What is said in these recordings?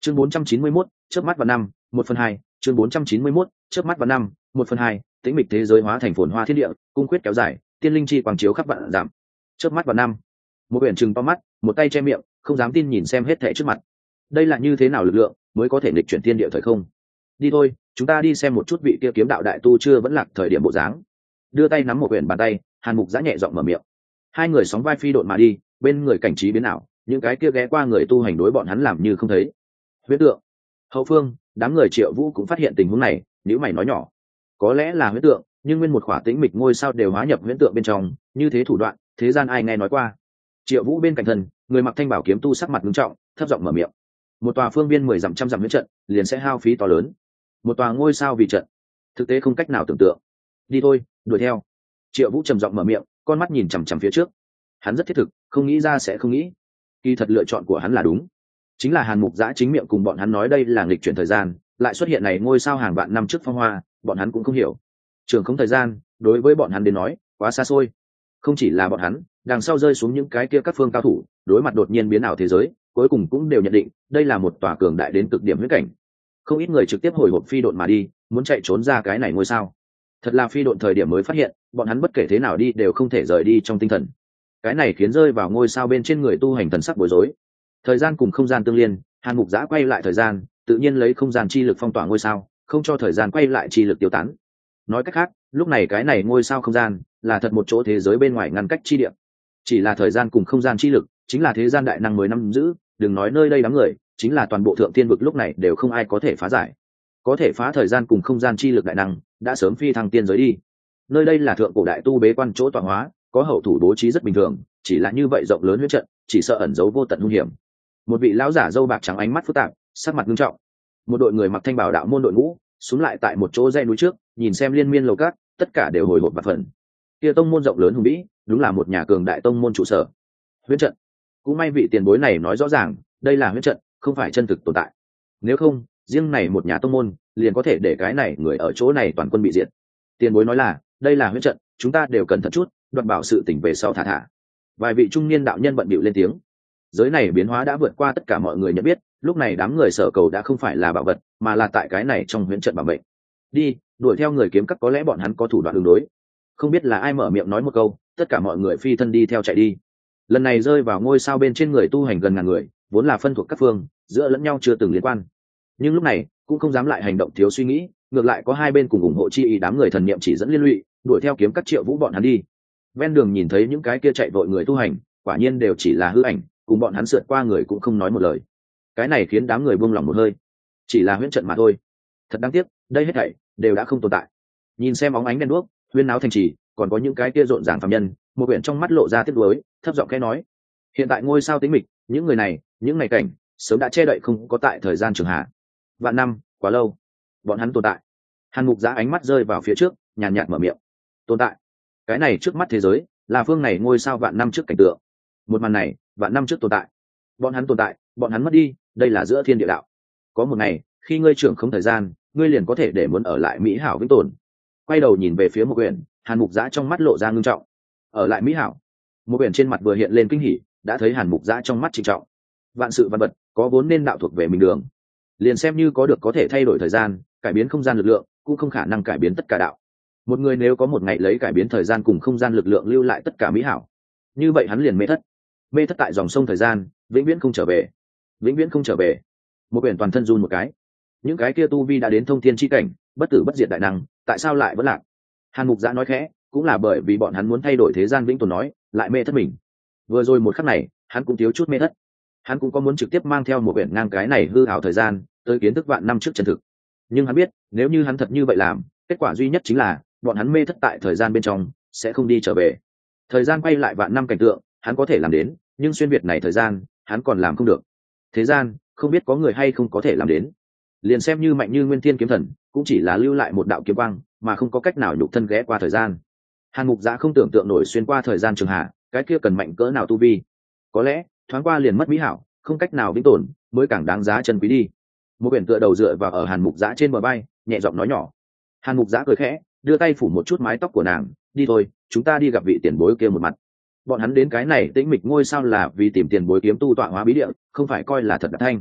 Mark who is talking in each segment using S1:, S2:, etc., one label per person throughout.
S1: chương 491, chớp mắt vào năm 1/2, chương 491, chớp mắt vào năm 1/2, tĩnh mịch thế giới hóa thành phồn hoa thiên địa, cung quyết kéo dài, tiên linh chi quang chiếu khắp vạn dặm. Chớp mắt vào năm, một biển trừng to mắt, một tay che miệng, không dám tin nhìn xem hết thảy trước mặt. Đây là như thế nào lực lượng mới có thể nghịch chuyển thiên địa thời không? Đi thôi, chúng ta đi xem một chút vị kia kiếm đạo đại tu chưa vẫn lạc thời điểm bộ dáng. Đưa tay nắm một quyển bàn tay, Hàn Mục Giã nhẹ giọng mở miệng. Hai người sóng vai phi độn mà đi, bên người cảnh trí biến ảo, những cái kia ghé qua người tu hành đối bọn hắn làm như không thấy. Huyễn tượng. Hậu phương, đám người Triệu Vũ cũng phát hiện tình huống này, nhíu mày nói nhỏ. Có lẽ là huyễn tượng, nhưng nguyên một khỏa tĩnh mịch ngôi sao đều hóa nhập huyễn tượng bên trong, như thế thủ đoạn, thế gian ai nghe nói qua. Triệu Vũ bên cạnh thân, người mặc thanh bảo kiếm tu sắc mặt nghiêm trọng, thấp giọng mở miệng. Một tòa phương viên 10 dặm trăm dặm huyễn trận, liền sẽ hao phí to lớn. Một tòa ngôi sao vì trận, thực tế không cách nào tưởng tượng. Đi thôi, đuổi theo. Triệu Vũ trầm giọng mở miệng, con mắt nhìn chằm chằm phía trước. Hắn rất thiết thực, không nghĩ ra sẽ không nghĩ. Kỳ thật lựa chọn của hắn là đúng. Chính là Hàn Mục Giã chính miệng cùng bọn hắn nói đây là nghịch chuyển thời gian, lại xuất hiện này ngôi sao hàng vạn năm trước phong hoa, bọn hắn cũng không hiểu. Trường không thời gian, đối với bọn hắn đến nói, quá xa xôi. Không chỉ là bọn hắn, đằng sau rơi xuống những cái kia các phương cao thủ, đối mặt đột nhiên biến ảo thế giới, cuối cùng cũng đều nhận định, đây là một tòa cường đại đến cực điểm huyết cảnh. Không ít người trực tiếp hồi hộp phi độn mà đi, muốn chạy trốn ra cái này ngôi sao. Thật là phi độn thời điểm mới phát hiện, bọn hắn bất kể thế nào đi đều không thể rời đi trong tinh thần. Cái này khiến rơi vào ngôi sao bên trên người tu hành thần sắc bối rối. Thời gian cùng không gian tương liên, Hàn Mục Giã quay lại thời gian, tự nhiên lấy không gian chi lực phong tỏa ngôi sao, không cho thời gian quay lại chi lực tiêu tán. Nói cách khác, lúc này cái này ngôi sao không gian là thật một chỗ thế giới bên ngoài ngăn cách chi địa. Chỉ là thời gian cùng không gian chi lực, chính là thế gian đại năng mới nắm giữ, đừng nói nơi đây đám người, chính là toàn bộ thượng thiên vực lúc này đều không ai có thể phá giải. Có thể phá thời gian cùng không gian chi lực đại năng, đã sớm phi thăng tiên giới đi. Nơi đây là thượng cổ đại tu bế quan chỗ tọa hóa, có hậu thủ bố trí rất bình thường, chỉ là như vậy rộng lớn huyết trận, chỉ sợ ẩn giấu vô tận hung hiểm. Một vị lão giả râu bạc trắng ánh mắt phức tạp, sắc mặt nghiêm trọng. Một đội người mặc thanh bào đạo môn đội ngũ, xuống lại tại một chỗ dãy núi trước, nhìn xem liên miên lầu cát, tất cả đều hồi hộp bạt phần. Kia tông môn rộng lớn hùng vĩ, đúng là một nhà cường đại tông môn trụ sở. Huyễn trận. Cũng may vị tiền bối này nói rõ ràng, đây là huyễn trận, không phải chân thực tồn tại. Nếu không, riêng này một nhà tông môn, liền có thể để cái này người ở chỗ này toàn quân bị diệt. Tiền bối nói là, đây là huyễn trận, chúng ta đều cẩn thận chút, đoạt bảo sự tỉnh về sau thả thả. Vài vị trung niên đạo nhân bận bịu lên tiếng. Giới này biến hóa đã vượt qua tất cả mọi người nhận biết, lúc này đám người sở cầu đã không phải là bảo vật, mà là tại cái này trong huyễn trận bảo mệnh. Đi, đuổi theo người kiếm các, có lẽ bọn hắn có thủ đoạn ứng đối. Không biết là ai mở miệng nói một câu, tất cả mọi người phi thân đi theo chạy đi. Lần này rơi vào ngôi sao bên trên người tu hành gần ngàn người, vốn là phân thuộc các phương, giữa lẫn nhau chưa từng liên quan. Nhưng lúc này cũng không dám lại hành động thiếu suy nghĩ, ngược lại có hai bên cùng ủng hộ chi ý, đám người thần niệm chỉ dẫn liên lụy, đuổi theo kiếm các Triệu Vũ bọn hắn đi. Ven đường nhìn thấy những cái kia chạy vội người tu hành, quả nhiên đều chỉ là hư ảnh, cùng bọn hắn sượt qua người cũng không nói một lời. Cái này khiến đám người buông lòng một hơi. Chỉ là huyễn trận mà thôi. Thật đáng tiếc, đây hết thảy đều đã không tồn tại. Nhìn xem óng ánh đèn đuốc, huyên náo thành trì, còn có những cái kia rộn ràng phàm nhân, một quyển trong mắt lộ ra tiếc nuối, thấp giọng khẽ nói: hiện tại ngôi sao tĩnh mịch, những người này, những ngày cảnh, sớm đã che đậy không có tại thời gian trường hạ. Vạn năm, quá lâu, bọn hắn tồn tại. Hàn Mục Giã ánh mắt rơi vào phía trước, nhàn nhạt mở miệng: tồn tại. Cái này trước mắt thế giới, là phương này ngôi sao vạn năm trước cảnh tượng. Một màn này, vạn năm trước tồn tại. Bọn hắn tồn tại, bọn hắn mất đi, đây là giữa thiên địa đạo. Có một ngày, khi ngươi trưởng không thời gian, ngươi liền có thể để muốn ở lại mỹ hảo vĩnh tồn. Quay đầu nhìn về phía một quyển, Hàn Mục Giã trong mắt lộ ra ngưng trọng. Ở lại mỹ hảo. Một quyển trên mặt vừa hiện lên kinh hỉ, đã thấy Hàn Mục Giã trong mắt trịnh trọng. Vạn sự vạn vật, có vốn nên đạo thuộc về mình đường. Liền xem như có được có thể thay đổi thời gian, cải biến không gian lực lượng, cũng không khả năng cải biến tất cả đạo. Một người nếu có một ngày lấy cải biến thời gian cùng không gian lực lượng lưu lại tất cả mỹ hảo, như vậy hắn liền mê thất. Mê thất tại dòng sông thời gian, vĩnh viễn không trở về. Vĩnh viễn không trở về. Một quyển toàn thân run một cái. Những cái kia tu vi đã đến thông thiên chi cảnh, bất tử bất diệt đại năng, tại sao lại vẫn lạc? Hàn Mục Giã nói khẽ, cũng là bởi vì bọn hắn muốn thay đổi thế gian vĩnh tồn nói, lại mê thất mình. Vừa rồi một khắc này, hắn cũng thiếu chút mê thất. Hắn cũng có muốn trực tiếp mang theo một quyển ngang cái này hư ảo thời gian, tới kiến thức vạn năm trước chân thực. Nhưng hắn biết, nếu như hắn thật như vậy làm, kết quả duy nhất chính là bọn hắn mê thất tại thời gian bên trong, sẽ không đi trở về. Thời gian quay lại vạn năm cảnh tượng, hắn có thể làm đến, nhưng xuyên việt này thời gian, hắn còn làm không được. Thế gian, không biết có người hay không có thể làm đến. Liền xem như mạnh như Nguyên Thiên kiếm thần, cũng chỉ là lưu lại một đạo kiếm quang, mà không có cách nào nhục thân ghé qua thời gian. Hàn Mục Giã không tưởng tượng nổi xuyên qua thời gian trường hạ, cái kia cần mạnh cỡ nào tu vi. Có lẽ, thoáng qua liền mất mỹ hảo, không cách nào vĩnh tồn, mới càng đáng giá chân quý đi. Một quyển tựa đầu dựa vào ở Hàn Mục Giã trên bờ bay, nhẹ giọng nói nhỏ. Hàn Mục Giã cười khẽ, đưa tay phủ một chút mái tóc của nàng, đi thôi, chúng ta đi gặp vị tiền bối kia một mặt. Bọn hắn đến cái này tĩnh mịch ngôi sao là vì tìm tiền bối kiếm tu tọa hóa bí địa, không phải coi là thật đạt thanh.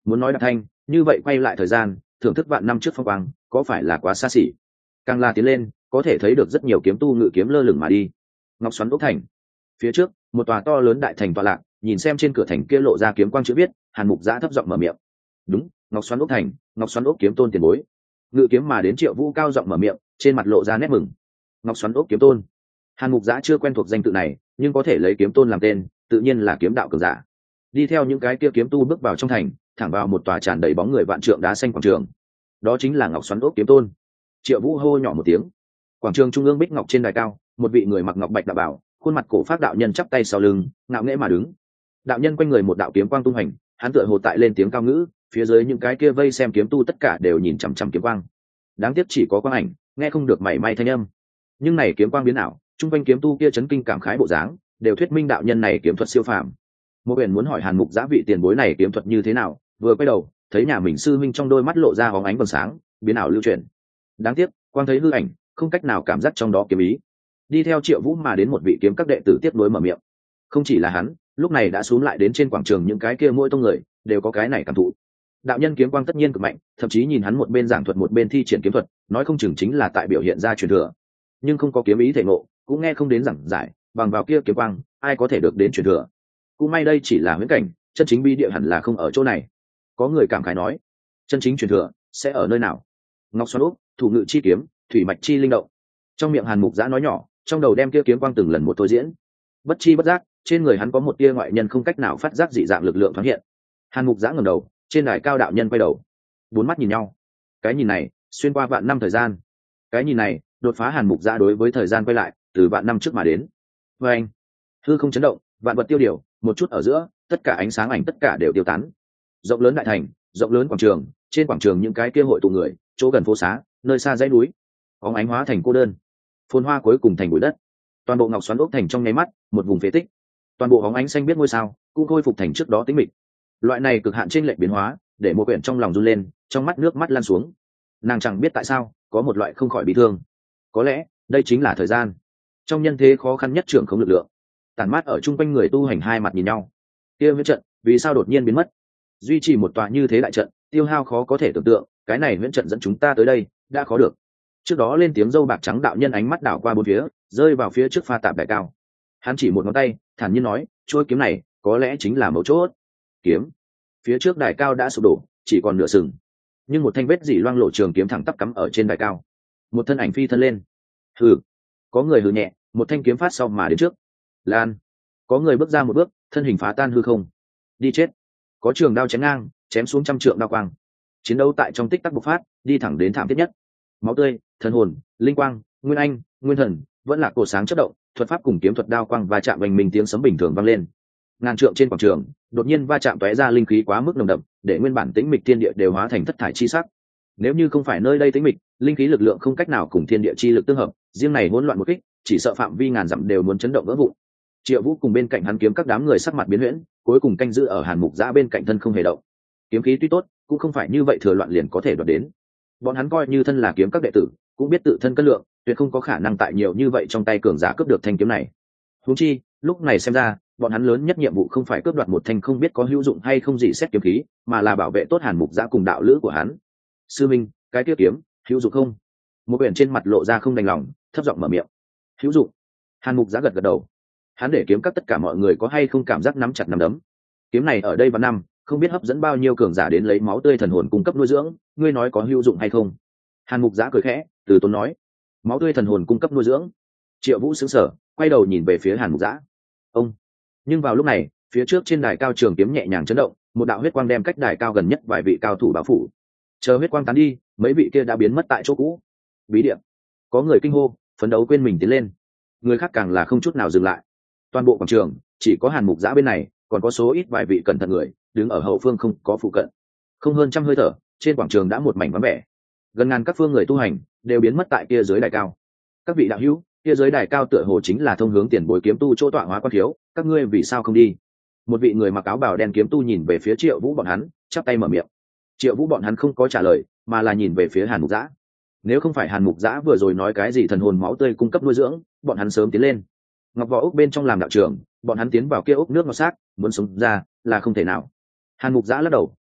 S1: muốn nói đạp thanh như vậy quay lại thời gian thưởng thức vạn năm trước phong quang có phải là quá xa xỉ. Càng là tiến lên có thể thấy được rất nhiều kiếm tu ngự kiếm lơ lửng mà đi. Ngọc Xoắn ốc thành phía trước một tòa to lớn đại thành tọa lạc, nhìn xem trên cửa thành kia lộ ra kiếm quang chữ viết, Hàn Mục Giã thấp giọng mở miệng. Đúng, Ngọc Xoắn ốc thành, Ngọc Xoắn ốc kiếm tôn tiền bối. Ngự kiếm mà đến Triệu Vũ cao giọng mở miệng, trên mặt lộ ra nét mừng. Ngọc Xoắn ốc kiếm tôn. Hàn Mục Giã chưa quen thuộc danh tự này, nhưng có thể lấy kiếm tôn làm tên, tự nhiên là kiếm đạo cường giả. Đi theo những cái kia kiếm tu bước vào trong thành, thẳng vào một tòa tràn đầy bóng người vạn trượng đá xanh quảng trường. Đó chính là Ngọc Xoắn ốc kiếm tôn. Triệu Vũ hô nhỏ một tiếng. Quảng trường trung ương bích ngọc trên đài cao, một vị người mặc ngọc bạch đạo bảo, khuôn mặt cổ phác đạo nhân chắp tay sau lưng, ngạo nghễ mà đứng. Đạo nhân quanh người một đạo kiếm quang tung hành, hắn tựa hồ tại lên tiếng cao ngữ, phía dưới những cái kia vây xem kiếm tu tất cả đều nhìn chằm chằm kiếm quang. Đáng tiếc chỉ có quang ảnh, nghe không được mảy may thanh âm. Nhưng này kiếm quang biến ảo, trung quanh kiếm tu kia chấn kinh cảm khái bộ dáng, đều thuyết minh đạo nhân này kiếm thuật siêu phàm. Một biển muốn hỏi Hàn Mục Giã vị tiền bối này kiếm thuật như thế nào, vừa quay đầu, thấy nhà mình sư minh trong đôi mắt lộ ra bóng ánh vầng sáng, biến ảo lưu chuyển. Đáng tiếc, quang thấy hư ảnh, không cách nào cảm giác trong đó kiếm ý. Đi theo Triệu Vũ mà đến một vị kiếm các đệ tử tiếp nối mở miệng. Không chỉ là hắn, lúc này đã xuống lại đến trên quảng trường những cái kia mỗi tông người đều có cái này cảm thụ. Đạo nhân kiếm quang tất nhiên cực mạnh, thậm chí nhìn hắn một bên giảng thuật một bên thi triển kiếm thuật, nói không chừng chính là tại biểu hiện ra truyền thừa. Nhưng không có kiếm ý thể ngộ, cũng nghe không đến giảng giải, bằng vào kia kiếm quang, ai có thể được đến truyền thừa. Cũng may đây chỉ là huyễn cảnh, chân chính bi địa hẳn là không ở chỗ này. Có người cảm khái nói, chân chính truyền thừa sẽ ở nơi nào? Ngọc Xoắn ốc, thủ ngự chi kiếm, thủy mạch chi linh động. Trong miệng Hàn Mục Giã nói nhỏ, trong đầu đem kia kiếm quang từng lần một thôi diễn. Bất chi bất giác, trên người hắn có một tia ngoại nhân không cách nào phát giác dị dạng lực lượng thoáng hiện. Hàn Mục Giã ngẩng đầu, trên đài cao đạo nhân quay đầu, bốn mắt nhìn nhau. Cái nhìn này xuyên qua vạn năm thời gian, cái nhìn này đột phá Hàn Mục Giã đối với thời gian quay lại từ vạn năm trước mà đến. Và anh hư không chấn động, vạn vật tiêu điều, một chút ở giữa tất cả ánh sáng ảnh tất cả đều tiêu tán. Rộng lớn đại thành, rộng lớn quảng trường, trên quảng trường những cái kia hội tụ người, chỗ gần phố xá, nơi xa dãy núi, bóng ánh hóa thành cô đơn, phồn hoa cuối cùng thành bụi đất. Toàn bộ Ngọc Xoắn ốc thành trong nháy mắt một vùng phế tích, toàn bộ bóng ánh xanh biết ngôi sao cũng khôi phục thành trước đó tĩnh mịch. Loại này cực hạn trên lệnh biến hóa để một quyển trong lòng run lên, trong mắt nước mắt lan xuống. Nàng chẳng biết tại sao có một loại không khỏi bị thương. Có lẽ đây chính là thời gian, trong nhân thế khó khăn nhất trưởng không lực lượng. Tản mát ở chung quanh người tu hành hai mặt nhìn nhau. Kia huyễn trận vì sao đột nhiên biến mất? Duy trì một tòa như thế đại trận tiêu hao khó có thể tưởng tượng, cái này huyễn trận dẫn chúng ta tới đây đã khó được. Trước đó lên tiếng dâu bạc trắng đạo nhân ánh mắt đảo qua bốn phía, rơi vào phía trước pha tạp đại cao. Hắn chỉ một ngón tay, thản nhiên nói, chuôi kiếm này có lẽ chính là mấu chốt. Kiếm. Phía trước đài cao đã sụp đổ, chỉ còn nửa sừng, nhưng một thanh vết dỉ loang lộ trường kiếm thẳng tắp cắm ở trên đài cao. Một thân ảnh phi thân lên. Hừ. Có người hừ nhẹ, một thanh kiếm phát sau mà đến trước. Lan. Có người bước ra một bước, thân hình phá tan hư không. Đi chết. Có trường đao chém ngang, chém xuống trăm trượng đao quang. Chiến đấu tại trong tích tắc bộc phát, đi thẳng đến thảm thiết nhất. Máu tươi, thần hồn, linh quang, nguyên anh, nguyên thần, vẫn là cổ sáng chớp động, thuật pháp cùng kiếm thuật đao quang và chạm vành mình tiếng sấm bình thường vang lên. Ngàn trượng trên quảng trường, đột nhiên va chạm tóe ra linh khí quá mức nồng đậm, để nguyên bản tĩnh mịch thiên địa đều hóa thành thất thải chi sắc. Nếu như không phải nơi đây tĩnh mịch, linh khí lực lượng không cách nào cùng thiên địa chi lực tương hợp, riêng này hỗn loạn một kích, chỉ sợ phạm vi ngàn dặm đều muốn chấn động vỡ vụn. Triệu Vũ cùng bên cạnh hắn kiếm các đám người sắc mặt biến huyễn, cuối cùng canh giữ ở Hàn Mục Giã bên cạnh thân không hề động. Kiếm khí tuy tốt, cũng không phải như vậy thừa loạn liền có thể đoạt đến. Bọn hắn coi như thân là kiếm các đệ tử, cũng biết tự thân cân lượng, tuyệt không có khả năng tại nhiều như vậy trong tay cường giả cướp được thanh kiếm này. Huống chi, lúc này xem ra, bọn hắn lớn nhất nhiệm vụ không phải cướp đoạt một thanh không biết có hữu dụng hay không gì xét kiếm khí, mà là bảo vệ tốt Hàn Mục Giã cùng đạo lữ của hắn. Sư minh, cái kia kiếm hữu dụng không? Một quyển trên mặt lộ ra không đành lòng, thấp giọng mở miệng. Hữu dụng. Hàn Mục Giã gật gật đầu. Hắn để kiếm các tất cả mọi người có hay không cảm giác nắm chặt nắm đấm. Kiếm này ở đây vào năm, không biết hấp dẫn bao nhiêu cường giả đến lấy máu tươi thần hồn cung cấp nuôi dưỡng, ngươi nói có hữu dụng hay không? Hàn Mục Giã cười khẽ, từ tốn nói, máu tươi thần hồn cung cấp nuôi dưỡng. Triệu Vũ sững sờ, quay đầu nhìn về phía Hàn Mục Giã. Ông. Nhưng vào lúc này, phía trước trên đài cao trường kiếm nhẹ nhàng chấn động, một đạo huyết quang đem cách đài cao gần nhất vài vị cao thủ bao phủ. Chờ huyết quang tán đi, mấy vị kia đã biến mất tại chỗ cũ. Bí địa. Có người kinh hô, phấn đấu quên mình tiến lên. Người khác càng là không chút nào dừng lại. Toàn bộ quảng trường chỉ có Hàn Mục Giã bên này, còn có số ít vài vị cẩn thận người đứng ở hậu phương không có phụ cận. Không hơn trăm hơi thở, trên quảng trường đã một mảnh vắng vẻ. Gần ngàn các phương người tu hành đều biến mất tại kia dưới đài cao. Các vị đạo hữu, kia dưới đài cao tựa hồ chính là thông hướng tiền bối kiếm tu chỗ tọa hóa quan thiếu, các ngươi vì sao không đi? Một vị người mặc áo bào đen kiếm tu nhìn về phía Triệu Vũ bọn hắn, chắp tay mở miệng. Triệu Vũ bọn hắn không có trả lời, mà là nhìn về phía Hàn Mục Giã. Nếu không phải Hàn Mục Giã vừa rồi nói cái gì thần hồn máu tươi cung cấp nuôi dưỡng, bọn hắn sớm tiến lên. Ngọc Võ ốc bên trong làm đạo trưởng, bọn hắn tiến vào kia ốc nước ngọt xác, muốn sống ra là không thể nào. Hàn Mục Giã lắc đầu,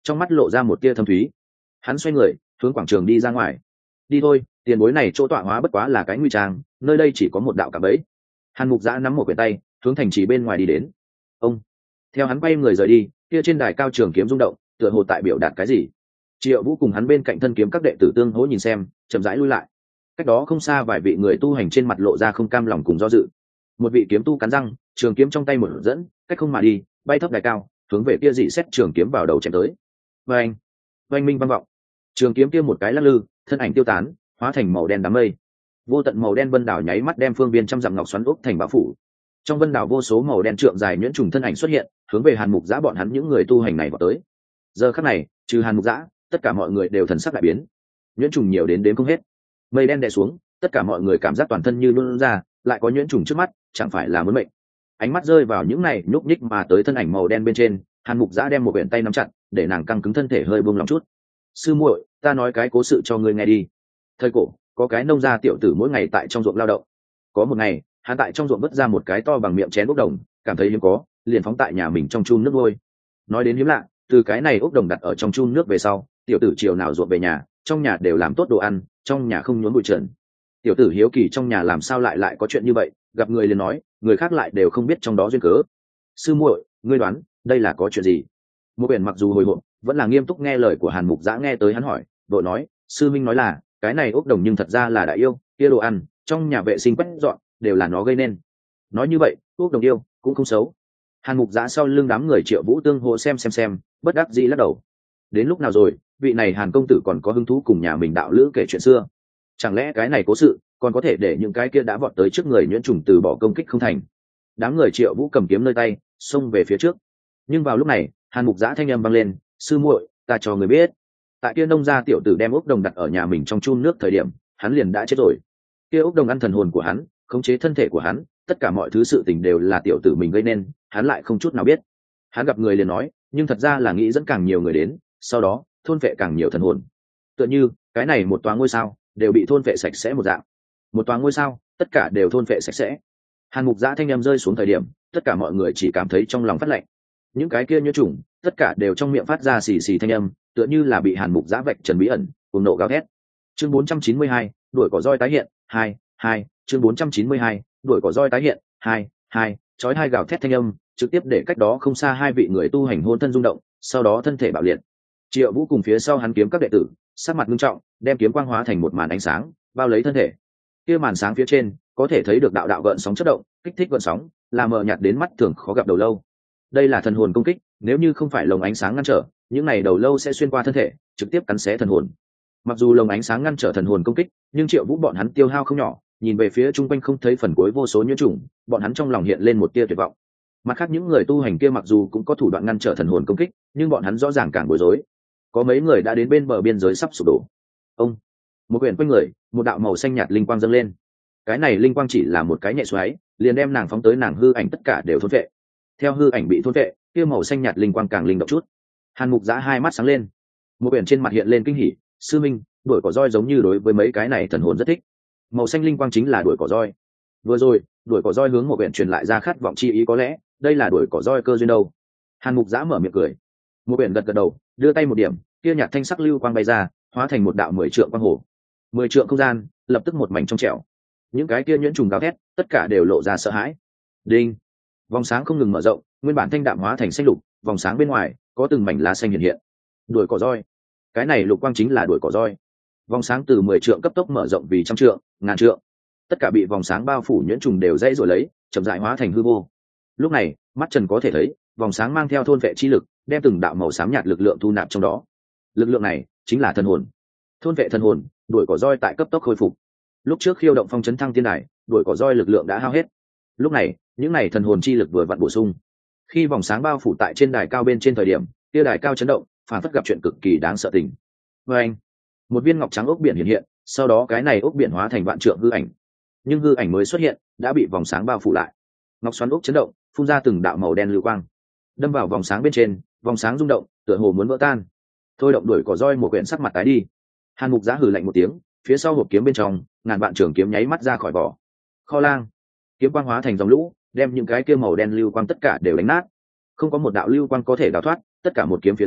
S1: trong mắt lộ ra một tia thâm thúy. Hắn xoay người hướng quảng trường đi ra ngoài. Đi thôi, tiền bối này chỗ tọa hóa bất quá là cái nguy trang, nơi đây chỉ có một đạo cạm bẫy. Hàn Mục Giã nắm một quyển tay hướng thành trì bên ngoài đi đến. Ông theo hắn quay người rời đi, kia trên đài cao trường kiếm rung động, tựa hồ tại biểu đạt cái gì. Triệu Vũ cùng hắn bên cạnh thân kiếm các đệ tử tương hỗ nhìn xem, chậm rãi lui lại. Cách đó không xa vài vị người tu hành trên mặt lộ ra không cam lòng cùng do dự. Một vị kiếm tu cắn răng, trường kiếm trong tay một dẫn, cách không mà đi, bay thấp đài cao, hướng về kia dị xét trường kiếm vào đầu chém tới. Oanh, oanh minh vang vọng. Trường kiếm kia một cái lắc lư, thân ảnh tiêu tán, hóa thành màu đen đám mây. Vô tận màu đen vân đảo nháy mắt đem phương viên trăm dặm ngọc xoắn ốc thành bão phủ. Trong vân đảo vô số màu đen trượng dài nhuyễn trùng thân ảnh xuất hiện, hướng về Hàn Mục Giã bọn hắn những người tu hành này vào tới. Giờ khắc này, trừ Hàn Mục Giã, tất cả mọi người đều thần sắc đại biến. Nhuyễn trùng nhiều đến không hết. Mây đen đè xuống, tất cả mọi người cảm giác toàn thân như luôn ra, lại có nhuyễn trùng trước mắt, chẳng phải là muốn mệnh. Ánh mắt rơi vào những này nhúc nhích mà tới thân ảnh màu đen bên trên, Hàn Mục Giã đem một quyển tay nắm chặt, để nàng căng cứng thân thể hơi buông lòng chút. Sư muội, ta nói cái cố sự cho ngươi nghe đi. Thời cổ, có cái nông gia tiểu tử mỗi ngày tại trong ruộng lao động. Có một ngày, hắn tại trong ruộng vứt ra một cái to bằng miệng chén ốc đồng, cảm thấy hiếm có, liền phóng tại nhà mình trong chun nước nuôi. Nói đến hiếm lạ, từ cái này ốc đồng đặt ở trong chun nước về sau, tiểu tử chiều nào ruộng về nhà, trong nhà đều làm tốt đồ ăn, trong nhà không nhốn bụi trần. Tiểu tử hiếu kỳ trong nhà làm sao lại có chuyện như vậy, gặp người liền nói, người khác lại đều không biết trong đó duyên cớ. Sư muội, ngươi đoán đây là có chuyện gì? Một quyển mặc dù hồi hộp, vẫn là nghiêm túc nghe lời của Hàn Mục Giã, nghe tới hắn hỏi, vội nói, sư minh nói là cái này ốc đồng nhưng thật ra là đại yêu, kia đồ ăn trong nhà vệ sinh quét dọn đều là nó gây nên. Nói như vậy, ốc đồng yêu cũng không xấu. Hàn Mục Giã sau lưng đám người Triệu Vũ tương hộ xem, bất đắc dĩ lắc đầu. Đến lúc nào rồi, vị này Hàn công tử còn có hứng thú cùng nhà mình đạo lữ kể chuyện xưa? Chẳng lẽ cái này cố sự còn có thể để những cái kia đã vọt tới trước người nhuyễn trùng từ bỏ công kích không thành? Đám người Triệu Vũ cầm kiếm nơi tay, xông về phía trước. Nhưng vào lúc này, Hàn Mục Giã thanh âm vang lên, sư muội, ta cho người biết, tại kia nông gia tiểu tử đem ốc đồng đặt ở nhà mình trong chun nước thời điểm, hắn liền đã chết rồi. Kia ốc đồng ăn thần hồn của hắn, khống chế thân thể của hắn, tất cả mọi thứ sự tình đều là tiểu tử mình gây nên, hắn lại không chút nào biết. Hắn gặp người liền nói, nhưng thật ra là nghĩ dẫn càng nhiều người đến, sau đó thôn vệ càng nhiều thần hồn. Tựa như cái này một toá ngôi sao đều bị thôn vệ sạch sẽ một dạng. Một toá ngôi sao, tất cả đều thôn vệ sạch sẽ. Hàn Mục Giã thanh âm rơi xuống thời điểm, tất cả mọi người chỉ cảm thấy trong lòng phát lạnh. Những cái kia nhuyễn trùng, tất cả đều trong miệng phát ra xì xì thanh âm, tựa như là bị Hàn Mục Giã vạch trần bí ẩn, cùng nộ gào thét. Chương 492, đuổi cỏ roi tái hiện, 2, chương 492, đuổi cỏ roi tái hiện, 2, chói hai gào thét thanh âm, trực tiếp để cách đó không xa hai vị người tu hành hôn thân rung động, sau đó thân thể bạo liệt. Triệu Vũ cùng phía sau hắn kiếm các đệ tử, sắc mặt nghiêm trọng, đem kiếm quang hóa thành một màn ánh sáng, bao lấy thân thể. Kia màn sáng phía trên, có thể thấy được đạo đạo gợn sóng chớp động, kích thích gợn sóng, là mờ nhạt đến mắt thường khó gặp đầu lâu. Đây là thần hồn công kích, nếu như không phải lồng ánh sáng ngăn trở, những này đầu lâu sẽ xuyên qua thân thể, trực tiếp cắn xé thần hồn. Mặc dù lồng ánh sáng ngăn trở thần hồn công kích, nhưng Triệu Vũ bọn hắn tiêu hao không nhỏ, nhìn về phía chung quanh không thấy phần cuối vô số nhuyễn trùng, bọn hắn trong lòng hiện lên một tia tuyệt vọng. Mặt khác những người tu hành kia mặc dù cũng có thủ đoạn ngăn trở thần hồn công kích, nhưng bọn hắn rõ ràng càng bối rối. Có mấy người đã đến bên bờ biên giới sắp sụp đổ. Ông, một quyển quanh người, một đạo màu xanh nhạt linh quang dâng lên. Cái này linh quang chỉ là một cái nhẹ xoáy, liền đem nàng phóng tới nàng hư ảnh tất cả đều thôn vệ. Theo hư ảnh bị thôn vệ, kia màu xanh nhạt linh quang càng linh động chút. Hàn Mục Giã hai mắt sáng lên, một quyển trên mặt hiện lên kinh hỉ, sư minh, đuổi cỏ roi giống như đối với mấy cái này thần hồn rất thích. Màu xanh linh quang chính là đuổi cỏ roi. Vừa rồi, đuổi cỏ roi hướng một quyển truyền lại ra khát vọng chi ý, có lẽ đây là đuổi cỏ roi cơ duyên đâu. Hàn Mục Giã mở miệng cười, một quyển gật đầu, đưa tay một điểm, kia nhạt thanh sắc lưu quang bay ra, hóa thành một đạo 10 trượng quang hồ. 10 trượng không gian, lập tức một mảnh trong trẻo. Những cái kia nhuyễn trùng gào thét, tất cả đều lộ ra sợ hãi. Đinh, vòng sáng không ngừng mở rộng, nguyên bản thanh đạm hóa thành xanh lục, vòng sáng bên ngoài có từng mảnh lá xanh hiện hiện. Đuổi cỏ roi, cái này lục quang chính là đuổi cỏ roi. Vòng sáng từ 10 trượng cấp tốc mở rộng vì trăm trượng, ngàn trượng. Tất cả bị vòng sáng bao phủ nhuyễn trùng đều dãy rồi lấy, chậm rãi hóa thành hư vô. Lúc này, mắt trần có thể thấy, vòng sáng mang theo thôn vệ chi lực, đem từng đạo màu xám nhạt lực lượng thu nạp trong đó. Lực lượng này chính là thần hồn. Thôn vệ thần hồn, đuổi cỏ roi tại cấp tốc khôi phục. Lúc trước khiêu động phong chấn thăng tiên đài, đuổi cỏ roi lực lượng đã hao hết. Lúc này, những này thần hồn chi lực vừa vặn bổ sung. Khi vòng sáng bao phủ tại trên đài cao bên trên thời điểm, kia đài cao chấn động, phản phất gặp chuyện cực kỳ đáng sợ tình. Và anh, một viên ngọc trắng ốc biển hiện hiện, sau đó cái này ốc biển hóa thành vạn trượng hư ảnh. Nhưng hư ảnh mới xuất hiện, đã bị vòng sáng bao phủ lại. Ngọc xoắn ốc chấn động, phun ra từng đạo màu đen lưu quang, đâm vào vòng sáng bên trên, vòng sáng rung động, tựa hồ muốn vỡ tan. Thôi động đuổi cỏ roi một quyển sắc mặt tái đi. Hàn Mục Giã hừ lạnh một tiếng, phía sau hộp kiếm bên trong, ngàn vạn trường kiếm nháy mắt ra khỏi vỏ. Kho lang, kiếm quang hóa thành dòng lũ, đem những cái kia màu đen lưu quang tất cả đều đánh nát. Không có một đạo lưu quang có thể đào thoát, tất cả một kiếm phía dưới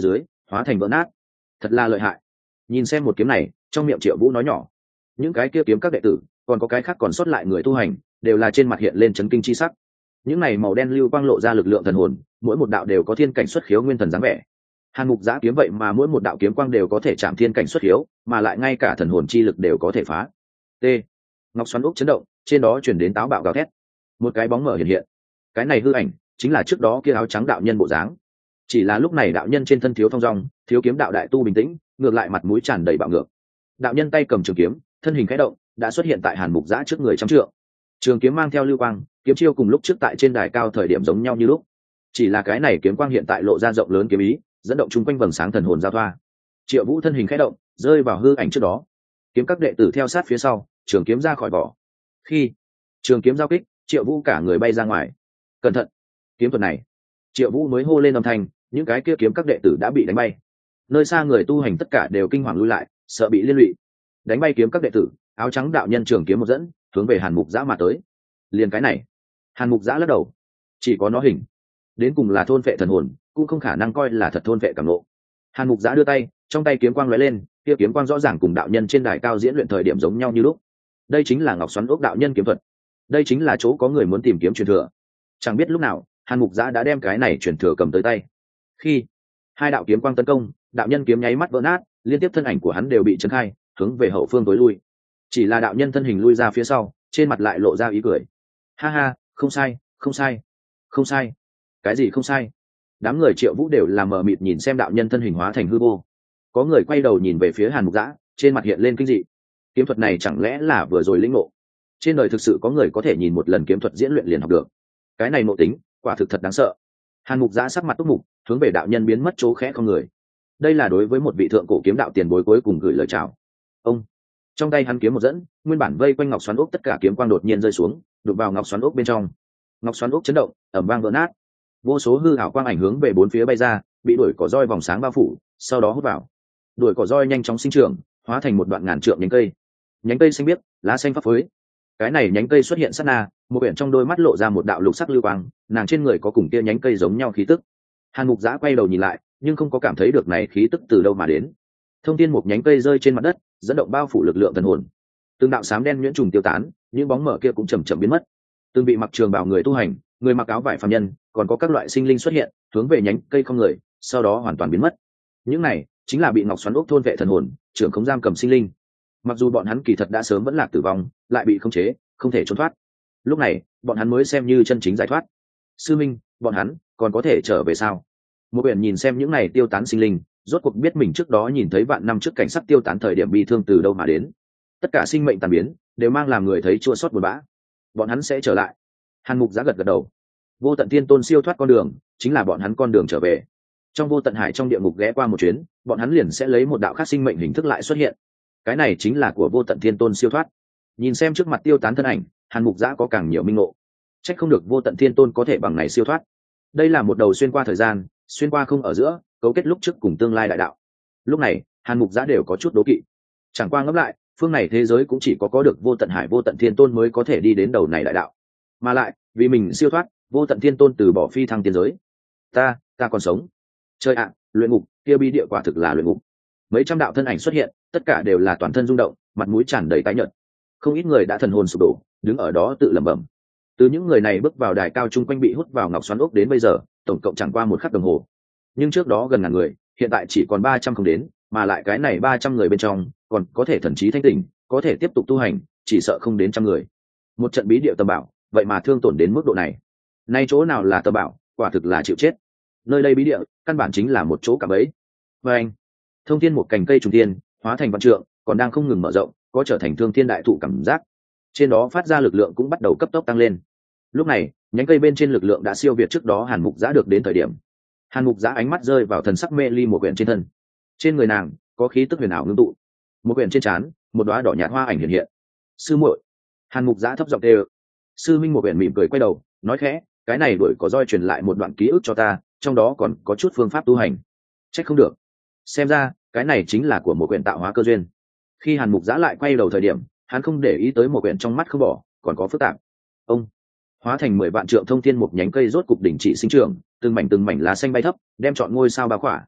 S1: hóa thành vỡ nát. Thật là lợi hại. Nhìn xem một kiếm này, trong miệng Triệu Vũ nói nhỏ. Những cái kia kiếm các đệ tử, còn có cái khác còn sót lại người tu hành, đều là trên mặt hiện lên chấn kinh chi sắc. Những này màu đen lưu quang lộ ra lực lượng thần hồn, mỗi một đạo đều có thiên cảnh xuất khiếu nguyên thần dáng vẻ. Hàn Mục Giã kiếm vậy mà mỗi một đạo kiếm quang đều có thể chạm thiên cảnh xuất khiếu, mà lại ngay cả thần hồn chi lực đều có thể phá. T. Ngọc xoắn ốc chấn động, trên đó truyền đến táo bạo gào thét. Một cái bóng mở hiện hiện. Cái này hư ảnh, chính là trước đó kia áo trắng đạo nhân bộ dáng. Chỉ là lúc này đạo nhân trên thân thiếu thong dong, thiếu kiếm đạo đại tu bình tĩnh, ngược lại mặt mũi tràn đầy bạo ngược. Đạo nhân tay cầm trường kiếm, thân hình khẽ động, đã xuất hiện tại Hàn Mục Giã trước người trăm trượng. Trường kiếm mang theo lưu quang, kiếm chiêu cùng lúc trước tại trên đài cao thời điểm giống nhau như lúc. Chỉ là cái này kiếm quang hiện tại lộ ra rộng lớn kiếm ý, dẫn động chung quanh vầng sáng thần hồn giao thoa. Triệu Vũ thân hình khẽ động, rơi vào hư ảnh trước đó. Kiếm các đệ tử theo sát phía sau, trường kiếm ra khỏi vỏ. Khi trường kiếm giao kích, Triệu Vũ cả người bay ra ngoài. Cẩn thận! Kiếm thuật này, Triệu Vũ mới hô lên âm thanh, những cái kia kiếm các đệ tử đã bị đánh bay. Nơi xa người tu hành tất cả đều kinh hoàng lui lại, sợ bị liên lụy. Đánh bay kiếm các đệ tử, áo trắng đạo nhân trường kiếm một dẫn, hướng về Hàn Mục Giã mà tới. Liền cái này, Hàn Mục Giã lắc đầu. Chỉ có nó hình, đến cùng là thôn phệ thần hồn, cũng không khả năng coi là thật thôn phệ cảm ngộ. Hàn Mục Giã đưa tay, trong tay kiếm quang lóe lên, kia kiếm quang rõ ràng cùng đạo nhân trên đài cao diễn luyện thời điểm giống nhau như lúc. Đây chính là Ngọc Xoắn Ốc đạo nhân kiếm thuật. Đây chính là chỗ có người muốn tìm kiếm truyền thừa. Chẳng biết lúc nào, Hàn Mục Giã đã đem cái này truyền thừa cầm tới tay. Khi hai đạo kiếm quang tấn công, đạo nhân kiếm nháy mắt vỡ nát, liên tiếp thân ảnh của hắn đều bị chấn khai, hướng về hậu phương tối lui. Chỉ là đạo nhân thân hình lui ra phía sau, trên mặt lại lộ ra ý cười. Ha ha, không sai, không sai, không sai. Cái gì không sai? Đám người Triệu Vũ đều là mờ mịt nhìn xem đạo nhân thân hình hóa thành hư vô. Có người quay đầu nhìn về phía Hàn Mục Giã, trên mặt hiện lên kinh dị. Kiếm thuật này chẳng lẽ là vừa rồi lĩnh ngộ? Trên đời thực sự có người có thể nhìn một lần kiếm thuật diễn luyện liền học được. Cái này ngộ tính, quả thực thật đáng sợ. Hàn Mục Giã sắc mặt túc mục, hướng về đạo nhân biến mất chỗ khẽ không người. Đây là đối với một vị thượng cổ kiếm đạo tiền bối cuối cùng gửi lời chào. Ông trong tay hắn kiếm một dẫn, nguyên bản vây quanh ngọc xoắn ốc tất cả kiếm quang đột nhiên rơi xuống, đụng vào ngọc xoắn ốc bên trong. Ngọc xoắn ốc chấn động, ầm vang vỡ nát. Vô số hư ảo quang ảnh hướng về bốn phía bay ra, bị đuổi cỏ roi vòng sáng bao phủ, sau đó hút vào. Đuổi cỏ roi nhanh chóng sinh trưởng, hóa thành một đoạn ngàn trượng nhánh cây. Nhánh cây xanh biếc, lá xanh phấp phới. Cái này nhánh cây xuất hiện sát na, một biển trong đôi mắt lộ ra một đạo lục sắc lưu quang, nàng trên người có cùng kia nhánh cây giống nhau khí tức. Hàn Mục Giã quay đầu nhìn lại, nhưng không có cảm thấy được này khí tức từ đâu mà đến. Thông thiên một nhánh cây rơi trên mặt đất, dẫn động bao phủ lực lượng thần hồn. Từng đạo xám đen nhuyễn trùng tiêu tán, những bóng mờ kia cũng chậm chậm biến mất. Từng bị mặc trường bào người tu hành, người mặc áo vải phàm nhân, còn có các loại sinh linh xuất hiện, hướng về nhánh cây không người, sau đó hoàn toàn biến mất. Những này chính là bị Ngọc Xoắn Ốc thôn vệ thần hồn, trưởng không giam cầm sinh linh. Mặc dù bọn hắn kỳ thật đã sớm vẫn lạc tử vong, lại bị khống chế, không thể trốn thoát. Lúc này, bọn hắn mới xem như chân chính giải thoát. Sư minh, bọn hắn còn có thể trở về sao? Một biển nhìn xem những này tiêu tán sinh linh, rốt cuộc biết mình trước đó nhìn thấy vạn năm trước cảnh sắc tiêu tán thời điểm bi thương từ đâu mà đến. Tất cả sinh mệnh tàn biến đều mang làm người thấy chua xót buồn bã. Bọn hắn sẽ trở lại. Hàn Mục Giã gật gật đầu. Vô tận thiên tôn siêu thoát con đường, chính là bọn hắn con đường trở về. Trong vô tận hải trong địa ngục ghé qua một chuyến, bọn hắn liền sẽ lấy một đạo khác sinh mệnh hình thức lại xuất hiện. Cái này chính là của vô tận thiên tôn siêu thoát. Nhìn xem trước mặt tiêu tán thân ảnh, Hàn Mục Giã có càng nhiều minh ngộ. Trách không được vô tận thiên tôn có thể bằng này siêu thoát. Đây là một đầu xuyên qua thời gian, xuyên qua không ở giữa, cấu kết lúc trước cùng tương lai đại đạo. Lúc này, Hàn Mục Giã đều có chút đố kỵ. Chẳng qua ngẫm lại, phương này thế giới cũng chỉ có được vô tận hải vô tận thiên tôn mới có thể đi đến đầu này đại đạo. Mà lại, vì mình siêu thoát, vô tận thiên tôn từ bỏ phi thăng tiên giới. Ta còn sống. Trời ạ, luyện ngục, kia bi địa quả thực là luyện ngục. Mấy trăm đạo thân ảnh xuất hiện, tất cả đều là toàn thân rung động, mặt mũi tràn đầy tái nhợt. Không ít người đã thần hồn sụp đổ, đứng ở đó tự lẩm bẩm. Từ những người này bước vào đài cao chung quanh bị hút vào Ngọc Xoắn Ốc đến bây giờ, tổng cộng chẳng qua một khắc đồng hồ. Nhưng trước đó gần ngàn người, hiện tại chỉ còn 300 không đến, mà lại cái này 300 người bên trong, còn có thể thần trí thanh tỉnh, có thể tiếp tục tu hành, chỉ sợ không đến trăm người. Một trận bí địa tầm bảo, vậy mà thương tổn đến mức độ này. Nay chỗ nào là tầm bảo, quả thực là chịu chết. Nơi đây bí địa, căn bản chính là một chỗ cạm bẫy. Và anh, thông thiên một cành cây trùng thiên, hóa thành vạn trượng, còn đang không ngừng mở rộng, có trở thành thương thiên đại thụ cảm giác. Trên đó phát ra lực lượng cũng bắt đầu cấp tốc tăng lên. Lúc này, nhánh cây bên trên lực lượng đã siêu việt trước đó Hàn Mục Giã được đến thời điểm. Hàn Mục Giã ánh mắt rơi vào thần sắc mê ly một quyển trên thân. Trên người nàng có khí tức huyền ảo ngưng tụ. Một quyển trên trán, một đóa đỏ nhạt hoa ảnh hiện hiện. Sư muội. Hàn Mục Giã thấp giọng kêu. Sư minh một quyển mỉm cười quay đầu, nói khẽ, cái này đuổi có roi truyền lại một đoạn ký ức cho ta, trong đó còn có chút phương pháp tu hành. Trách không được. Xem ra, cái này chính là của một quyển tạo hóa cơ duyên. Khi Hàn Mục Giã lại quay đầu thời điểm, hắn không để ý tới một quyển trong mắt không bỏ, còn có phức tạp. Ông hóa thành 10 vạn trượng thông thiên một nhánh cây rốt cục đỉnh chỉ sinh trưởng, từng mảnh lá xanh bay thấp, đem trọn ngôi sao bao khỏa.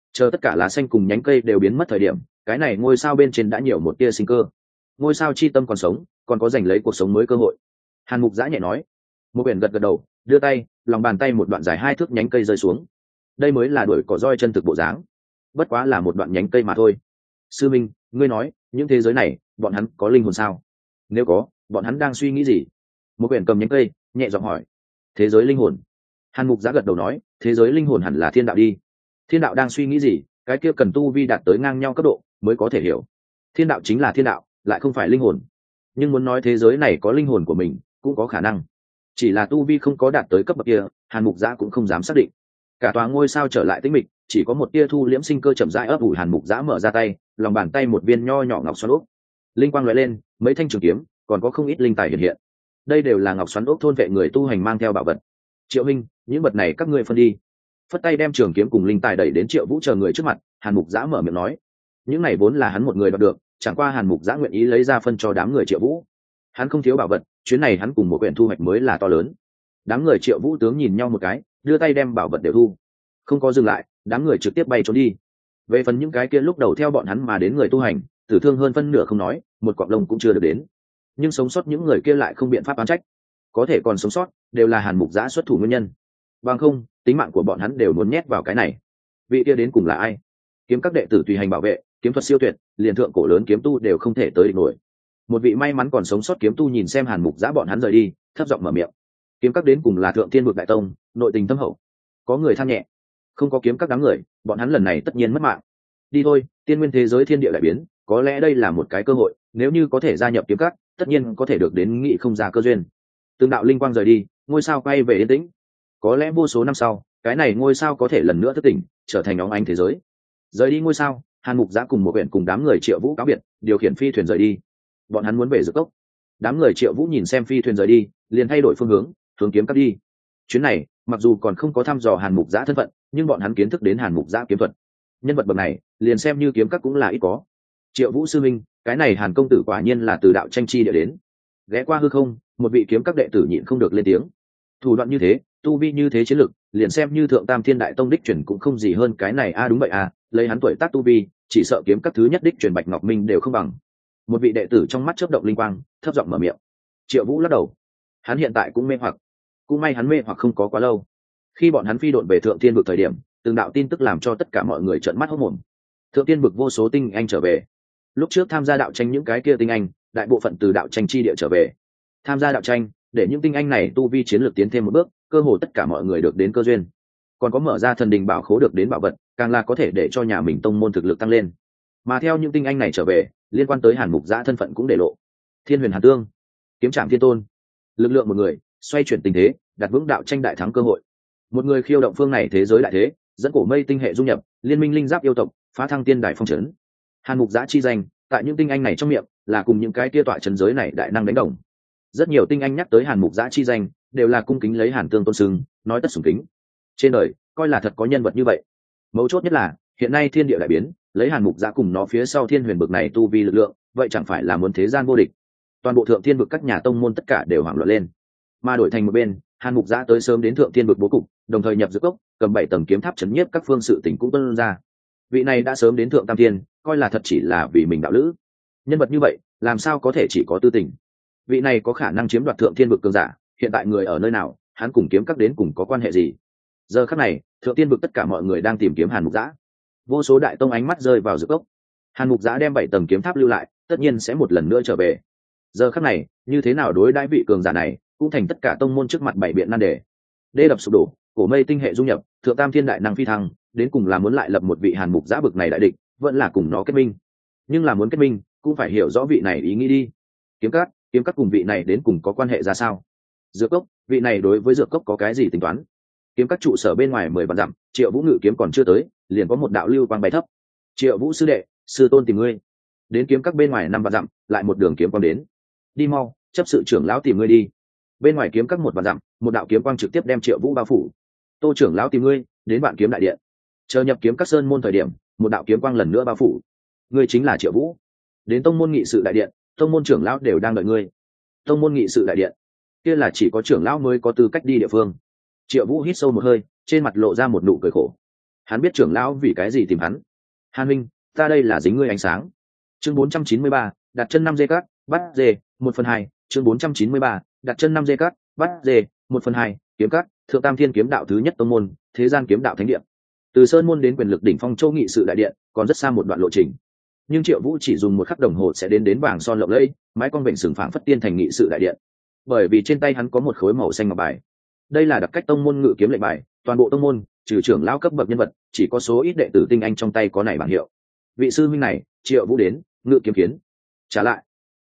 S1: Chờ tất cả lá xanh cùng nhánh cây đều biến mất thời điểm, cái này ngôi sao bên trên đã nhiều một tia sinh cơ. Ngôi sao chi tâm còn sống, còn có giành lấy cuộc sống mới cơ hội. Hàn Mục Giã nhẹ nói. Một Biển gật gật đầu, đưa tay, lòng bàn tay một đoạn dài 2 thước nhánh cây rơi xuống. Đây mới là đuổi cỏ roi chân thực bộ dáng. Bất quá là một đoạn nhánh cây mà thôi. Sư Minh, ngươi nói, những thế giới này, bọn hắn có linh hồn sao? Nếu có, bọn hắn đang suy nghĩ gì? Một Biển cầm nhánh cây, nhẹ giọng hỏi. Thế giới linh hồn. Hàn Mục Giã gật đầu nói, thế giới linh hồn hẳn là thiên đạo đi. Thiên đạo đang suy nghĩ gì, cái kia cần tu vi đạt tới ngang nhau cấp độ mới có thể hiểu. Thiên đạo chính là thiên đạo, lại không phải linh hồn. Nhưng muốn nói thế giới này có linh hồn của mình, cũng có khả năng. Chỉ là tu vi không có đạt tới cấp bậc kia, Hàn Mục Giã cũng không dám xác định. Cả tòa ngôi sao trở lại tĩnh mịch, chỉ có một tia thu liễm sinh cơ chậm rãi ấp ủ. Hàn Mục Giã mở ra tay, lòng bàn tay một viên nho nhỏ ngọc xoắn ốc, linh quang lóe lên, mấy thanh trường kiếm, còn có không ít linh tài hiện hiện. Đây đều là ngọc xoắn ốc thôn vệ người tu hành mang theo bảo vật. Triệu Minh, những vật này các ngươi phân đi. Phất tay đem trường kiếm cùng linh tài đẩy đến Triệu Vũ chờ người trước mặt. Hàn Mục Giã mở miệng nói, những này vốn là hắn một người đoạt được, chẳng qua Hàn Mục Giã nguyện ý lấy ra phân cho đám người Triệu Vũ. Hắn không thiếu bảo vật, chuyến này hắn cùng một quyển thu hoạch mới là to lớn. Đám người Triệu Vũ tướng nhìn nhau một cái, đưa tay đem bảo vật đều thu. Không có dừng lại, đám người trực tiếp bay trốn đi. Về phần những cái kia lúc đầu theo bọn hắn mà đến người tu hành, tử thương hơn phân nửa không nói, một cọng lông cũng chưa được đến. Nhưng sống sót những người kia lại không biện pháp oán trách, có thể còn sống sót đều là Hàn Mục Giã xuất thủ nguyên nhân. Bằng không, tính mạng của bọn hắn đều muốn nhét vào cái này. Vị kia đến cùng là ai? Kiếm các đệ tử tùy hành bảo vệ, kiếm thuật siêu tuyệt, liền thượng cổ lớn kiếm tu đều không thể tới địch nổi. Một vị may mắn còn sống sót kiếm tu nhìn xem Hàn Mục Giã bọn hắn rời đi, thấp giọng mở miệng. Kiếm các đến cùng là thượng thiên vực đại tông, nội tình thâm hậu. Có người than nhẹ, không có kiếm các đám người, bọn hắn lần này tất nhiên mất mạng. Đi thôi, tiên nguyên thế giới thiên địa đại biến, có lẽ đây là một cái cơ hội, nếu như có thể gia nhập kiếm các, tất nhiên có thể được đến nghị không ra cơ duyên. Tương đạo linh quang rời đi, ngôi sao quay về yên tĩnh. Có lẽ vô số năm sau, cái này ngôi sao có thể lần nữa thức tỉnh, trở thành óng ánh thế giới. Rời đi ngôi sao, Hàn Mục Giã cùng một huyện cùng đám người Triệu Vũ cáo biệt, điều khiển phi thuyền rời đi. Bọn hắn muốn về Dược Cốc. Đám người Triệu Vũ nhìn xem phi thuyền rời đi, liền thay đổi phương hướng, hướng kiếm các đi. Chuyến này, mặc dù còn không có thăm dò Hàn Mục Giã thân phận, nhưng bọn hắn kiến thức đến Hàn Mục Giã kiếm thuật. Nhân vật bậc này, liền xem như kiếm các cũng là ít có. Triệu Vũ sư minh, cái này Hàn công tử quả nhiên là từ đạo tranh chi địa đến. Ghé qua hư không, một vị kiếm các đệ tử nhịn không được lên tiếng. Thủ đoạn như thế, tu vi như thế chiến lực, liền xem như thượng tam thiên đại tông đích truyền cũng không gì hơn cái này a. Đúng vậy a, lấy hắn tuổi tác tu vi, chỉ sợ kiếm các thứ nhất đích truyền Bạch Ngọc Minh đều không bằng. Một vị đệ tử trong mắt chớp động linh quang, thấp giọng mở miệng. Triệu Vũ lắc đầu, hắn hiện tại cũng mê hoặc, cũng may hắn mê hoặc không có quá lâu. Khi bọn hắn phi độn về thượng thiên vực thời điểm, từng đạo tin tức làm cho tất cả mọi người trợn mắt hốt mồm. Thượng thiên vực vô số tinh anh trở về. Lúc trước tham gia đạo tranh những cái kia tinh anh, đại bộ phận từ đạo tranh chi địa trở về. Tham gia đạo tranh, để những tinh anh này tu vi chiến lược tiến thêm một bước, cơ hồ tất cả mọi người được đến cơ duyên. Còn có mở ra thần đình bảo khố được đến bảo vật, càng là có thể để cho nhà mình tông môn thực lực tăng lên. Mà theo những tinh anh này trở về, liên quan tới Hàn Mục Giã thân phận cũng để lộ. Thiên Huyền Hàn Tương, kiếm trạm thiên tôn, lực lượng một người, xoay chuyển tình thế, đặt vững đạo tranh đại thắng cơ hội. Một người khiêu động phương này thế giới đại thế, dẫn cổ mây tinh hệ du nhập, liên minh linh giáp yêu tộc, phá thăng tiên đài phong trấn. Hàn Mục Giã chi danh, tại những tinh anh này trong miệng, là cùng những cái tia tọa trấn giới này đại năng đánh đồng. Rất nhiều tinh anh nhắc tới Hàn Mục Giã chi danh, đều là cung kính lấy Hàn Tương tôn sưng, nói tất sùng kính. Trên đời, coi là thật có nhân vật như vậy. Mấu chốt nhất là, hiện nay thiên địa đại biến, lấy Hàn Mục Giã cùng nó phía sau Thiên Huyền bực này tu vi lực lượng, vậy chẳng phải là muốn thế gian vô địch. Toàn bộ thượng thiên vực các nhà tông môn tất cả đều hoảng loạn lên. Mà đổi thành một bên, Hàn Mục Giã tới sớm đến thượng thiên vực bố cục, đồng thời nhập Dược Cốc, cầm 7 tầng kiếm tháp chấn nhiếp các phương sự tình cũng tuân ra. Vị này đã sớm đến thượng tam thiên, coi là thật chỉ là vì mình đạo lữ. Nhân vật như vậy, làm sao có thể chỉ có tư tình? Vị này có khả năng chiếm đoạt thượng thiên vực cường giả, hiện tại người ở nơi nào, hắn cùng kiếm các đến cùng có quan hệ gì? Giờ khắc này, thượng thiên vực tất cả mọi người đang tìm kiếm Hàn Mục Giã. Vô số đại tông ánh mắt rơi vào Dược Cốc. Hàn Mục Giã đem 7 tầng kiếm tháp lưu lại, tất nhiên sẽ một lần nữa trở về. Giờ khắc này, như thế nào đối đãi vị cường giả này, cũng thành tất cả tông môn trước mặt bảy biện nan đề. Đê đập sụp đổ, cổ mây tinh hệ du nhập, thượng tam thiên đại năng phi thăng, đến cùng là muốn lại lập một vị Hàn Mục Giã bực này đại địch, vẫn là cùng nó kết minh. Nhưng là muốn kết minh, cũng phải hiểu rõ vị này ý nghĩ đi. Kiếm các cùng vị này đến cùng có quan hệ ra sao? Dược Cốc, vị này đối với Dược Cốc có cái gì tính toán? Kiếm các trụ sở bên ngoài 10 vạn dặm, Triệu Vũ ngự kiếm còn chưa tới, liền có một đạo lưu quang bay thấp. Triệu Vũ sư đệ, sư tôn tìm ngươi. Đến kiếm các bên ngoài 5 vạn dặm, lại một đường kiếm quang đến. Đi mau, chấp sự trưởng lão tìm ngươi đi. Bên ngoài kiếm các 1 vạn dặm, một đạo kiếm quang trực tiếp đem Triệu Vũ bao phủ. Tô trưởng lão tìm ngươi, đến Vạn Kiếm đại điện. Chờ nhập kiếm các sơn môn thời điểm, một đạo kiếm quang lần nữa bao phủ. Ngươi chính là Triệu Vũ. Đến tông môn nghị sự đại điện, tông môn trưởng lão đều đang đợi ngươi. Tông môn nghị sự đại điện, kia là chỉ có trưởng lão mới có tư cách đi địa phương. Triệu Vũ hít sâu một hơi, trên mặt lộ ra một nụ cười khổ. hắn biết trưởng lão vì cái gì tìm hắn. Hàn Minh, ta đây là dính ngươi ánh sáng. Chương 493, đặt chân 5 dê cát, bắt dê, 1/2. Chương 493, đặt chân 5 dê cát, bắt dê, 1/2. Kiếm cát, Thượng Tam Thiên kiếm đạo thứ nhất tông môn, thế gian kiếm đạo thánh địa. Từ sơn môn đến quyền lực đỉnh phong châu nghị sự đại điện, còn rất xa một đoạn lộ trình. Nhưng Triệu Vũ chỉ dùng một khắc đồng hồ sẽ đến vàng son lộng lẫy, mái con vịnh sừng phảng phất tiên thành nghị sự đại điện. Bởi vì trên tay hắn có một khối màu xanh ngọc bài. Đây là đặc cách tông môn ngự kiếm lệnh bài, toàn bộ tông môn, trừ trưởng lão cấp bậc nhân vật, chỉ có số ít đệ tử tinh anh trong tay có này bảng hiệu. Vị sư huynh này, Triệu Vũ đến, ngự kiếm kiến. Trả lại.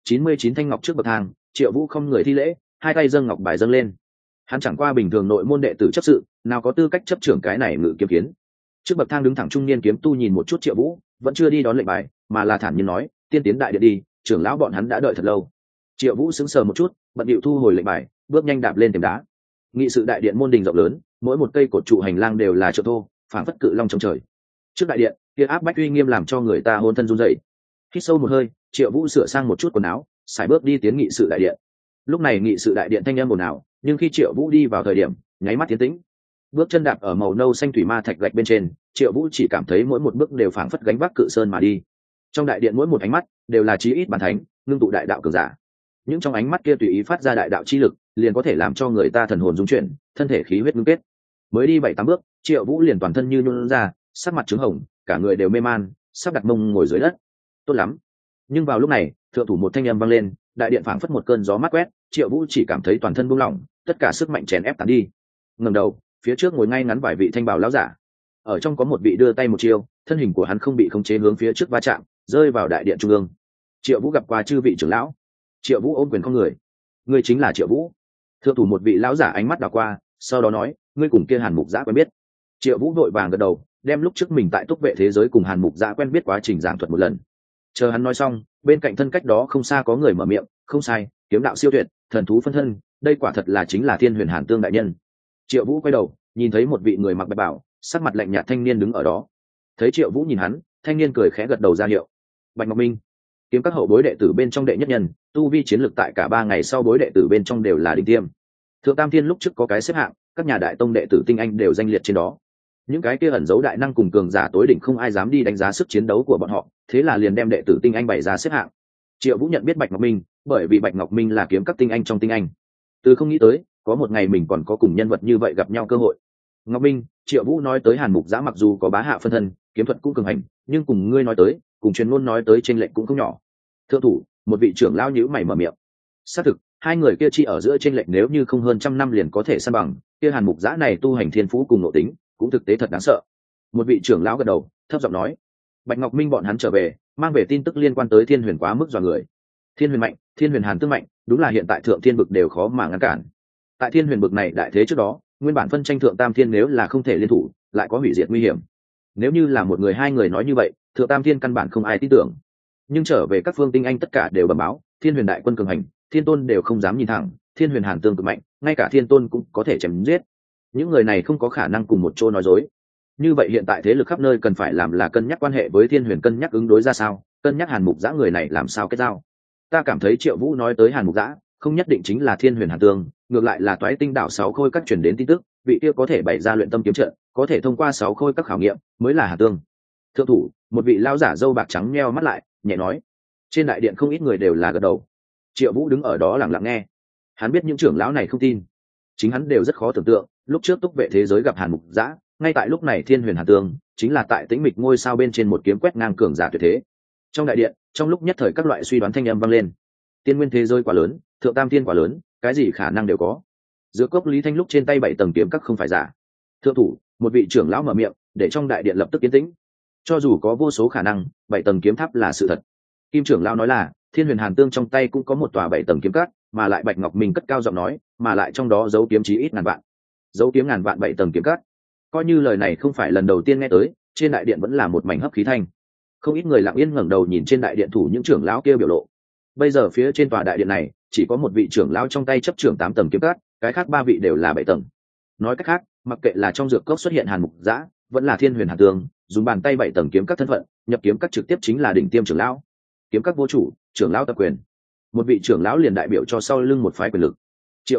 S1: 99 thanh ngọc trước bậc thang, Triệu Vũ không người thi lễ, hai tay dâng ngọc bài dâng lên. Hắn chẳng qua bình thường nội môn đệ tử chấp sự, nào có tư cách chấp trưởng cái này ngự kiếm kiến. Trước bậc thang đứng thẳng trung niên kiếm tu nhìn một chút Triệu Vũ, vẫn chưa đi đón lệnh bài, mà là thản nhiên nói, tiên tiến đại điện đi, trưởng lão bọn hắn đã đợi thật lâu. Triệu Vũ sững sờ một chút, bận điệu thu hồi lệnh bài, bước nhanh đạp lên thềm đá. Nghị sự đại điện môn đình rộng lớn, mỗi một cây cột trụ hành lang đều là trượng thô, phảng phất cự long trong trời. Trước đại điện, kia áp bách uy nghiêm làm cho người ta hôn thân run rẩy. Hít sâu một hơi, Triệu Vũ sửa sang một chút quần áo, sải bước đi tiến nghị sự đại điện. Lúc này nghị sự đại điện thanh âm ồn ào, nhưng khi Triệu Vũ đi vào thời điểm, nháy mắt tiến tĩnh. Bước chân đạp ở màu nâu xanh thủy ma thạch gạch bên trên, Triệu Vũ chỉ cảm thấy mỗi một bước đều phảng phất gánh vác cự sơn mà đi. Trong đại điện mỗi một ánh mắt đều là chí ít bản thánh, ngưng tụ đại đạo cường giả. Những trong ánh mắt kia tùy ý phát ra đại đạo chi lực, liền có thể làm cho người ta thần hồn rung chuyển, thân thể khí huyết ngưng kết. Mới đi 7-8 bước, Triệu Vũ liền toàn thân như nhũn ra, sắc mặt trướng hồng, cả người đều mê man, sắp đặt mông ngồi dưới đất. Tốt lắm. Nhưng vào lúc này, thượng thủ một thanh âm vang lên, đại điện phảng phất một cơn gió mát quét, Triệu Vũ chỉ cảm thấy toàn thân buông lỏng, tất cả sức mạnh chèn ép tán đi. Ngẩng đầu, phía trước ngồi ngay ngắn vài vị thanh bào lão giả. Ở trong có một vị đưa tay một chiêu, thân hình của hắn không bị khống chế hướng phía trước va chạm, rơi vào đại điện trung ương. Triệu Vũ gặp qua chư vị trưởng lão. Triệu Vũ ôm quyền không người. Ngươi chính là Triệu Vũ. Thượng thủ một vị lão giả ánh mắt đảo qua, sau đó nói, ngươi cùng kia Hàn Mục Giã quen biết. Triệu Vũ vội vàng gật đầu, đem lúc trước mình tại túc vệ thế giới cùng Hàn Mục Giã quen biết quá trình giảng thuật một lần. Chờ hắn nói xong, bên cạnh thân cách đó không xa có người mở miệng, không sai, kiếm đạo siêu tuyệt, thần thú phân thân, đây quả thật là chính là Thiên Huyền Hàn Tương đại nhân. Triệu Vũ quay đầu, nhìn thấy một vị người mặc bạch bào, sắc mặt lạnh nhạt thanh niên đứng ở đó. Thấy Triệu Vũ nhìn hắn, thanh niên cười khẽ gật đầu ra hiệu. Bạch Ngọc Minh, kiếm các hậu bối đệ tử bên trong đệ nhất nhân, tu vi chiến lực tại cả 3 ngày sau bối đệ tử bên trong đều là đỉnh tiêm. Thượng Tam Thiên lúc trước có cái xếp hạng, các nhà đại tông đệ tử tinh anh đều danh liệt trên đó. Những cái kia ẩn giấu đại năng cùng cường giả tối đỉnh không ai dám đi đánh giá sức chiến đấu của bọn họ, thế là liền đem đệ tử tinh anh bày ra xếp hạng. Triệu Vũ nhận biết Bạch Ngọc Minh, bởi vì Bạch Ngọc Minh là kiếm các tinh anh trong tinh anh. Từ không nghĩ tới, có một ngày mình còn có cùng nhân vật như vậy gặp nhau cơ hội. Ngọc Minh, Triệu Vũ nói tới Hàn Mục Giã mặc dù có bá hạ phân thân, kiếm thuật cũng cường hành, nhưng cùng ngươi nói tới, cùng truyền ngôn nói tới chênh lệch cũng không nhỏ. Thượng thủ, một vị trưởng lão nhíu mày mở miệng. Xác thực, hai người kia chỉ ở giữa chênh lệch nếu như không hơn 100 năm liền có thể san bằng, kia Hàn Mục Giã này tu hành thiên phú cùng nội tính, cũng thực tế thật đáng sợ. Một vị trưởng lão gật đầu, thấp giọng nói. Bạch Ngọc Minh bọn hắn trở về, mang về tin tức liên quan tới Thiên Huyền quá mức dọa người. Thiên Huyền mạnh, Thiên Huyền Hàn Tương mạnh, đúng là hiện tại thượng thiên vực đều khó mà ngăn cản. Tại Thiên Huyền bực này đại thế trước đó, nguyên bản phân tranh thượng tam thiên nếu là không thể liên thủ, lại có hủy diệt nguy hiểm. Nếu như là một người hai người nói như vậy, thượng tam thiên căn bản không ai tin tưởng. Nhưng trở về các phương tinh anh tất cả đều bẩm báo, Thiên Huyền đại quân cường hành, Thiên Tôn đều không dám nhìn thẳng, Thiên Huyền Hàn Tương cực mạnh, ngay cả Thiên Tôn cũng có thể chém giết. Những người này không có khả năng cùng một chỗ nói dối. Như vậy hiện tại thế lực khắp nơi cần phải làm là cân nhắc quan hệ với Thiên Huyền, cân nhắc ứng đối ra sao, cân nhắc Hàn Mục Giã người này làm sao kết giao. Ta cảm thấy Triệu Vũ nói tới Hàn Mục Giã, không nhất định chính là Thiên Huyền Hàn Tương, ngược lại là Toái Tinh đảo 6 khôi các truyền đến tin tức, vị kia có thể bày ra luyện tâm kiếm trận, có thể thông qua 6 khôi các khảo nghiệm, mới là Hàn Tương. Thượng thủ, một vị lão giả râu bạc trắng nheo mắt lại, nhẹ nói. Trên đại điện không ít người đều là gật đầu. Triệu Vũ đứng ở đó lặng lặng nghe. Hắn biết những trưởng lão này không tin, chính hắn đều rất khó tưởng tượng, lúc trước túc vệ thế giới gặp Hàn Mục Giã, ngay tại lúc này Thiên Huyền Hàn Tương chính là tại tĩnh mịch ngôi sao bên trên một kiếm quét ngang cường giả tuyệt thế. Trong đại điện, trong lúc nhất thời các loại suy đoán thanh âm vang lên. Tiên nguyên thế giới quá lớn, thượng tam thiên quá lớn, cái gì khả năng đều có. Giữa cốc Lý Thanh lúc trên tay 7 tầng kiếm các không phải giả. Thượng thủ, một vị trưởng lão mở miệng, để trong đại điện lập tức yên tĩnh. Cho dù có vô số khả năng, 7 tầng kiếm tháp là sự thật. Kim trưởng lão nói là, Thiên Huyền Hàn Tương trong tay cũng có một tòa 7 tầng kiếm các, mà lại Bạch Ngọc Minh cất cao giọng nói, mà lại trong đó giấu kiếm chí ít ngàn vạn. Giấu kiếm ngàn vạn 7 tầng kiếm các. Coi như lời này không phải lần đầu tiên nghe tới, trên đại điện vẫn là một mảnh hấp khí thanh. Không ít người lặng yên ngẩng đầu nhìn trên đại điện thủ những trưởng lão kia biểu lộ. Bây giờ phía trên tòa đại điện này chỉ có một vị trưởng lão trong tay chấp trưởng 8 tầng kiếm các, cái khác 3 vị đều là 7 tầng. Nói cách khác, mặc kệ là trong dược cốc xuất hiện Hàn Mục Giã, vẫn là Thiên Huyền Hàn Tương, dùng bàn tay 7 tầng kiếm các thân phận, nhập kiếm các trực tiếp chính là đỉnh tiêm trưởng lão. Kiếm các vô chủ, trưởng lão tập quyền. Một vị trưởng lão liền đại biểu cho sau lưng một phái quyền lực. Triệu Vũ,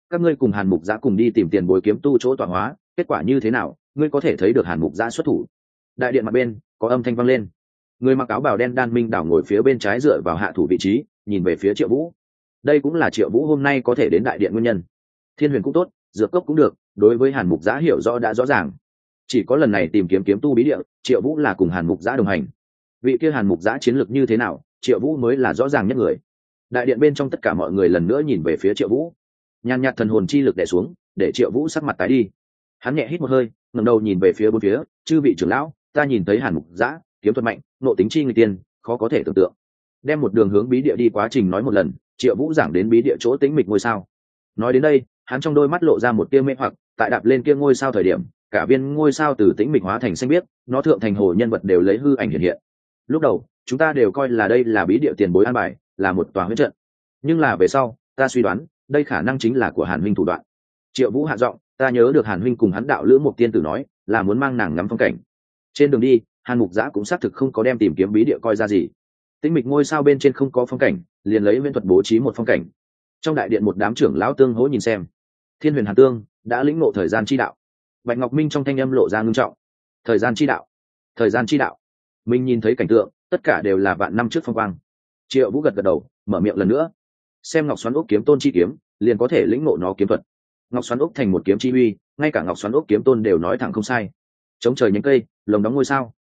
S1: các ngươi cùng Hàn Mục Giã cùng đi tìm tiền bối kiếm tu chỗ tọa hóa, kết quả như thế nào ngươi có thể thấy được Hàn Mục Giã xuất thủ. Đại điện mặt bên có âm thanh vang lên. Người mặc áo bào đen Đan Minh Đảo ngồi phía bên trái dựa vào hạ thủ vị trí, nhìn về phía Triệu Vũ. Đây cũng là Triệu Vũ hôm nay có thể đến đại điện nguyên nhân. Thiên Huyền cũng tốt, Dược Cốc cũng được, đối với Hàn Mục Giã hiểu rõ đã rõ ràng. Chỉ có lần này tìm kiếm kiếm tu bí địa, Triệu Vũ là cùng Hàn Mục Giã đồng hành. Vị kia Hàn Mục Giã chiến lược như thế nào, Triệu Vũ mới là rõ ràng nhất người. Đại điện bên trong tất cả mọi người lần nữa nhìn về phía Triệu Vũ. Nhàn nhạt thần hồn chi lực đè xuống, để Triệu Vũ sắc mặt tái đi. Hắn nhẹ hít một hơi, ngẩng đầu nhìn về phía bốn phía, chư vị trưởng lão, ta nhìn thấy Hàn Mục Giã kiếm thuật mạnh, nộ tính chi người tiên, khó có thể tưởng tượng. Đem một đường hướng bí địa đi quá trình nói một lần, Triệu Vũ giảng đến bí địa chỗ tĩnh mịch ngôi sao. Nói đến đây, hắn trong đôi mắt lộ ra một tia mê hoặc, tại đạp lên kia ngôi sao thời điểm, cả viên ngôi sao từ tĩnh mịch hóa thành xanh biếc, nó thượng thành hồ nhân vật đều lấy hư ảnh hiện hiện. Lúc đầu, chúng ta đều coi là đây là bí địa tiền bối an bài, là một tòa huyễn trận. Nhưng là về sau, ta suy đoán, đây khả năng chính là của Hàn huynh thủ đoạn. Triệu Vũ hạ giọng, ta nhớ được Hàn huynh cùng hắn đạo lữ một tiên tử nói, là muốn mang nàng ngắm phong cảnh. Trên đường đi, Hàn Mục Giã cũng xác thực không có đem tìm kiếm bí địa coi ra gì. Tĩnh mịch ngôi sao bên trên không có phong cảnh, liền lấy viễn thuật bố trí một phong cảnh. Trong đại điện một đám trưởng lão tương hỗ nhìn xem. Thiên Huyền Hàn Tương đã lĩnh ngộ thời gian chi đạo. Bạch Ngọc Minh trong thanh âm lộ ra ngưng trọng. Thời gian chi đạo, thời gian chi đạo. Minh nhìn thấy cảnh tượng, tất cả đều là vạn năm trước phong quang. Triệu Vũ gật gật đầu, mở miệng lần nữa. Xem Ngọc Xoắn Ốc kiếm tôn chi kiếm, liền có thể lĩnh ngộ nó kiếm thuật. Ngọc Xoắn Ốc thành một kiếm chi uy, ngay cả Ngọc Xoắn Ốc kiếm tôn đều nói thẳng không sai. Chống trời nhánh cây, lồng đóng ngôi sao.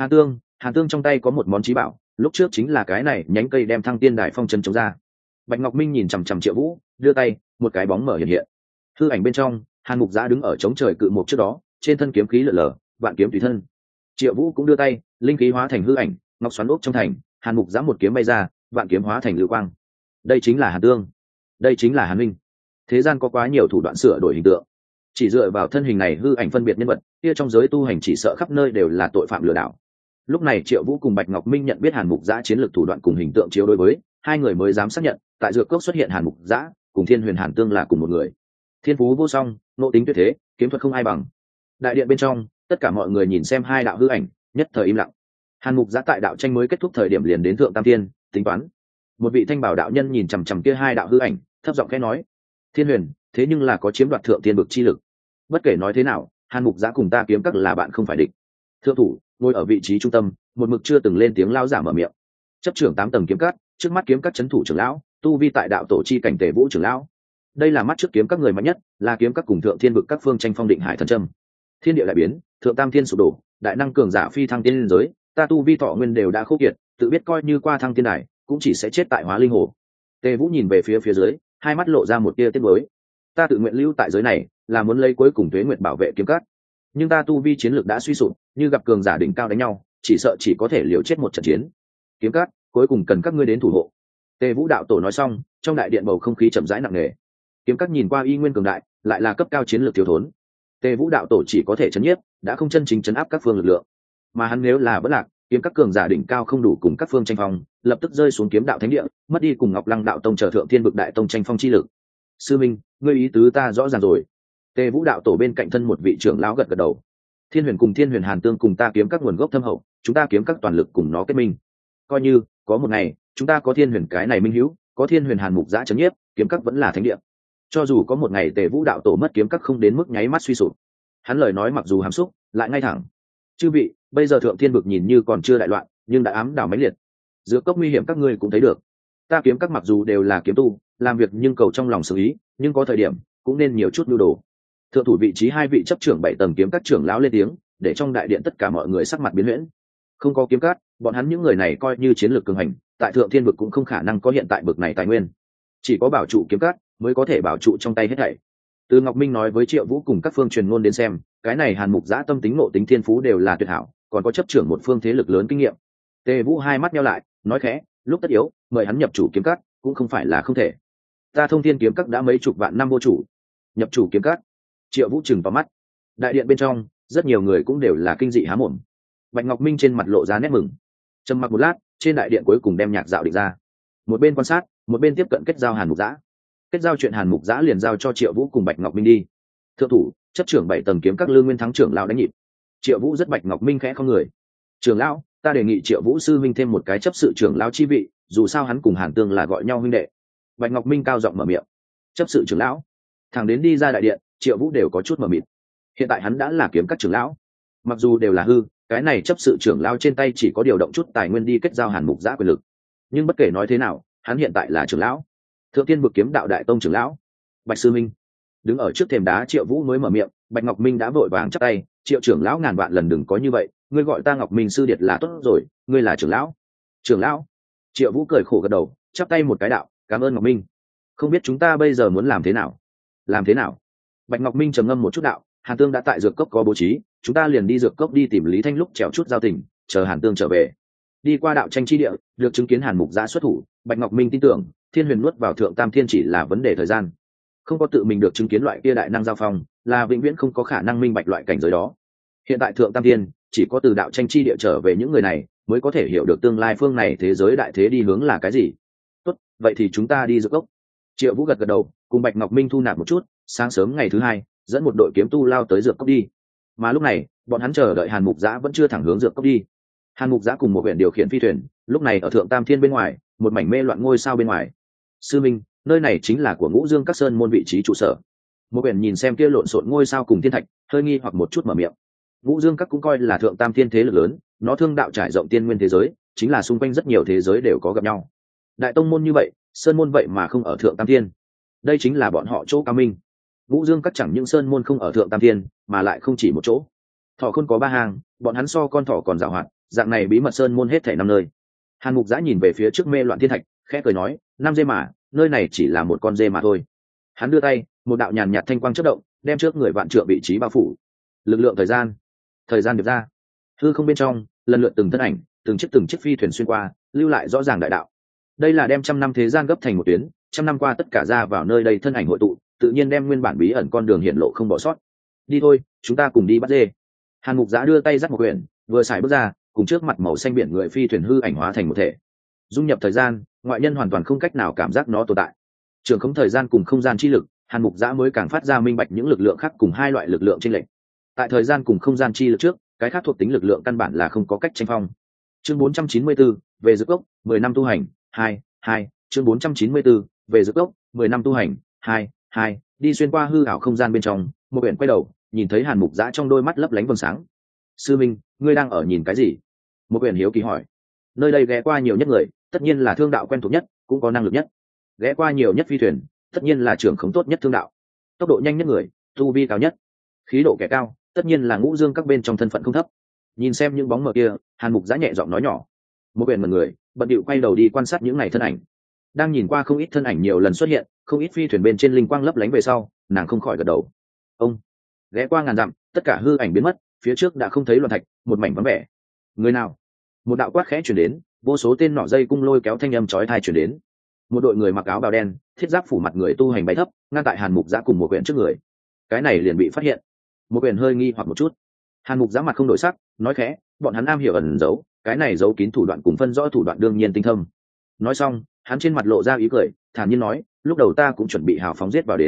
S1: Hàn Tương trong tay có một món chí bảo, lúc trước chính là cái này nhánh cây đem Thăng Tiên Đài phong chân chống ra. Bạch Ngọc Minh nhìn chằm chằm Triệu Vũ, đưa tay, một cái bóng mở hiện hiện. Hư ảnh bên trong, Hàn Mục Giã đứng ở chống trời cự mục trước đó, trên thân kiếm khí lở lở, vạn kiếm tùy thân. Triệu Vũ cũng đưa tay, linh khí hóa thành hư ảnh, Ngọc Xoắn Ốc trong thành, Hàn Mục Giã một kiếm bay ra, vạn kiếm hóa thành lưu quang. Đây chính là Hàn Tương, đây chính là Hàn Minh. Thế gian có quá nhiều thủ đoạn sửa đổi hình tượng, chỉ dựa vào thân hình này hư ảnh phân biệt nhân vật, kia trong giới tu hành chỉ sợ khắp nơi đều là tội phạm lừa đảo. Lúc này Triệu Vũ cùng Bạch Ngọc Minh nhận biết Hàn Mục Giã chiến lược thủ đoạn cùng hình tượng chiếu đối với, hai người mới dám xác nhận, tại Dược Cốc xuất hiện Hàn Mục Giã, cùng Thiên Huyền Hàn Tương là cùng một người. Thiên phú vô song, nộ tính tuyệt thế, kiếm thuật không ai bằng. Đại điện bên trong, tất cả mọi người nhìn xem hai đạo hư ảnh, nhất thời im lặng. Hàn Mục Giã tại đạo tranh mới kết thúc thời điểm liền đến thượng tam tiên, tính toán. Một vị thanh bảo đạo nhân nhìn chằm chằm kia hai đạo hư ảnh, thấp giọng khẽ nói: Thiên Huyền, thế nhưng là có chiếm đoạt thượng tiên bực chi lực. Bất kể nói thế nào, Hàn Mục Giã cùng ta kiếm các là bạn không phải địch. Thượng thủ ngồi ở vị trí trung tâm, một mực chưa từng lên tiếng lao giả mở miệng. Chấp trưởng 8 tầng kiếm các, trước mắt kiếm các trấn thủ trưởng lão, tu vi tại đạo tổ chi cảnh Tề Vũ trưởng lão. Đây là mắt trước kiếm các người mạnh nhất, là kiếm các cùng thượng thiên vực các phương tranh phong định hải thần trâm. Thiên địa đại biến, thượng tam thiên sụp đổ, đại năng cường giả phi thăng tiên liên giới, ta tu vi thọ nguyên đều đã khô kiệt, tự biết coi như qua thăng tiên đài, cũng chỉ sẽ chết tại Hóa Linh Hồ. Tề Vũ nhìn về phía dưới, hai mắt lộ ra một tia tiếc nuối. Ta tự nguyện lưu tại giới này, là muốn lấy cuối cùng tuế nguyện bảo vệ kiếm các. Nhưng ta tu vi chiến lược đã suy sụp, như gặp cường giả đỉnh cao đánh nhau, chỉ sợ chỉ có thể liều chết một trận chiến. Kiếm các cuối cùng cần các ngươi đến thủ hộ. Tề Vũ đạo tổ nói xong, trong đại điện bầu không khí chậm rãi nặng nề. Kiếm các nhìn qua y nguyên cường đại, lại là cấp cao chiến lược thiếu thốn. Tề Vũ đạo tổ chỉ có thể chấn nhiếp, đã không chân chính chấn áp các phương lực lượng. Mà hắn nếu là bất lạc, kiếm các cường giả đỉnh cao không đủ cùng các phương tranh phong, lập tức rơi xuống kiếm đạo thánh địa, mất đi cùng Ngọc Lăng đạo tông trở thượng thiên vực đại tông tranh phong chi lực. Sư minh, ngươi ý tứ ta rõ ràng rồi. Tề Vũ đạo tổ bên cạnh thân một vị trưởng lão gật gật đầu. Thiên Huyền cùng Thiên Huyền Hàn Tương cùng ta kiếm các nguồn gốc thâm hậu, chúng ta kiếm các toàn lực cùng nó kết minh. Coi như có một ngày, chúng ta có Thiên Huyền cái này minh hữu, có Thiên Huyền Hàn Mục Giã chấn nhiếp, kiếm các vẫn là thánh địa. Cho dù có một ngày Tề Vũ đạo tổ mất kiếm các không đến mức nháy mắt suy sụp. Hắn lời nói mặc dù hàm xúc, lại ngay thẳng. Chư vị, bây giờ thượng thiên vực nhìn như còn chưa đại loạn, nhưng đã ám đảo mãnh liệt. Giữa cốc nguy hiểm các ngươi cũng thấy được. Ta kiếm các mặc dù đều là kiếm tu, làm việc nhưng cầu trong lòng xử ý, nhưng có thời điểm cũng nên nhiều chút nhu đồ. Thượng thủ vị trí hai vị chấp trưởng 7 tầng kiếm các trưởng lão lên tiếng, để trong đại điện tất cả mọi người sắc mặt biến huyễn. Không có kiếm các, bọn hắn những người này coi như chiến lược cường hành, tại thượng thiên vực cũng không khả năng có hiện tại bực này tài nguyên. Chỉ có bảo trụ kiếm các mới có thể bảo trụ trong tay hết thảy. Từ Ngọc Minh nói với Triệu Vũ cùng các phương truyền ngôn đến xem, cái này Hàn Mục Giã tâm tính ngộ tính thiên phú đều là tuyệt hảo, còn có chấp trưởng một phương thế lực lớn kinh nghiệm. Tề Vũ hai mắt nheo lại, nói khẽ, lúc tất yếu, mời hắn nhập chủ kiếm các, cũng không phải là không thể. Ta Thông Thiên kiếm các đã mấy chục vạn năm vô chủ, nhập chủ kiếm các. Triệu Vũ trừng vào mắt. Đại điện bên trong, rất nhiều người cũng đều là kinh dị há mồm. Bạch Ngọc Minh trên mặt lộ ra nét mừng. Trầm mặc một lát, trên đại điện cuối cùng đem nhạc dạo định ra. Một bên quan sát, một bên tiếp cận kết giao Hàn Mục Giã. Kết giao chuyện Hàn Mục Giã liền giao cho Triệu Vũ cùng Bạch Ngọc Minh đi. Thượng thủ, chấp trưởng 7 tầng kiếm các Lương Nguyên Thắng trưởng lão đánh nhịp. Triệu Vũ rất Bạch Ngọc Minh khẽ không người. Trưởng lão, ta đề nghị Triệu Vũ sư huynh thêm một cái chấp sự trưởng lão chi vị, dù sao hắn cùng Hàn Tương là gọi nhau huynh đệ. Bạch Ngọc Minh cao giọng mở miệng. Chấp sự trưởng lão? Thằng đến đi ra đại điện, Triệu Vũ đều có chút mờ mịt. Hiện tại hắn đã là kiếm các trưởng lão, mặc dù đều là hư, cái này chấp sự trưởng lão trên tay chỉ có điều động chút tài nguyên đi kết giao Hàn Mục Giã quyền lực, nhưng bất kể nói thế nào hắn hiện tại là trưởng lão, Thượng Tiên Vực Kiếm Đạo Đại Tông trưởng lão. Bạch sư minh. Đứng ở trước thềm đá Triệu Vũ mới mở miệng, Bạch Ngọc Minh đã vội vàng chắp tay, Triệu trưởng lão ngàn vạn lần đừng có như vậy, ngươi gọi ta Ngọc Minh sư điệt là tốt rồi, ngươi là trưởng lão. Trưởng lão. Triệu Vũ cười khổ gật đầu, chắp tay một cái đạo, cảm ơn Ngọc Minh. Không biết chúng ta bây giờ muốn làm thế nào? Làm thế nào? Bạch Ngọc Minh trầm ngâm một chút đạo, Hàn Tương đã tại dược cốc có bố trí, chúng ta liền đi dược cốc đi tìm Lý Thanh lúc trèo chút giao tình, chờ Hàn Tương trở về. Đi qua đạo tranh chi địa, được chứng kiến Hàn Mục Giã xuất thủ, Bạch Ngọc Minh tin tưởng Thiên Huyền nuốt vào Thượng Tam Thiên chỉ là vấn đề thời gian. Không có tự mình được chứng kiến loại kia đại năng giao phong, là vĩnh viễn không có khả năng minh bạch loại cảnh giới đó. Hiện tại Thượng Tam Thiên chỉ có từ đạo tranh chi địa trở về những người này mới có thể hiểu được tương lai phương này thế giới đại thế đi hướng là cái gì. Tốt, vậy thì chúng ta đi dược cốc. Triệu Vũ gật gật đầu, cùng Bạch Ngọc Minh thu nạp một chút, sáng sớm ngày thứ hai dẫn một đội kiếm tu lao tới dược cốc đi. Mà lúc này bọn hắn chờ đợi Hàn Mục Giã vẫn chưa thẳng hướng dược cốc đi. Hàn Mục Giã cùng một huyện điều khiển phi thuyền, lúc này ở Thượng Tam Thiên bên ngoài, một mảnh mê loạn ngôi sao bên ngoài. Sư minh, nơi này chính là của Ngũ Dương Các Sơn môn vị trí trụ sở. Một huyện nhìn xem kia lộn xộn ngôi sao cùng thiên thạch, hơi nghi hoặc một chút mở miệng. Ngũ Dương Các cũng coi là Thượng Tam Thiên thế lực lớn, nó thương đạo trải rộng tiên nguyên thế giới, chính là xung quanh rất nhiều thế giới đều có gặp nhau. Đại tông môn như vậy, sơn môn vậy mà không ở Thượng Tam Thiên, đây chính là bọn họ chỗ cao minh. Ngũ Dương Các chẳng những sơn môn không ở Thượng Tam Thiên, mà lại không chỉ một chỗ. Thỏ Khôn có 3 hàng, bọn hắn so con thỏ còn giàu hoạt, dạng này bí mật sơn môn hết thảy 5 nơi. Hàn Mục Giã nhìn về phía trước mê loạn thiên thạch, khẽ cười nói, 5 dê mà, nơi này chỉ là một con dê mà thôi. Hắn đưa tay, một đạo nhàn nhạt thanh quang chớp động, đem trước người vạn trượng vị trí bao phủ. Lực lượng thời gian điệp ra, hư không bên trong lần lượt từng thân ảnh, từng chiếc phi thuyền xuyên qua, lưu lại rõ ràng đại đạo. Đây là đem 100 năm thế gian gấp thành một tuyến, 100 năm qua tất cả ra vào nơi đây thân ảnh hội tụ, tự nhiên đem nguyên bản bí ẩn con đường hiện lộ không bỏ sót. Đi thôi, chúng ta cùng đi bắt dê. Hàn Mục Giã đưa tay dắt một quyển, vừa xài bước ra, cùng trước mặt màu xanh biển người phi thuyền hư ảnh hóa thành một thể, dung nhập thời gian, ngoại nhân hoàn toàn không cách nào cảm giác nó tồn tại. Trường khống thời gian cùng không gian chi lực, Hàn Mục Giã mới càng phát ra minh bạch những lực lượng khác cùng hai loại lực lượng chênh lệch. Tại thời gian cùng không gian chi lực trước, cái khác thuộc tính lực lượng căn bản là không có cách tranh phong. Chương 494, về dược cốc, 10 năm tu hành, 2, chương 494, về dược cốc, 10 năm tu hành, 2, đi xuyên qua hư ảo không gian bên trong, một biển quay đầu, nhìn thấy Hàn Mục Giã trong đôi mắt lấp lánh vầng sáng. Sư minh, ngươi đang ở nhìn cái gì? Một biển hiếu kỳ hỏi. Nơi đây ghé qua nhiều nhất người, tất nhiên là thương đạo quen thuộc nhất, cũng có năng lực nhất. Ghé qua nhiều nhất phi thuyền, tất nhiên là trưởng khống tốt nhất thương đạo. Tốc độ nhanh nhất người, tu vi cao nhất, khí độ kẻ cao, tất nhiên là Ngũ Dương Các bên trong thân phận không thấp. Nhìn xem những bóng mờ kia, Hàn Mục Giã nhẹ giọng nói nhỏ. Một biển mật người bận điệu quay đầu đi quan sát những ngày thân ảnh. Đang nhìn qua không ít thân ảnh nhiều lần xuất hiện, không ít phi thuyền bên trên linh quang lấp lánh về sau, nàng không khỏi gật đầu. Ông ghé qua ngàn dặm, tất cả hư ảnh biến mất, phía trước đã không thấy loạn thạch, một mảnh vắng vẻ. Người nào? Một đạo quát khẽ chuyển đến, vô số tên nỏ dây cung lôi kéo thanh âm chói tai chuyển đến. Một đội người mặc áo bào đen, thiết giáp phủ mặt người tu hành bay thấp, ngăn tại Hàn Mục Giã cùng một quyển trước người. Cái này liền bị phát hiện. Một quyển hơi nghi hoặc một chút. Hàn Mục Giã mặt không đổi sắc, nói khẽ, bọn hắn am hiểu ẩn giấu, cái này giấu kín thủ đoạn cùng phân rõ thủ đoạn đương nhiên tinh thâm. Nói xong, hắn trên mặt lộ ra ý cười, thản nhiên nói, lúc đầu ta cũng chuẩn bị hào phóng giết vào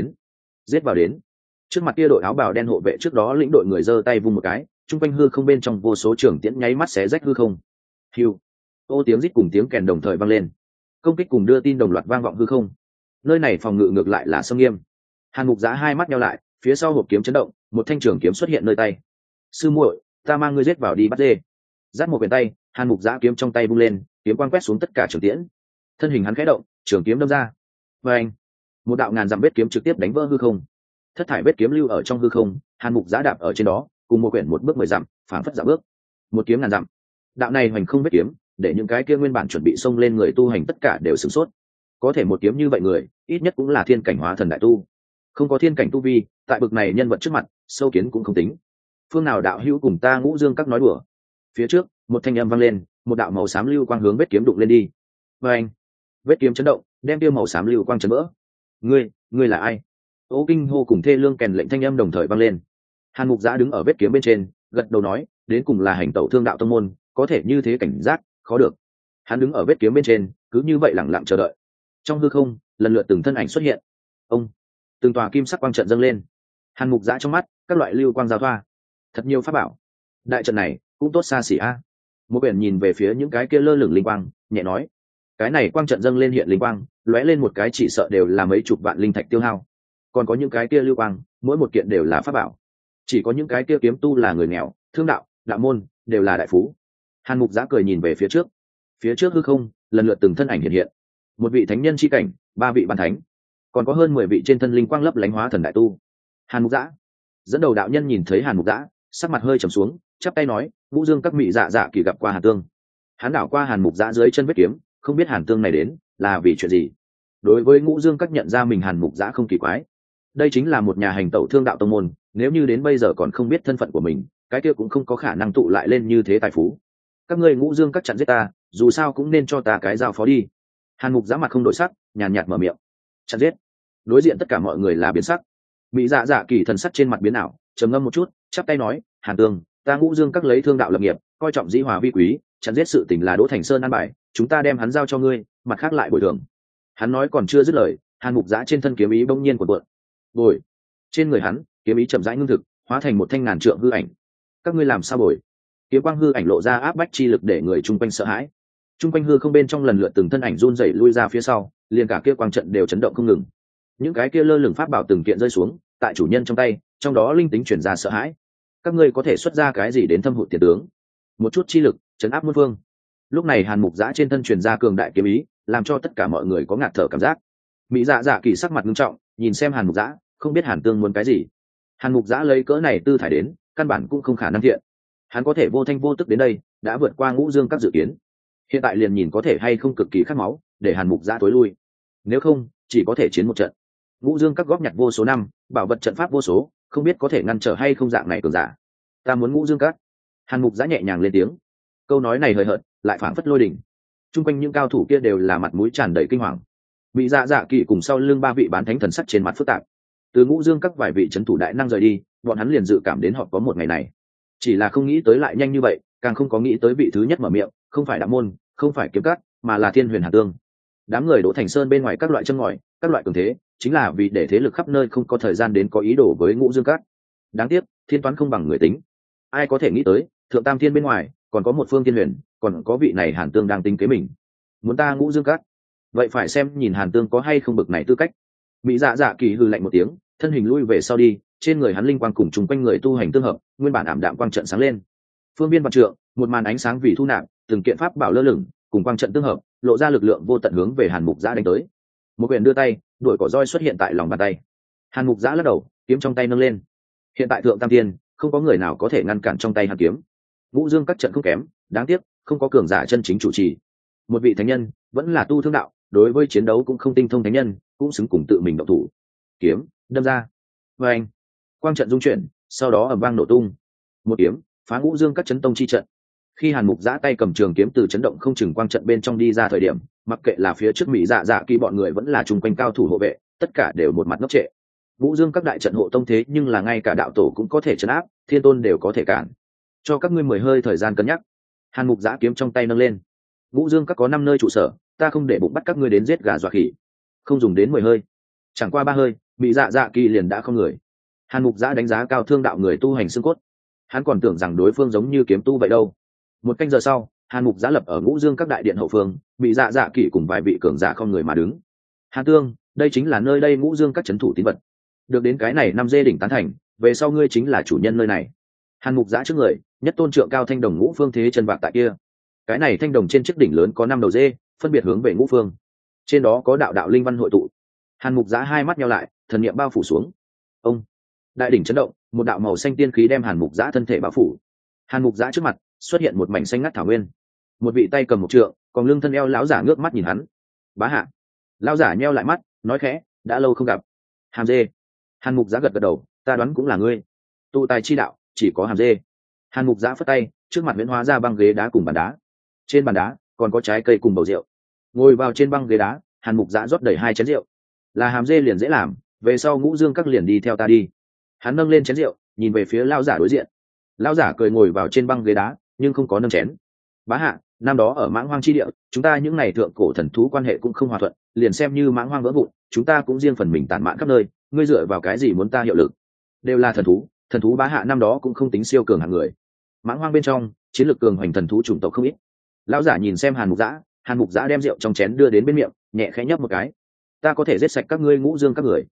S1: đến. Trước mặt kia đội áo bào đen hộ vệ trước đó lĩnh đội người giơ tay vung một cái, trung quanh hư không bên trong vô số trường tiễn nháy mắt xé rách hư không. Hiu, ô tiếng rít cùng tiếng kèn đồng thời vang lên, công kích cùng đưa tin đồng loạt vang vọng hư không. Nơi này phòng ngự ngược lại là sâm nghiêm. Hàn Mục Giã hai mắt nheo lại, phía sau hộp kiếm chấn động, một thanh trường kiếm xuất hiện nơi tay. Sư muội, ta mang ngươi giết vào đi bắt dê. Giáp một quyền tay, Hàn Mục Giã kiếm trong tay vung lên, kiếm quang quét xuống tất cả trường tiễn. Thân hình hắn khẽ động, trường kiếm đâm ra. Và anh, một đạo ngàn dặm vết kiếm trực tiếp đánh vỡ hư không. Thất thải vết kiếm lưu ở trong hư không, Hàn Mục Giã đạp ở trên đó, cùng một quyển một bước 10 dặm, phảng phất dạo bước. Một kiếm ngàn dặm. Đạo này hoành không vết kiếm, để những cái kia nguyên bản chuẩn bị xông lên người tu hành tất cả đều sửng sốt. Có thể một kiếm như vậy người, ít nhất cũng là thiên cảnh hóa thần đại tu. Không có thiên cảnh tu vi, tại bực này nhân vật trước mặt, sâu kiến cũng không tính. Phương nào đạo hữu cùng ta Ngũ Dương Các nói đùa? Phía trước, một thanh âm vang lên, một đạo màu xám lưu quang hướng vết kiếm đụng lên đi. Và anh, vết kiếm chấn động, đem tiêu màu xám lưu quang chấn vỡ. Ngươi là ai? Ô kinh hô cùng thê lương kèn lệnh thanh âm đồng thời vang lên. Hàn Mục Giã đứng ở vết kiếm bên trên, gật đầu nói, đến cùng là hành tẩu thương đạo tông môn, có thể như thế cảnh giác, khó được. Hắn đứng ở vết kiếm bên trên, cứ như vậy lặng lặng chờ đợi. Trong hư không, lần lượt từng thân ảnh xuất hiện. Ông, từng tòa kim sắc quang trận dâng lên. Hàn Mục Giã trong mắt, các loại lưu quang giao thoa. Thật nhiều pháp bảo. Đại trận này cũng tốt xa xỉ a. Một biển nhìn về phía những cái kia lơ lửng linh quang, nhẹ nói, cái này quang trận dâng lên hiện linh quang, lóe lên một cái chỉ sợ đều là mấy chục vạn linh thạch tiêu hao. còn có những cái kia lưu quang, mỗi một kiện đều là pháp bảo. Chỉ có những cái kia kiếm tu là người nghèo, thương đạo, đạo môn đều là đại phú. Hàn Mục Giã cười nhìn về phía trước hư không lần lượt từng thân ảnh hiện hiện, một vị thánh nhân chi cảnh, ba vị ban thánh, còn có hơn 10 vị trên thân linh quang lấp lánh hóa thần đại tu. Hàn Mục Giã dẫn đầu đạo nhân nhìn thấy Hàn Mục Giã, sắc mặt hơi trầm xuống, chắp tay nói, Vũ Dương các mị dạ dạ kỳ gặp qua Hàn Tương. Hắn đảo qua Hàn Mục Giã dưới chân vết kiếm, không biết Hàn Tương này đến là vì chuyện gì. Đối với Ngũ Dương các nhận ra mình Hàn Mục Giã không kỳ quái, đây chính là một nhà hành tẩu thương đạo tông môn, nếu như đến bây giờ còn không biết thân phận của mình, cái kia cũng không có khả năng tụ lại lên như thế tài phú. Các ngươi Ngũ Dương các chặn giết ta, dù sao cũng nên cho ta cái giao phó đi. Hàn Mục Giã mặt không đổi sắc, nhàn nhạt mở miệng. Chặn giết? Đối diện tất cả mọi người là biến sắc. Mỹ dạ dạ kỳ thần sắc trên mặt biến ảo, trầm ngâm một chút, chắp tay nói, Hàn Tương, ta Ngũ Dương các lấy thương đạo lập nghiệp, coi trọng dĩ hòa vi quý, chặn giết sự tình là Đỗ Thành Sơn an bài, chúng ta đem hắn giao cho ngươi, mặt khác lại bồi thường. Hắn nói còn chưa dứt lời, Hàn Mục Giã trên thân kiếm ý bỗng nhiên cuộn cuộn. Bồi. Trên người hắn, kiếm ý chậm rãi ngưng thực, hóa thành một thanh ngàn trượng hư ảnh. Các ngươi làm sao bồi? Kiếm quang hư ảnh lộ ra áp bách chi lực để người chung quanh sợ hãi. Chung quanh hư không bên trong lần lượt từng thân ảnh run rẩy lui ra phía sau, liền cả kia quang trận đều chấn động không ngừng. Những cái kia lơ lửng pháp bảo từng kiện rơi xuống, tại chủ nhân trong tay, trong đó linh tính chuyển ra sợ hãi. Các ngươi có thể xuất ra cái gì đến thâm hụt tiền tướng? Một chút chi lực, chấn áp muôn phương. Lúc này Hàn Mục Giã trên thân truyền ra cường đại kiếm ý, làm cho tất cả mọi người có ngạt thở cảm giác. Mỹ dạ dạ kỳ sắc mặt nghiêm trọng, nhìn xem Hàn Mục Giã, không biết Hàn Tương muốn cái gì. Hàn Mục Giã lấy cỡ này tư thải đến, căn bản cũng không khả năng thiện. Hắn có thể vô thanh vô tức đến đây, đã vượt qua Ngũ Dương các dự kiến. Hiện tại liền nhìn có thể hay không cực kỳ khát máu, để Hàn Mục Giã tối lui. Nếu không, chỉ có thể chiến một trận. Ngũ Dương các góp nhặt vô số năm, bảo vật trận pháp vô số, không biết có thể ngăn trở hay không dạng này cường giả. Ta muốn Ngũ Dương các. Hàn Mục Giã nhẹ nhàng lên tiếng. Câu nói này hời hợt, lại phảng phất lôi đỉnh. Trung quanh những cao thủ kia đều là mặt mũi tràn đầy kinh hoàng. Bị dạ dạ kỳ cùng sau lưng ba vị bán thánh thần sắc trên mặt phức tạp. Từ Ngũ Dương các vài vị trấn thủ đại năng rời đi, bọn hắn liền dự cảm đến họ có một ngày này. Chỉ là không nghĩ tới lại nhanh như vậy, càng không có nghĩ tới vị thứ nhất mở miệng, không phải đạo môn, không phải kiếm cắt, mà là Thiên Huyền Hàn Tương. Đám người Đỗ Thành Sơn bên ngoài các loại châm ngòi, các loại cường thế, chính là vì để thế lực khắp nơi không có thời gian đến có ý đồ với Ngũ Dương các. Đáng tiếc, thiên toán không bằng người tính. Ai có thể nghĩ tới, thượng tam thiên bên ngoài, còn có một phương Thiên Huyền, còn có vị này Hàn Tương đang tính kế mình. Muốn ta Ngũ Dương các, vậy phải xem nhìn Hàn Tương có hay không bực này tư cách. Mỹ dạ dạ kỳ hừ lạnh một tiếng, thân hình lui về sau đi, trên người hắn linh quang cùng chung quanh người tu hành tương hợp, nguyên bản ảm đạm quang trận sáng lên. Phương viên vạn trượng, một màn ánh sáng vì thu nạp, từng kiện pháp bảo lơ lửng, cùng quang trận tương hợp, lộ ra lực lượng vô tận hướng về Hàn Mục Giã đánh tới. Một quyền đưa tay, đuổi cỏ roi xuất hiện tại lòng bàn tay. Hàn Mục Giã lắc đầu, kiếm trong tay nâng lên. Hiện tại thượng tam thiên, không có người nào có thể ngăn cản trong tay Hàn kiếm. Ngũ Dương các trận không kém, đáng tiếc không có cường giả chân chính chủ trì. Một vị thánh nhân, vẫn là tu thương đạo, đối với chiến đấu cũng không tinh thông thánh nhân, cũng xứng cùng tự mình động thủ. Kiếm đâm ra, và anh quang trận dung chuyển, sau đó ầm vang nổ tung. Một kiếm phá Ngũ Dương các chấn tông chi trận. Khi Hàn Mục Giã tay cầm trường kiếm từ chấn động không chừng quang trận bên trong đi ra thời điểm, mặc kệ là phía trước Mỹ dạ dạ kỳ bọn người vẫn là chung quanh cao thủ hộ vệ, tất cả đều một mặt ngốc trệ. Ngũ Dương các đại trận hộ tông thế nhưng là ngay cả đạo tổ cũng có thể trấn áp, thiên tôn đều có thể cản. Cho các ngươi 10 hơi thời gian cân nhắc. Hàn Mục Giã kiếm trong tay nâng lên. Ngũ Dương các có 5 nơi trụ sở, ta không để bụng bắt các ngươi đến giết gà dọa khỉ. Không dùng đến 10 hơi, chẳng qua 3 hơi, Mỹ dạ dạ kỳ liền đã không người. Hàn Mục Giã đánh giá cao thương đạo người tu hành xương cốt, hắn còn tưởng rằng đối phương giống như kiếm tu vậy đâu. Một canh giờ sau, Hàn Mục Giã lập ở Ngũ Dương các đại điện hậu phương, bị dạ dạ kỵ cùng vài vị cường giả không người mà đứng. Hàn Tương, đây chính là nơi đây Ngũ Dương các trấn thủ tín vật. Được đến cái này 5 dê đỉnh tán thành, về sau ngươi chính là chủ nhân nơi này. Hàn Mục Giã trước người, nhất tôn trượng cao thanh đồng ngũ phương thế chân bạc tại kia. Cái này thanh đồng trên chiếc đỉnh lớn có 5 đầu dê, phân biệt hướng về ngũ phương. Trên đó có đạo đạo linh văn hội tụ. Hàn Mục Giã hai mắt nheo lại, thần niệm bao phủ xuống. Ông, đại đỉnh chấn động, một đạo màu xanh tiên khí đem Hàn Mục Giã thân thể bao phủ. Hàn Mục Giã trước mặt xuất hiện một mảnh xanh ngắt thảo nguyên. Một vị tay cầm một trượng, còn lưng thân eo lão giả ngước mắt nhìn hắn. Bá hạ. Lão giả nheo lại mắt, nói khẽ, đã lâu không gặp. Hàm dê. Hàn Mục Giã gật gật đầu, ta đoán cũng là ngươi. Tụ tài chi đạo, chỉ có hàm dê. Hàn Mục Giã phất tay, trước mặt huyễn hóa ra băng ghế đá cùng bàn đá. Trên bàn đá còn có trái cây cùng bầu rượu. Ngồi vào trên băng ghế đá, Hàn Mục Giã rót đầy 2 chén rượu. Là hàm dê liền dễ làm, về sau Ngũ Dương các liền đi theo ta đi. Hắn nâng lên chén rượu, nhìn về phía lão giả đối diện. Lão giả cười ngồi vào trên băng ghế đá, nhưng không có nâng chén. Bá hạ, năm đó ở Mãng Hoang chi địa, chúng ta những này thượng cổ thần thú quan hệ cũng không hòa thuận, liền xem như Mãng Hoang vỡ vụn, chúng ta cũng riêng phần mình tản mạn khắp nơi, ngươi dựa vào cái gì muốn ta hiệu lực? Đều là thần thú bá hạ năm đó cũng không tính siêu cường hạng người. Mãng Hoang bên trong, chiến lược cường hoành thần thú chủng tộc không ít. Lão giả nhìn xem Hàn Mục Giã đem rượu trong chén đưa đến bên miệng, nhẹ khẽ nhấp một cái. Ta có thể giết sạch các ngươi Ngũ Dương các người.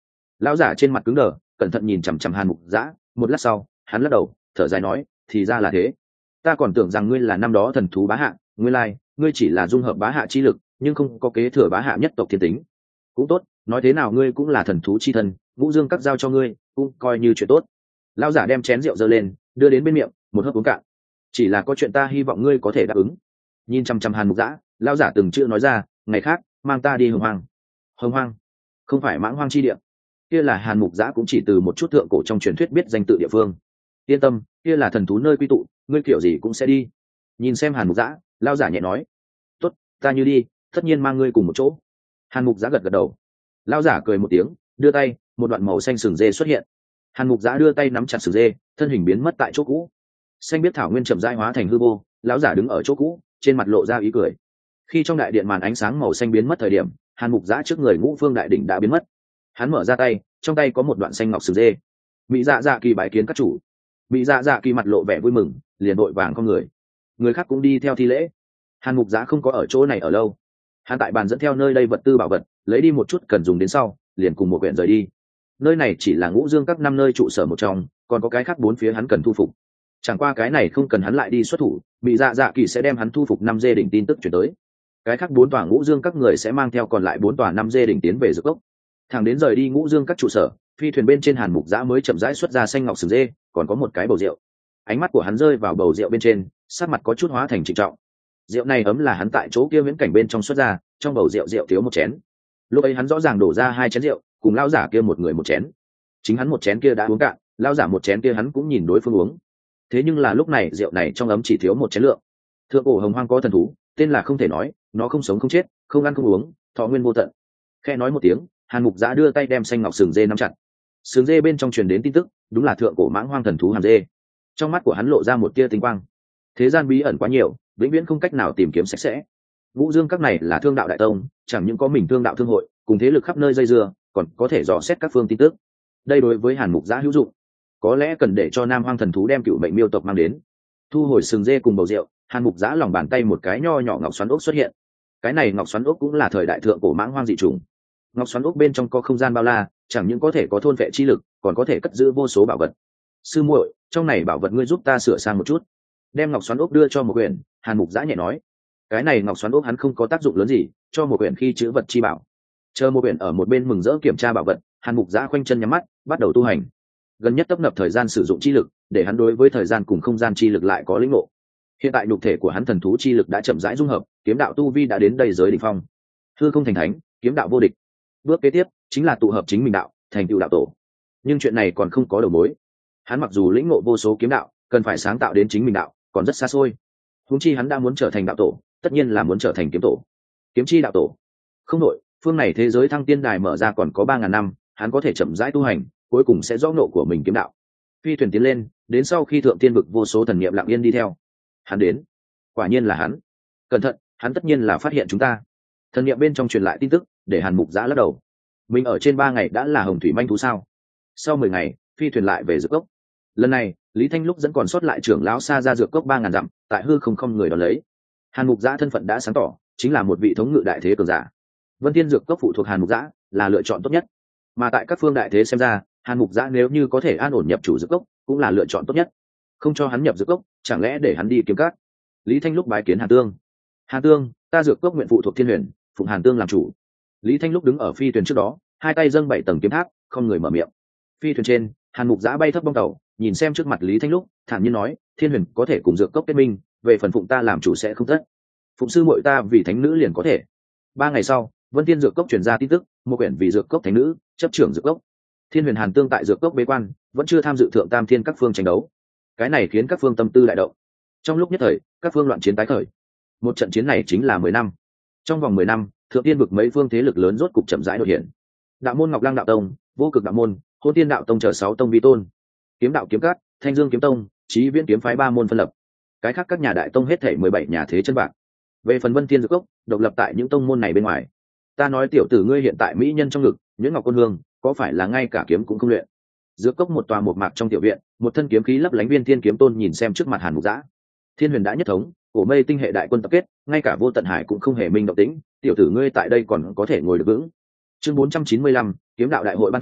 S1: Lão giả trên mặt cứng đờ, cẩn thận nhìn chằm chằm Hàn Mục Dã, một lát sau hắn lắc đầu thở dài nói, thì ra là thế, ta còn tưởng rằng ngươi là năm đó thần thú bá hạ, nguyên lai ngươi chỉ là dung hợp bá hạ chi lực, nhưng không có kế thừa bá hạ nhất tộc thiên tính. Cũng tốt, nói thế nào ngươi cũng là thần thú chi thân, ngũ dương các giao cho ngươi cũng coi như chuyện tốt. Lão giả đem chén rượu giơ lên đưa đến bên miệng, một hớp uống cạn. Chỉ là có chuyện ta hy vọng ngươi có thể đáp ứng. Nhìn chăm chăm Hàn Mục Dã, lão giả từng chữ nói ra, ngày khác mang ta đi Hồng Hoang. Hồng Hoang không phải Mãng Hoang chi địa, kia là Hàn Mục Dã cũng chỉ từ một chút thượng cổ trong truyền thuyết biết danh tự địa phương. Yên tâm, kia là thần thú nơi quy tụ, ngươi kiểu gì cũng sẽ đi. Nhìn xem Hàn Mục Dã, lão giả nhẹ nói, tốt, ta như đi tất nhiên mang ngươi cùng một chỗ. Hàn Mục Dã gật gật đầu. Lão giả cười một tiếng, đưa tay, một đoạn màu xanh sừng dê xuất hiện. Hàn Mục Dã đưa tay nắm chặt sừng dê, thân hình biến mất tại chỗ cũ. Xanh biết thảo nguyên chậm rãi hóa thành hư vô, lão giả đứng ở chỗ cũ, trên mặt lộ ra ý cười. Khi trong đại điện màn ánh sáng màu xanh biến mất thời điểm, Hàn Mục Dã trước người Ngũ Phương đại đỉnh đã biến mất. Hắn mở ra tay, trong tay có một đoạn xanh ngọc sừng dê. Mỹ Dạ Dạ Kỳ bái kiến các chủ. Mỹ Dạ Dạ Kỳ mặt lộ vẻ vui mừng, liền đội vàng con người khác cũng đi theo thi lễ. Hàn Mục Dã không có ở chỗ này ở lâu, hắn tại bàn dẫn theo nơi đây vật tư bảo vật, lấy đi một chút cần dùng đến sau, liền cùng một quyển rời đi. Nơi này chỉ là Ngũ Dương các năm nơi trụ sở một trong, còn có cái khác bốn phía hắn cần thu phục. Chẳng qua cái này không cần hắn lại đi xuất thủ, Mỹ Dạ Dạ Kỳ sẽ đem hắn thu phục 5 dê đỉnh tin tức chuyển tới. Cái khác 4 tòa Ngũ Dương các người sẽ mang theo còn lại 4 tòa 5 dê đỉnh tiến về Dược Cốc. Thẳng đến rời đi Ngũ Dương các trụ sở, phi thuyền bên trên Hàn Mục Dã mới chậm rãi xuất ra xanh ngọc sừng dê, còn có một cái bầu rượu. Ánh mắt của hắn rơi vào bầu rượu bên trên, sắc mặt có chút hóa thành trịnh trọng. Rượu này ấm là hắn tại chỗ kia viễn cảnh bên trong xuất ra, trong bầu rượu rượu thiếu một chén. Lúc ấy hắn rõ ràng đổ ra 2 chén rượu, cùng lão giả kia một người một chén. Chính hắn một chén kia đã uống cạn, lão giả một chén kia hắn cũng nhìn đối phương uống. Thế nhưng là lúc này rượu này trong ấm chỉ thiếu một chén lượng. Thượng cổ Hồng Hoang có thần thú, tên là không thể nói, nó không sống không chết, không ăn không uống, thọ nguyên vô tận. Khẽ nói một tiếng, Hàn Mục Dã đưa tay đem xanh ngọc sừng dê nắm chặt. Sừng dê bên trong truyền đến tin tức, đúng là thượng cổ Mãng Hoang thần thú Hàn Dê. Trong mắt của hắn lộ ra một tia tinh quang. Thế gian bí ẩn quá nhiều, vĩnh viễn không cách nào tìm kiếm sạch sẽ. Ngũ Dương các này là thương đạo đại tông, chẳng những có mình thương đạo thương hội, cùng thế lực khắp nơi dây dưa, còn có thể dò xét các phương tin tức. Đây đối với Hàn Mục Dã hữu dụng. Có lẽ cần để cho Nam Hoang thần thú đem cựu mệnh miêu tộc mang đến. Thu hồi sừng dê cùng bầu rượu, Hàn Mục Dã lòng bàn tay một cái nho nhỏ ngọc xoắn ốc xuất hiện. Cái này ngọc xoắn ốc cũng là thời đại thượng cổ Mãng Hoang dị chủng. Ngọc xoắn ốc bên trong có không gian bao la, chẳng những có thể có thôn vệ chi lực, còn có thể cất giữ vô số bảo vật. Sư muội, trong này bảo vật ngươi giúp ta sửa sang một chút. Đem ngọc xoắn ốc đưa cho một quyển, Hàn Mục Dã nhẹ nói. Cái này ngọc xoắn ốc hắn không có tác dụng lớn gì, cho một quyển khi chữ vật chi bảo. Chờ một quyển ở một bên mừng rỡ kiểm tra bảo vật, Hàn Mục Dã khoanh chân nhắm mắt, bắt đầu tu hành. Gần nhất tấp nập thời gian sử dụng chi lực, để hắn đối với thời gian cùng không gian chi lực lại có lĩnh ngộ. Hiện tại nhục thể của hắn thần thú chi lực đã chậm rãi dung hợp, kiếm đạo tu vi đã đến đây giới đỉnh phong. Hư không thành thánh, kiếm đạo vô địch. Bước kế tiếp chính là tụ hợp chính mình đạo, thành tựu đạo tổ. Nhưng chuyện này còn không có đầu mối. Hắn mặc dù lĩnh ngộ vô số kiếm đạo, cần phải sáng tạo đến chính mình đạo, còn rất xa xôi. Huống chi hắn đã muốn trở thành đạo tổ, tất nhiên là muốn trở thành kiếm tổ. Kiếm chi đạo tổ. Không nội, phương này thế giới thăng tiên đài mở ra còn có 3000 năm, hắn có thể chậm rãi tu hành, cuối cùng sẽ rõ ngộ của mình kiếm đạo. Phi thuyền tiến lên, đến sau khi thượng tiên vực vô số thần niệm lặng yên đi theo. Hắn đến, quả nhiên là hắn. Cẩn thận, hắn tất nhiên là phát hiện chúng ta. Thần niệm bên trong truyền lại tin tức, để Hàn Mục Dã lắc đầu. Mình ở trên 3 ngày đã là hồng thủy manh thú sao? Sau 10 ngày, phi thuyền lại về Dược Cốc. Lần này, Lý Thanh lúc dẫn còn sót lại trưởng lão xa ra Dược Cốc 3000 dặm, tại hư không người đón lấy. Hàn Mục Dã thân phận đã sáng tỏ, chính là một vị thống ngự đại thế cường giả. Vân Thiên Dược Cốc phụ thuộc Hàn Mục Dã, là lựa chọn tốt nhất. Mà tại các phương đại thế xem ra, Hàn Mục Dã nếu như có thể an ổn nhập chủ Dược Cốc, cũng là lựa chọn tốt nhất. Không cho hắn nhập Dược Cốc, chẳng lẽ để hắn đi kiếm cát? Lý Thanh lúc bái kiến Hàn Tương. Hàn Tương, ta Dược Cốc nguyện phụ thuộc Thiên Huyền, phụng Hàn Tương làm chủ. Lý Thanh lúc đứng ở phi thuyền trước đó, hai tay dâng 7 tầng kiếm tháp, không người mở miệng. Phi thuyền trên, Hàn Mục Dã bay thấp bong tàu, nhìn xem trước mặt Lý Thanh lúc, thản nhiên nói, Thiên Huyền có thể cùng Dược Cốc kết minh, về phần phụng ta làm chủ sẽ không tất. Phụng sư muội ta vì thánh nữ liền có thể. 3 ngày sau, Vân Thiên Dược Cốc truyền ra tin tức, một quyển vì Dược Cốc thánh nữ, chấp trưởng Dược Cốc. Thiên Huyền Hàn Tương tại Dược Cốc bế quan, vẫn chưa tham dự thượng tam thiên các phương tranh đấu. Cái này khiến các phương tâm tư đại động. Trong lúc nhất thời, các phương loạn chiến tái khởi. Một trận chiến này chính là 10 năm. Trong vòng 10 năm, thượng tiên vực mấy phương thế lực lớn rốt cục chậm rãi đột hiện. Đạo môn Ngọc Lăng đạo tông, Vô Cực đạo môn, Hôn Tiên đạo tông chờ 6 tông vi tôn. Kiếm đạo kiếm cát, Thanh Dương kiếm tông, Chí Viễn kiếm phái 3 môn phân lập. Cái khác các nhà đại tông hết thảy 17 nhà thế chân bạc. Về phần Vân Thiên Dược Cốc, độc lập tại những tông môn này bên ngoài. Ta nói tiểu tử ngươi hiện tại mỹ nhân trong ngực, những ngọc côn hương, có phải là ngay cả kiếm cũng không luyện? Dược Cốc một tòa một mạc trong tiểu viện, một thân kiếm khí lấp lánh Viên Thiên kiếm tôn nhìn xem trước mặt Hàn Mục Dã. Thiên Huyền đã nhất thống, cổ mây tinh hệ đại quân tập kết, ngay cả Vô Tận Hải cũng không hề minh động tĩnh, tiểu tử ngươi tại đây còn có thể ngồi được vững. Chương 495, kiếm đạo đại hội ban thưởng,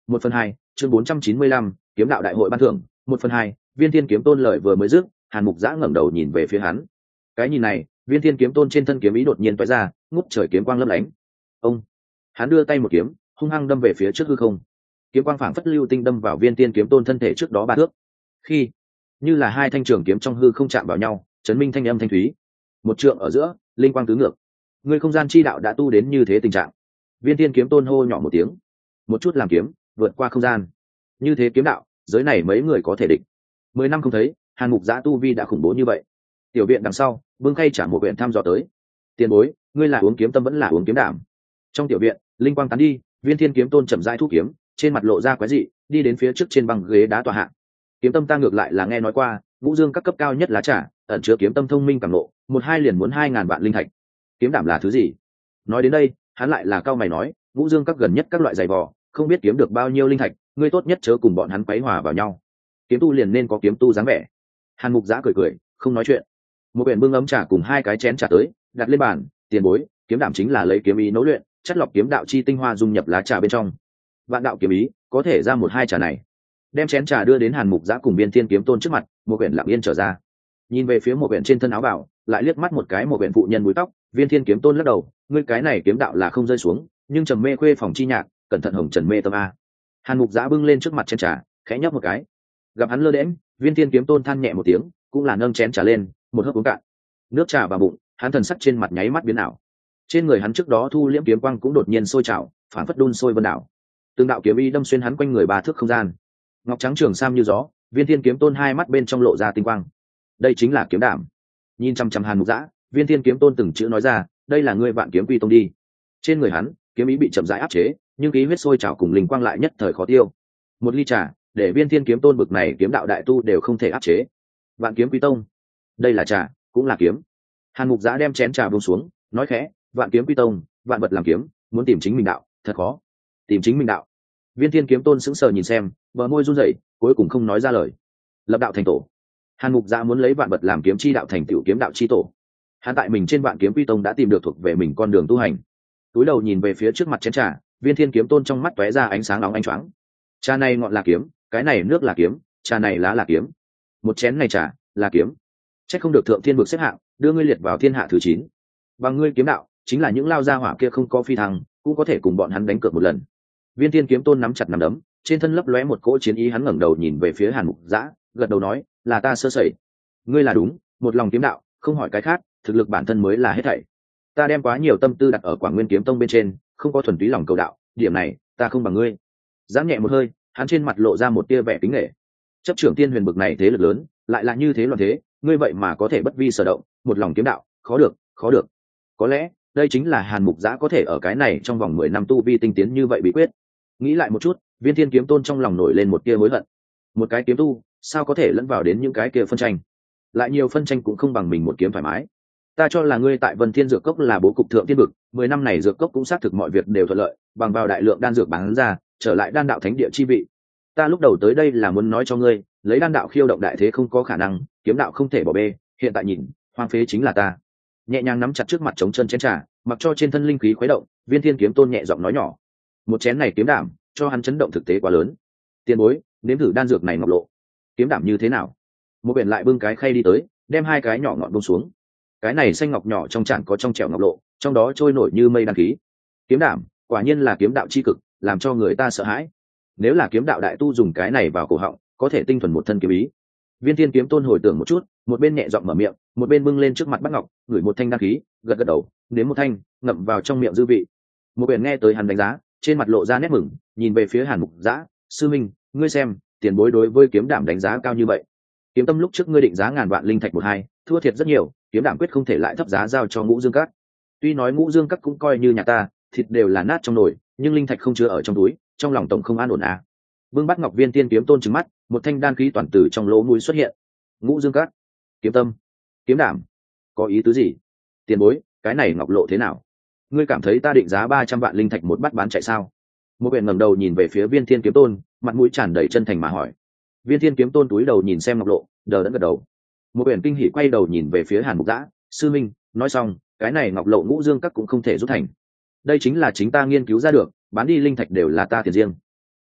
S1: 1/2, chương 495, kiếm đạo đại hội ban thưởng. 1/2, Viên Thiên Kiếm Tôn lợi vừa mới dứt, Hàn Mục Dã ngẩng đầu nhìn về phía hắn. Cái nhìn này, Viên Thiên Kiếm Tôn trên thân kiếm ý đột nhiên tóe ra, ngút trời kiếm quang lấp lánh. Ông, hắn đưa tay một kiếm, hung hăng đâm về phía trước hư không. Kiếm quang phảng phất lưu tinh đâm vào Viên Thiên Kiếm Tôn thân thể trước đó 3 thước. Khi, như là hai thanh trường kiếm trong hư không chạm vào nhau, chấn minh thanh âm thanh thúy. Một trượng ở giữa, linh quang tứ ngược. Người không gian chi đạo đã tu đến như thế tình trạng. Viên Thiên Kiếm Tôn hô nhỏ một tiếng, một chút làm kiếm, vượt qua không gian. Như thế kiếm đạo, giới này mấy người có thể địch. 10 năm không thấy, Hàn Mục Dã tu vi đã khủng bố như vậy. Tiểu viện đằng sau, bưng khay trả một viện thăm dò tới. Tiền bối, ngươi là uống kiếm tâm vẫn là uống kiếm đảm? Trong tiểu viện, linh quang tán đi, Viên Thiên Kiếm Tôn chậm rãi thu kiếm, trên mặt lộ ra quái dị, đi đến phía trước trên băng ghế đá tọa hạ. Kiếm tâm ta ngược lại là nghe nói qua, Vũ Dương các cấp cao nhất lá trà, ẩn chứa kiếm tâm thông minh cảm nộ, 1-2 liền muốn 2000 vạn linh thạch. Kiếm đảm là thứ gì? Nói đến đây, hắn lại là cao mày nói, Vũ Dương các gần nhất các loại giày vò, không biết kiếm được bao nhiêu linh thạch, ngươi tốt nhất chớ cùng bọn hắn quấy hòa vào nhau. Kiếm tu liền nên có kiếm tu dáng vẻ. Hàn Mục Dã cười cười, không nói chuyện. Một quyển bưng ấm trà cùng 2 cái chén trà tới, đặt lên bàn. Tiền bối, kiếm đảm chính là lấy kiếm ý nấu luyện, chất lọc kiếm đạo chi tinh hoa dung nhập lá trà bên trong. Vạn đạo kiếm ý, có thể ra 1-2 trà này. Đem chén trà đưa đến Hàn Mục Dã cùng Viên Thiên Kiếm Tôn trước mặt, một quyển lặng yên trở ra. Nhìn về phía một quyển trên thân áo bào, lại liếc mắt một cái một quyển phụ nhân búi tóc, Viên Thiên Kiếm Tôn lắc đầu, ngươi cái này kiếm đạo là không rơi xuống, nhưng trầm mê khuê phòng chi nhạc, cẩn thận hồng trần mê tâm a. Hàn Mục Dã bưng lên trước mặt chén trà, khẽ nhấp một cái. Gặp hắn lơ đễnh, Viên Thiên Kiếm Tôn than nhẹ một tiếng, cũng là nâng chén trà lên, một hớp uống cạn. Nước trà vào bụng, hắn thần sắc trên mặt nháy mắt biến ảo. Trên người hắn trước đó thu liễm kiếm quang cũng đột nhiên sôi trào, phản phất đun sôi vân đảo. Từng đạo kiếm ý đâm xuyên hắn quanh người 3 thước không gian. Ngọc trắng trường sam như gió, Viên Thiên Kiếm Tôn 2 mắt bên trong lộ ra tinh quang. Đây chính là kiếm đảm. Nhìn chăm chăm Hàn Mục Dã, Viên Thiên Kiếm Tôn từng chữ nói ra, đây là ngươi Vạn Kiếm Quy Tông đi. Trên người hắn, kiếm ý bị chậm rãi áp chế, nhưng khí huyết sôi trào cùng linh quang lại nhất thời khó tiêu. Một ly trà, để Viên Thiên Kiếm Tôn bực này kiếm đạo đại tu đều không thể áp chế. Vạn Kiếm Quy Tông, đây là trà, cũng là kiếm. Hàn Mục Dã đem chén trà buông xuống, nói khẽ, Vạn Kiếm Quy Tông, vạn vật làm kiếm, muốn tìm chính mình đạo, thật khó. Tìm chính mình đạo. Viên Thiên Kiếm Tôn sững sờ nhìn xem, bờ môi run rẩy, cuối cùng không nói ra lời. Lập đạo thành tổ. Hàn Mục Dã muốn lấy vạn vật làm kiếm chi đạo thành tựu kiếm đạo chi tổ. Hắn tại mình trên Vạn Kiếm Quy Tông đã tìm được thuộc về mình con đường tu hành. Túi đầu nhìn về phía trước mặt chén trà, Viên Thiên Kiếm Tôn trong mắt tóe ra ánh sáng nóng ánh choáng. Trà này ngọn là kiếm, cái này nước là kiếm, trà này lá là kiếm. Một chén này trà là kiếm. Chắc không được thượng thiên vực xếp hạng, đưa ngươi liệt vào thiên hạ thứ 9. Bằng ngươi kiếm đạo, chính là những lao gia hỏa kia không có phi thăng, cũng có thể cùng bọn hắn đánh cược một lần. Viên Thiên Kiếm Tôn nắm chặt nắm đấm, trên thân lấp lóe một cỗ chiến ý, hắn ngẩng đầu nhìn về phía Hàn Mục Dã, gật đầu nói, là ta sơ sẩy. Ngươi là đúng, một lòng kiếm đạo, không hỏi cái khác, thực lực bản thân mới là hết thảy. Ta đem quá nhiều tâm tư đặt ở Quảng Nguyên Kiếm Tông bên trên, không có thuần túy lòng cầu đạo, điểm này, ta không bằng ngươi. Giáng nhẹ một hơi, hắn trên mặt lộ ra một tia vẻ kính nể. Chấp trưởng Tiên Huyền bực này thế lực lớn, lại là như thế loạn thế, ngươi vậy mà có thể bất vi sở động, một lòng kiếm đạo, khó được, khó được. Có lẽ, đây chính là Hàn Mục Dã có thể ở cái này trong vòng 10 năm tu vi tinh tiến như vậy bí quyết. Nghĩ lại một chút, Viên Thiên Kiếm Tôn trong lòng nổi lên một tia hối hận. Một cái kiếm tu, sao có thể lẫn vào đến những cái kia phân tranh? Lại nhiều phân tranh cũng không bằng mình một kiếm thoải mái. Ta cho là ngươi tại Vân Thiên Dược Cốc là bố cục thượng thiên vực, 10 năm này Dược Cốc cũng xác thực mọi việc đều thuận lợi, bằng vào đại lượng đan dược bán ra, trở lại đan đạo thánh địa chi vị. Ta lúc đầu tới đây là muốn nói cho ngươi, lấy đan đạo khiêu động đại thế không có khả năng, kiếm đạo không thể bỏ bê, hiện tại nhìn, hoang phế chính là ta. Nhẹ nhàng nắm chặt trước mặt chống chân chén trà, mặc cho trên thân linh khí khuấy động, Viên Thiên Kiếm Tôn nhẹ giọng nói nhỏ, một chén này kiếm đảm, cho hắn chấn động thực tế quá lớn. Tiền bối, nếm thử đan dược này ngọc lộ, kiếm đảm như thế nào? Một biển lại bưng cái khay đi tới, đem 2 cái nhỏ ngọn buông xuống. Cái này xanh ngọc nhỏ trong chản có trong trẻo ngọc lộ, trong đó trôi nổi như mây đan khí. Kiếm đảm, quả nhiên là kiếm đạo chi cực, làm cho người ta sợ hãi. Nếu là kiếm đạo đại tu dùng cái này vào cổ họng, có thể tinh thuần một thân kiếm ý. Viên Thiên Kiếm Tôn hồi tưởng một chút, một bên nhẹ giọng mở miệng, một bên bưng lên trước mặt Bát Ngọc, ngửi một thanh đan khí, gật gật đầu, nếm một thanh, ngậm vào trong miệng dư vị. Một biển nghe tới hắn đánh giá, trên mặt lộ ra nét mừng, nhìn về phía Hàn Mục Dã, sư minh, ngươi xem, tiền bối đối với kiếm đảm đánh giá cao như vậy. Kiếm tâm lúc trước ngươi định giá ngàn vạn linh thạch 1-2, thua thiệt rất nhiều, kiếm đảm quyết không thể lại thấp giá giao cho Ngũ Dương Các. Tuy nói Ngũ Dương Các cũng coi như nhà ta, thịt đều là nát trong nồi, nhưng linh thạch không chứa ở trong túi, trong lòng tổng không an ổn à. Vương Bát Ngọc Viên Tiên Kiếm Tôn trừng mắt, một thanh đan khí toàn từ trong lỗ mũi xuất hiện. Ngũ Dương Các, kiếm tâm, kiếm đảm, có ý tứ gì? Tiền bối, cái này ngọc lộ thế nào? Ngươi cảm thấy ta định giá 300 vạn linh thạch một bát bán chạy sao? Một biển ngẩng đầu nhìn về phía Viên Thiên Kiếm Tôn, mặt mũi tràn đầy chân thành mà hỏi. Viên Thiên Kiếm Tôn túi đầu nhìn xem ngọc lộ, đờ đẫn gật đầu. Một biển kinh hỉ quay đầu nhìn về phía Hàn Mục Dã, sư minh, nói xong, cái này ngọc lộ Ngũ Dương Các cũng không thể rút thành. Đây chính là chính ta nghiên cứu ra được, bán đi linh thạch đều là ta tiền riêng.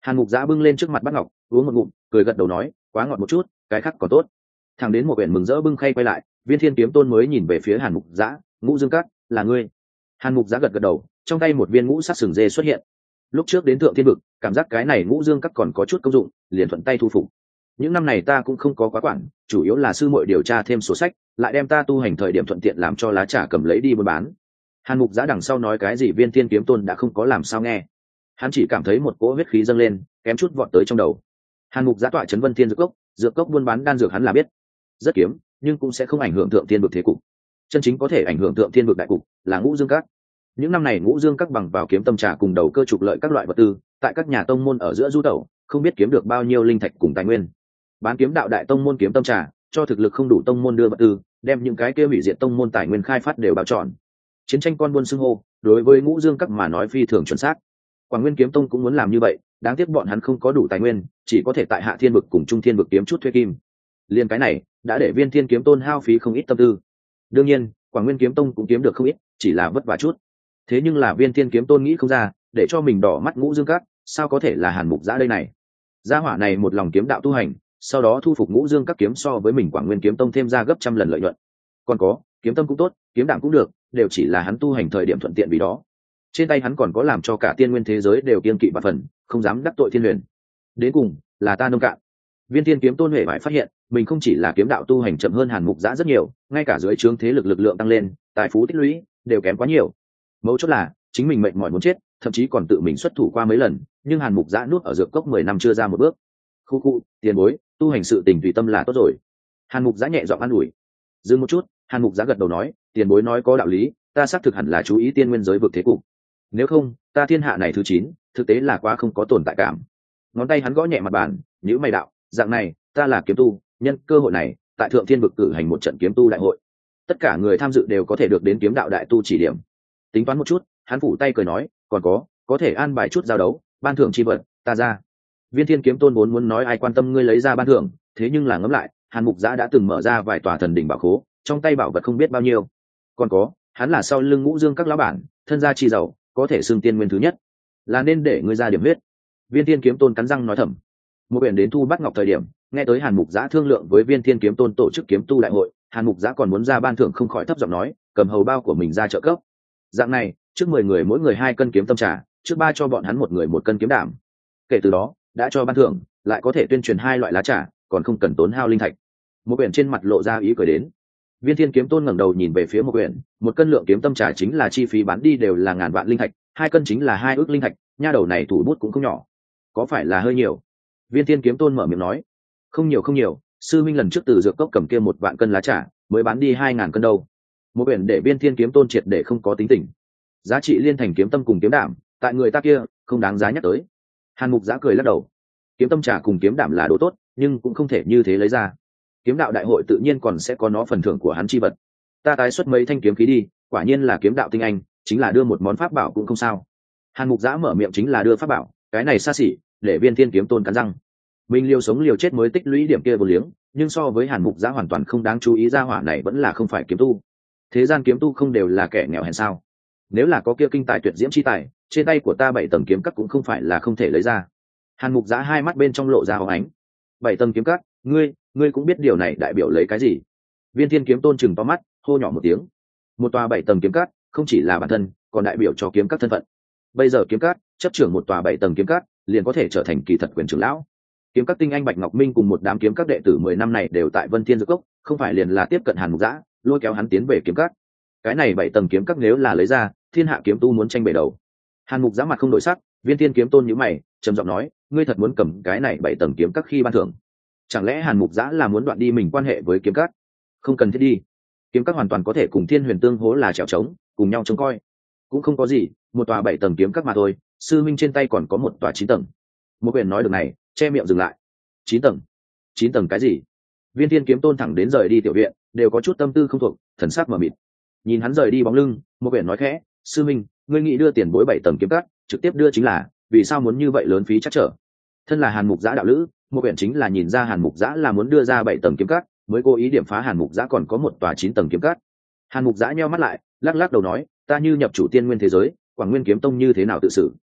S1: Hàn Mục Giã bưng lên trước mặt bát ngọc, uống một ngụm, cười gật đầu nói, quá ngọt một chút, cái khác còn tốt. Thằng đến một quyển mừng rỡ bưng khay quay lại, Viên Thiên Kiếm Tôn mới nhìn về phía Hàn Mục Giã, Ngũ Dương Các, là ngươi? Hàn Mục Giã gật gật đầu, trong tay một viên ngũ sắc sừng dê xuất hiện. Lúc trước đến Thượng Thiên Vực, cảm giác cái này Ngũ Dương Các còn có chút công dụng, liền thuận tay thu phục. Những năm này ta cũng không có quá quản, chủ yếu là sư muội điều tra thêm sổ sách, lại đem ta tu hành thời điểm thuận tiện làm cho lá trà cầm lấy đi buôn bán. Hàn Mục Giã đằng sau nói cái gì Viên Thiên Kiếm Tôn đã không có làm sao nghe. Hắn chỉ cảm thấy một cỗ huyết khí dâng lên, kém chút vọt tới trong đầu. Hàn Mục Giã tọa trấn Vân Thiên dược cốc buôn bán đan dược hắn là biết, rất kiếm, nhưng cũng sẽ không ảnh hưởng Thượng Thiên Vực thế cục. Chân chính có thể ảnh hưởng Thượng Thiên Vực đại cục là Ngũ Dương Các. Những năm này Ngũ Dương Các bằng vào kiếm tâm trà cùng đầu cơ trục lợi các loại vật tư, tại các nhà tông môn ở giữa du tẩu, không biết kiếm được bao nhiêu linh thạch cùng tài nguyên. Bán kiếm đạo đại tông môn kiếm tâm trà, cho thực lực không đủ tông môn đưa vật tư, đem những cái kia hủy diệt tông môn tài nguyên khai phát đều bao trọn. Chiến tranh con buôn xưng hô, đối với Ngũ Dương Các mà nói phi thường chuẩn xác. Quảng Nguyên Kiếm Tông cũng muốn làm như vậy, đáng tiếc bọn hắn không có đủ tài nguyên, chỉ có thể tại Hạ Thiên Vực cùng Trung Thiên Vực kiếm chút thuê kim. Liên cái này đã để Viên Thiên Kiếm Tôn hao phí không ít tâm tư. Đương nhiên, Quảng Nguyên Kiếm Tông cũng kiếm được không ít, chỉ là vất vả chút. Thế nhưng là Viên Thiên Kiếm Tôn nghĩ không ra, để cho mình đỏ mắt Ngũ Dương Các, sao có thể là Hàn Mục Giã đây này? Gia hỏa này một lòng kiếm đạo tu hành, sau đó thu phục Ngũ Dương Các kiếm so với mình Quảng Nguyên Kiếm Tông thêm ra gấp trăm lần lợi nhuận. Còn có, kiếm tâm cũng tốt, kiếm đạo cũng được, đều chỉ là hắn tu hành thời điểm thuận tiện vì đó. Trên tay hắn còn có làm cho cả tiên nguyên thế giới đều kiêng kỵ và phần, không dám đắc tội thiên huyền. Đến cùng là ta nông cạn. Viên Thiên Kiếm Tôn huệ phải phát hiện, mình không chỉ là kiếm đạo tu hành chậm hơn Hàn Mục Giã rất nhiều, ngay cả dưới trướng thế lực lực lượng tăng lên, tài phú tích lũy đều kém quá nhiều. Mấu chốt là chính mình mệt mỏi muốn chết, thậm chí còn tự mình xuất thủ qua mấy lần, nhưng Hàn Mục Giã nuốt ở dược cốc 10 năm chưa ra một bước. Khu, tiền bối, tu hành sự tình tùy tâm là tốt rồi. Hàn Mục Giã nhẹ giọng an ủi. Dừng một chút, Hàn Mục Giã gật đầu nói, tiền bối nói có đạo lý, ta xác thực hẳn là chú ý tiên nguyên giới vực thế cục. Nếu không, ta thiên hạ này thứ 9, thực tế là quá không có tồn tại cảm. Ngón tay hắn gõ nhẹ mặt bàn, nhíu mày đạo, dạng này, ta là kiếm tu, nhân cơ hội này, tại Thượng Thiên Vực cử hành một trận kiếm tu đại hội. Tất cả người tham dự đều có thể được đến kiếm đạo đại tu chỉ điểm. Tính toán một chút, hắn phủ tay cười nói, còn có thể an bài chút giao đấu, ban thưởng chi vật, ta ra. Viên Thiên Kiếm Tôn vốn muốn nói ai quan tâm ngươi lấy ra ban thưởng, thế nhưng là ngẫm lại, Hàn Mục Giã đã từng mở ra vài tòa thần đỉnh bảo khố, trong tay bảo vật không biết bao nhiêu. Còn hắn là sau lưng Ngũ Dương Các lão bản, thân gia chi giàu, có thể xưng tiên nguyên thứ nhất, là nên để ngươi ra điểm huyết. Viên Thiên Kiếm Tôn cắn răng nói thầm. Một biển đến thu bắt ngọc thời điểm, nghe tới Hàn Mục Giã thương lượng với Viên Thiên Kiếm Tôn tổ chức kiếm tu đại hội, Hàn Mục Giã còn muốn ra ban thưởng không khỏi thấp giọng nói, cầm hầu bao của mình ra trợ cấp. Dạng này, trước 10 người mỗi người 2 cân kiếm tâm trà, trước 3 cho bọn hắn một người 1 cân kiếm đảm. Kể từ đó, đã cho ban thưởng, lại có thể tuyên truyền 2 loại lá trà, còn không cần tốn hao linh thạch. Một biển trên mặt lộ ra ý cười đến. Viên Thiên Kiếm Tôn ngẩng đầu nhìn về phía một biển, 1 cân lượng kiếm tâm trà chính là chi phí bán đi đều là ngàn vạn linh thạch, 2 cân chính là 2 ức linh thạch, nha đầu này thủ bút cũng không nhỏ. Có phải là hơi nhiều? Viên Thiên Kiếm Tôn mở miệng nói, không nhiều, sư minh lần trước từ dược cốc cầm kia 1 vạn cân lá trà, mới bán đi 2000 cân đâu. Một biển để Viên Thiên Kiếm Tôn triệt để không có tính tình. Giá trị liên thành kiếm tâm cùng kiếm đảm, tại người ta kia không đáng giá nhắc tới. Hàn Mục Giã cười lắc đầu, kiếm tâm trà cùng kiếm đảm là đồ tốt, nhưng cũng không thể như thế lấy ra. Kiếm đạo đại hội tự nhiên còn sẽ có nó phần thưởng của hắn chi vật. Ta tái xuất mấy thanh kiếm khí đi, quả nhiên là kiếm đạo tinh anh, chính là đưa một món pháp bảo cũng không sao. Hàn Mục Giã mở miệng chính là đưa pháp bảo, cái này xa xỉ, để Viên Thiên Kiếm Tôn cắn răng. Mình liều sống liều chết mới tích lũy điểm kia vô liếng, nhưng so với Hàn Mục Giã hoàn toàn không đáng chú ý, ra hỏa này vẫn là không phải kiếm tu. Thế gian kiếm tu không đều là kẻ nghèo hèn sao? Nếu là có kia kinh tài tuyệt diễm chi tài, trên tay của ta 7 tầng kiếm cắt cũng không phải là không thể lấy ra. Hàn Mục Giã hai mắt bên trong lộ ra hóng ánh. 7 tầng kiếm cắt, ngươi cũng biết điều này đại biểu lấy cái gì? Viên Thiên Kiếm Tôn chừng to mắt, hô nhỏ một tiếng. Một tòa 7 tầng kiếm cắt, không chỉ là bản thân, còn đại biểu cho kiếm cắt thân phận. Bây giờ kiếm cắt chấp trưởng một tòa 7 tầng kiếm cắt, liền có thể trở thành kỳ thật quyền trưởng lão. Kiếm cắt tinh anh Bạch Ngọc Minh cùng một đám kiếm cắt đệ tử 10 năm này đều tại Vân Thiên Dược Cốc, không phải liền là tiếp cận Hàn Mục Giã, lôi kéo hắn tiến về kiếm cắt. Cái này 7 tầng kiếm cắt nếu là lấy ra, thiên hạ kiếm tu muốn tranh bể đầu. Hàn Mục Giã mặt không đổi sắc, Viên Thiên Kiếm Tôn nhíu mày, trầm giọng nói, ngươi thật muốn cầm cái này 7 tầng kiếm cắt khi ban thưởng? Chẳng lẽ Hàn Mục Giã là muốn đoạn đi mình quan hệ với kiếm cắt? Không cần thiết đi, kiếm cắt hoàn toàn có thể cùng Thiên Huyền tương hỗ là chèo trống, cùng nhau trông coi. Cũng không có gì, một tòa 7 tầng kiếm cắt mà thôi, sư minh trên tay còn có một tòa 9 tầng. Một quyền nói được này, che miệng dừng lại. 9 tầng cái gì? Viên Thiên Kiếm Tôn thẳng đến rời đi tiểu viện, đều có chút tâm tư không thuộc, thần sắc mờ mịt. Nhìn hắn rời đi bóng lưng, một quyền nói khẽ, sư minh, ngươi nghĩ đưa tiền bối 7 tầng kiếm cắt, trực tiếp đưa chính là, vì sao muốn như vậy lớn phí chắc trở? Thân là Hàn Mục Giã đạo lữ, một quyển chính là nhìn ra Hàn Mục Giã là muốn đưa ra 7 tầng kiếm cắt, mới cố ý điểm phá Hàn Mục Giã còn có một tòa 9 tầng kiếm cắt. Hàn Mục Giã nheo mắt lại, lắc lắc đầu nói, ta như nhập chủ tiên nguyên thế giới, Quảng Nguyên Kiếm Tông như thế nào tự xử?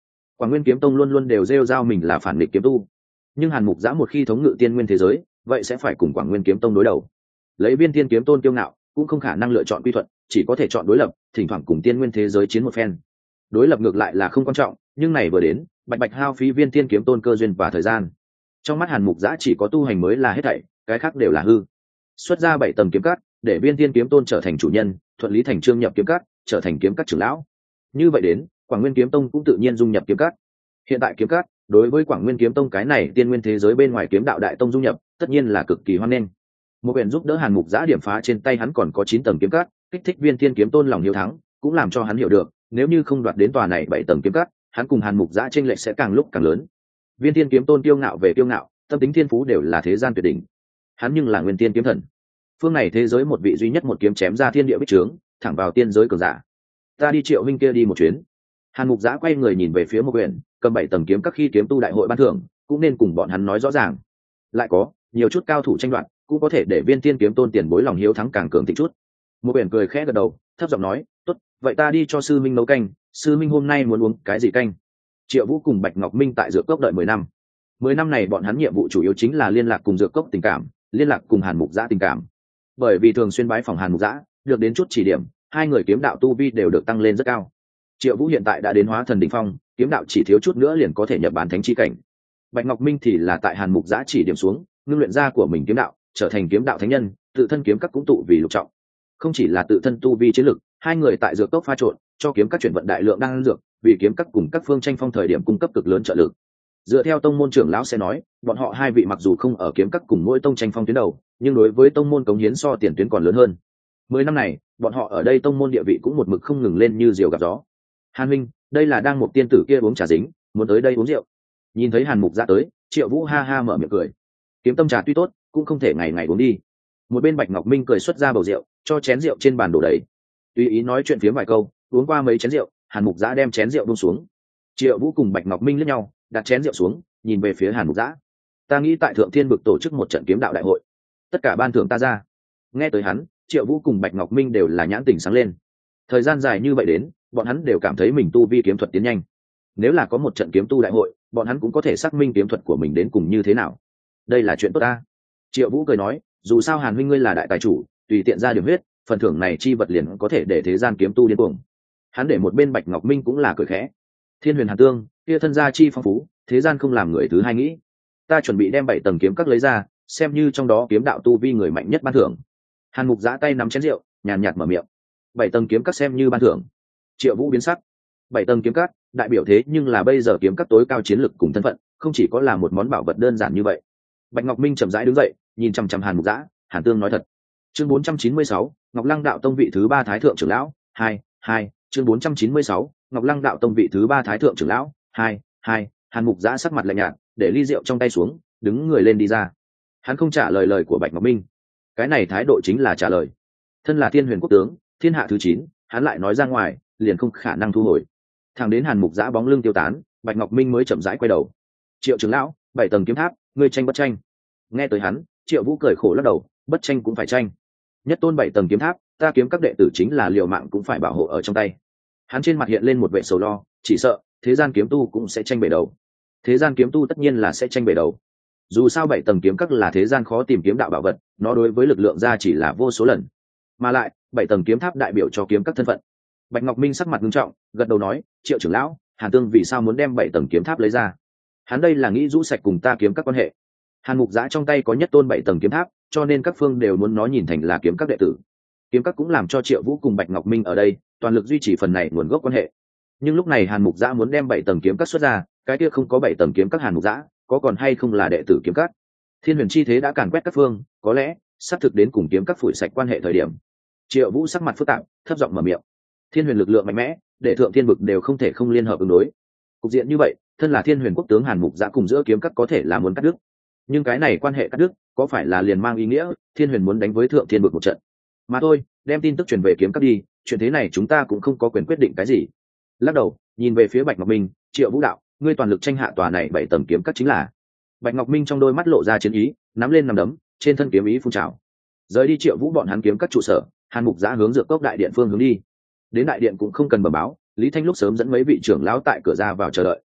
S1: Quảng Nguyên Kiếm Tông luôn luôn đều rêu rao mình là phản nghịch kiếm tu, nhưng Hàn Mục Giã một khi thống ngự tiên nguyên thế giới, vậy sẽ phải cùng Quảng Nguyên Kiếm Tông đối đầu. Lấy Viên Tiên Kiếm Tôn kiêu ngạo, cũng không khả năng lựa chọn quy thuận, chỉ có thể chọn đối lập, thỉnh thoảng cùng tiên nguyên thế giới chiến một phen. Đối lập ngược lại là không quan trọng, nhưng này vừa đến, bạch bạch hao phí Viên Tiên Kiếm Tôn cơ duyên và thời gian. Trong mắt Hàn Mục Giã chỉ có tu hành mới là hết thảy, cái khác đều là hư. Xuất ra 7 tầng kiếm cắt, để Viên Tiên Kiếm Tôn trở thành chủ nhân, thuận lý thành trương nhập kiếm cắt, trở thành kiếm cắt trưởng lão. Như vậy đến, Quảng Nguyên Kiếm Tông cũng tự nhiên dung nhập kiếm cắt. Hiện tại kiếm cắt, đối với Quảng Nguyên Kiếm Tông cái này tiên nguyên thế giới bên ngoài kiếm đạo đại tông dung nhập, tất nhiên là cực kỳ hoan nghênh. Một biển giúp đỡ Hàn Mục Giã điểm phá trên tay hắn còn có 9 tầng kiếm cắt, kích thích Viên Tiên Kiếm Tôn lòng hiếu thắng, cũng làm cho hắn hiểu được, nếu như không đoạt đến tòa này 7 tầng kiếm cắt, hắn cùng Hàn Mục Giã chênh lệch sẽ càng lúc càng lớn. Viên Tiên Kiếm Tôn kiêu ngạo về kiêu ngạo, tâm tính thiên phú đều là thế gian tuyệt đỉnh. Hắn nhưng là Nguyên Tiên kiếm thần. Phương này thế giới một vị duy nhất một kiếm chém ra thiên địa bích trướng, thẳng vào tiên giới cường giả. Ta đi Triệu huynh kia đi một chuyến. Hàn Mục Giã quay người nhìn về phía một quyển, cầm 7 tầng kiếm các khi kiếm tu đại hội ban thưởng, cũng nên cùng bọn hắn nói rõ ràng. Lại có nhiều chút cao thủ tranh đoạt, cũng có thể để Viên Tiên Kiếm Tôn tiền bối lòng hiếu thắng càng cường thịnh chút. Một quyển cười khẽ gật đầu, thấp giọng nói, tốt, vậy ta đi cho sư minh nấu canh. Sư minh hôm nay muốn uống cái gì canh? Triệu Vũ cùng Bạch Ngọc Minh tại Dược Cốc đợi 10 năm. 10 năm này bọn hắn nhiệm vụ chủ yếu chính là liên lạc cùng Dược Cốc tình cảm, liên lạc cùng Hàn Mục Giã tình cảm. Bởi vì thường xuyên bái phòng Hàn Mục Giã, được đến chút chỉ điểm, hai người kiếm đạo tu vi đều được tăng lên rất cao. Triệu Vũ hiện tại đã đến hóa thần đỉnh phong, kiếm đạo chỉ thiếu chút nữa liền có thể nhập bán thánh chi cảnh. Bạch Ngọc Minh thì là tại Hàn Mục Giã chỉ điểm xuống, ngưng luyện ra của mình kiếm đạo, trở thành kiếm đạo thánh nhân, tự thân kiếm các cũng tụ vì lục trọng. Không chỉ là tự thân tu vi chiến lực, hai người tại Dược Cốc pha trộn, cho kiếm các chuyển vận đại lượng đan dược, vì kiếm các cùng các phương tranh phong thời điểm cung cấp cực lớn trợ lực. Dựa theo tông môn trưởng lão sẽ nói, bọn họ hai vị mặc dù không ở kiếm các cùng mỗi tông tranh phong tuyến đầu, nhưng đối với tông môn cống hiến so tiền tuyến còn lớn hơn. 10 năm này, bọn họ ở đây tông môn địa vị cũng một mực không ngừng lên như diều gặp gió. Hàn huynh, đây là đang một tiên tử kia uống trà dính, muốn tới đây uống rượu. Nhìn thấy Hàn Mục Giã tới, Triệu Vũ ha ha mở miệng cười. Kiếm tâm trà tuy tốt, cũng không thể ngày ngày uống đi. Một bên Bạch Ngọc Minh cười xuất ra bầu rượu, cho chén rượu trên bàn đổ đầy. Tùy ý nói chuyện phiếm vài câu, uống qua mấy chén rượu, Hàn Mục Giã đem chén rượu buông xuống. Triệu Vũ cùng Bạch Ngọc Minh liếc nhau, đặt chén rượu xuống, nhìn về phía Hàn Mục Giã. Ta nghĩ tại Thượng Thiên vực tổ chức một trận kiếm đạo đại hội, tất cả ban thưởng ta ra. Nghe tới hắn, Triệu Vũ cùng Bạch Ngọc Minh đều là nhãn tình sáng lên. Thời gian dài như vậy đến, bọn hắn đều cảm thấy mình tu vi kiếm thuật tiến nhanh. Nếu là có một trận kiếm tu đại hội, bọn hắn cũng có thể xác minh kiếm thuật của mình đến cùng như thế nào. Đây là chuyện tốt ta. Triệu Vũ cười nói, dù sao Hàn huynh ngươi là đại tài chủ, tùy tiện ra điểm huyết, phần thưởng này chi vật liền có thể để thế gian kiếm tu điên cuồng. Hắn để một bên Bạch Ngọc Minh cũng là cười khẽ. Thiên Huyền Hàn Tương, kia thân gia chi phong phú, thế gian không làm người thứ hai nghĩ. Ta chuẩn bị đem 7 tầng kiếm các lấy ra, xem như trong đó kiếm đạo tu vi người mạnh nhất ban thưởng. Hàn Mục Giã tay nắm chén rượu, nhàn nhạt mở miệng. 7 tầng kiếm các xem như ban thưởng. Triệu Vũ biến sắc. 7 tầng kiếm các, đại biểu thế nhưng là bây giờ kiếm các tối cao chiến lực cùng thân phận, không chỉ có là một món bảo vật đơn giản như vậy. Bạch Ngọc Minh chậm rãi đứng dậy, nhìn chằm chằm Hàn Mục Giã, Hàn Tương nói thật. Chương 496, Ngọc Lăng Đạo Tông vị thứ 3 thái thượng trưởng lão, 2, chương 496, Ngọc Lăng Đạo Tông vị thứ 3 thái thượng trưởng lão, 2. Hàn Mục Giã sắc mặt lạnh nhạt, để ly rượu trong tay xuống, đứng người lên đi ra. Hắn không trả lời lời của Bạch Ngọc Minh. Cái này thái độ chính là trả lời. Thân là Thiên Huyền quốc tướng, thiên hạ thứ 9, hắn lại nói ra ngoài, liền không khả năng thu hồi. Thẳng đến Hàn Mục Giã bóng lưng tiêu tán, Bạch Ngọc Minh mới chậm rãi quay đầu. Triệu trưởng lão, 7 tầng kiếm tháp, ngươi tranh bất tranh? Nghe tới hắn, Triệu Vũ cười khổ lắc đầu, bất tranh cũng phải tranh. Nhất tôn 7 tầng kiếm tháp, ta kiếm các đệ tử chính là liều mạng cũng phải bảo hộ ở trong tay. Hắn trên mặt hiện lên một vẻ sầu lo, chỉ sợ thế gian kiếm tu cũng sẽ tranh bể đầu. Thế gian kiếm tu tất nhiên là sẽ tranh bể đầu. Dù sao 7 tầng kiếm các là thế gian khó tìm kiếm đạo bảo vật, nó đối với lực lượng ra chỉ là vô số lần. Mà lại, 7 tầng kiếm tháp đại biểu cho kiếm các thân phận. Bạch Ngọc Minh sắc mặt nghiêm trọng, gật đầu nói, Triệu trưởng lão, Hàn Tương vì sao muốn đem 7 tầng kiếm tháp lấy ra? Hắn đây là nghĩ rũ sạch cùng ta kiếm các quan hệ. Hàn Mục Giã trong tay có nhất tôn 7 tầng kiếm tháp, cho nên các phương đều muốn nó nhìn thành là kiếm các đệ tử. Kiếm các cũng làm cho Triệu Vũ cùng Bạch Ngọc Minh ở đây toàn lực duy trì phần này nguồn gốc quan hệ. Nhưng lúc này Hàn Mục Giã muốn đem 7 tầng kiếm các xuất ra, cái kia không có 7 tầng kiếm các Hàn Mục Giã, có còn hay không là đệ tử kiếm các? Thiên Huyền chi thế đã càn quét các phương, có lẽ sắp thực đến cùng kiếm các phủi sạch quan hệ thời điểm. Triệu Vũ sắc mặt phức tạp, thấp giọng mở miệng. Thiên Huyền lực lượng mạnh mẽ, để Thượng Thiên vực đều không thể không liên hợp ứng đối. Cục diện như vậy, thân là Thiên Huyền quốc tướng Hàn Mục Giã cùng giữa kiếm các có thể là muốn cắt đứt. Nhưng cái này quan hệ cắt đứt, có phải là liền mang ý nghĩa Thiên Huyền muốn đánh với Thượng Thiên vực một trận? Mà thôi, đem tin tức truyền về kiếm các đi, chuyện thế này chúng ta cũng không có quyền quyết định cái gì. Lắc đầu, nhìn về phía Bạch Ngọc Minh, Triệu Vũ đạo, ngươi toàn lực tranh hạ tòa này 7 tầng kiếm các chính là. Bạch Ngọc Minh trong đôi mắt lộ ra chiến ý, nắm lên nắm đấm, trên thân kiếm ý phun trào. Rời đi Triệu Vũ bọn hắn kiếm các trụ sở, Hàn Mục Giã hướng Dược Cốc đại điện phương hướng đi. Đến đại điện cũng không cần bẩm báo, Lý Thanh lúc sớm dẫn mấy vị trưởng lão tại cửa ra vào chờ đợi.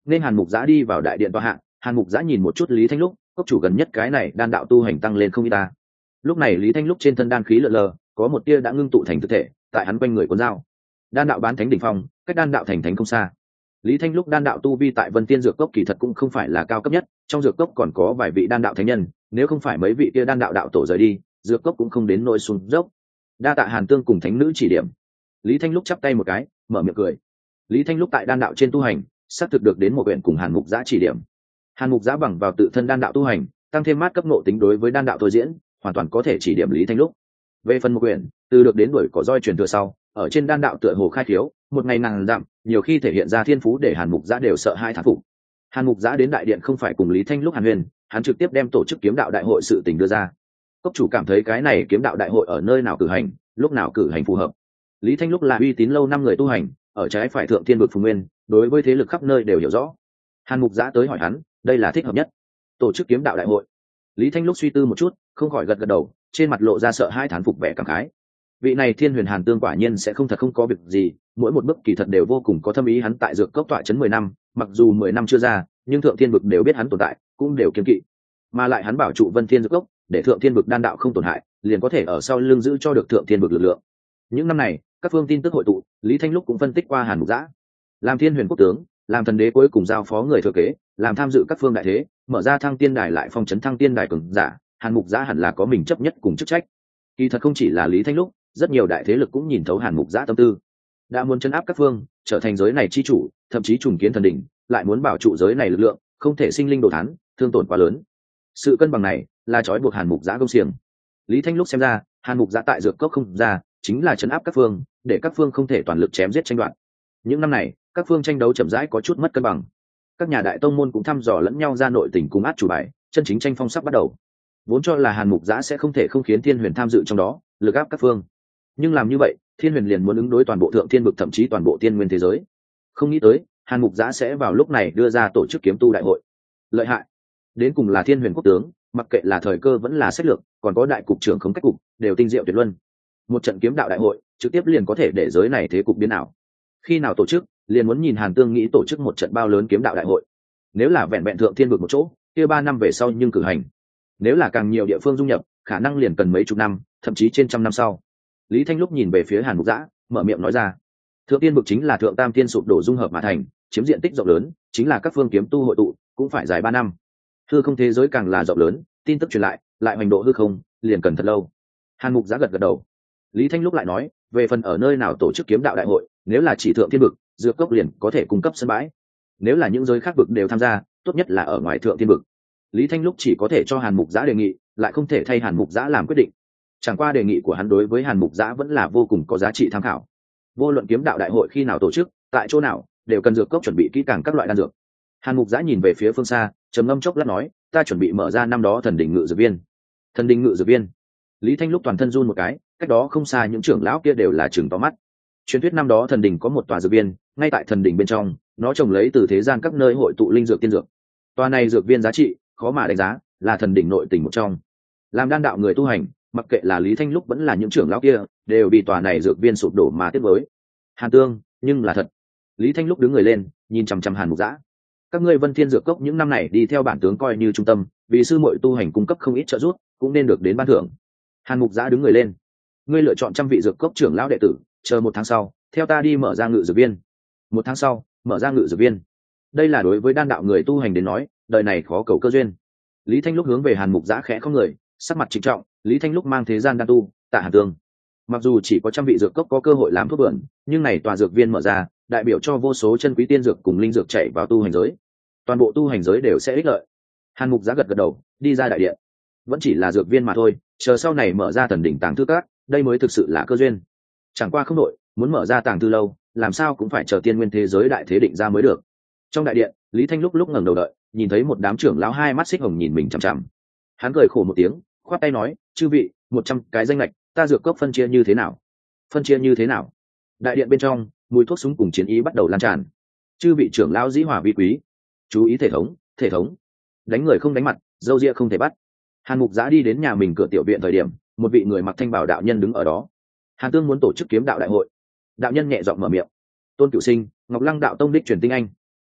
S1: nên hàn mục giã đi vào đại điện tòa hạ. Hàn mục giã nhìn một chút Lý Thanh Lúc, cốc chủ gần nhất cái này đan đạo tu hành tăng lên không ít ta. Lúc này Lý Thanh Lúc trên thân đan khí lờ lờ, có một tia đã ngưng tụ thành thực thể tại hắn quanh người cuốn dao. Đan đạo bán thánh đỉnh phong, cách đan đạo thành thánh không xa. Lý Thanh Lúc đan đạo tu vi tại Vân Tiên dược cốc kỳ thật cũng không phải là cao cấp nhất, trong dược cốc còn có vài vị đan đạo thánh nhân, nếu không phải mấy vị kia đan đạo đạo tổ rời đi, dược cốc cũng không đến nỗi xuống dốc. Đa tạ Hàn Tương cùng thánh nữ chỉ điểm. Lý Thanh Lúc chắp tay một cái, mở miệng cười. Lý Thanh Lúc tại đan đạo trên tu hành, xác thực được đến một quyển cùng Hàn Mục Giã chỉ điểm. Hàn Mục Giã bằng vào tự thân đan đạo tu hành, tăng thêm mát cấp ngộ tính đối với đan đạo thôi diễn, hoàn toàn có thể chỉ điểm Lý Thanh Lúc. Về phần một quyển, từ được đến đuổi cỏ roi truyền thừa sau, ở trên đan đạo tựa hồ khai thiếu, một ngày nàng dặm, nhiều khi thể hiện ra thiên phú để Hàn Mục Giã đều sợ hai thán phục. Hàn Mục Giã đến đại điện không phải cùng Lý Thanh Lúc hàn huyên, hắn trực tiếp đem tổ chức kiếm đạo đại hội sự tình đưa ra. Cốc chủ cảm thấy cái này kiếm đạo đại hội ở nơi nào cử hành, lúc nào cử hành phù hợp. Lý Thanh Lúc là uy tín lâu năm người tu hành, ở trái phải thượng thiên vực phù nguyên, đối với thế lực khắp nơi đều hiểu rõ. Hàn Mục Giã tới hỏi hắn, đây là thích hợp nhất tổ chức kiếm đạo đại hội. Lý Thanh Lúc suy tư một chút, không khỏi gật gật đầu, trên mặt lộ ra sợ hai thán phục vẻ cảm khái. Vị này Thiên Huyền Hàn Tương quả nhiên sẽ không thật không có việc gì, mỗi một bước kỳ thật đều vô cùng có thâm ý. Hắn tại dược cốc tọa trấn 10 năm, mặc dù 10 năm chưa ra, nhưng thượng thiên vực đều biết hắn tồn tại, cũng đều kiêng kỵ. Mà lại hắn bảo trụ Vân Thiên dược cốc, để thượng thiên vực đan đạo không tổn hại, liền có thể ở sau lưng giữ cho được thượng thiên vực lực lượng. Những năm này, các phương tin tức hội tụ, Lý Thanh Lúc cũng phân tích qua Hàn Mục Giã. Làm Thiên Huyền quốc tướng, làm thần đế cuối cùng giao phó người thừa kế, làm tham dự các phương đại thế, mở ra thăng tiên đài lại phong trấn thăng tiên đài cường giả, Hàn Mục Giã hẳn là có mình chấp nhất cùng chức trách. Kỳ thật không chỉ là Lý Thanh Lúc, rất nhiều đại thế lực cũng nhìn thấu Hàn Mục Giã tâm tư, đã muốn chấn áp các phương, trở thành giới này chi chủ, thậm chí trùng kiến thần đỉnh, lại muốn bảo trụ giới này lực lượng, không thể sinh linh đồ thán, thương tổn quá lớn. Sự cân bằng này là trói buộc Hàn Mục Giã công xiềng. Lý Thanh Lúc xem ra, Hàn Mục Giã tại dược cốc không ra, chính là chấn áp các phương, để các phương không thể toàn lực chém giết tranh đoạt. Những năm này, các phương tranh đấu chậm rãi có chút mất cân bằng. Các nhà đại tông môn cũng thăm dò lẫn nhau ra nội tình cùng át chủ bài, chân chính tranh phong sắp bắt đầu. Vốn cho là Hàn Mục Giã sẽ không thể không khiến Thiên Huyền tham dự trong đó, lực áp các phương. Nhưng làm như vậy, Thiên Huyền liền muốn ứng đối toàn bộ thượng thiên vực, thậm chí toàn bộ tiên nguyên thế giới. Không nghĩ tới, Hàn Mục Giã sẽ vào lúc này đưa ra tổ chức kiếm tu đại hội. Lợi hại. Đến cùng là Thiên Huyền quốc tướng, mặc kệ là thời cơ vẫn là sách lược, còn có đại cục trưởng không cách cục, đều tinh diệu tuyệt luân. Một trận kiếm đạo đại hội, trực tiếp liền có thể để giới này thế cục biến ảo. Khi nào tổ chức, liền muốn nhìn Hàn Tương nghĩ tổ chức một trận bao lớn kiếm đạo đại hội. Nếu là vẹn vẹn thượng thiên vực một chỗ, kia 3 năm về sau nhưng cử hành. Nếu là càng nhiều địa phương dung nhập, khả năng liền cần mấy chục năm, thậm chí trên trăm năm sau. Lý Thanh Lúc nhìn về phía Hàn Mục Giã, mở miệng nói ra: thượng tiên vực chính là thượng tam tiên sụp đổ dung hợp mà thành, chiếm diện tích rộng lớn, chính là các phương kiếm tu hội tụ, cũng phải dài 3 năm. Hư không thế giới càng là rộng lớn, tin tức truyền lại hoành độ hư không, liền cần thật lâu. Hàn Mục Giã gật gật đầu. Lý Thanh Lúc lại nói, về phần ở nơi nào tổ chức kiếm đạo đại hội, nếu là chỉ thượng thiên vực, dược cốc liền có thể cung cấp sân bãi. Nếu là những giới khác vực đều tham gia, tốt nhất là ở ngoài thượng thiên vực. Lý Thanh Lúc chỉ có thể cho Hàn Mục Giã đề nghị, lại không thể thay Hàn Mục Giã làm quyết định. Chẳng qua đề nghị của hắn đối với Hàn Mục Giã vẫn là vô cùng có giá trị tham khảo. Vô luận kiếm đạo đại hội khi nào tổ chức, tại chỗ nào, đều cần dược cốc chuẩn bị kỹ càng các loại đan dược. Hàn Mục Giã nhìn về phía phương xa, trầm ngâm chốc lát nói: ta chuẩn bị mở ra năm đó thần đỉnh ngự dược viên. Thần đỉnh ngự dược viên? Lý Thanh Lúc toàn thân run một cái, cách đó không xa những trưởng lão kia đều là trừng to mắt. Truyền thuyết năm đó thần đỉnh có một tòa dược viên, ngay tại thần đỉnh bên trong, nó trồng lấy từ thế gian các nơi hội tụ linh dược tiên dược. Tòa này dược viên giá trị khó mà đánh giá, là thần đỉnh nội tình một trong. Làm đan đạo người tu hành, mặc kệ là Lý Thanh Lúc vẫn là những trưởng lão kia, đều vì tòa này dược viên sụp đổ mà tiếc nuối. Hàn Tương, nhưng là thật. Lý Thanh Lúc đứng người lên, nhìn chằm chằm Hàn Mục Giã. Các ngươi Vân Thiên dược cốc những năm này đi theo bản tướng coi như trung tâm, vì sư muội tu hành cung cấp không ít trợ giúp, cũng nên được đến ban thưởng. Hàn Mục Giã đứng người lên. Ngươi lựa chọn 100 vị dược cốc trưởng lão đệ tử, chờ 1 tháng sau, theo ta đi mở ra ngự dược viên. 1 tháng sau, mở ra ngự dược viên. Đây là đối với đan đạo người tu hành đến nói, đời này khó cầu cơ duyên. Lý Thanh Lúc hướng về Hàn Mục Giã khẽ không người, sắc mặt trịnh trọng. Lý Thanh Lúc mang thế gian đan tu, tạ Hàn Tương. Mặc dù chỉ có 100 vị dược cốc có cơ hội làm thuốc vườn, nhưng này tòa dược viên mở ra, đại biểu cho vô số chân quý tiên dược cùng linh dược chạy vào tu hành giới. Toàn bộ tu hành giới đều sẽ ích lợi. Hàn Mục Giã gật gật đầu, đi ra đại điện. Vẫn chỉ là dược viên mà thôi, chờ sau này mở ra thần đỉnh tàng thư các, đây mới thực sự là cơ duyên. Chẳng qua không nội, muốn mở ra tàng thư lâu, làm sao cũng phải chờ tiên nguyên thế giới đại thế định ra mới được. Trong đại điện, Lý Thanh lúc ngẩng đầu đợi, nhìn thấy một đám trưởng lão hai mắt xích hồng nhìn mình chằm chằm. Hắn cười khổ một tiếng, khoát tay nói: chư vị, 100 cái danh lệch, ta dược cốc phân chia như thế nào? Phân chia như thế nào? Đại điện bên trong, mùi thuốc súng cùng chiến ý bắt đầu lan tràn. Chư vị trưởng lão dĩ hòa vi quý, chú ý thể thống, đánh người không đánh mặt, dâu ria không thể bắt. Hàn Mục Giã đi đến nhà mình cửa tiểu viện thời điểm, một vị người mặc thanh bào đạo nhân đứng ở đó. Hàn Tương muốn tổ chức kiếm đạo đại hội. Đạo nhân nhẹ giọng mở miệng: Tôn Cửu Sinh, Ngọc Lăng đạo tông đích truyền tinh anh.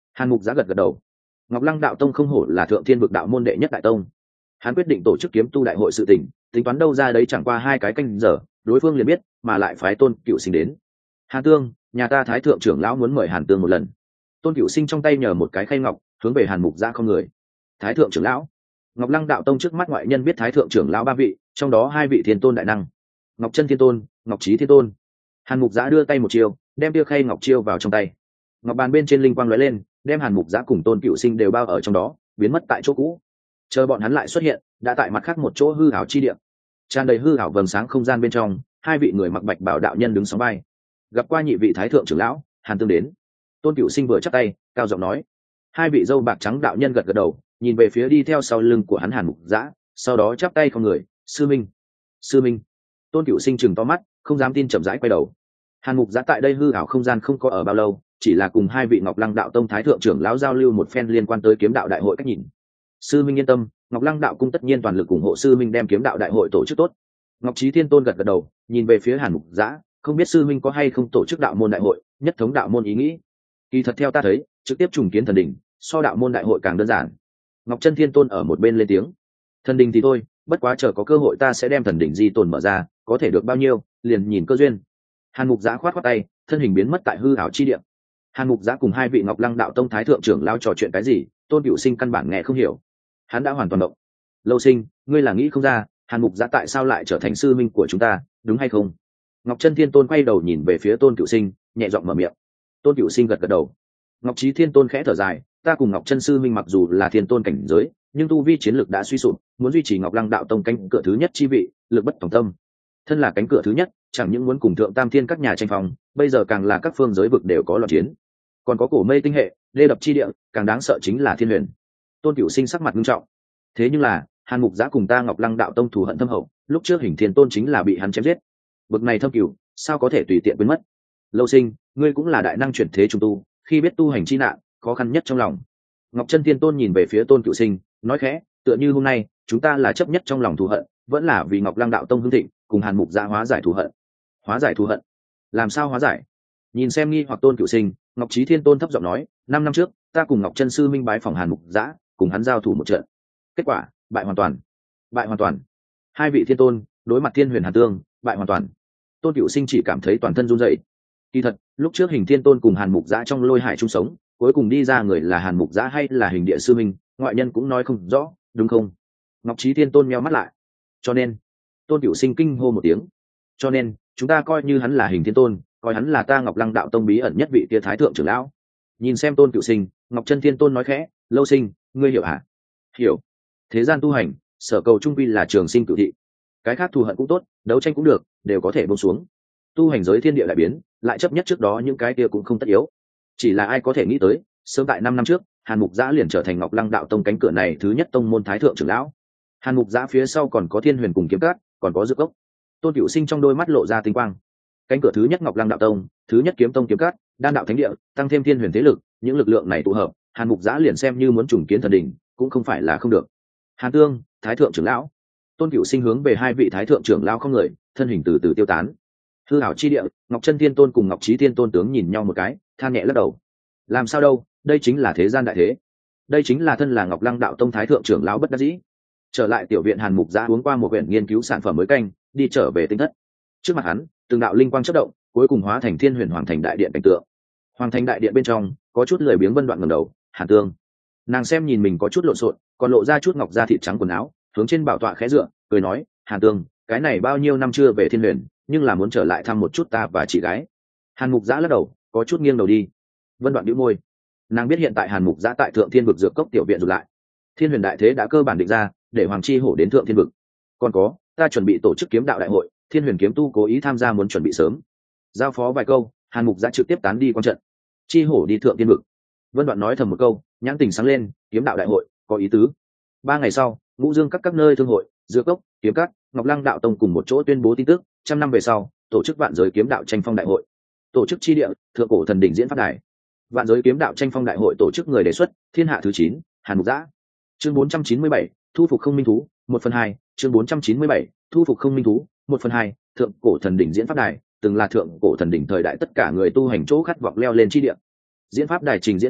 S1: Hàn Mục Giá gật gật đầu. Ngọc Lăng đạo tông không hổ là thượng thiên vực đạo môn đệ nhất đại tông. Hắn quyết định tổ chức kiếm tu đại hội sự tình, tính toán đâu ra đấy chẳng qua 2 cái canh giờ, đối phương liền biết, mà lại phái Tôn Cựu Sinh đến. Hàn Tương, nhà ta Thái thượng trưởng lão muốn mời Hàn Tương một lần. Tôn Cựu Sinh trong tay nhờ một cái khay ngọc, hướng về Hàn Mục Giá không người. Thái thượng trưởng lão. Ngọc Lăng đạo tông trước mắt ngoại nhân biết Thái thượng trưởng lão 3 vị, trong đó 2 vị thiên tôn đại năng, Ngọc Chân Thiên Tôn, Ngọc Chí Thiên Tôn. Hàn Mục Giá đưa tay một chiều, đem tia khay ngọc chiêu vào trong tay. Ngọc bàn bên trên linh quang lóe lên, đem Hàn Mục Giá cùng Tôn Cựu Sinh đều bao ở trong đó, biến mất tại chỗ cũ. Chờ bọn hắn lại xuất hiện, đã tại mặt khác một chỗ hư ảo chi địa. Tràn đầy hư ảo vầng sáng không gian bên trong, 2 vị người mặc bạch bảo đạo nhân đứng sóng vai. Gặp qua nhị vị Thái thượng trưởng lão, Hàn Tương đến. Tôn Cựu Sinh vừa chắp tay, cao giọng nói. 2 vị dâu bạc trắng đạo nhân gật gật đầu, nhìn về phía đi theo sau lưng của hắn Hàn Mục Giá, sau đó chắp tay không người, sư minh. Sư minh. Tôn Cựu Sinh chừng to mắt, không dám tin, chậm rãi quay đầu. Hàn Mục Giá tại đây hư ảo không gian không có ở bao lâu, chỉ là cùng 2 vị Ngọc Lăng đạo tông Thái thượng trưởng lão giao lưu một phen liên quan tới kiếm đạo đại hội cách nhìn. Sư minh yên tâm, Ngọc Lăng đạo cung tất nhiên toàn lực ủng hộ sư minh đem kiếm đạo đại hội tổ chức tốt. Ngọc Chí Thiên Tôn gật gật đầu, nhìn về phía Hàn Mục Giá, không biết sư minh có hay không tổ chức đạo môn đại hội, nhất thống đạo môn ý nghĩ. Kỳ thật theo ta thấy, trực tiếp trùng kiến thần đỉnh, so đạo môn đại hội càng đơn giản. Ngọc Chân Thiên Tôn ở một bên lên tiếng. Thần đỉnh thì thôi, bất quá chờ có cơ hội ta sẽ đem thần đỉnh di tồn mở ra, có thể được bao nhiêu, liền nhìn cơ duyên. Hàn Mục Giá khoát khoát tay, thân hình biến mất tại hư ảo chi địa. Hàn Mục Giá cùng 2 vị Ngọc Lăng đạo tông Thái thượng trưởng lao trò chuyện cái gì, Tôn Cựu Sinh căn bản nghe không hiểu. Hắn đã hoàn toàn động. Lâu Sinh, ngươi là nghĩ không ra, Hàn Mục Giá tại sao lại trở thành sư minh của chúng ta, đúng hay không? Ngọc Chân Thiên Tôn quay đầu nhìn về phía Tôn Cựu Sinh, nhẹ giọng mở miệng. Tôn Cựu Sinh gật gật đầu. Ngọc Chí Thiên Tôn khẽ thở dài, ta cùng Ngọc Chân sư minh mặc dù là thiên tôn cảnh giới, nhưng tu vi chiến lực đã suy sụp, muốn duy trì Ngọc Lăng đạo tông cánh cửa thứ nhất chi vị, lực bất tòng tâm. Thân là cánh cửa thứ nhất, chẳng những muốn cùng thượng tam thiên các nhà tranh phòng, bây giờ càng là các phương giới vực đều có loạn chiến. Còn có cổ mây tinh hệ, đê đập chi địa, càng đáng sợ chính là thiên huyền. Tôn Cựu Sinh sắc mặt nghiêm trọng. Thế nhưng là, Hàn Mục Giá cùng ta Ngọc Lăng đạo tông thù hận thâm hậu, lúc trước Hình Thiên Tôn chính là bị hắn chém giết. Bực này thâm cửu, sao có thể tùy tiện quên mất? Lâu Sinh, ngươi cũng là đại năng chuyển thế trung tu, khi biết tu hành chi nạn, khó khăn nhất trong lòng. Ngọc Chân Thiên Tôn nhìn về phía Tôn Cựu Sinh, nói khẽ, tựa như hôm nay, chúng ta là chấp nhất trong lòng thù hận, vẫn là vì Ngọc Lăng đạo tông hưng thịnh, cùng Hàn Mục Giá hóa giải thù hận. Hóa giải thù hận? Làm sao hóa giải? Nhìn xem nghi hoặc Tôn Cựu Sinh, Ngọc Chí Thiên Tôn thấp giọng nói, 5 năm trước, ta cùng Ngọc Chân sư minh bái phòng Hàn Mục Giá, cùng hắn giao thủ một trận. Kết quả, bại hoàn toàn. Bại hoàn toàn. 2 vị thiên tôn đối mặt Thiên Huyền Hàn Tương, bại hoàn toàn. Tôn Cựu Sinh chỉ cảm thấy toàn thân run rẩy. Kỳ thật, lúc trước Hình Thiên Tôn cùng Hàn Mục Giá trong lôi hải chung sống, cuối cùng đi ra người là Hàn Mục Giá hay là Hình Địa sư minh, ngoại nhân cũng nói không rõ, đúng không? Ngọc Chí Thiên Tôn nheo mắt lại. Cho nên, Tôn Cựu Sinh kinh hô một tiếng. Cho nên, chúng ta coi như hắn là Hình Thiên Tôn, coi hắn là ta Ngọc Lăng đạo tông bí ẩn nhất vị kia Thái thượng trưởng lão. Nhìn xem Tôn Cựu Sinh, Ngọc Chân Thiên Tôn nói khẽ, Lâu Sinh, ngươi hiểu hả? Hiểu. Thế gian tu hành, sở cầu trung quy là trường sinh cửu thị. Cái khác thù hận cũng tốt, đấu tranh cũng được, đều có thể buông xuống. Tu hành giới thiên địa lại biến, lại chấp nhất trước đó những cái kia cũng không tất yếu. Chỉ là ai có thể nghĩ tới, sớm tại 5 năm trước, Hàn Mục Giá liền trở thành Ngọc Lăng đạo tông cánh cửa này thứ nhất tông môn Thái thượng trưởng lão. Hàn Mục Giá phía sau còn có Thiên Huyền cùng Kiếm Cát, còn có Dược Cốc. Tôn Cựu Sinh trong đôi mắt lộ ra tinh quang. Cánh cửa thứ nhất Ngọc Lăng đạo tông, thứ nhất Kiếm tông Kiếm Cát, Đan đạo thánh địa, tăng thêm Thiên Huyền thế lực, những lực lượng này tụ hợp, Hàn Mục Giá liền xem như muốn trùng kiến thần đỉnh, cũng không phải là không được. Hàn Tương, Thái thượng trưởng lão. Tôn Cựu Sinh hướng về 2 vị Thái thượng trưởng lão không người, thân hình từ từ tiêu tán. Hư ảo chi địa, Ngọc Chân Thiên Tôn cùng Ngọc Chí Thiên Tôn tướng nhìn nhau một cái, than nhẹ lắc đầu. Làm sao đâu, đây chính là thế gian đại thế. Đây chính là thân là Ngọc Lăng đạo tông Thái thượng trưởng lão bất đắc dĩ. Trở lại tiểu viện, Hàn Mục Giá uống qua một quyển nghiên cứu sản phẩm mới canh, đi trở về tinh thất. Trước mặt hắn, từng đạo linh quang chớp động, cuối cùng hóa thành Thiên Huyền Hoàng thành đại điện cảnh tượng. Hoàng thành đại điện bên trong, có chút lười biếng Vân Đoạn ngẩng đầu, Hàn Tương. Nàng xem nhìn mình có chút lộn xộn, còn lộ ra chút ngọc da thịt trắng quần áo, hướng trên bảo tọa khẽ dựa, cười nói, Hàn Tương, cái này bao nhiêu năm chưa về Thiên Huyền, nhưng là muốn trở lại thăm một chút ta và chị gái. Hàn Mục Giá lắc đầu, có chút nghiêng đầu đi. Vân Đoạn bĩu môi. Nàng biết hiện tại Hàn Mục Giá tại Thượng Thiên vực Dược Cốc tiểu viện rụt lại. Thiên Huyền đại thế đã cơ bản định ra, để Hoàng Chi Hổ đến Thượng Thiên vực. Còn có, ta chuẩn bị tổ chức kiếm đạo đại hội, Thiên Huyền kiếm tu cố ý tham gia muốn chuẩn bị sớm. Giao phó vài câu, Hàn Mục Giá trực tiếp tán đi quan trận. Chi Hổ đi Thượng Thiên vực. Vân Đoạn nói thầm một câu, nhãn tình sáng lên, kiếm đạo đại hội, có ý tứ. 3 ngày sau, Ngũ Dương các nơi thương hội, Dược Cốc, Kiếm Các, Ngọc Lăng đạo tông cùng một chỗ tuyên bố tin tức, 100 năm về sau, tổ chức vạn giới kiếm đạo tranh phong đại hội. Tổ chức chi địa, Thượng cổ thần đỉnh diễn pháp đài. Vạn giới kiếm đạo tranh phong đại hội tổ chức người đề xuất, Thiên hạ thứ 9, Hàn Mục Giá. Chương 497, thu phục không minh thú, 1/2, chương 497, thu phục không minh thú, 1/2, Thượng cổ thần đỉnh diễn pháp đài, từng là thượng cổ thần đỉnh thời đại tất cả người tu hành chỗ khát vọng leo lên chi địa. Diễn pháp đài trình diễn tiên pháp,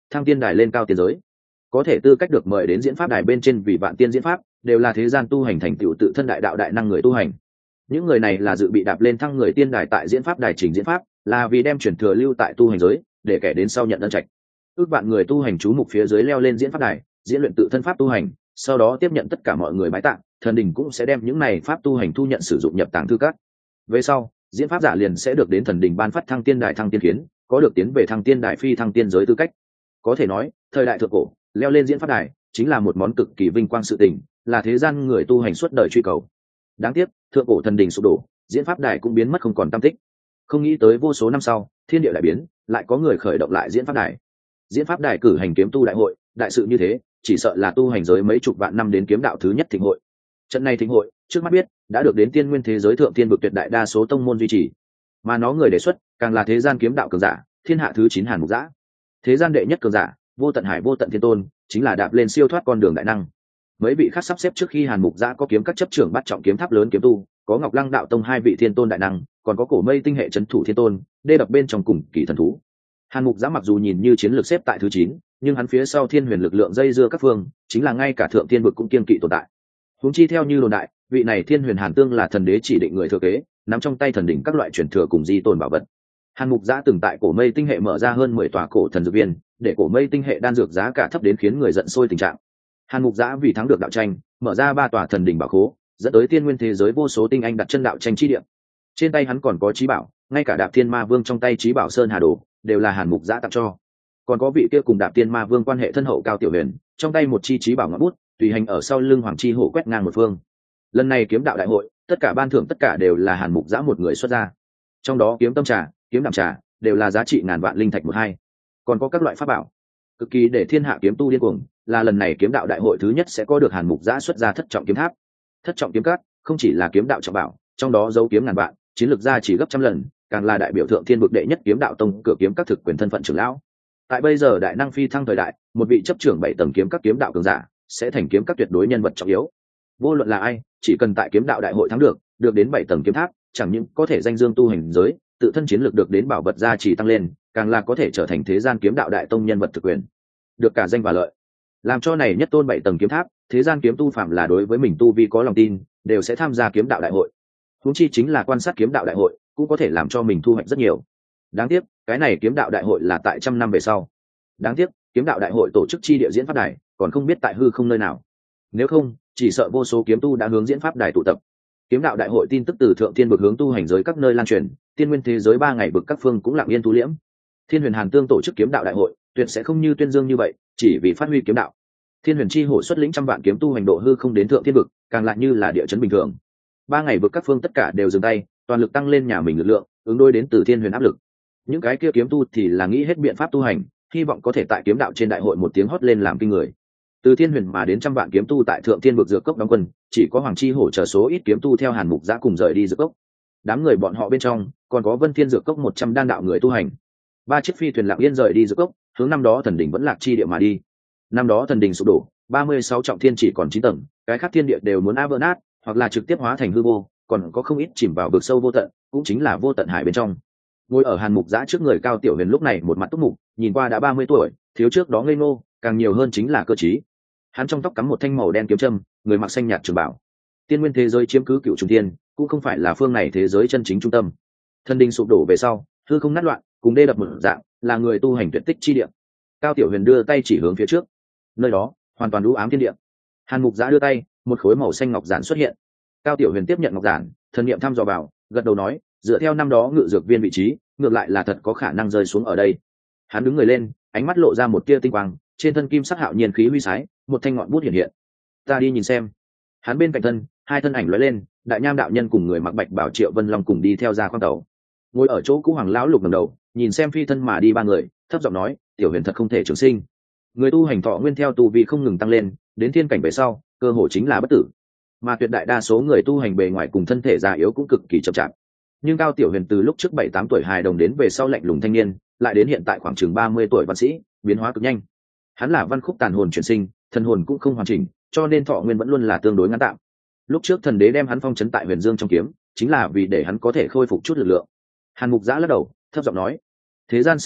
S1: thăng tiên đài lên cao tiên giới. Có thể tư cách được mời đến diễn pháp đài bên trên vì vạn tiên diễn pháp đều là thế gian tu hành thành tựu tự thân đại đạo đại năng người tu hành. Những người này là dự bị đạp lên thăng người tiên đài tại diễn pháp đài trình diễn pháp, là vì đem truyền thừa lưu tại tu hành giới, để kẻ đến sau nhận ân trạch. Ước vạn người tu hành chú mục phía dưới leo lên diễn pháp đài, diễn luyện tự thân pháp tu hành, sau đó tiếp nhận tất cả mọi người bái tạ, thần đình cũng sẽ đem những này pháp tu hành thu nhận sử dụng nhập tàng thư các. Về sau, diễn pháp giả liền sẽ được đến thần đình ban phát thăng tiên đài thăng tiên kiến, có được tiến về thăng tiên đài phi thăng tiên giới tư cách. Có thể nói, thời đại thượng cổ, leo lên diễn pháp đài chính là một món cực kỳ vinh quang sự tình, là thế gian người tu hành suốt đời truy cầu. Đáng tiếc, thượng cổ thần đình sụp đổ, diễn pháp đài cũng biến mất không còn tăm tích. Không nghĩ tới vô số năm sau, thiên địa đại biến, lại có người khởi động lại diễn pháp đài. Diễn pháp đài cử hành kiếm tu đại hội, đại sự như thế, chỉ sợ là tu hành giới mấy chục vạn năm đến kiếm đạo thứ nhất thịnh hội. Trận này thịnh hội, trước mắt biết đã được đến tiên nguyên thế giới thượng tiên vực tuyệt đại đa số tông môn duy trì, mà nó người đề xuất càng là thế gian kiếm đạo cường giả, thiên hạ thứ 9 Hàn Mục Giã. Thế gian đệ nhất cường giả, vô tận hải vô tận thiên tôn, chính là đạp lên siêu thoát con đường đại năng. Mấy vị khác sắp xếp trước khi Hàn Mục Giã có kiếm các chấp trưởng bắt trọng kiếm tháp lớn kiếm tu, có Ngọc Lăng đạo tông 2 vị thiên tôn đại năng, còn có Cổ Mây tinh hệ trấn thủ thiên tôn, đê đập bên trong cùng kỳ thần thú. Hàn Mục Giã mặc dù nhìn như chiến lược xếp tại thứ 9, nhưng hắn phía sau thiên huyền lực lượng dây dưa các phương, chính là ngay cả thượng thiên vực cũng kiên kỵ tồn tại. Huống chi theo như đồn đại, vị này thiên huyền Hàn Tương là thần đế chỉ định người thừa kế, nắm trong tay thần đỉnh các loại truyền thừa cùng di tồn bảo vật. Hàn Mục Giã từng tại Cổ Mây tinh hệ mở ra hơn 10 tòa cổ thần dược viên, để Cổ Mây tinh hệ đan dược giá cả thấp đến khiến người giận sôi tình trạng. Hàn Mục Giã vì thắng được đạo tranh, mở ra 3 tòa thần đỉnh bảo khố, dẫn tới tiên nguyên thế giới vô số tinh anh đặt chân đạo tranh chi địa. Trên tay hắn còn có trí bảo, ngay cả Đạp Thiên Ma Vương trong tay trí bảo Sơn Hà Đồ đều là Hàn Mục Giã tặng cho. Còn có vị kia cùng Đạp Thiên Ma Vương quan hệ thân hậu Cao Tiểu Huyền, trong tay một chi trí bảo ngọc bút, tùy hành ở sau lưng Hoàng Chi Hổ quét ngang một phương. Lần này kiếm đạo đại hội, tất cả ban thưởng tất cả đều là Hàn Mục Giã một người xuất ra. Trong đó kiếm tâm trà, kiếm đạm trà đều là giá trị ngàn vạn linh thạch một hai. Còn có các loại pháp bảo, cực kỳ để thiên hạ kiếm tu điên cuồng, là lần này kiếm đạo đại hội thứ nhất sẽ có được Hàn Mục Giã xuất ra thất trọng kiếm tháp. Thất trọng kiếm cát không chỉ là kiếm đạo trọng bảo, trong đó dấu kiếm ngàn vạn, chiến lược gia chỉ gấp trăm lần, càng là đại biểu thượng thiên vực đệ nhất kiếm đạo tông cửa kiếm các thực quyền thân phận trưởng lão. Tại bây giờ đại năng phi thăng thời đại, một vị chấp trưởng 7 tầng kiếm các kiếm đạo cường giả sẽ thành kiếm các tuyệt đối nhân vật trọng yếu. Vô luận là ai, chỉ cần tại kiếm đạo đại hội thắng được đến 7 tầng kiếm tháp, chẳng những có thể danh dương tu hành giới, tự thân chiến lược được đến bảo vật gia trì tăng lên, càng là có thể trở thành thế gian kiếm đạo đại tông nhân vật thực quyền, được cả danh và lợi. Làm cho này nhất tôn 7 tầng kiếm tháp, thế gian kiếm tu phạm là đối với mình tu vi có lòng tin, đều sẽ tham gia kiếm đạo đại hội. Huống chi chính là quan sát kiếm đạo đại hội, cũng có thể làm cho mình thu hoạch rất nhiều. Đáng tiếc, cái này kiếm đạo đại hội là tại trăm năm về sau. Đáng tiếc, kiếm đạo đại hội tổ chức chi địa diễn pháp đài, còn không biết tại hư không nơi nào. Nếu không, chỉ sợ vô số kiếm tu đã hướng diễn pháp đài tụ tập. Kiếm đạo đại hội tin tức từ thượng thiên vực hướng tu hành giới các nơi lan truyền, tiên nguyên thế giới 3 ngày vực các phương cũng lặng yên thu liễm. Thiên huyền Hàn Tương tổ chức kiếm đạo đại hội, tuyệt sẽ không như tuyên dương như vậy, chỉ vì phát huy kiếm đạo. Thiên huyền chi hổ xuất lĩnh trăm vạn kiếm tu hành độ hư không đến thượng thiên vực, càng lại như là địa chấn bình thường. 3 ngày vực các phương tất cả đều dừng tay, toàn lực tăng lên nhà mình lực lượng, ứng đối đến từ thiên huyền áp lực. Những cái kia kiếm tu thì là nghĩ hết biện pháp tu hành, hy vọng có thể tại kiếm đạo trên đại hội một tiếng hót lên làm kinh người. Từ thiên huyền mà đến trăm vạn kiếm tu tại thượng thiên vực dược cốc đóng quân, chỉ có Hoàng Chi Hổ chờ số ít kiếm tu theo Hàn Mục Giã cùng rời đi dược cốc. Đám người bọn họ bên trong còn có Vân Thiên dược cốc 100 đan đạo người tu hành. 3 chiếc phi thuyền lặng yên rời đi dược cốc, hướng năm đó thần đỉnh vẫn lạc chi địa mà đi. Năm đó thần đỉnh sụp đổ, 36 trọng thiên chỉ còn 9 tầng, cái khác thiên địa đều muốn vỡ nát, hoặc là trực tiếp hóa thành hư vô, còn có không ít chìm vào vực sâu vô tận, cũng chính là vô tận hải bên trong. Ngồi ở Hàn Mục Giã trước người Cao Tiểu Huyền lúc này một mặt túc mục, nhìn qua đã 30 tuổi, thiếu trước đó ngây ngô, càng nhiều hơn chính là cơ trí. Hắn trong tóc cắm một thanh màu đen kiếm châm, người mặc xanh nhạt trường bảo. Tiên nguyên thế giới chiếm cứ cựu trùng thiên, cũng không phải là phương này thế giới chân chính trung tâm. Thần đình sụp đổ về sau, hư không nát loạn, cùng đê đập một dạng, là người tu hành tuyệt tích chi địa. Cao Tiểu Huyền đưa tay chỉ hướng phía trước, nơi đó hoàn toàn u ám thiên địa. Hàn Mục Giã đưa tay, một khối màu xanh ngọc giản xuất hiện. Cao Tiểu Huyền tiếp nhận ngọc giản, thần niệm thăm dò vào, gật đầu nói, dựa theo năm đó ngự dược viên vị trí, ngược lại là thật có khả năng rơi xuống ở đây. Hắn đứng người lên, ánh mắt lộ ra một tia tinh quang, trên thân kim sắc hạo nhiên khí huy sái, một thanh ngọn bút hiện hiện. Ta đi nhìn xem. Hắn bên cạnh thân, 2 thân ảnh lóe lên, Đại Nham đạo nhân cùng người mặc bạch bảo Triệu Vân Long cùng đi theo ra khoang tàu. Ngồi ở chỗ cũ Hoàng lão lục ngẩng đầu, nhìn xem phi thân mà đi 3 người, thấp giọng nói, Tiểu Huyền thật không thể trường sinh. Người tu hành thọ nguyên theo tu vi không ngừng tăng lên, đến thiên cảnh về sau, cơ hội chính là bất tử. Mà tuyệt đại đa số người tu hành bề ngoài cùng thân thể già yếu cũng cực kỳ chậm chạp. Nhưng Cao Tiểu Huyền từ lúc trước 7-8 tuổi hài đồng đến về sau lạnh lùng thanh niên, lại đến hiện tại khoảng chừng 30 tuổi văn sĩ, biến hóa cực nhanh. Hắn là văn khúc tàn hồn chuyển sinh, thần hồn cũng không hoàn chỉnh, cho nên thọ nguyên vẫn luôn là tương đối ngắn tạm. Lúc trước thần đế đem hắn phong trấn tại Huyền Dương trong kiếm, chính là vì để hắn có thể khôi phục chút lực lượng. Hàn Mục Giã lắc đầu, thấp giọng nói, thế gian sự tình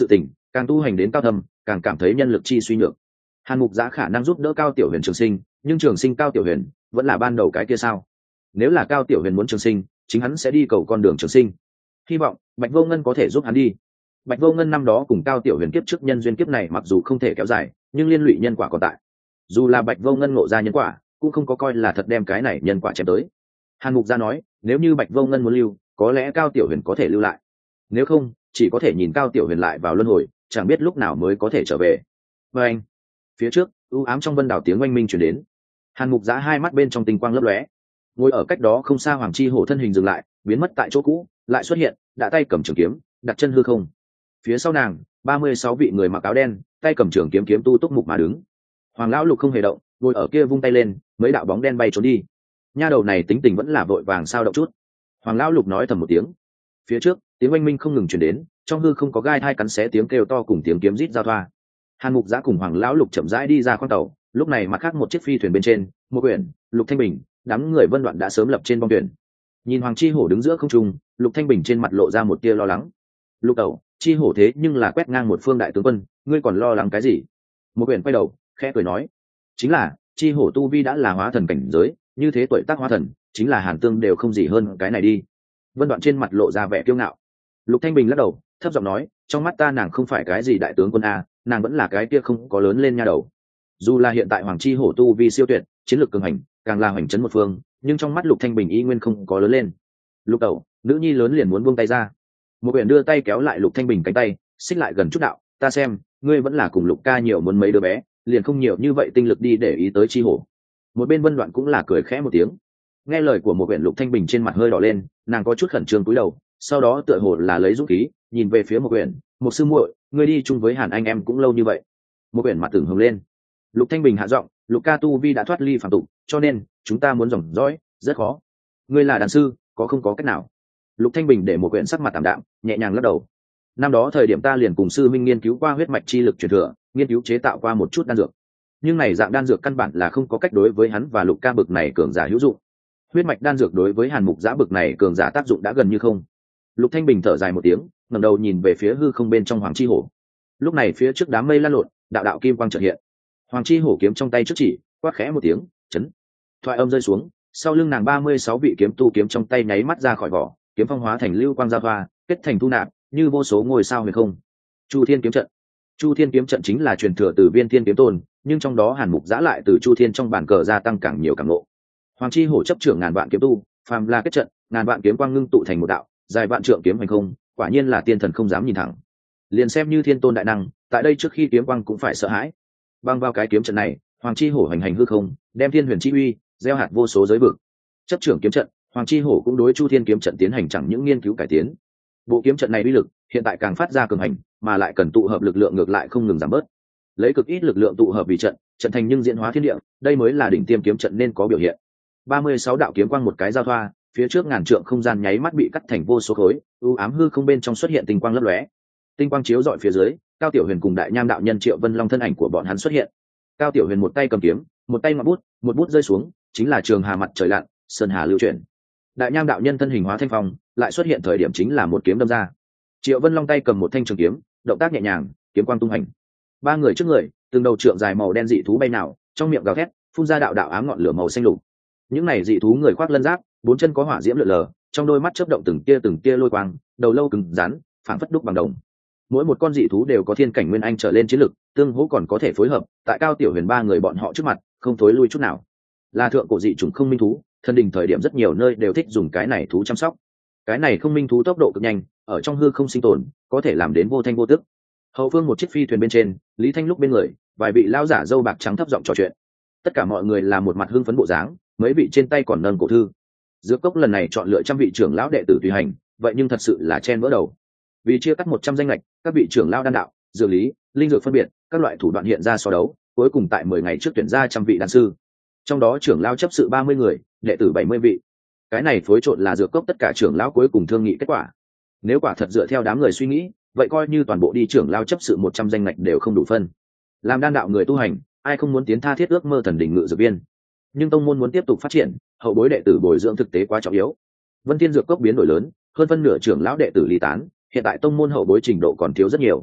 S1: càng tu hành đến cao thâm càng cảm thấy nhân lực chi suy nhược. Hàn Mục Giã khả năng giúp đỡ Cao Tiểu Huyền trường sinh, nhưng trường sinh Cao Tiểu Huyền vẫn là ban đầu cái kia sao? Nếu là Cao Tiểu Huyền muốn trường sinh, chính hắn sẽ đi cầu con đường trường sinh. Hy vọng Bạch Vô Ngân có thể giúp hắn đi. Bạch Vô Ngân năm đó cùng Cao Tiểu Huyền kiếp trước nhân duyên kiếp này mặc dù không thể kéo dài, nhưng liên lụy nhân quả còn tại. Dù là Bạch Vô Ngân ngộ ra nhân quả, cũng không có coi là thật đem cái này nhân quả chém tới. Hàn Mục Giã nói, nếu như Bạch Vô Ngân muốn lưu, có lẽ Cao Tiểu Huyền có thể lưu lại. Nếu không, chỉ có thể nhìn Cao Tiểu Huyền lại vào luân hồi, chẳng biết lúc nào mới có thể trở về. Và anh, phía trước u ám trong vân đảo tiếng oanh minh chuyển đến. Hàn Mục Giã hai mắt bên trong tinh quang lấp lóe, ngồi ở cách đó không xa Hoàng Chi Hổ thân hình dừng lại, biến mất tại chỗ cũ, lại xuất hiện, đã tay cầm trường kiếm, đặt chân hư không. Phía sau nàng 36 vị người mặc áo đen, tay cầm trường kiếm kiếm tu túc mục mà đứng. Hoàng lão Lục không hề động, ngồi ở kia vung tay lên, mấy đạo bóng đen bay trốn đi. Nha đầu này tính tình vẫn là vội vàng sao động chút. Hoàng lão Lục nói thầm một tiếng. Phía trước tiếng oanh minh không ngừng chuyển đến, trong hư không có gai thai cắn xé tiếng kêu to cùng tiếng kiếm rít giao thoa. Hàn Mục Giã cùng Hoàng lão Lục chậm rãi đi ra khoang tàu, lúc này mặt khác một chiếc phi thuyền bên trên, một quyển Lục Thanh Bình, đám người Vân Đoạn đã sớm lập trên bong thuyền. Nhìn Hoàng Chi Hổ đứng giữa không trung, Lục Thanh Bình trên mặt lộ ra một tia lo lắng. Lục Tẩu, Chi Hổ thế nhưng là quét ngang một phương đại tướng quân, ngươi còn lo lắng cái gì? Một quyển quay đầu, khẽ cười nói, chính là Chi Hổ tu vi đã là hóa thần cảnh giới, như thế tuổi tác hóa thần, chính là Hàn Tương đều không gì hơn cái này đi. Vân Đoạn trên mặt lộ ra vẻ kiêu ngạo. Lục Thanh Bình lắc đầu, thấp giọng nói, trong mắt ta nàng không phải cái gì đại tướng quân a, nàng vẫn là cái kia không có lớn lên nha đầu. Dù là hiện tại Hoàng Chi Hổ tu vi siêu tuyệt, chiến lược cường hành, càng là hoành trấn một phương, nhưng trong mắt Lục Thanh Bình y nguyên không có lớn lên. Lục Tẩu, nữ nhi lớn liền muốn buông tay ra. Một biển đưa tay kéo lại Lục Thanh Bình cánh tay, xích lại gần chút đạo, ta xem, ngươi vẫn là cùng Lục ca nhiều muốn mấy đứa bé, liền không nhiều như vậy tinh lực đi để ý tới Chi Hổ. Một bên Vân Đoạn cũng là cười khẽ một tiếng. Nghe lời của một biển, Lục Thanh Bình trên mặt hơi đỏ lên, nàng có chút khẩn trương cúi đầu, sau đó tựa hồ là lấy dũng khí, nhìn về phía một biển, một sư muội, ngươi đi chung với Hàn anh em cũng lâu như vậy. Một biển mặt tưởng hồng lên. Lục Thanh Bình hạ giọng, Lục ca tu vi đã thoát ly phàm tục, cho nên chúng ta muốn dòng dõi rất khó. Ngươi là đàn sư, không có cách nào. Lục Thanh Bình để một quyển sắc mặt tạm đạm, nhẹ nhàng lắc đầu. Năm đó thời điểm ta liền cùng sư minh nghiên cứu qua huyết mạch chi lực truyền thừa, nghiên cứu chế tạo qua một chút đan dược, nhưng này dạng đan dược căn bản là không có cách đối với hắn và Lục ca bực này cường giả hữu dụng. Huyết mạch đan dược đối với Hàn Mục Giã bực này cường giả tác dụng đã gần như không. Lục Thanh Bình thở dài một tiếng, ngẩng đầu nhìn về phía hư không bên trong Hoàng Chi Hổ. Lúc này phía trước đám mây lan lộn, đạo đạo kim quang chợt hiện. Hoàng Chi Hổ kiếm trong tay trước chỉ, quát khẽ một tiếng, chấn. Thoại âm rơi xuống, sau lưng nàng 36 vị kiếm tu kiếm trong tay nháy mắt ra khỏi vỏ, kiếm phong hóa thành lưu quang giao thoa, kết thành thu nạp, như vô số ngôi sao huyền không. Chu Thiên kiếm trận. Chu Thiên kiếm trận chính là truyền thừa từ Viên Thiên kiếm tôn, nhưng trong đó Hàn Mục Giã lại từ Chu Thiên trong bản cờ gia tăng càng nhiều càng ngộ. Hoàng Chi Hổ chấp trưởng ngàn vạn kiếm tu, phàm là kết trận, ngàn vạn kiếm quang ngưng tụ thành một đạo, dài vạn trượng kiếm hành không, quả nhiên là tiên thần không dám nhìn thẳng. Liền xem như thiên tôn đại năng, tại đây trước khi kiếm quang cũng phải sợ hãi. Băng vào cái kiếm trận này, Hoàng Chi Hổ hành hành hư không, đem thiên huyền chi uy gieo hạt vô số giới vực. Chấp trưởng kiếm trận, Hoàng Chi Hổ cũng đối Chu Thiên kiếm trận tiến hành chẳng những nghiên cứu cải tiến. Bộ kiếm trận này uy lực hiện tại càng phát ra cường hành, mà lại cần tụ hợp lực lượng ngược lại không ngừng giảm bớt. Lấy cực ít lực lượng tụ hợp vì trận, trận thành nhưng diễn hóa thiên địa, đây mới là đỉnh tiêm kiếm trận nên có biểu hiện. 36 đạo kiếm quang một cái giao thoa, phía trước ngàn trượng không gian nháy mắt bị cắt thành vô số khối, u ám hư không bên trong xuất hiện tinh quang lấp lóe. Tinh quang chiếu rọi phía dưới, Cao Tiểu Huyền cùng Đại Nham đạo nhân Triệu Vân Long thân ảnh của bọn hắn xuất hiện. Cao Tiểu Huyền một tay cầm kiếm, một tay ngọn bút, một bút rơi xuống, chính là trường hà mặt trời lặn, sơn hà lưu chuyển. Đại Nham đạo nhân thân hình hóa thanh phong, lại xuất hiện thời điểm chính là một kiếm đâm ra. Triệu Vân Long tay cầm một thanh trường kiếm, động tác nhẹ nhàng, kiếm quang tung hành. Ba người trước người, từng đầu trượng dài màu đen dị thú bay nào, trong miệng gào thét, phun ra đạo đạo ám ngọn lửa màu xanh lục. Những này dị thú người khoác lân giáp, bốn chân có hỏa diễm lượn lờ, trong đôi mắt chớp động từng tia lôi quang, đầu lâu cứng rắn, phảng phất đúc bằng đồng. Mỗi một con dị thú đều có thiên cảnh nguyên anh trở lên chiến lực, tương hỗ còn có thể phối hợp, tại Cao Tiểu Huyền ba người bọn họ trước mặt, không thối lui chút nào. Là thượng cổ dị chủng không minh thú, thân đình thời điểm rất nhiều nơi đều thích dùng cái này thú chăm sóc. Cái này không minh thú tốc độ cực nhanh, ở trong hư không sinh tồn, có thể làm đến vô thanh vô tức. Hậu phương một chiếc phi thuyền bên trên, Lý Thanh lúc bên người, vài vị lão giả râu bạc trắng thấp giọng trò chuyện. Tất cả mọi người là một mặt hưng phấn bộ dáng, mấy vị trên tay còn nâng cổ thư. Dược cốc lần này chọn lựa trăm vị trưởng lão đệ tử tùy hành, vậy nhưng thật sự là chen vỡ đầu. Vì chia cắt 100 danh lệch, các vị trưởng lão đan đạo, dược lý, linh dược phân biệt, các loại thủ đoạn hiện ra so đấu, cuối cùng tại 10 ngày trước tuyển ra trăm vị đan sư. Trong đó trưởng lão chấp sự 30 người, đệ tử 70 vị. Cái này phối trộn là dược cốc tất cả trưởng lão cuối cùng thương nghị kết quả. Nếu quả thật dựa theo đám người suy nghĩ, vậy coi như toàn bộ đi trưởng lão chấp sự 100 danh lệch đều không đủ phân. Làm đan đạo người tu hành, ai không muốn tiến tha thiết ước mơ thần đỉnh ngự dược viên. Nhưng tông môn muốn tiếp tục phát triển, hậu bối đệ tử bồi dưỡng thực tế quá trọng yếu. Vân Thiên dược cốc biến đổi lớn, hơn phân nửa trưởng lão đệ tử ly tán, hiện tại tông môn hậu bối trình độ còn thiếu rất nhiều.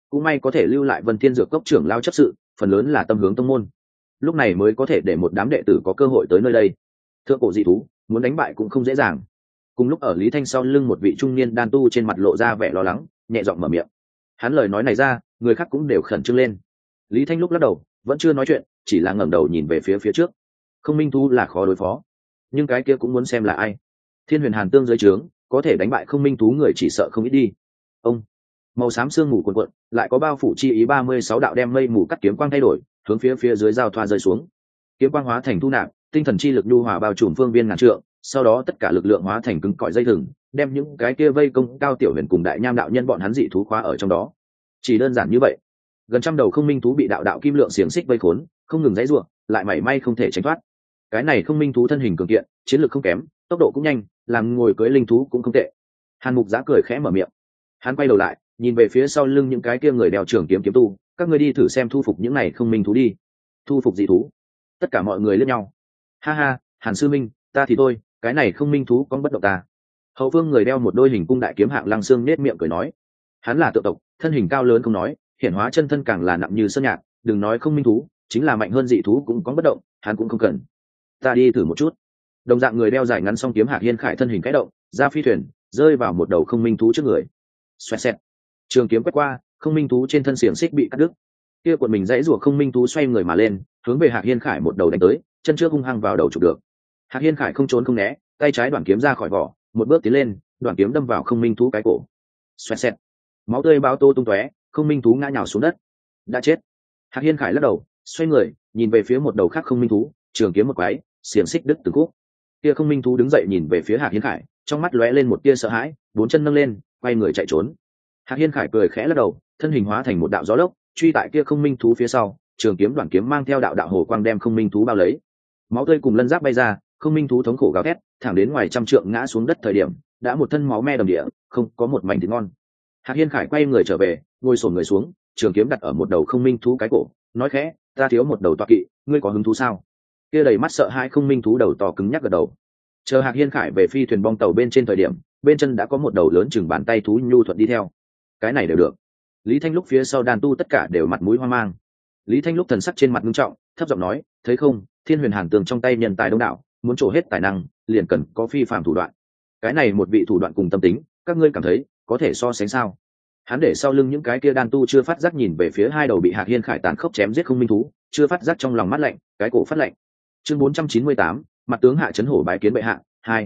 S1: cũng may có thể lưu lại Vân Thiên Dược Cốc trưởng lao chấp sự, phần lớn là tâm hướng tông môn, lúc này mới có thể để một đám đệ tử có cơ hội tới nơi đây. Thượng cổ dị thú muốn đánh bại cũng không dễ dàng. Cùng lúc ở Lý Thanh sau lưng một vị trung niên đan tu trên mặt lộ ra vẻ lo lắng, nhẹ giọng mở miệng. Hắn lời nói này ra, người khác cũng đều khẩn trương lên. Lý Thanh lúc lắc đầu vẫn chưa nói chuyện, chỉ là ngẩng đầu nhìn về phía trước. Không minh thú là khó đối phó, nhưng cái kia cũng muốn xem là ai. Thiên Huyền Hàn Tương dưới trướng có thể đánh bại không minh thú người chỉ sợ không ít đi. Ông màu xám sương mù cuồn cuộn, lại có bao phủ chi ý 36 đạo đem mây mù cắt kiếm quang thay đổi, hướng phía dưới giao thoa rơi xuống. Kiếm quang hóa thành thu nạp, tinh thần chi lực nhu hòa bao trùm phương viên ngàn trượng, sau đó tất cả lực lượng hóa thành cứng cỏi dây thừng, đem những cái kia vây công Cao Tiểu Huyền cùng Đại Nham đạo nhân bọn hắn dị thú khóa ở trong đó. Chỉ đơn giản như vậy, gần trăm đầu không minh thú bị đạo kim lượng xiềng xích vây khốn, không ngừng giãy giụa, lại mảy may không thể tránh thoát. Cái này không minh thú thân hình cường kiện, chiến lược không kém, tốc độ cũng nhanh, làm ngồi cưỡi linh thú cũng không tệ. Hàn Mục Giã cười khẽ mở miệng. Hắn quay đầu lại, nhìn về phía sau lưng những cái kia người đeo trường kiếm tu, các ngươi đi thử xem thu phục những này không minh thú đi. Thu phục dị thú? Tất cả mọi người liếc nhau. Ha ha, Hàn sư minh, ta thì thôi, cái này không minh thú con bất động ta. Hậu phương người đeo một đôi hình cung đại kiếm hạng Lăng Xương nết miệng cười nói. Hắn là tự tộc, thân hình cao lớn không nói, hiển hóa chân thân càng là nặng như sơn nhạc, đừng nói không minh thú, chính là mạnh hơn dị thú cũng có bất động, hắn cũng không cần. Ta đi thử một chút. Đồng dạng người đeo dài ngắn song kiếm Hạc Hiên Khải thân hình khẽ động, ra phi thuyền, rơi vào một đầu không minh thú trước người. Xoẹt xẹt. Trường kiếm quét qua, không minh thú trên thân xiềng xích bị cắt đứt. Kia quần mình dãy rủa không minh thú xoay người mà lên, hướng về Hạc Hiên Khải một đầu đánh tới, chân trước hung hăng vào đầu chụp được. Hạc Hiên Khải không trốn không né, tay trái đoạn kiếm ra khỏi vỏ, một bước tiến lên, đoạn kiếm đâm vào không minh thú cái cổ. Xoẹt xẹt. Máu tươi bao tô tung tóe, không minh thú ngã nhào xuống đất. Đã chết. Hạc Hiên Khải lắc đầu, xoay người, nhìn về phía một đầu khác không minh thú, trường kiếm một quái, xiềng xích đứt từng khúc. Kia không minh thú đứng dậy nhìn về phía Hạc Hiên Khải, trong mắt lóe lên một tia sợ hãi, bốn chân nâng lên, quay người chạy trốn. Hạc Hiên Khải cười khẽ lắc đầu, thân hình hóa thành một đạo gió lốc, truy tại kia không minh thú phía sau, trường kiếm đoạn kiếm mang theo đạo hồ quang đem không minh thú bao lấy. Máu tươi cùng lân giáp bay ra, không minh thú thống khổ gào thét, thẳng đến ngoài trăm trượng ngã xuống đất thời điểm, đã một thân máu me đầm địa, không có một mảnh thịt ngon. Hạc Hiên Khải quay người trở về, ngồi xổm người xuống, trường kiếm đặt ở một đầu không minh thú cái cổ, nói khẽ, ta thiếu một đầu tọa kỵ, ngươi có hứng thú sao? Kia đầy mắt sợ hai không minh thú đầu to cứng nhắc gật đầu. Chờ Hạc Hiên Khải về phi thuyền bong tàu bên trên thời điểm, bên chân đã có một đầu lớn chừng bàn tay thú nhu thuận đi theo. Cái này đều được. Lý Thanh lúc phía sau đàn tu tất cả đều mặt mũi hoang mang. Lý Thanh lúc thần sắc trên mặt nghiêm trọng, thấp giọng nói, thấy không, Thiên Huyền Hàn Tường trong tay nhân tài đông đảo, muốn trổ hết tài năng, liền cần có phi phàm thủ đoạn. Cái này một vị thủ đoạn cùng tâm tính, các ngươi cảm thấy có thể so sánh sao? Hắn để sau lưng những cái kia đan tu chưa phát giác nhìn về phía hai đầu bị Hạc Hiên Khải tàn khốc chém giết không minh thú, chưa phát giác trong lòng mắt lạnh, cái cổ phát lạnh. Chương 498, mặt tướng Hạ Chấn Hổ bái kiến bệ hạ,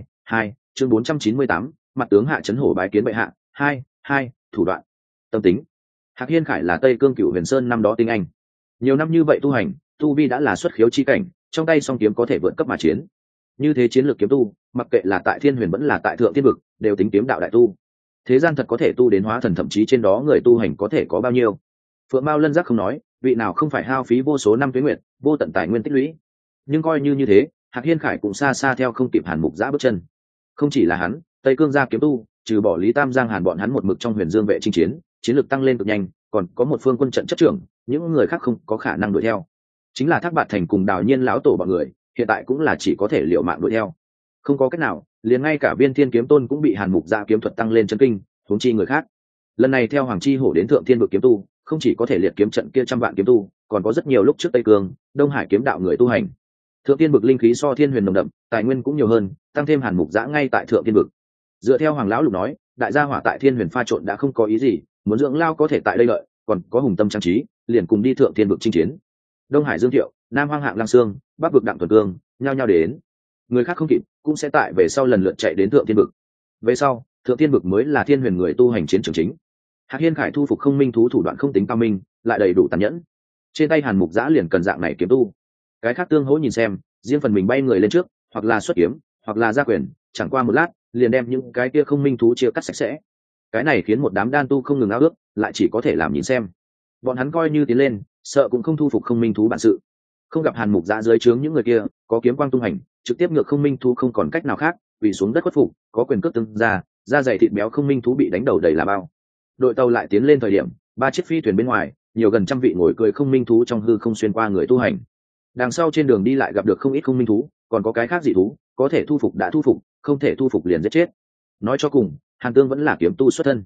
S1: 2, chương 498, mặt tướng Hạ Chấn Hổ bái kiến bệ hạ, 2, thủ đoạn, tâm tính. Hạc Hiên Khải là Tây Cương Cửu Huyền Sơn năm đó tinh anh, nhiều năm như vậy tu hành, tu vi đã là xuất khiếu chi cảnh, trong tay song kiếm có thể vượt cấp mà chiến. Như thế chiến lược kiếm tu, mặc kệ là tại Thiên Huyền vẫn là tại Thượng Thiên vực, đều tính kiếm đạo đại tu. Thế gian thật có thể tu đến hóa thần, thậm chí trên đó người tu hành có thể có bao nhiêu. Phượng Mao Lân Giác không nói, vị nào không phải hao phí vô số năm tuế nguyệt, vô tận tài nguyên tích lũy. Nhưng coi như thế, Hạc Hiên Khải cũng xa xa theo không kịp Hàn Mục Giã bước chân. Không chỉ là hắn, Tây Cương gia kiếm tu, trừ bỏ Lý Tam Giang Hàn bọn hắn một mực trong Huyền Dương vệ chinh chiến, chiến lược tăng lên cực nhanh, còn có một phương quân trận chất trưởng, những người khác không có khả năng đuổi theo. Chính là Thác Bạt Thành cùng Đào Nhiên lão tổ bọn người, hiện tại cũng là chỉ có thể liều mạng đuổi theo. Không có cách nào, liền ngay cả Viên Thiên Kiếm Tôn cũng bị Hàn Mục Giã kiếm thuật tăng lên chấn kinh, huống chi người khác. Lần này theo Hoàng Chi Hổ đến Thượng Thiên vực kiếm tu, không chỉ có thể liệt kiếm trận kia trăm vạn kiếm tu, còn có rất nhiều lúc trước Tây Cương, Đông Hải kiếm đạo người tu hành. Thượng Thiên vực linh khí so Thiên Huyền nồng đậm, tài nguyên cũng nhiều hơn, tăng thêm Hàn Mục Giã ngay tại Thượng Thiên vực. Dựa theo Hoàng lão lục nói, đại gia hỏa tại Thiên Huyền pha trộn đã không có ý gì, muốn dưỡng lao có thể tại đây lợi, còn có hùng tâm trang trí, liền cùng đi Thượng Thiên vực chinh chiến. Đông Hải Dương Thiệu, Nam Hoang Hạng Lăng Xương, Bắc vực Đặng Thuần Cương, nhao nhao đến. Người khác không kịp, cũng sẽ tại về sau lần lượt chạy đến Thượng Thiên vực. Về sau, Thượng Thiên vực mới là Thiên Huyền người tu hành chiến trường chính. Hạc Hiên Khải thu phục không minh thú thủ đoạn không tính cao minh, lại đầy đủ tàn nhẫn. Trên tay Hàn Mục Giã liền cần dạng này kiếm tu. Cái khác tương hỗ nhìn xem, riêng phần mình bay người lên trước, hoặc là xuất kiếm, hoặc là ra quyền, chẳng qua một lát, liền đem những cái kia không minh thú chia cắt sạch sẽ. Cái này khiến một đám đan tu không ngừng ao ước, lại chỉ có thể làm nhìn xem. Bọn hắn coi như tiến lên, sợ cũng không thu phục không minh thú bản sự. Không gặp Hàn Mục Giã dưới trướng những người kia, có kiếm quang tung hành, trực tiếp ngược không minh thú không còn cách nào khác, vì xuống đất khuất phục, có quyền cước tương ra, da dày thịt béo không minh thú bị đánh đầu đầy là bao. Đội tàu lại tiến lên thời điểm, 3 chiếc phi thuyền bên ngoài, nhiều gần trăm vị ngồi cười không minh thú trong hư không xuyên qua người tu hành. Đằng sau trên đường đi lại gặp được không ít không minh thú, còn có cái khác dị thú, có thể thu phục đã thu phục, không thể thu phục liền giết chết. Nói cho cùng, Hàn Tương vẫn là kiếm tu xuất thân.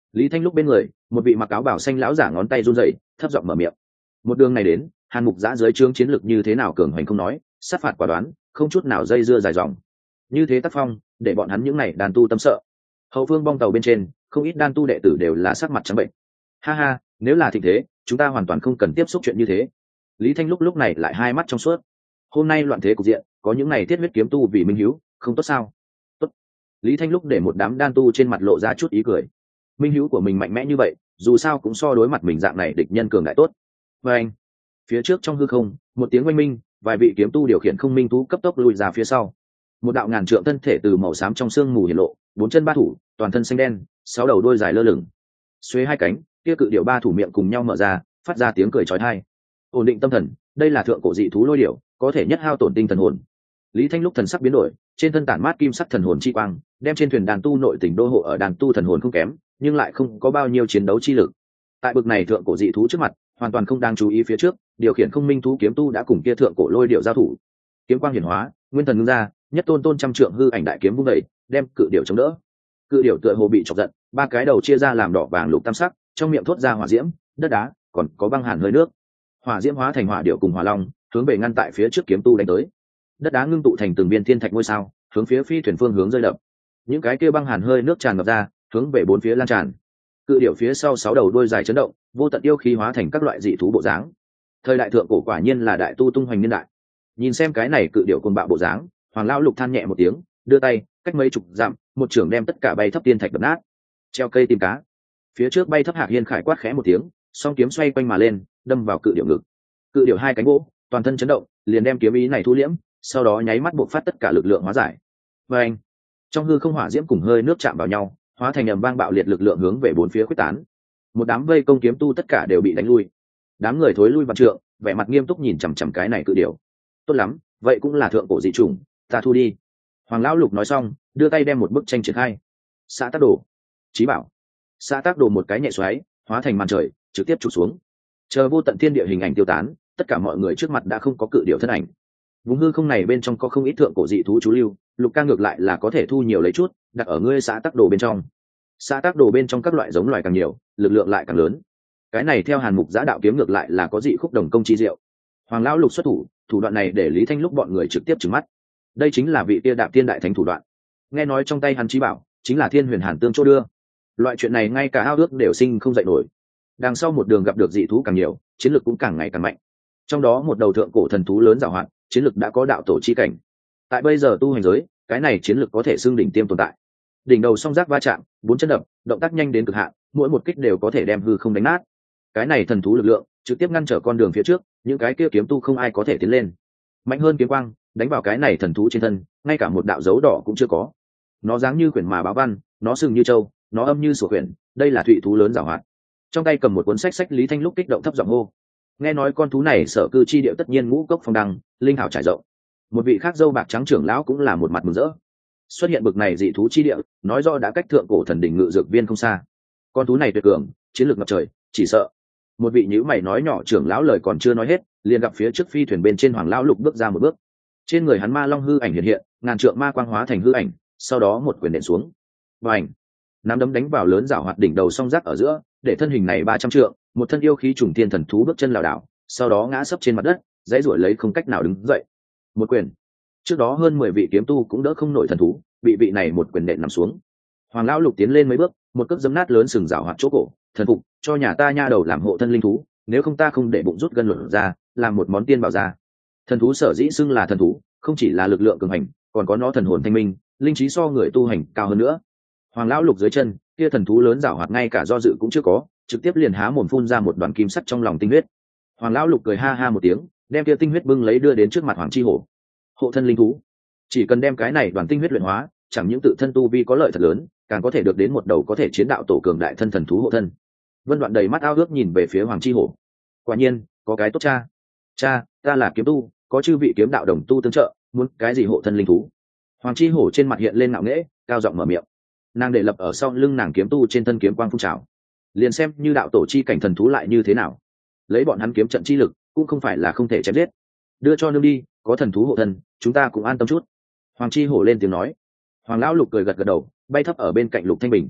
S1: Lý Thanh lúc bên người, một vị mặc áo bảo xanh lão giả ngón tay run rẩy, thấp giọng mở miệng. Một đường này đến, Hàn Mục Giã dưới trướng chiến lược như thế nào cường hoành không nói, sát phạt quả đoán, không chút nào dây dưa dài dòng. Như thế tác phong, để bọn hắn những này đàn tu tâm sợ. Hậu phương bong tàu bên trên, không ít đan tu đệ tử đều là sắc mặt trắng bệnh. Ha ha, nếu là thịnh thế, chúng ta hoàn toàn không cần tiếp xúc chuyện như thế. Lý Thanh lúc này lại hai mắt trong suốt. Hôm nay loạn thế cục diện, có những này thiết huyết kiếm tu vì minh hiếu, không tốt sao? Tốt. Lý Thanh lúc để một đám đan tu trên mặt lộ ra chút ý cười. Minh hiếu của mình mạnh mẽ như vậy, dù sao cũng so đối mặt mình dạng này địch nhân cường đại tốt. Và anh, phía trước trong hư không, một tiếng oanh minh, vài vị kiếm tu điều khiển không minh thú cấp tốc lùi ra phía sau. Một đạo ngàn trượng thân thể từ màu xám trong sương mù hiển lộ, bốn chân ba thủ, toàn thân xanh đen, sáu đầu đôi dài lơ lửng. Xuế hai cánh, kia cự điệu ba thủ miệng cùng nhau mở ra, phát ra tiếng cười chói tai. Ổn định tâm thần, đây là thượng cổ dị thú lôi điểu, có thể nhất hao tổn tinh thần hồn. Lý Thanh lúc thần sắc biến đổi, trên thân tản mát kim sắc thần hồn chi quang, đem trên thuyền đàn tu nội tình đô hộ ở đàn tu thần hồn không kém, nhưng lại không có bao nhiêu chiến đấu chi lực. Tại bực này thượng cổ dị thú trước mặt, hoàn toàn không đang chú ý phía trước, điều khiển không minh thú kiếm tu đã cùng kia thượng cổ lôi điệu giao thủ. Kiếm quang hiển hóa, nguyên thần ngưng ra, nhất tôn tôn trăm trượng hư ảnh đại kiếm vung dậy, đem cự điểu chống đỡ. Cự điểu tựa hồ bị chọc giận, ba cái đầu chia ra làm đỏ vàng lục tam sắc, trong miệng thốt ra hỏa diễm, đất đá, còn có băng hàn hơi nước. Hỏa diễm hóa thành hỏa điểu cùng hỏa long, hướng về ngăn tại phía trước kiếm tu đánh tới. Đất đá ngưng tụ thành từng viên thiên thạch ngôi sao, hướng phía phi thuyền phương hướng rơi đập. Những cái kia băng hàn hơi nước tràn ngập ra, hướng về bốn phía lan tràn. Cự điểu phía sau sáu đầu đuôi dài chấn động, vô tận yêu khí hóa thành các loại dị thú bộ dáng. Thời đại thượng cổ quả nhiên là đại tu tung hoành niên đại. Nhìn xem cái này cự điểu cuồng bạo bộ dáng, Hoàng lão lục than nhẹ một tiếng, đưa tay, cách mấy chục dặm, một trưởng đem tất cả bay thấp tiên thạch đập nát. Treo cây tìm cá. Phía trước bay thấp Hạc Hiên khải quát khẽ một tiếng, song kiếm xoay quanh mà lên, đâm vào cự điểu ngực. Cự điểu hai cánh gỗ, toàn thân chấn động, liền đem kiếm ý này thu liễm, sau đó nháy mắt bộc phát tất cả lực lượng hóa giải. Và anh, trong hư không hỏa diễm cùng hơi nước chạm vào nhau, hóa thành ầm vang bạo liệt lực lượng hướng về bốn phía khuếch tán. Một đám vây công kiếm tu tất cả đều bị đánh lui. Đám người thối lui vạn trượng, vẻ mặt nghiêm túc nhìn chằm chằm cái này cự điểu. Tốt lắm, vậy cũng là thượng cổ dị chủng, ta thu đi. Hoàng lão lục nói xong, đưa tay đem một bức tranh triển khai. Xã tác đồ, chí bảo. Xã tác đồ một cái nhẹ xoáy, hóa thành màn trời, trực tiếp chụp xuống. Chờ vô tận thiên địa hình ảnh tiêu tán, tất cả mọi người trước mặt đã không có cự điểu thân ảnh. Vùng hư không này bên trong có không ít thượng cổ dị thú chú lưu, lục ca ngược lại là có thể thu nhiều lấy chút, đặt ở ngươi xã tác đồ bên trong. Xã tác đồ bên trong các loại giống loài càng nhiều, lực lượng lại càng lớn. Cái này theo Hàn Mục Giã đạo kiếm ngược lại là có dị khúc đồng công chi diệu. Hoàng lão lục xuất thủ, thủ đoạn này để Lý Thanh lúc bọn người trực tiếp trừng mắt. Đây chính là vị tia đạp tiên đại thánh thủ đoạn. Nghe nói trong tay hắn chí bảo chính là Thiên Huyền Hàn Tương chỗ đưa. Loại chuyện này ngay cả ao ước đều sinh không dậy nổi. Đằng sau một đường gặp được dị thú càng nhiều, chiến lực cũng càng ngày càng mạnh. Trong đó một đầu thượng cổ thần thú lớn giàu hạn, chiến lực đã có đạo tổ chi cảnh. Tại bây giờ tu hành giới, cái này chiến lực có thể xưng đỉnh tiêm tồn tại. Đỉnh đầu song giác va chạm, bốn chân đập, động tác nhanh đến cực hạn, mỗi một kích đều có thể đem hư không đánh nát. Cái này thần thú lực lượng trực tiếp ngăn trở con đường phía trước, những cái kia kiếm tu không ai có thể tiến lên. Mạnh hơn kiếm quang, đánh vào cái này thần thú trên thân, ngay cả một đạo dấu đỏ cũng chưa có. Nó dáng như quyển mà báo văn, nó sừng như trâu, nó âm như sủa quyển, đây là thụy thú lớn giàu hoạt. Trong tay cầm một cuốn sách, Lý Thanh lúc kích động thấp giọng hô. Nghe nói con thú này sở cư chi địa tất nhiên ngũ cốc phong đăng, linh hảo trải rộng. Một vị khác dâu bạc trắng trưởng lão cũng là một mặt mừng rỡ. Xuất hiện bực này dị thú chi địa, nói rõ đã cách thượng cổ thần đỉnh ngự dược viên không xa. Con thú này tuyệt cường, chiến lược ngập trời, chỉ sợ. Một vị nhíu mày nói nhỏ trưởng lão lời còn chưa nói hết, liền gặp phía trước phi thuyền bên trên Hoàng lão lục bước ra một bước. Trên người hắn ma long hư ảnh hiện hiện, ngàn trượng ma quang hóa thành hư ảnh, sau đó một quyền nện xuống. Bành! Nắm đấm đánh vào lớn rảo hoạt đỉnh đầu song giác ở giữa, để thân hình này 300 trượng, một thân yêu khí trùng thiên thần thú bước chân lảo đảo, sau đó ngã sấp trên mặt đất, dãy ruổi lấy không cách nào đứng dậy. Một quyền. Trước đó hơn 10 vị kiếm tu cũng đỡ không nổi thần thú, bị vị này một quyền nện nằm xuống. Hoàng lão lục tiến lên mấy bước, một cước giẫm nát lớn sừng rảo hoạt chỗ cổ, thần phục, cho nhà ta nha đầu làm hộ thân linh thú, nếu không ta không để bụng rút gân luận ra, làm một món tiên bảo ra. Thần thú sở dĩ xưng là thần thú, không chỉ là lực lượng cường hành, còn có nó thần hồn thanh minh, linh trí so người tu hành cao hơn nữa. Hoàng lão lục dưới chân, kia thần thú lớn rảo hoạt ngay cả do dự cũng chưa có, trực tiếp liền há mồm phun ra một đoàn kim sắt trong lòng tinh huyết. Hoàng lão lục cười ha ha một tiếng, đem kia tinh huyết bưng lấy đưa đến trước mặt Hoàng Chi Hổ. Hộ thân linh thú, chỉ cần đem cái này đoàn tinh huyết luyện hóa, chẳng những tự thân tu vi có lợi thật lớn, càng có thể được đến một đầu có thể chiến đạo tổ cường đại thân thần thú hộ thân. Vân Đoạn đầy mắt ao ước nhìn về phía Hoàng Chi Hổ. Quả nhiên, có cái tốt cha. Cha, ta là kiếm tu, có chư vị kiếm đạo đồng tu tương trợ, muốn cái gì hộ thân linh thú? Hoàng Chi Hổ trên mặt hiện lên ngạo nghễ, cao giọng mở miệng. Nàng để lập ở sau lưng nàng kiếm tu trên thân kiếm quang phun trào. Liền xem như đạo tổ chi cảnh thần thú lại như thế nào, lấy bọn hắn kiếm trận chi lực, cũng không phải là không thể chém giết. Đưa cho nương đi, có thần thú hộ thân, chúng ta cũng an tâm chút. Hoàng Chi Hổ lên tiếng nói. Hoàng lão lục cười gật gật đầu, bay thấp ở bên cạnh Lục Thanh Bình.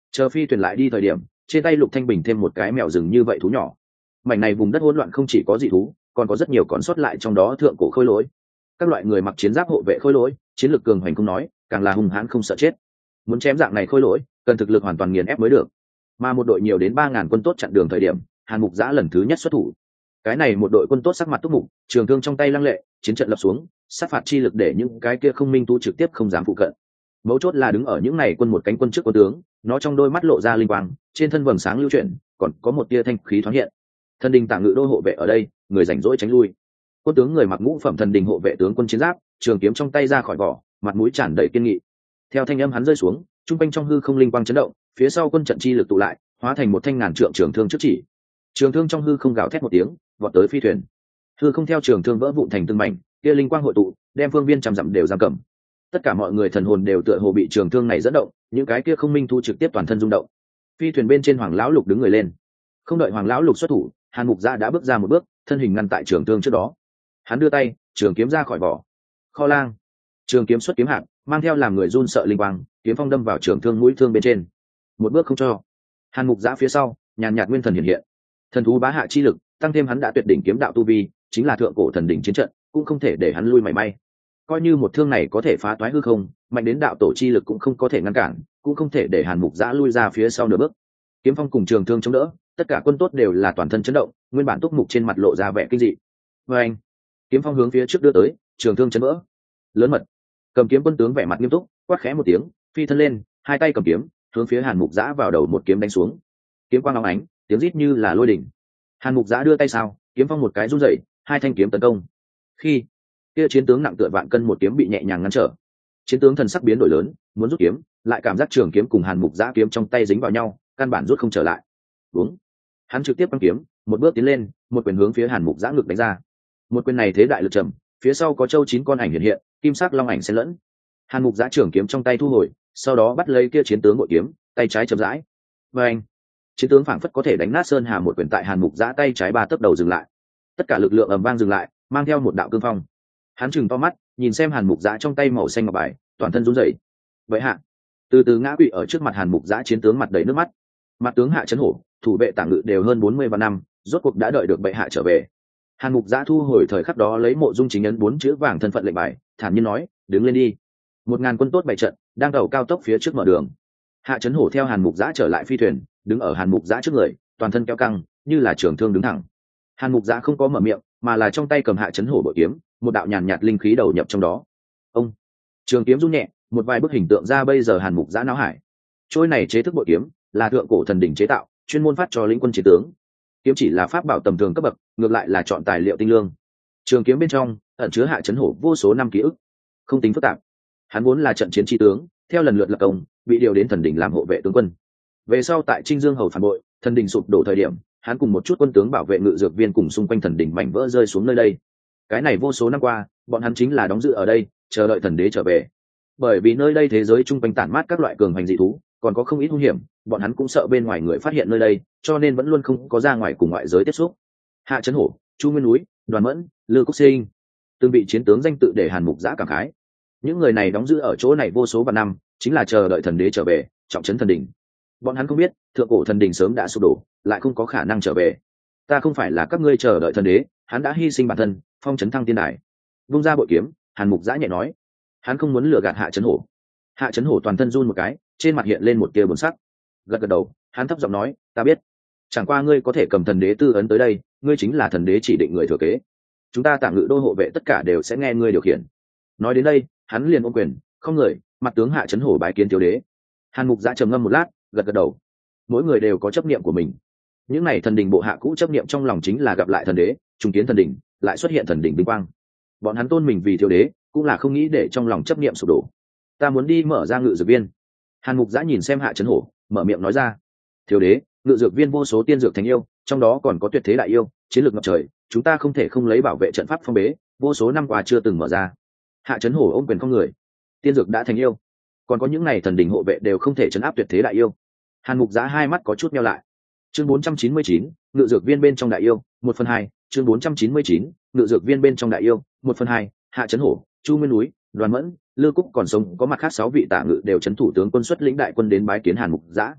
S1: Chờ phi thuyền lại đi thời điểm, trên tay Lục Thanh Bình thêm một cái mèo rừng như vậy thú nhỏ. Mảnh này vùng đất hỗn loạn không chỉ có dị thú, còn có rất nhiều còn sót lại trong đó thượng cổ khôi lỗi. Các loại người mặc chiến giáp hộ vệ khôi lỗi, chiến lược cường hoành không nói, càng là hung hãn không sợ chết. Muốn chém dạng này khôi lỗi, cần thực lực hoàn toàn nghiền ép mới được. Mà một đội nhiều đến 3000 quân tốt chặn đường thời điểm, Hàn Mục Giã lần thứ nhất xuất thủ. Cái này một đội quân tốt sắc mặt túc mục, trường thương trong tay lăng lệ, chiến trận lập xuống, sát phạt chi lực để những cái kia không minh tu trực tiếp không dám phụ cận. Mấu chốt là đứng ở những này quân một cánh quân trước quân tướng, nó trong đôi mắt lộ ra linh quang, trên thân vầng sáng lưu chuyển, còn có một tia thanh khí thoáng hiện. Thần đình tả ngự đô hộ vệ ở đây, người rảnh rỗi tránh lui. Quân tướng người mặc ngũ phẩm thần đình hộ vệ tướng quân chiến giáp, trường kiếm trong tay ra khỏi vỏ, mặt mũi tràn đầy kiên nghị. Theo thanh âm hắn rơi xuống, trung quanh trong hư không linh quang chấn động, phía sau quân trận chi lực tụ lại, hóa thành một thanh ngàn trượng trường thương trước chỉ. Trường thương trong hư không gào thét một tiếng, vọt tới phi thuyền. Hư không theo trường thương vỡ vụn thành từng mảnh, kia linh quang hội tụ, đem phương viên trăm dặm đều giam cầm. Tất cả mọi người thần hồn đều tựa hồ bị trường thương này dẫn động, những cái kia không minh thu trực tiếp toàn thân rung động. Phi thuyền bên trên Hoàng lão lục đứng người lên, không đợi Hoàng lão lục xuất thủ, Hàn Mục Giã đã bước ra một bước, thân hình ngăn tại trường thương trước đó. Hắn đưa tay, trường kiếm ra khỏi vỏ. Kho lang, trường kiếm xuất kiếm hạng, mang theo làm người run sợ linh quang, kiếm phong đâm vào trường thương mũi thương bên trên. Một bước không cho. Hàn Mục Giã phía sau, nhàn nhạt nguyên thần hiện hiện. Thần thú bá hạ chi lực, tăng thêm hắn đã tuyệt đỉnh kiếm đạo tu vi, chính là thượng cổ thần đỉnh chiến trận, cũng không thể để hắn lui mảy may. Coi như một thương này có thể phá toái hư không, mạnh đến đạo tổ chi lực cũng không có thể ngăn cản, cũng không thể để Hàn Mục Giã lui ra phía sau nửa bước. Kiếm phong cùng trường thương chống đỡ, tất cả quân tốt đều là toàn thân chấn động, nguyên bản túc mục trên mặt lộ ra vẻ kinh dị. Và anh, kiếm phong hướng phía trước đưa tới, trường thương chấn vỡ. Lớn mật. Cầm kiếm quân tướng vẻ mặt nghiêm túc, quát khẽ một tiếng, phi thân lên, hai tay cầm kiếm, hướng phía Hàn Mục Giã vào đầu một kiếm đánh xuống. Kiếm quang óng ánh, tiếng rít như là lôi đỉnh. Hàn Mục Giã đưa tay sao, kiếm phong một cái rung dậy, hai thanh kiếm tấn công. Khi kia chiến tướng nặng tựa vạn cân một kiếm bị nhẹ nhàng ngăn trở, chiến tướng thần sắc biến đổi lớn, muốn rút kiếm, lại cảm giác trường kiếm cùng Hàn Mục Giã kiếm trong tay dính vào nhau, căn bản rút không trở lại. Đúng, hắn trực tiếp băng kiếm, một bước tiến lên, một quyền hướng phía Hàn Mục Giã ngực đánh ra. Một quyền này thế đại lực trầm, phía sau có châu 9 con ảnh hiện hiện, kim sắc long ảnh xen lẫn. Hàn Mục Giã trường kiếm trong tay thu hồi, sau đó bắt lấy kia chiến tướng bội kiếm, tay trái chậm rãi. Và anh, chiến tướng phảng phất có thể đánh nát sơn hà, một quyền tại Hàn Mục Giã tay trái ba tấc đầu dừng lại. Tất cả lực lượng ầm vang dừng lại, mang theo một đạo cương phong. Hắn chừng to mắt, nhìn xem Hàn Mục Giã trong tay màu xanh ngọc bài, toàn thân run rẩy. Vậy hạ, từ từ ngã quỵ ở trước mặt Hàn Mục Giã chiến tướng mặt đầy nước mắt. Mặt tướng Hạ Chấn Hổ, thủ vệ tả ngự đều hơn 40 vạn năm, rốt cuộc đã đợi được bệ hạ trở về. Hàn Mục Giã thu hồi thời khắc đó lấy mộ dung chính ấn 4 chữ vàng thân phận lệnh bài, thản nhiên nói, đứng lên đi. 1000 quân tốt bày trận, đang tàu cao tốc phía trước mở đường. Hạ Chấn Hổ theo Hàn Mục Giã trở lại phi thuyền, đứng ở Hàn Mục Giã trước người, toàn thân kéo căng, như là trường thương đứng thẳng. Hàn Mục Giã không có mở miệng, mà là trong tay cầm Hạ Chấn Hổ bội kiếm, một đạo nhàn nhạt linh khí đầu nhập trong đó. Ông, trường kiếm rung nhẹ, một vài bức hình tượng ra bây giờ Hàn Mục Giã não hải. Trôi này chế thức bội kiếm, là thượng cổ thần đỉnh chế tạo, chuyên môn phát cho lĩnh quân chiến tướng. Kiếm chỉ là pháp bảo tầm thường cấp bậc, ngược lại là chọn tài liệu tinh lương. Trường kiếm bên trong ẩn chứa Hạ Chấn Hổ vô số năm ký ức, không tính phức tạp. Hắn vốn là trận chiến tri tướng, theo lần lượt lập công, bị điều đến thần đỉnh làm hộ vệ tướng quân. Về sau tại Trinh Dương hầu phản bội, thần đỉnh sụp đổ thời điểm, hắn cùng một chút quân tướng bảo vệ ngự dược viên cùng xung quanh thần đỉnh mảnh vỡ rơi xuống nơi đây. Cái này vô số năm qua, bọn hắn chính là đóng giữ ở đây, chờ đợi thần đế trở về. Bởi vì nơi đây thế giới chung quanh tản mát các loại cường hành dị thú, còn có không ít hung hiểm, bọn hắn cũng sợ bên ngoài người phát hiện nơi đây, cho nên vẫn luôn không có ra ngoài cùng ngoại giới tiếp xúc. Hạ Chấn Hổ, Chu Nguyên Núi, Đoàn Mẫn, Lư Cúc Sinh, từng bị chiến tướng danh tự để Hàn Mục Giã cảm khái. Những người này đóng giữ ở chỗ này vô số vạn năm, chính là chờ đợi thần đế trở về, trọng trấn thần đỉnh. Bọn hắn không biết, thượng cổ thần đỉnh sớm đã sụp đổ, lại không có khả năng trở về. Ta không phải là các ngươi chờ đợi thần đế, hắn đã hy sinh bản thân, phong trấn thăng tiên đài. Vung ra bội kiếm, Hàn Mục Giã nhẹ nói, hắn không muốn lừa gạt Hạ Chấn Hổ. Hạ Chấn Hổ toàn thân run một cái, trên mặt hiện lên một tia buồn sắc. Gật gật đầu, hắn thấp giọng nói, ta biết. Chẳng qua ngươi có thể cầm thần đế tư ấn tới đây, ngươi chính là thần đế chỉ định người thừa kế. Chúng ta Tả Ngự đô hộ vệ tất cả đều sẽ nghe ngươi điều khiển. Nói đến đây, hắn liền ôm quyền, không người, mặt tướng Hạ Chấn Hổ bái kiến thiếu đế. Hàn Mục Giã trầm ngâm một lát, gật gật đầu. Mỗi người đều có chấp niệm của mình. Những này thần đình bộ hạ cũ chấp niệm trong lòng chính là gặp lại thần đế, trùng kiến thần đình, lại xuất hiện thần đình vinh quang. Bọn hắn tôn mình vì thiếu đế, cũng là không nghĩ để trong lòng chấp niệm sụp đổ. Ta muốn đi mở ra ngự dược viên. Hàn Mục Giã nhìn xem Hạ Chấn Hổ, mở miệng nói ra, thiếu đế, ngự dược viên vô số tiên dược thành yêu, trong đó còn có tuyệt thế đại yêu, chiến lược ngập trời, chúng ta không thể không lấy bảo vệ trận pháp phong bế, vô số năm qua chưa từng mở ra. Hạ Chấn Hổ ôm quyền không người, tiên dược đã thành yêu, còn có những này thần đình hộ vệ đều không thể chấn áp tuyệt thế đại yêu. Hàn Mục Giã hai mắt có chút meo lại. Chương 499, ngự dược viên bên trong đại yêu, 1/2, chương 499, ngự dược viên bên trong đại yêu, 1/2, Hạ Chấn Hổ, Chu Nguyên Núi, Đoàn Mẫn, Lư Cúc còn sống, có mặt khác 6 vị tả ngự đều trấn thủ tướng quân xuất lĩnh đại quân đến bái kiến Hàn Mục Giã.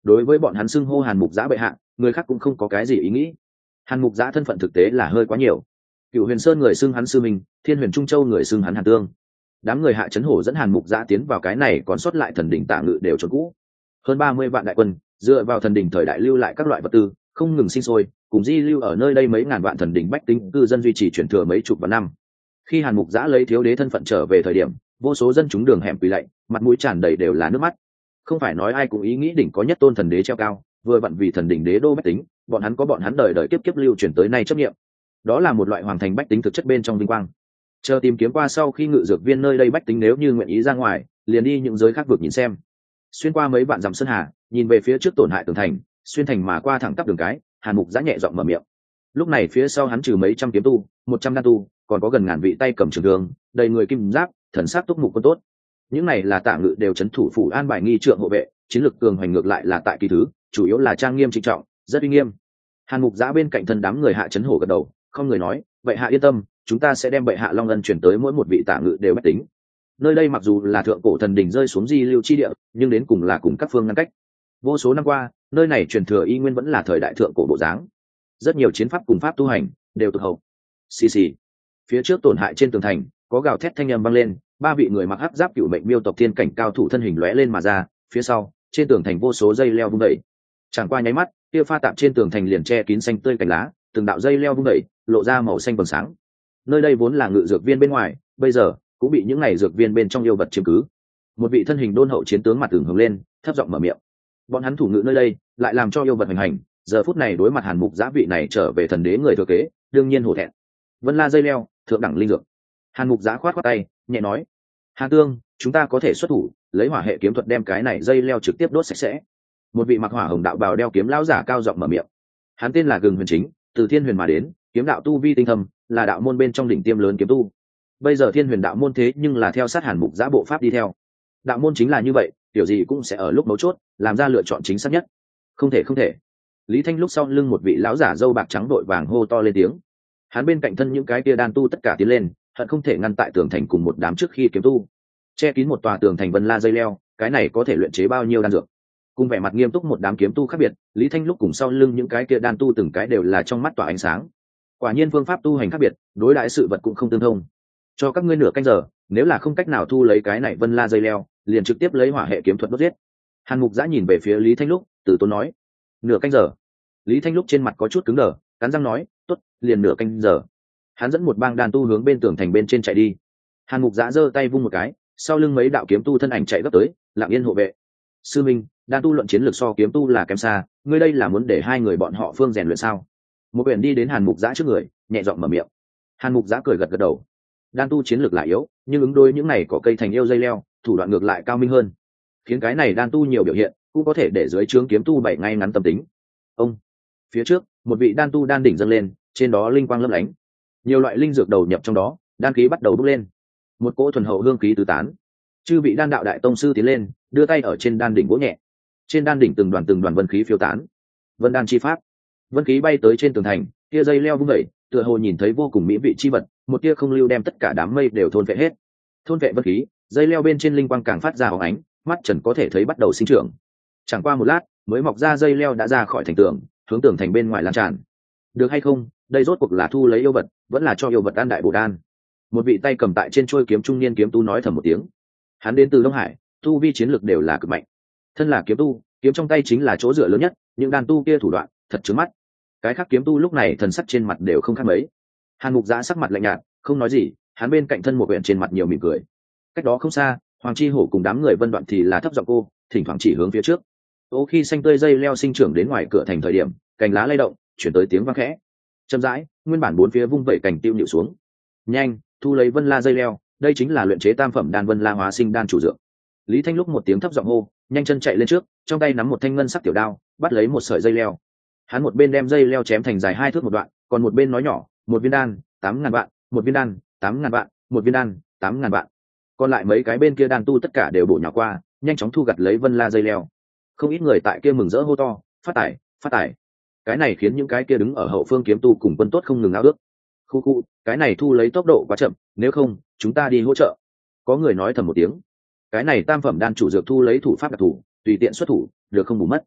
S1: đối với bọn hắn xưng hô Hàn Mục Giã bệ hạ, người khác cũng không có cái gì ý nghĩ. Hàn Mục Giã thân phận thực tế là hơi quá nhiều. Cựu Huyền Sơn người xưng hắn sư minh, Thiên Huyền Trung Châu người xưng hắn Hàn Tương. Đám người Hạ Chấn Hổ dẫn Hàn Mục Giã tiến vào cái này còn sót lại thần đỉnh Tạ Ngự đều trốn cũ. Hơn 30 vạn đại quân, dựa vào thần đỉnh thời đại lưu lại các loại vật tư, không ngừng sinh sôi, cùng di lưu ở nơi đây mấy ngàn vạn thần đỉnh bách tính cư dân duy trì truyền thừa mấy chục vạn năm. Khi Hàn Mục Giã lấy thiếu đế thân phận trở về thời điểm, vô số dân chúng đường hẻm quỳ lạy, mặt mũi tràn đầy đều là nước mắt. Không phải nói ai cũng ý nghĩ đỉnh có nhất tôn thần đế treo cao, vừa vặn vì thần đỉnh đế đô bách tính, bọn hắn có bọn hắn đời đời kiếp kiếp lưu truyền tới nay chấp niệm. Đó là một loại hoàng thành bách tính thực chất bên trong vinh quang. Chờ tìm kiếm qua sau khi ngự dược viên nơi đây bách tính nếu như nguyện ý ra ngoài, liền đi những giới khác vực nhìn xem. Xuyên qua mấy vạn dặm sơn hà, nhìn về phía trước tổn hại tường thành, xuyên thành mà qua thẳng tắp đường cái, Hàn Mục Giã nhẹ giọng mở miệng. Lúc này phía sau hắn trừ mấy trăm kiếm tu, 100 đan tu, còn có gần ngàn vị tay cầm trường thương, đầy người kim giáp, thần sắc túc mục quân tốt. Những này là Tạ Ngự đều trấn thủ phủ an bài nghi trượng hộ vệ, chiến lược cường hoành ngược lại là tại kỳ thứ, chủ yếu là trang nghiêm trịnh trọng, rất uy nghiêm. Hàn Mục Giã bên cạnh thân đám người Hạ Chấn Hổ gật đầu, không người nói, vậy hạ yên tâm, chúng ta sẽ đem bệ hạ long ân chuyển tới mỗi một vị Tạ Ngự đều bách tính. Nơi đây mặc dù là thượng cổ thần đỉnh rơi xuống di lưu chi địa, nhưng đến cùng là cùng các phương ngăn cách. Vô số năm qua, nơi này truyền thừa y nguyên vẫn là thời đại thượng cổ bộ dáng. Rất nhiều chiến pháp cùng pháp tu hành đều tụt hậu. Xì xì. Phía trước tổn hại trên tường thành, có gào thét thanh âm vang lên, ba vị người mặc hắc giáp cựu mệnh miêu tộc thiên cảnh cao thủ thân hình lóe lên mà ra, phía sau, trên tường thành vô số dây leo vung đẩy. Chẳng qua nháy mắt, kia pha tạp trên tường thành liền che kín xanh tươi cành lá, từng đạo dây leo vung đẩy, lộ ra màu xanh vầng sáng. Nơi đây vốn là ngự dược viên bên ngoài, bây giờ cũng bị những này dược viên bên trong yêu vật chiếm cứ. Một vị thân hình đôn hậu chiến tướng mặt tường hướng lên, thấp giọng mở miệng. Bọn hắn thủ ngự nơi đây, lại làm cho yêu vật hành hành, giờ phút này đối mặt Hàn Mục Giã vị này trở về thần đế người thừa kế, đương nhiên hổ thẹn. Vân La dây leo, thượng đẳng linh dược. Hàn Mục Giã khoát khoát tay, nhẹ nói: "Hàn Tương, chúng ta có thể xuất thủ, lấy hỏa hệ kiếm thuật đem cái này dây leo trực tiếp đốt sạch sẽ." Một vị mặc hỏa hồng đạo bào đeo kiếm lão giả cao giọng mở miệng. Hắn tên là Gừng Huyền Chính, từ Thiên Huyền mà đến, kiếm đạo tu vi tinh thâm, là đạo môn bên trong đỉnh tiêm lớn kiếm tu. Bây giờ Thiên Huyền đạo môn thế nhưng là theo sát Hàn Mục Giã bộ pháp đi theo. Đạo môn chính là như vậy, điều gì cũng sẽ ở lúc mấu chốt làm ra lựa chọn chính xác nhất. Không thể, không thể. Lý Thanh lúc sau lưng một vị lão giả râu bạc trắng đội vàng hô to lên tiếng. Hắn bên cạnh thân những cái kia đan tu tất cả tiến lên, hận không thể ngăn tại tường thành cùng một đám trước khi kiếm tu. Che kín một tòa tường thành Vân La dây leo, cái này có thể luyện chế bao nhiêu đan dược. Cùng vẻ mặt nghiêm túc một đám kiếm tu khác biệt, Lý Thanh lúc cùng sau lưng những cái kia đan tu từng cái đều là trong mắt tỏa ánh sáng. Quả nhiên phương pháp tu hành khác biệt, đối đãi sự vật cũng không tương thông. Cho các ngươi nửa canh giờ, nếu là không cách nào thu lấy cái này Vân La dây leo, liền trực tiếp lấy hỏa hệ kiếm thuật đốt giết. Hàn Mục Giã nhìn về phía Lý Thanh lúc, từ tốn nói: "Nửa canh giờ." Lý Thanh lúc trên mặt có chút cứng đờ, cắn răng nói: "Tốt, liền nửa canh giờ." Hắn dẫn một bang đan tu hướng bên tường thành bên trên chạy đi. Hàn Mục Giã giơ tay vung một cái, sau lưng mấy đạo kiếm tu thân ảnh chạy gấp tới, lặng yên hộ vệ. "Sư minh, đan tu luận chiến lược so kiếm tu là kém xa, ngươi đây là muốn để hai người bọn họ phương rèn luyện sao?" Một quyển đi đến Hàn Mục Giã trước người, nhẹ giọng mở miệng. Hàn Mục Giã cười gật gật đầu. Đan tu chiến lược lại yếu, nhưng ứng đối những này có cây thành yêu dây leo, thủ đoạn ngược lại cao minh hơn, khiến cái này đan tu nhiều biểu hiện, cũng có thể để dưới trướng kiếm tu bảy ngay ngắn tâm tính. Ông phía trước, một vị đan tu đan đỉnh dâng lên, trên đó linh quang lấp lánh, nhiều loại linh dược đầu nhập trong đó, đan khí bắt đầu bốc lên, một cỗ thuần hậu hương khí tứ tán. Chư vị đan đạo đại tông sư tiến lên, đưa tay ở trên đan đỉnh vỗ nhẹ, trên đan đỉnh từng đoàn vân khí phiêu tán. Vân đan chi pháp, vân khí bay tới trên tường thành, kia dây leo vung vẩy, tựa hồ nhìn thấy vô cùng mỹ vị chi vật, một tia không lưu đem tất cả đám mây đều thôn vệ hết. Thôn vệ vân khí, dây leo bên trên linh quang càng phát ra óng ánh, mắt trần có thể thấy bắt đầu sinh trưởng. Chẳng qua một lát, mới mọc ra dây leo đã ra khỏi thành tường, hướng tường thành bên ngoài lan tràn. Được hay không, đây rốt cuộc là thu lấy yêu vật, vẫn là cho yêu vật ăn đại bổ đan. Một vị tay cầm tại trên chuôi kiếm trung niên kiếm tu nói thầm một tiếng. Hắn đến từ Đông Hải, tu vi chiến lực đều là cực mạnh. Thân là kiếm tu, kiếm trong tay chính là chỗ dựa lớn nhất, những đan tu kia thủ đoạn thật chướng mắt. Cái khác kiếm tu lúc này thần sắc trên mặt đều không khác mấy. Hàn Mục Giã sắc mặt lạnh nhạt, không nói gì, hắn bên cạnh thân một quyển trên mặt nhiều mỉm cười. Cách đó không xa, Hoàng Chi Hổ cùng đám người Vân Đoạn thì là thấp giọng cô, thỉnh thoảng chỉ hướng phía trước. Khi xanh tươi dây leo sinh trưởng đến ngoài cửa thành thời điểm, cành lá lay động, chuyển tới tiếng vang khẽ. Chậm rãi, nguyên bản bốn phía vung vẩy cành tiêu nhịu xuống. Nhanh, thu lấy Vân La dây leo, đây chính là luyện chế tam phẩm đan Vân La hóa sinh đan chủ dược. Lý Thanh lúc một tiếng thấp giọng hô, nhanh chân chạy lên trước, trong tay nắm một thanh ngân sắc tiểu đao, bắt lấy một sợi dây leo. Hắn một bên đem dây leo chém thành dài 2 thước một đoạn, còn một bên nói nhỏ, một viên đan, 8.000 vạn, một viên đan, 8.000 vạn, một viên đan, 8.000 vạn. Còn lại mấy cái bên kia đan tu tất cả đều bổ nhào qua, nhanh chóng thu gặt lấy Vân La dây leo. Không ít người tại kia mừng rỡ hô to, phát tải, phát tải. Cái này khiến những cái kia đứng ở hậu phương kiếm tu cùng quân tốt không ngừng ao ước. Khu, cái này thu lấy tốc độ quá chậm, nếu không, chúng ta đi hỗ trợ. Có người nói thầm một tiếng. Cái này tam phẩm đan chủ dược thu lấy thủ pháp đặc thủ, tùy tiện xuất thủ, được không bù mất.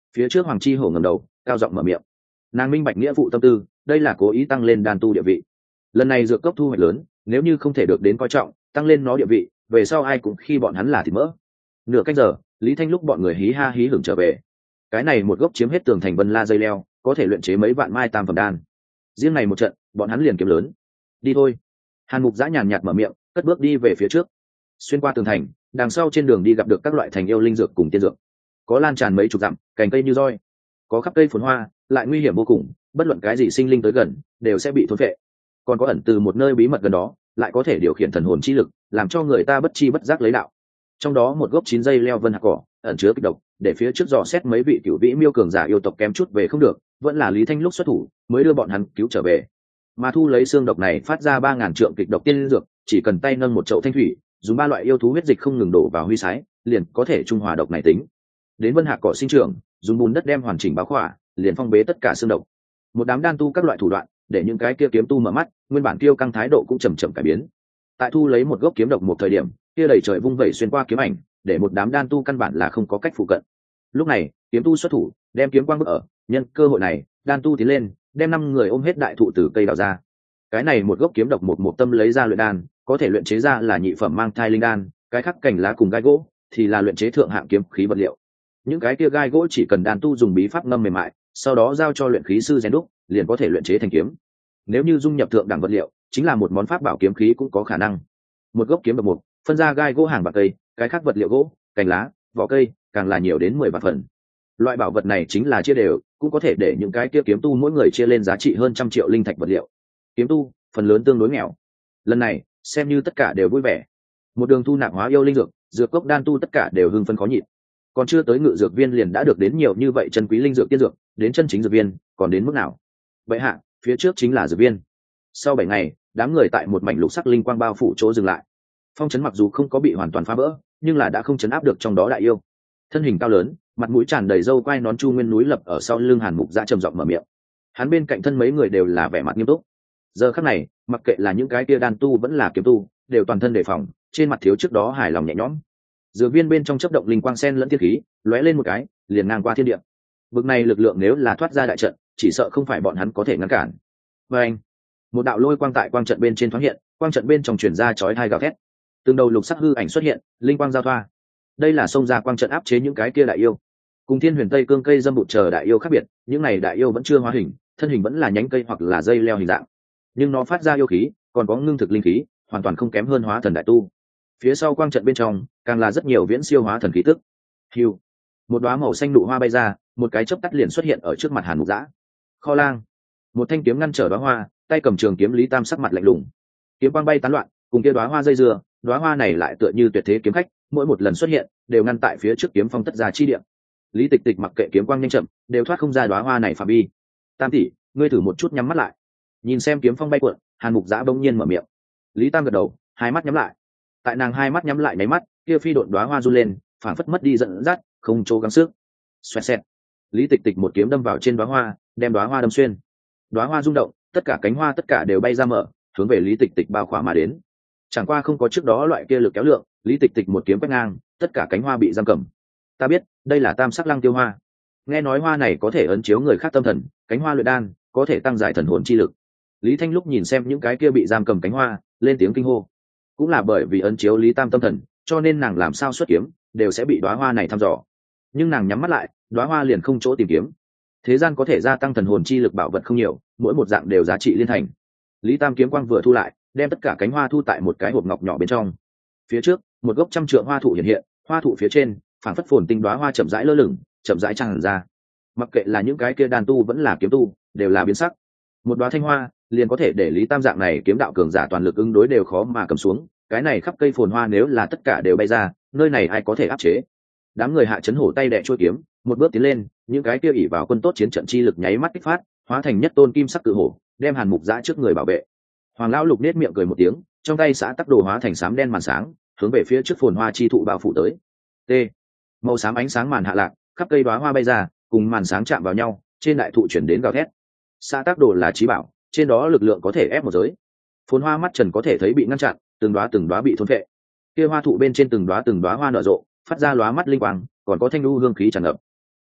S1: Phía trước Hoàng Chi Hổ ngẩng đầu cao giọng mở miệng, nàng minh bạch nghĩa vụ tâm tư, đây là cố ý tăng lên đan tu địa vị. Lần này dược cốc thu hoạch lớn, nếu như không thể được đến coi trọng, tăng lên nó địa vị, về sau ai cũng khi bọn hắn là thịt mỡ. Nửa canh giờ, Lý Thanh lúc bọn người hí ha hí hưởng trở về. Cái này một gốc chiếm hết tường thành Vân La dây leo, có thể luyện chế mấy vạn mai tam phẩm đan. Riêng này một trận, bọn hắn liền kiếm lớn. Đi thôi. Hàn Mục Giã nhàn nhạt mở miệng, cất bước đi về phía trước. Xuyên qua tường thành, đằng sau trên đường đi gặp được các loại thành yêu linh dược cùng tiên dược. Có lan tràn mấy chục dặm, cành cây như roi, có khắp cây phồn hoa, lại nguy hiểm vô cùng, bất luận cái gì sinh linh tới gần đều sẽ bị thôn phệ. Còn có ẩn từ một nơi bí mật gần đó, lại có thể điều khiển thần hồn chi lực, làm cho người ta bất chi bất giác lấy đạo. Trong đó một gốc 9 dây leo vân hạc cỏ, ẩn chứa kịch độc, để phía trước dò xét mấy vị cửu vĩ miêu cường giả yêu tộc kém chút về không được, vẫn là Lý Thanh lúc xuất thủ mới đưa bọn hắn cứu trở về. Mà thu lấy xương độc này phát ra 3000 trượng kịch độc tiên dược, chỉ cần tay nâng một chậu thanh thủy, dùng 3 loại yêu thú huyết dịch không ngừng đổ vào huy sái, liền có thể trung hòa độc này tính. Đến vân hạc cỏ sinh trưởng, dùng bùn đất đem hoàn chỉnh bao khỏa, liền phong bế tất cả xương độc. Một đám đan tu các loại thủ đoạn, để những cái kia kiếm tu mở mắt, nguyên bản tiêu căng thái độ cũng chậm chậm cải biến. Tại thu lấy một gốc kiếm độc một thời điểm, kia đầy trời vung vẩy xuyên qua kiếm ảnh, để một đám đan tu căn bản là không có cách phụ cận. Lúc này, kiếm tu xuất thủ, đem kiếm quang bước ở, nhân cơ hội này, đan tu tiến lên, đem 5 người ôm hết đại thụ từ cây đào ra. Cái này một gốc kiếm độc một tâm lấy ra luyện đan, có thể luyện chế ra là nhị phẩm mang thai linh đan, cái khác cành lá cùng gai gỗ thì là luyện chế thượng hạng kiếm khí vật liệu. Những cái kia gai gỗ chỉ cần đan tu dùng bí pháp ngâm mềm mại, sau đó giao cho luyện khí sư rèn đúc, liền có thể luyện chế thành kiếm. Nếu như dung nhập thượng đẳng vật liệu, chính là một món pháp bảo kiếm khí cũng có khả năng. Một gốc kiếm độc một, phân ra gai gỗ hàng bạc cây, cái khác vật liệu gỗ, cành lá, vỏ cây, càng là nhiều đến 10 vạn phần. Loại bảo vật này chính là chia đều, cũng có thể để những cái kia kiếm tu mỗi người chia lên giá trị hơn 100 triệu linh thạch vật liệu. Kiếm tu, phần lớn tương đối nghèo. Lần này, xem như tất cả đều vui vẻ. Một đường thu nạp hóa yêu linh dược, dược cốc đan tu tất cả đều hưng phấn khó nhịn. Còn chưa tới ngự dược viên liền đã được đến nhiều như vậy chân quý linh dược tiên dược, đến chân chính dược viên, còn đến mức nào? Vậy hạ, phía trước chính là dược viên. Sau 7 ngày, đám người tại một mảnh lục sắc linh quang bao phủ chỗ dừng lại. Phong trấn mặc dù không có bị hoàn toàn phá vỡ, nhưng là đã không trấn áp được trong đó đại yêu. Thân hình cao lớn, mặt mũi tràn đầy râu quai nón Chu Nguyên núi lập ở sau lưng Hàn Mục Giã trầm giọng mở miệng. Hắn bên cạnh thân mấy người đều là vẻ mặt nghiêm túc. Giờ khắc này, mặc kệ là những cái kia đan tu vẫn là kiếm tu, đều toàn thân đề phòng, trên mặt thiếu trước đó hài lòng nhẹ nhõm. Dược viên bên trong chớp động linh quang sen lẫn thiên khí, lóe lên một cái, liền ngang qua thiên địa. Vực này lực lượng nếu là thoát ra đại trận, chỉ sợ không phải bọn hắn có thể ngăn cản. Và anh, một đạo lôi quang tại quang trận bên trên thoáng hiện, quang trận bên trong truyền ra chói tai gào thét. Từng đầu lục sắc hư ảnh xuất hiện, linh quang giao thoa. Đây là xông ra quang trận áp chế những cái kia đại yêu. Cùng Thiên Huyền Tây Cương cây dâm bụt chờ đại yêu khác biệt, những này đại yêu vẫn chưa hóa hình, thân hình vẫn là nhánh cây hoặc là dây leo hình dạng. Nhưng nó phát ra yêu khí, còn có ngưng thực linh khí, hoàn toàn không kém hơn hóa thần đại tu. Phía sau quang trận bên trong, càng là rất nhiều viễn siêu hóa thần khí tức. Hưu, một đóa màu xanh nụ hoa bay ra, một cái chớp tắt liền xuất hiện ở trước mặt Hàn Mục Giã. Kho lang, một thanh kiếm ngăn trở đóa hoa, tay cầm trường kiếm Lý Tam sắc mặt lạnh lùng. Kiếm quang bay tán loạn, cùng kia đóa hoa dây dưa, đóa hoa này lại tựa như tuyệt thế kiếm khách, mỗi một lần xuất hiện đều ngăn tại phía trước kiếm phong tất ra chi địa. Lý Tịch Tịch mặc kệ kiếm quang nhanh chậm, đều thoát không ra đóa hoa này phạm vi. Tam tỷ, ngươi thử một chút nhắm mắt lại. Nhìn xem kiếm phong bay cuộn, Hàn Mục Giã bỗng nhiên mở miệng. Lý Tam gật đầu, hai mắt nhắm lại. Tại nàng hai mắt nhắm lại nháy mắt, kia phi độn đóa hoa run lên, phảng phất mất đi dẫn dắt, không chỗ gắng sức. Xoẹt xẹt. Lý Tịch Tịch một kiếm đâm vào trên đóa hoa, đem đóa hoa đâm xuyên. Đóa hoa rung động, tất cả cánh hoa tất cả đều bay ra mở, hướng về Lý Tịch Tịch bao khỏa mà đến. Chẳng qua không có trước đó loại kia lực kéo lượng, Lý Tịch Tịch một kiếm quét ngang, tất cả cánh hoa bị giam cầm. Ta biết, đây là Tam sắc lăng tiêu hoa. Nghe nói hoa này có thể ấn chiếu người khác tâm thần, cánh hoa luyện đan, có thể tăng giải thần hồn chi lực. Lý Thanh lúc nhìn xem những cái kia bị giam cầm cánh hoa, lên tiếng kinh hô. Cũng là bởi vì ấn chiếu Lý Tam tâm thần, cho nên nàng làm sao xuất kiếm, đều sẽ bị đóa hoa này thăm dò. Nhưng nàng nhắm mắt lại, đóa hoa liền không chỗ tìm kiếm. Thế gian có thể gia tăng thần hồn chi lực bảo vật không nhiều, mỗi một dạng đều giá trị liên thành. Lý Tam kiếm quang vừa thu lại, đem tất cả cánh hoa thu tại một cái hộp ngọc nhỏ bên trong. Phía trước, một gốc 100 trượng hoa thụ hiện hiện, hoa thụ phía trên, phảng phất phồn tinh đóa hoa chậm rãi lơ lửng, chậm rãi tràn ra. Mặc kệ là những cái kia đàn tu vẫn là kiếm tu, đều là biến sắc. Một đóa thanh hoa, liền có thể để Lý Tam dạng này kiếm đạo cường giả toàn lực ứng đối đều khó mà cầm xuống. Cái này khắp cây phồn hoa nếu là tất cả đều bay ra, nơi này ai có thể áp chế? Đám người Hạ Chấn Hổ tay đè chuôi kiếm, một bước tiến lên, những cái kia ỷ vào quân tốt chiến trận chi lực nháy mắt kích phát, hóa thành nhất tôn kim sắc cự hổ, đem Hàn Mục Giã trước người bảo vệ. Hoàng lão lục nết miệng cười một tiếng, trong tay xã tắc đồ hóa thành xám đen màn sáng, hướng về phía trước phồn hoa chi thụ bao phủ tới. T. Màu xám ánh sáng màn hạ lạc, khắp cây đóa hoa bay ra, cùng màn sáng chạm vào nhau, trên đại thụ chuyển đến gào thét. Xã tắc đồ là chí bảo, trên đó lực lượng có thể ép một giới. Phồn hoa mắt trần có thể thấy bị ngăn chặn, từng đóa bị thôn phệ. Kia hoa thụ bên trên từng đóa hoa nở rộ, phát ra lóa mắt linh quang, còn có thanh lưu hương khí tràn ngập.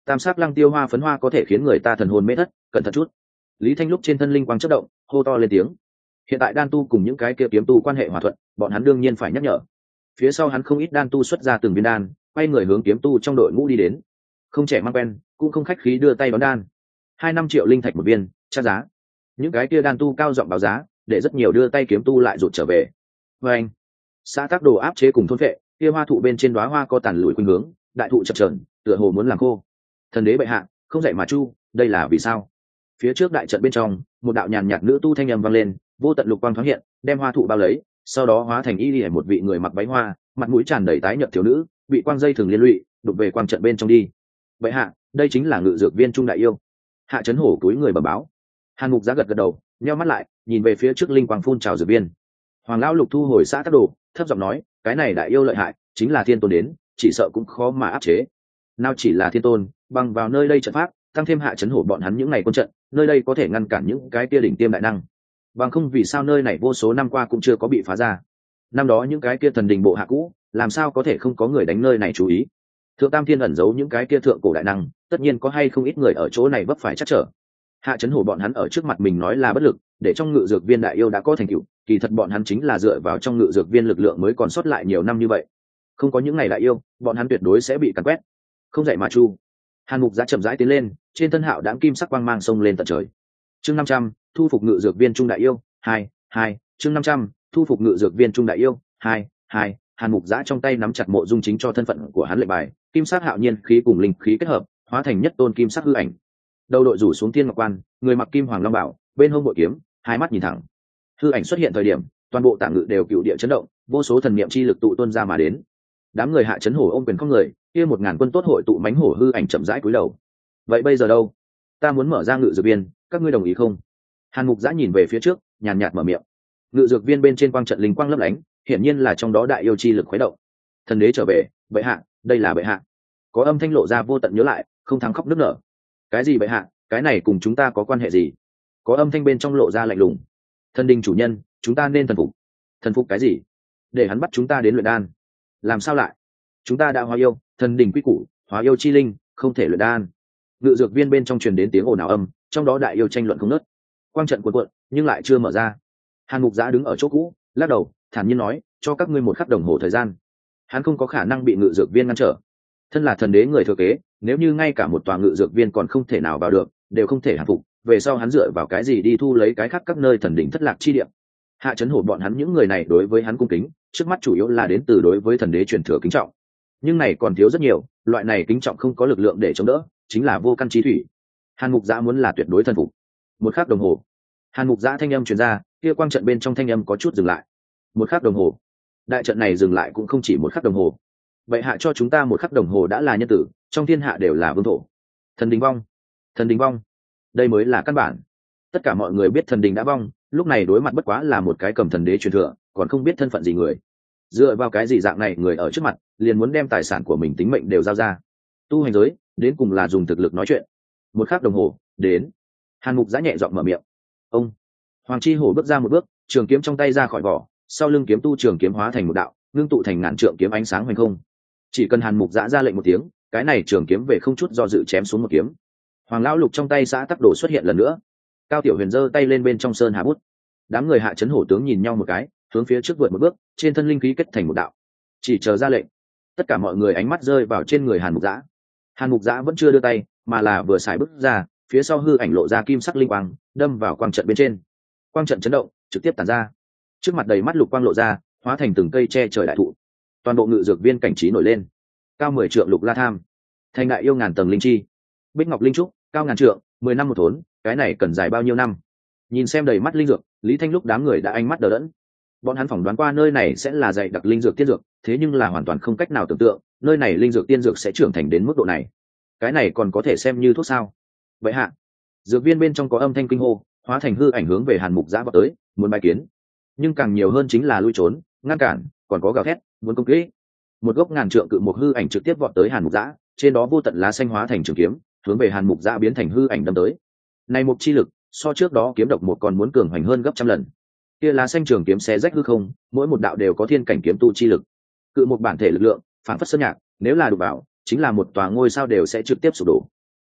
S1: tam sắc lăng tiêu hoa phấn hoa có thể khiến người ta thần hồn mê thất, cẩn thận chút. Lý Thanh lúc trên thân linh quang chớp động, hô to lên tiếng. Hiện tại đan tu cùng những cái kia kiếm tu quan hệ hòa thuận, bọn hắn đương nhiên phải nhắc nhở. Phía sau hắn không ít đan tu xuất ra từng viên đan, quay người hướng kiếm tu trong đội ngũ đi đến. Không trẻ mang quen, cũng không khách khí đưa tay đón đan. 2-5 triệu linh thạch một viên, trả giá. Những cái kia đan tu cao giọng báo giá, để rất nhiều đưa tay kiếm tu lại rụt trở về. Và anh, xã tác đồ áp chế cùng thôn vệ, kia hoa thụ bên trên đóa hoa có tàn lùi khuynh hướng, đại thụ chập chờn, tựa hồ muốn làm khô. Thần đế bệ hạ, không dạy mà chu, đây là vì sao? Phía trước đại trận bên trong, một đạo nhàn nhạt nữ tu thanh âm vang lên, vô tận lục quang thoáng hiện, đem hoa thụ bao lấy, sau đó hóa thành y lìa một vị người mặc váy hoa, mặt mũi tràn đầy tái nhợt thiếu nữ, bị quang dây thường liên lụy, đục về quang trận bên trong đi. Bệ hạ, đây chính là ngự dược viên trung đại yêu. Hạ Chấn Hổ túi người bẩm báo. Hàn Mục Giá gật gật đầu, nheo mắt lại, nhìn về phía trước linh quang phun trào dược viên. Hoàng lão lục thu hồi xã tác đồ, thấp giọng nói, cái này đại yêu lợi hại, chính là thiên tôn đến, chỉ sợ cũng khó mà áp chế. Nào chỉ là thiên tôn, bằng vào nơi đây trận pháp, tăng thêm Hạ Chấn Hổ bọn hắn những ngày quân trận, nơi đây có thể ngăn cản những cái kia đỉnh tiêm đại năng. Bằng không vì sao nơi này vô số năm qua cũng chưa có bị phá ra. Năm đó những cái kia thần đình bộ hạ cũ, làm sao có thể không có người đánh nơi này chú ý. Thượng Tam Thiên ẩn giấu những cái kia thượng cổ đại năng, tất nhiên có hay không ít người ở chỗ này vấp phải chắc trở. Hạ Chấn Hổ bọn hắn ở trước mặt mình nói là bất lực, để trong ngự dược viên đại yêu đã có thành tựu, kỳ thật bọn hắn chính là dựa vào trong ngự dược viên lực lượng mới còn sót lại nhiều năm như vậy. Không có những ngày đại yêu, bọn hắn tuyệt đối sẽ bị càn quét. Không dạy mà chu. Hàn Mục Giá chậm rãi tiến lên, trên thân hạo đãng kim sắc quang mang sông lên tận trời. Chương 500, thu phục ngự dược viên trung đại yêu, 2. Chương 500, thu phục ngự dược viên trung đại yêu, 2. Hàn Mục Giá trong tay nắm chặt mộ dung chính cho thân phận của hắn lệnh bài, kim sắc hạo nhiên khí cùng linh khí kết hợp, hóa thành nhất tôn kim sắc hư ảnh. Đầu đội rủ xuống thiên ngọc quan, người mặc kim hoàng long bảo, bên hông bội kiếm, hai mắt nhìn thẳng. Hư ảnh xuất hiện thời điểm, toàn bộ tạng ngự đều cựu địa chấn động, vô số thần niệm chi lực tụ tuôn ra mà đến. Đám người Hạ Chấn Hổ ôm quyền không người, kia 1000 quân tốt hội tụ mánh hổ hư ảnh chậm rãi cúi đầu. Vậy bây giờ đâu? Ta muốn mở ra ngự dược viên, các ngươi đồng ý không? Hàn Mục Giã nhìn về phía trước, nhàn nhạt mở miệng. Ngự dược viên bên trên quang trận linh quang lấp lánh, hiển nhiên là trong đó đại yêu chi lực khuấy động. Thần đế trở về, bệ hạ, đây là bệ hạ. Có âm thanh lộ ra vô tận nhớ lại, không thắng khóc nức nở. Cái gì bệ hạ, cái này cùng chúng ta có quan hệ gì? Có âm thanh bên trong lộ ra lạnh lùng. Thần đình chủ nhân, chúng ta nên thần phục. Thần phục cái gì? Để hắn bắt chúng ta đến luyện đan. Làm sao lại? Chúng ta đã hóa yêu, thần đình quy củ, hóa yêu chi linh, không thể luyện đan. Ngự dược viên bên trong truyền đến tiếng ồn ào âm, trong đó đại yêu tranh luận không ngớt. Quang trận cuộn cuộn, nhưng lại chưa mở ra. Hàn Mục Giã đứng ở chỗ cũ, lắc đầu, thản nhiên nói, cho các ngươi 1 khắc đồng hồ thời gian. Hắn không có khả năng bị ngự dược viên ngăn trở. Thân là thần đế người thừa kế, nếu như ngay cả một tòa ngự dược viên còn không thể nào vào được, đều không thể hạ phục, về sau hắn dựa vào cái gì đi thu lấy cái khác các nơi thần đỉnh thất lạc chi địa? Hạ Chấn Hổ bọn hắn những người này đối với hắn cung kính, trước mắt chủ yếu là đến từ đối với thần đế truyền thừa kính trọng. Nhưng này còn thiếu rất nhiều, loại này kính trọng không có lực lượng để chống đỡ, chính là vô căn chí thủy. Hàn Mục Giã muốn là tuyệt đối thần phục. 1 khắc đồng hồ. Hàn Mục Giã thanh âm truyền ra, kia quang trận bên trong thanh âm có chút dừng lại. 1 khắc đồng hồ. Đại trận này dừng lại cũng không chỉ 1 khắc đồng hồ. Bệ hạ cho chúng ta 1 khắc đồng hồ đã là nhân tử, trong thiên hạ đều là vương thổ. Thần đình vong. Thần đình vong. Đây mới là căn bản. Tất cả mọi người biết thần đình đã vong, lúc này đối mặt bất quá là một cái cầm thần đế truyền thừa, còn không biết thân phận gì người. Dựa vào cái gì dạng này người ở trước mặt, liền muốn đem tài sản của mình tính mệnh đều giao ra. Tu hành giới, đến cùng là dùng thực lực nói chuyện. 1 khắc đồng hồ, đến. Hàn Mục Giã nhẹ giọng mở miệng. Ông. Hoàng Chi Hổ bước ra một bước, trường kiếm trong tay ra khỏi vỏ, sau lưng kiếm tu trường kiếm hóa thành một đạo, ngưng tụ thành ngàn trượng kiếm ánh sáng hoành không. Chỉ cần Hàn Mục Giã ra lệnh một tiếng, cái này trường kiếm về không chút do dự chém xuống một kiếm. Hoàng lão lục trong tay xã tắc đồ xuất hiện lần nữa. Cao Tiểu Huyền giơ tay lên bên trong sơn hà bút. Đám người Hạ Chấn Hổ tướng nhìn nhau một cái, hướng phía trước vượt một bước, trên thân linh khí kết thành một đạo. Chỉ chờ ra lệnh. Tất cả mọi người ánh mắt rơi vào trên người Hàn Mục Giã. Hàn Mục Giã vẫn chưa đưa tay, mà là vừa xài bước ra, phía sau hư ảnh lộ ra kim sắc linh quang, đâm vào quang trận bên trên. Quang trận chấn động, trực tiếp tản ra. Trước mặt đầy mắt lục quang lộ ra, hóa thành từng cây che trời đại thụ. Toàn bộ ngự dược viên cảnh trí nổi lên. Cao 10 trượng lục la tham, thành đại yêu ngàn tầng linh chi. Bích ngọc linh trúc, cao ngàn trượng, 10 năm một thốn, cái này cần dài bao nhiêu năm? Nhìn xem đầy mắt linh dược, Lý Thanh lúc đám người đã ánh mắt đờ đẫn. Bọn hắn phỏng đoán qua nơi này sẽ là dày đặc linh dược tiên dược, thế nhưng là hoàn toàn không cách nào tưởng tượng, nơi này linh dược tiên dược sẽ trưởng thành đến mức độ này. Cái này còn có thể xem như thuốc sao? Vậy hạ, dược viên bên trong có âm thanh kinh hô, hóa thành hư ảnh hướng về Hàn Mục Giã vào tới, muốn bài kiến. Nhưng càng nhiều hơn chính là lui trốn, ngăn cản, còn có gào thét, muốn công kích. Một gốc ngàn trượng cự một hư ảnh trực tiếp vọt tới Hàn Mục Giã, trên đó vô tận lá xanh hóa thành trường kiếm, hướng về Hàn Mục Giã biến thành hư ảnh đâm tới. Này một chi lực, so trước đó kiếm độc một còn muốn cường hoành hơn gấp trăm lần. Kia lá xanh trường kiếm xé rách hư không, mỗi một đạo đều có thiên cảnh kiếm tu chi lực. Cự một bản thể lực lượng, phản phất sơn nhạc, nếu là đụng vào, chính là một tòa ngôi sao đều sẽ trực tiếp sụp đổ.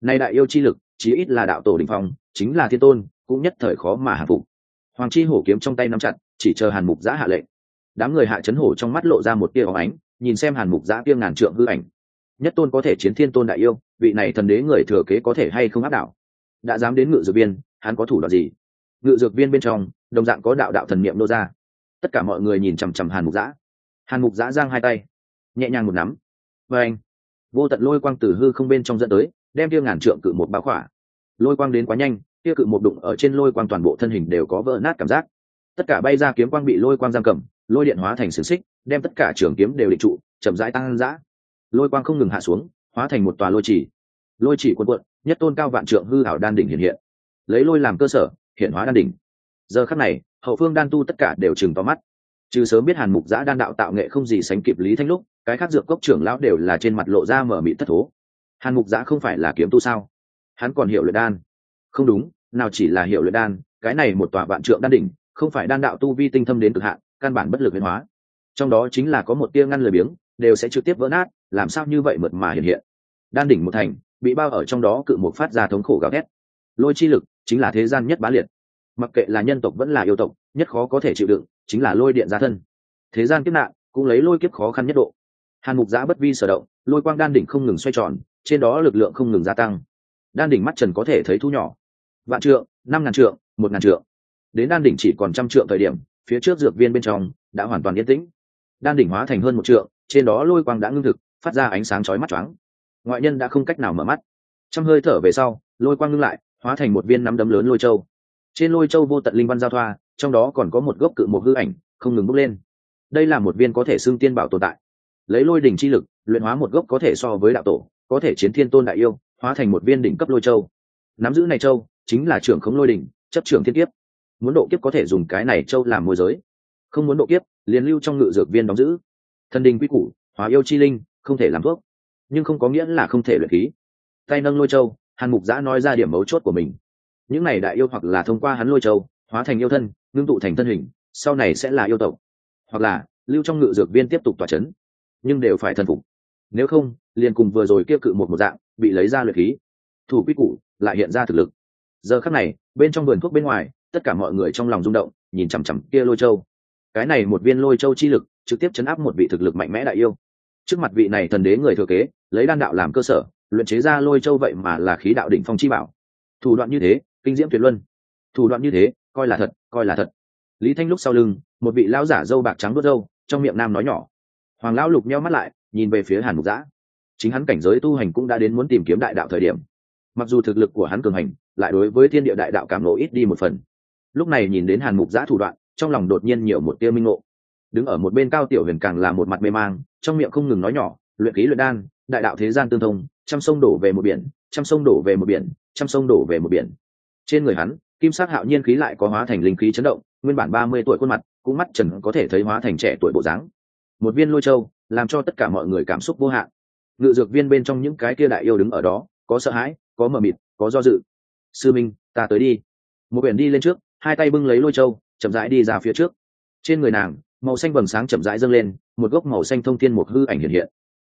S1: Nay đại yêu chi lực chí ít là đạo tổ đỉnh phong, chính là thiên tôn cũng nhất thời khó mà hạ phục. Hoàng chi hổ kiếm trong tay nắm chặt, chỉ chờ Hàn Mục Giã hạ lệnh. Đám người Hạ Chấn Hổ trong mắt lộ ra một tia óng ánh, nhìn xem Hàn Mục Giã kia ngàn trượng hư ảnh. Nhất tôn có thể chiến thiên tôn đại yêu, vị này thần đế người thừa kế có thể hay không áp đảo. Đã dám đến Ngự Dược Viên, hắn có thủ đoạn gì? Ngự Dược Viên bên trong đồng dạng có đạo đạo thần niệm nô ra. Tất cả mọi người nhìn chằm chằm Hàn Mục Giã. Hàn Mục Giã giang hai tay, nhẹ nhàng một nắm, và anh vô tận lôi quang từ hư không bên trong dẫn tới, đem kia ngàn trượng cự một bao khỏa. Lôi quang đến quá nhanh, kia cự một đụng ở trên lôi quang toàn bộ thân hình đều có vỡ nát cảm giác. Tất cả bay ra kiếm quang bị lôi quang giam cầm, lôi điện hóa thành xiềng xích, đem tất cả trường kiếm đều định trụ, chậm rãi tăng dã. Lôi quang không ngừng hạ xuống, hóa thành một tòa lôi chỉ. Lôi chỉ cuộn cuộn, nhất tôn cao vạn trượng hư ảo đan đỉnh hiện hiện. Lấy lôi làm cơ sở, hiện hóa đan đỉnh. Giờ khắc này, hậu phương đan tu tất cả đều trừng to mắt. Trừ sớm biết Hàn Mục Giã đan đạo tạo nghệ không gì sánh kịp Lý Thanh lúc, cái khác dược cốc trưởng lão đều là trên mặt lộ ra mở mịt thất thố. Hàn Mục Giã không phải là kiếm tu sao? Hắn còn hiểu luyện đan? Không đúng, nào chỉ là hiểu luyện đan, cái này một tòa vạn trượng đan đỉnh, không phải đan đạo tu vi tinh thâm đến cực hạn, căn bản bất lực biến hóa. Trong đó chính là có một tia ngăn lười biếng, đều sẽ trực tiếp vỡ nát, làm sao như vậy mượt mà hiện hiện. Đan đỉnh một thành, bị bao ở trong đó cự một phát ra thống khổ gào thét. Lôi chi lực chính là thế gian nhất bá liệt. Mặc kệ là nhân tộc vẫn là yêu tộc, nhất khó có thể chịu đựng, chính là lôi điện ra thân. Thế gian kiếp nạn, cũng lấy lôi kiếp khó khăn nhất độ. Hàn Mục Giã bất vi sở động, lôi quang đan đỉnh không ngừng xoay tròn, trên đó lực lượng không ngừng gia tăng. Đan đỉnh mắt trần có thể thấy thu nhỏ. Vạn trượng, 5.000 trượng, 1.000 trượng. Đến đan đỉnh chỉ còn trăm trượng thời điểm, phía trước dược viên bên trong đã hoàn toàn yên tĩnh. Đan đỉnh hóa thành hơn 1 trượng, trên đó lôi quang đã ngưng thực, phát ra ánh sáng chói mắt choáng. Ngoại nhân đã không cách nào mở mắt. Trăm hơi thở về sau, lôi quang ngưng lại, hóa thành một viên nắm đấm lớn lôi châu. Trên lôi châu vô tận linh văn giao thoa, trong đó còn có một gốc cự một hư ảnh không ngừng bốc lên. Đây là một viên có thể xưng tiên bảo tồn tại. Lấy lôi đỉnh chi lực luyện hóa một gốc có thể so với đạo tổ, có thể chiến thiên tôn đại yêu, hóa thành một viên đỉnh cấp lôi châu. Nắm giữ này châu chính là trưởng khống lôi đỉnh, chấp trưởng thiên kiếp. Muốn độ kiếp có thể dùng cái này châu làm môi giới, không muốn độ kiếp liền lưu trong Ngự Dược Viên đóng giữ. Thần đình quy củ, hóa yêu chi linh không thể làm thuốc, nhưng không có nghĩa là không thể luyện khí. Tay nâng lôi châu, Hàn Mục Giã nói ra điểm mấu chốt của mình. Những này đại yêu hoặc là thông qua hắn lôi châu hóa thành yêu thân, ngưng tụ thành thân hình, sau này sẽ là yêu tộc, hoặc là lưu trong Ngự Dược Viên tiếp tục tỏa chấn, nhưng đều phải thần phục. Nếu không, liền cùng vừa rồi kia cự một dạng, bị lấy ra luyện khí. Thủ quy củ lại hiện ra thực lực. Giờ khắc này, bên trong vườn thuốc bên ngoài, tất cả mọi người trong lòng rung động, nhìn chằm chằm kia lôi châu. Cái này một viên lôi châu chi lực, trực tiếp chấn áp một vị thực lực mạnh mẽ đại yêu. Trước mặt vị này thần đế người thừa kế, lấy đan đạo làm cơ sở, luyện chế ra lôi châu vậy mà là khí đạo đỉnh phong chi bảo. Thủ đoạn như thế, kinh diễm tuyệt luân. Thủ đoạn như thế, coi là thật, coi là thật. Lý Thanh lúc sau lưng, một vị lão giả râu bạc trắng đuốt râu, trong miệng nam nói nhỏ. Hoàng lão lục nheo mắt lại, nhìn về phía Hàn Mục Giã. Chính hắn cảnh giới tu hành cũng đã đến muốn tìm kiếm đại đạo thời điểm. Mặc dù thực lực của hắn cường hành, lại đối với thiên địa đại đạo cảm ngộ ít đi một phần. Lúc này nhìn đến Hàn Mục Giã thủ đoạn, trong lòng đột nhiên nhiều một tia minh ngộ. Đứng ở một bên Cao Tiểu Huyền càng là một mặt mê mang, trong miệng không ngừng nói nhỏ, luyện khí luyện đan, đại đạo thế gian tương thông, trăm sông đổ về một biển, trăm sông đổ về một biển, trăm sông đổ về một biển. Trên người hắn, kim sắc hạo nhiên khí lại có hóa thành linh khí chấn động, nguyên bản 30 tuổi khuôn mặt, cũng mắt trần có thể thấy hóa thành trẻ tuổi bộ dáng. Một viên lôi châu, làm cho tất cả mọi người cảm xúc vô hạn. Ngự Dược Viên bên trong những cái kia đại yêu đứng ở đó, có sợ hãi, có mờ mịt, có do dự. Sư minh, ta tới đi. Một biển đi lên trước, hai tay bưng lấy lôi châu, chậm rãi đi ra phía trước. Trên người nàng, màu xanh vầng sáng chậm rãi dâng lên, một gốc màu xanh thông thiên mục hư ảnh hiện hiện.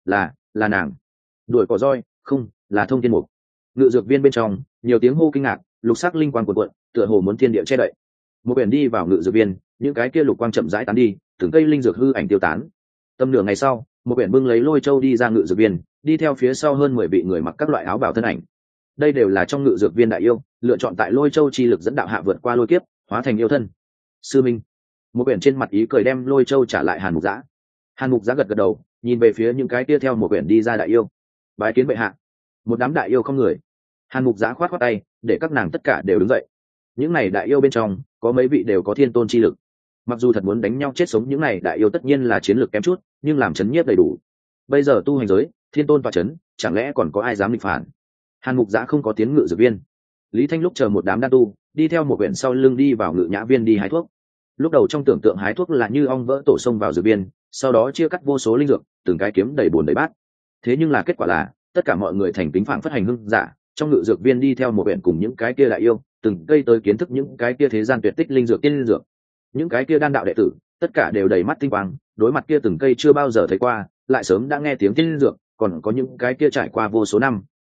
S1: Là nàng. Đuổi cỏ roi, không, là thông thiên mục. Ngự Dược Viên bên trong, nhiều tiếng hô kinh ngạc, lục sắc linh quang cuộn cuộn, tựa hồ muốn thiên địa che đậy. Một biển đi vào Ngự Dược Viên, những cái kia lục quang chậm rãi tán đi, từng cây linh dược hư ảnh tiêu tán. Tầm nửa ngày sau, một biển bưng lấy lôi châu đi ra Ngự Dược Viên, đi theo phía sau hơn 10 vị người mặc các loại áo bào thân ảnh. Đây đều là trong Ngự Dược Viên đại yêu, lựa chọn tại lôi châu chi lực dẫn đạo hạ vượt qua lôi kiếp, hóa thành yêu thân. Sư minh. Một biển trên mặt ý cười đem lôi châu trả lại Hàn Mục Giã. Hàn Mục Giã gật gật đầu, nhìn về phía những cái kia theo một biển đi ra đại yêu. Bái kiến bệ hạ. Một đám đại yêu không người. Hàn Mục Giã khoát khoát tay, để các nàng tất cả đều đứng dậy. Những này đại yêu bên trong, có mấy vị đều có thiên tôn chi lực. Mặc dù thật muốn đánh nhau chết sống những này đại yêu tất nhiên là chiến lược kém chút, nhưng làm chấn nhiếp đầy đủ. Bây giờ tu hành giới, thiên tôn tọa chấn, chẳng lẽ còn có ai dám nghịch phản? Hàn Mục Giã không có tiến Ngự Dược Viên. Lý Thanh lúc chờ một đám đan tu, đi theo một quyển sau lưng đi vào Ngự Nhã Viên đi hái thuốc. Lúc đầu trong tưởng tượng hái thuốc là như ong vỡ tổ xông vào dược viên, sau đó chia cắt vô số linh dược, từng cái kiếm đầy bùn đầy bát. Thế nhưng là kết quả là, tất cả mọi người thành kính phảng phất hành hưng giả, trong Ngự Dược Viên đi theo một quyển cùng những cái kia đại yêu, từng cây tới kiến thức những cái kia thế gian tuyệt tích linh dược tiên linh dược. Những cái kia đan đạo đệ tử, tất cả đều đầy mắt tinh quang, đối mặt kia từng cây chưa bao giờ thấy qua, lại sớm đã nghe tiếng tiên linh dược, còn có những cái kia trải qua vô số năm,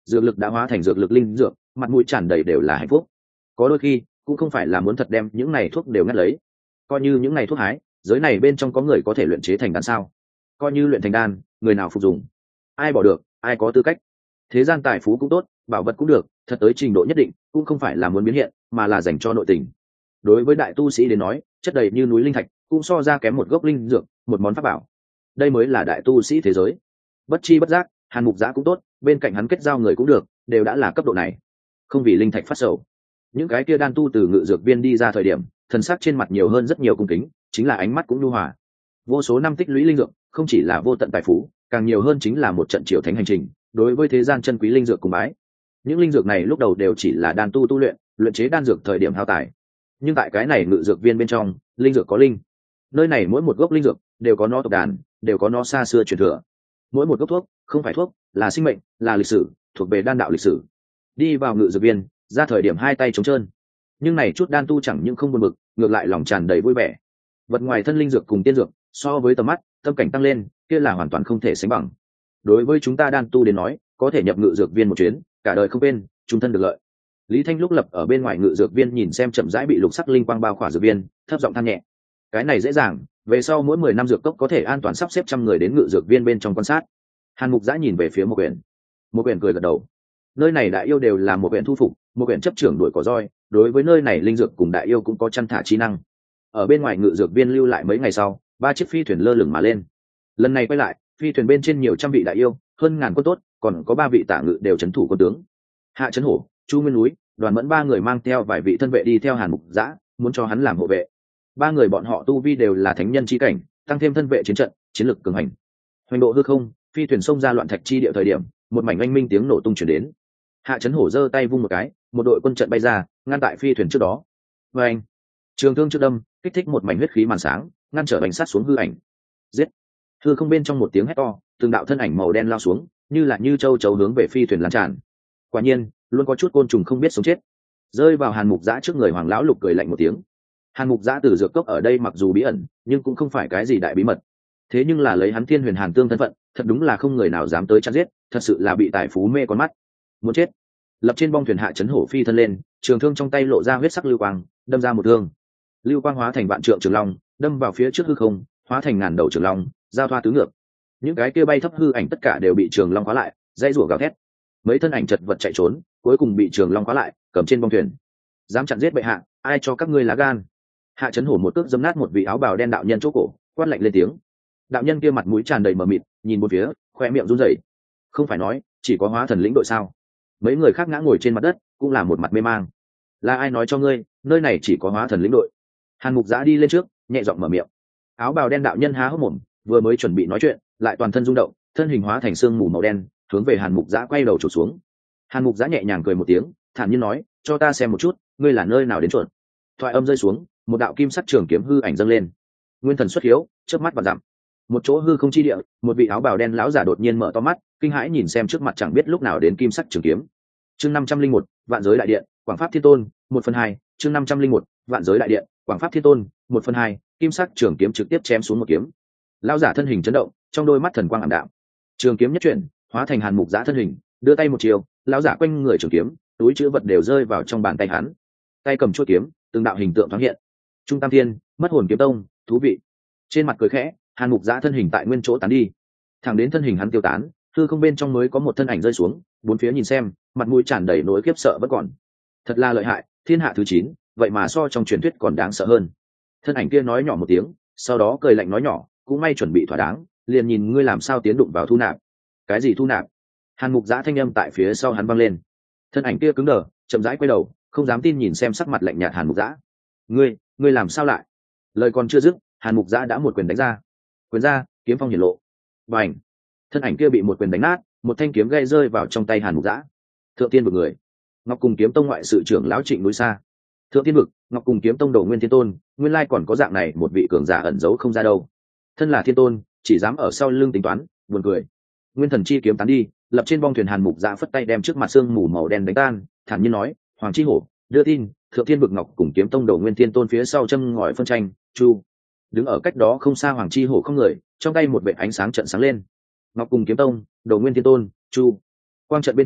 S1: dược lực đã hóa thành dược lực linh dược, mặt mũi tràn đầy đều là hạnh phúc. Có đôi khi cũng không phải là muốn thật đem những này thuốc đều ngắt lấy, coi như những này thuốc hái, giới này bên trong có người có thể luyện chế thành đan sao? Coi như luyện thành đan, người nào phục dùng? Ai bỏ được, ai có tư cách? Thế gian tài phú cũng tốt, bảo vật cũng được, thật tới trình độ nhất định, cũng không phải là muốn biến hiện, mà là dành cho nội tình. Đối với đại tu sĩ đến nói, chất đầy như núi linh thạch, cũng so ra kém một gốc linh dược, một món pháp bảo. Đây mới là đại tu sĩ thế giới. Bất chi bất giác, Hàn Mục Giã cũng tốt, bên cạnh hắn kết giao người cũng được, đều đã là cấp độ này. Không vì linh thạch phát sầu. Những cái kia đan tu từ ngự dược viên đi ra thời điểm, thần sắc trên mặt nhiều hơn rất nhiều cung kính, chính là ánh mắt cũng nhu hòa. Vô số năm tích lũy linh dược, không chỉ là vô tận tài phú, càng nhiều hơn chính là một trận triều thánh hành trình. Đối với thế gian chân quý linh dược cùng bái, những linh dược này lúc đầu đều chỉ là đan tu luyện, luyện chế đan dược thời điểm hao tài. Nhưng tại cái này ngự dược viên bên trong, linh dược có linh. Nơi này mỗi một gốc linh dược đều có nó tộc đàn, đều có nó xa xưa truyền thừa. Mỗi một gốc thuốc không phải thuốc, là sinh mệnh, là lịch sử, thuộc về đan đạo lịch sử. Đi vào ngự dược viên, ra thời điểm hai tay trống trơn, nhưng này chút đan tu chẳng những không buồn bực, ngược lại lòng tràn đầy vui vẻ. Vật ngoài thân linh dược cùng tiên dược, so với tầm mắt, tâm cảnh tăng lên, kia là hoàn toàn không thể sánh bằng. Đối với chúng ta đan tu đến nói, có thể nhập ngự dược viên một chuyến, cả đời không quên, chung thân được lợi. Lý Thanh lúc lập ở bên ngoài ngự dược viên nhìn xem chậm rãi bị lục sắc linh quang bao khỏa dược viên, thấp giọng than nhẹ. Cái này dễ dàng, về sau mỗi 10 năm dược cốc có thể an toàn sắp xếp trăm người đến ngự dược viên bên trong quan sát. Hàn Mục Giã nhìn về phía một quyển. Một quyển cười gật đầu. Nơi này đại yêu đều là một quyển thu phục, một quyển chấp trưởng đuổi cỏ roi, đối với nơi này linh dược cùng đại yêu cũng có chăn thả chi năng. Ở bên ngoài ngự dược viên lưu lại mấy ngày sau, 3 chiếc phi thuyền lơ lửng mà lên. Lần này quay lại, phi thuyền bên trên nhiều trăm vị đại yêu, hơn ngàn quân tốt, còn có 3 vị tả ngự đều trấn thủ quân tướng. Hạ Trấn Hổ, Chu Nguyên Núi, Đoàn Mẫn 3 người mang theo vài vị thân vệ đi theo Hàn Mục Giã, muốn cho hắn làm hộ vệ. 3 người bọn họ tu vi đều là thánh nhân chi cảnh, tăng thêm thân vệ chiến trận, chiến lực cường hành. Hoành độ hư không, phi thuyền xông ra loạn thạch chi địa thời điểm, một mảnh oanh minh tiếng nổ tung truyền đến. Hạ Trấn Hổ giơ tay vung một cái, một đội quân trận bay ra, ngăn tại phi thuyền trước đó. Oanh! Trường thương trước đâm, kích thích một mảnh huyết khí màn sáng, ngăn trở bánh sát xuống hư ảnh. Giết! Hư không bên trong một tiếng hét to, từng đạo thân ảnh màu đen lao xuống, như là như châu chấu hướng về phi thuyền lan tràn. Quả nhiên, luôn có chút côn trùng không biết sống chết. Rơi vào Hàn Mục Giã trước người Hoàng lão lục cười lạnh một tiếng. Hàn Mục Giã từ dược cốc ở đây mặc dù bí ẩn, nhưng cũng không phải cái gì đại bí mật. Thế nhưng là lấy hắn Thiên Huyền Hàn Tương thân phận, thật đúng là không người nào dám tới chặn giết, thật sự là bị tài phú mê con mắt. Muốn chết. Lập trên bong thuyền Hạ Trấn Hổ phi thân lên, trường thương trong tay lộ ra huyết sắc lưu quang, đâm ra một thương. Lưu quang hóa thành vạn trượng trường long, đâm vào phía trước hư không, hóa thành ngàn đầu trường long, giao thoa tứ ngược. Những cái kia bay thấp hư ảnh tất cả đều bị trường long khóa lại, dãy rủa gào thét. Mấy thân ảnh chật vật chạy trốn, cuối cùng bị trường long khóa lại, cầm trên bong thuyền. Dám chặn giết bệ hạ, ai cho các ngươi lá gan? Hạ Trấn Hổ một cước giẫm nát một vị áo bào đen đạo nhân chỗ cổ, quát lạnh lên tiếng. Đạo nhân kia mặt mũi tràn đầy mờ mịt, nhìn một phía, khoe miệng run rẩy. Không phải nói chỉ có hóa thần lĩnh đội sao? Mấy người khác ngã ngồi trên mặt đất, cũng là một mặt mê mang. Là ai nói cho ngươi, nơi này chỉ có hóa thần lĩnh đội? Hàn Mục Giã đi lên trước, nhẹ giọng mở miệng. Áo bào đen đạo nhân há hốc mồm, vừa mới chuẩn bị nói chuyện, lại toàn thân rung động, thân hình hóa thành sương mù màu đen, hướng về Hàn Mục Giã quay đầu chụp xuống. Hàn Mục Giã nhẹ nhàng cười một tiếng, thản nhiên nói, cho ta xem một chút, ngươi là nơi nào đến chuột. Thoại âm rơi xuống, một đạo kim sắc trường kiếm hư ảnh dâng lên. Nguyên thần xuất hiếu, chớp mắt và dặm. Một chỗ hư không chi địa, một vị áo bào đen lão giả đột nhiên mở to mắt, kinh hãi nhìn xem trước mặt chẳng biết lúc nào đến kim sắc trường kiếm. Chương 501, Vạn Giới Đại Điện, Quảng Pháp Thiên Tôn, 1/2, chương 501, Vạn Giới Đại Điện, Quảng Pháp Thiên Tôn, 1/2, kim sắc trường kiếm trực tiếp chém xuống một kiếm. Lão giả thân hình chấn động, trong đôi mắt thần quang ảm đạm. Trường kiếm nhất chuyển, hóa thành Hàn Mục Giã thân hình, đưa tay một chiều, lão giả quanh người trường kiếm, túi trữ vật đều rơi vào trong bàn tay hắn. Tay cầm chuôi kiếm, từng đạo hình tượng thoáng hiện. Trung Tam Thiên, Mất Hồn Kiếm Tông, thú vị. Trên mặt cười khẽ, Hàn Mục Giã thân hình tại nguyên chỗ tán đi. Thẳng đến thân hình hắn tiêu tán, hư không bên trong mới có một thân ảnh rơi xuống, bốn phía nhìn xem, mặt mũi tràn đầy nỗi khiếp sợ vẫn còn. Thật là lợi hại, thiên hạ thứ 9, vậy mà so trong truyền thuyết còn đáng sợ hơn. Thân ảnh kia nói nhỏ một tiếng, sau đó cười lạnh nói nhỏ, cũng may chuẩn bị thỏa đáng, liền nhìn ngươi làm sao tiến đụng vào thu nạp. Cái gì thu nạp? Hàn Mục Giã thanh âm tại phía sau hắn vang lên. Thân ảnh kia cứng đờ, chậm rãi quay đầu, không dám tin nhìn xem sắc mặt lạnh nhạt Hàn Mục Giã. Ngươi làm sao lại? Lời còn chưa dứt, Hàn Mục Giã đã một quyền đánh ra. Quyền ra, kiếm phong hiển lộ. Bành! Thân ảnh kia bị một quyền đánh nát, một thanh kiếm gây rơi vào trong tay Hàn Mục Giã. Thượng tiên vực người. Ngọc Cùng Kiếm Tông ngoại sự trưởng lão Trịnh núi xa. Thượng tiên vực, Ngọc Cùng Kiếm Tông Đồ Nguyên Thiên Tôn, nguyên lai còn có dạng này một vị cường giả ẩn giấu không ra đâu. Thân là thiên tôn, chỉ dám ở sau lưng tính toán, buồn cười. Nguyên thần chi kiếm tán đi, lập trên bong thuyền Hàn Mục Giã phất tay đem trước mặt xương mù màu đen đánh tan, thản nhiên nói, Hoàng Chi Hổ, đưa tin, Thượng Thiên vực Ngọc Cùng Kiếm Tông Đồ Nguyên Thiên Tôn phía sau châm ngòi phân tranh, chu. Đứng ở cách đó không xa Hoàng Chi Hổ không người, trong tay một vệt ánh sáng trận sáng lên. Ngọc Cùng Kiếm Tông, Đồ Nguyên Thiên Tôn, chu. Quang trận bên trong,